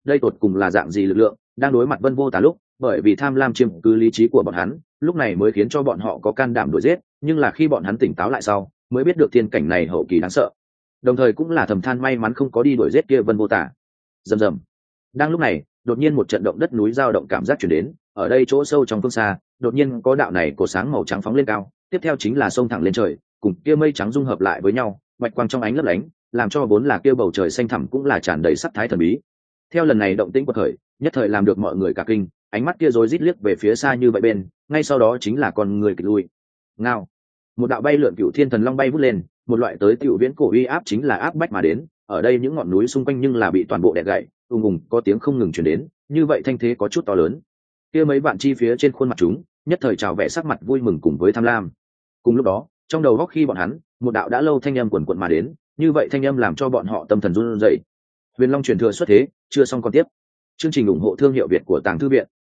đây tột cùng là dạng gì lực lượng đang đối mặt Vân Vô Tà lúc, bởi vì tham lam chiếm cứ lý trí của bọn hắn, lúc này mới khiến cho bọn họ có can đảm đuổi giết, nhưng là khi bọn hắn tỉnh táo lại sau, mới biết được thiên cảnh này hậu kỳ đáng sợ. Đồng thời cũng là thầm than may mắn không có đi đuổi giết kia Vân Vô Tà. Rầm rầm. Đang lúc này, đột nhiên một trận động đất núi dao động cảm giác truyền đến, ở đây chỗ sâu trong phương xa, đột nhiên có đạo này cột sáng màu trắng phóng lên cao, tiếp theo chính là sông thẳng lên trời, cùng kia mây trắng dung hợp lại với nhau, bạch quang trong ánh lấp lánh, làm cho vốn là kia bầu trời xanh thẳm cũng là tràn đầy sắc thái thần bí. Theo lần này động tĩnh quật khởi, nhất thời làm được mọi người cả kinh, ánh mắt kia rối rít liếc về phía xa như vậy bên, ngay sau đó chính là con người kịch lui. Ngao. Một đạo bay lượn cựu thiên thần long bay vút lên, một loại tới tiểu viễn cổ uy áp chính là áp bách mà đến, ở đây những ngọn núi xung quanh nhưng là bị toàn bộ đè gãy, ùng ùng có tiếng không ngừng truyền đến, như vậy thanh thế có chút to lớn. Kia mấy vạn chi phía trên khuôn mặt chúng, nhất thời trào vẻ sắc mặt vui mừng cùng với tham lam. Cùng lúc đó, trong đầu góc khi bọn hắn, một đạo đã lâu thanh âm quần quật mà đến, như vậy thanh âm làm cho bọn họ tâm thần run rẩy. Huyền Long truyền thừa xuất thế, chưa xong còn tiếp. Chương trình ủng hộ thương hiệu Việt của Tàng Thư viện.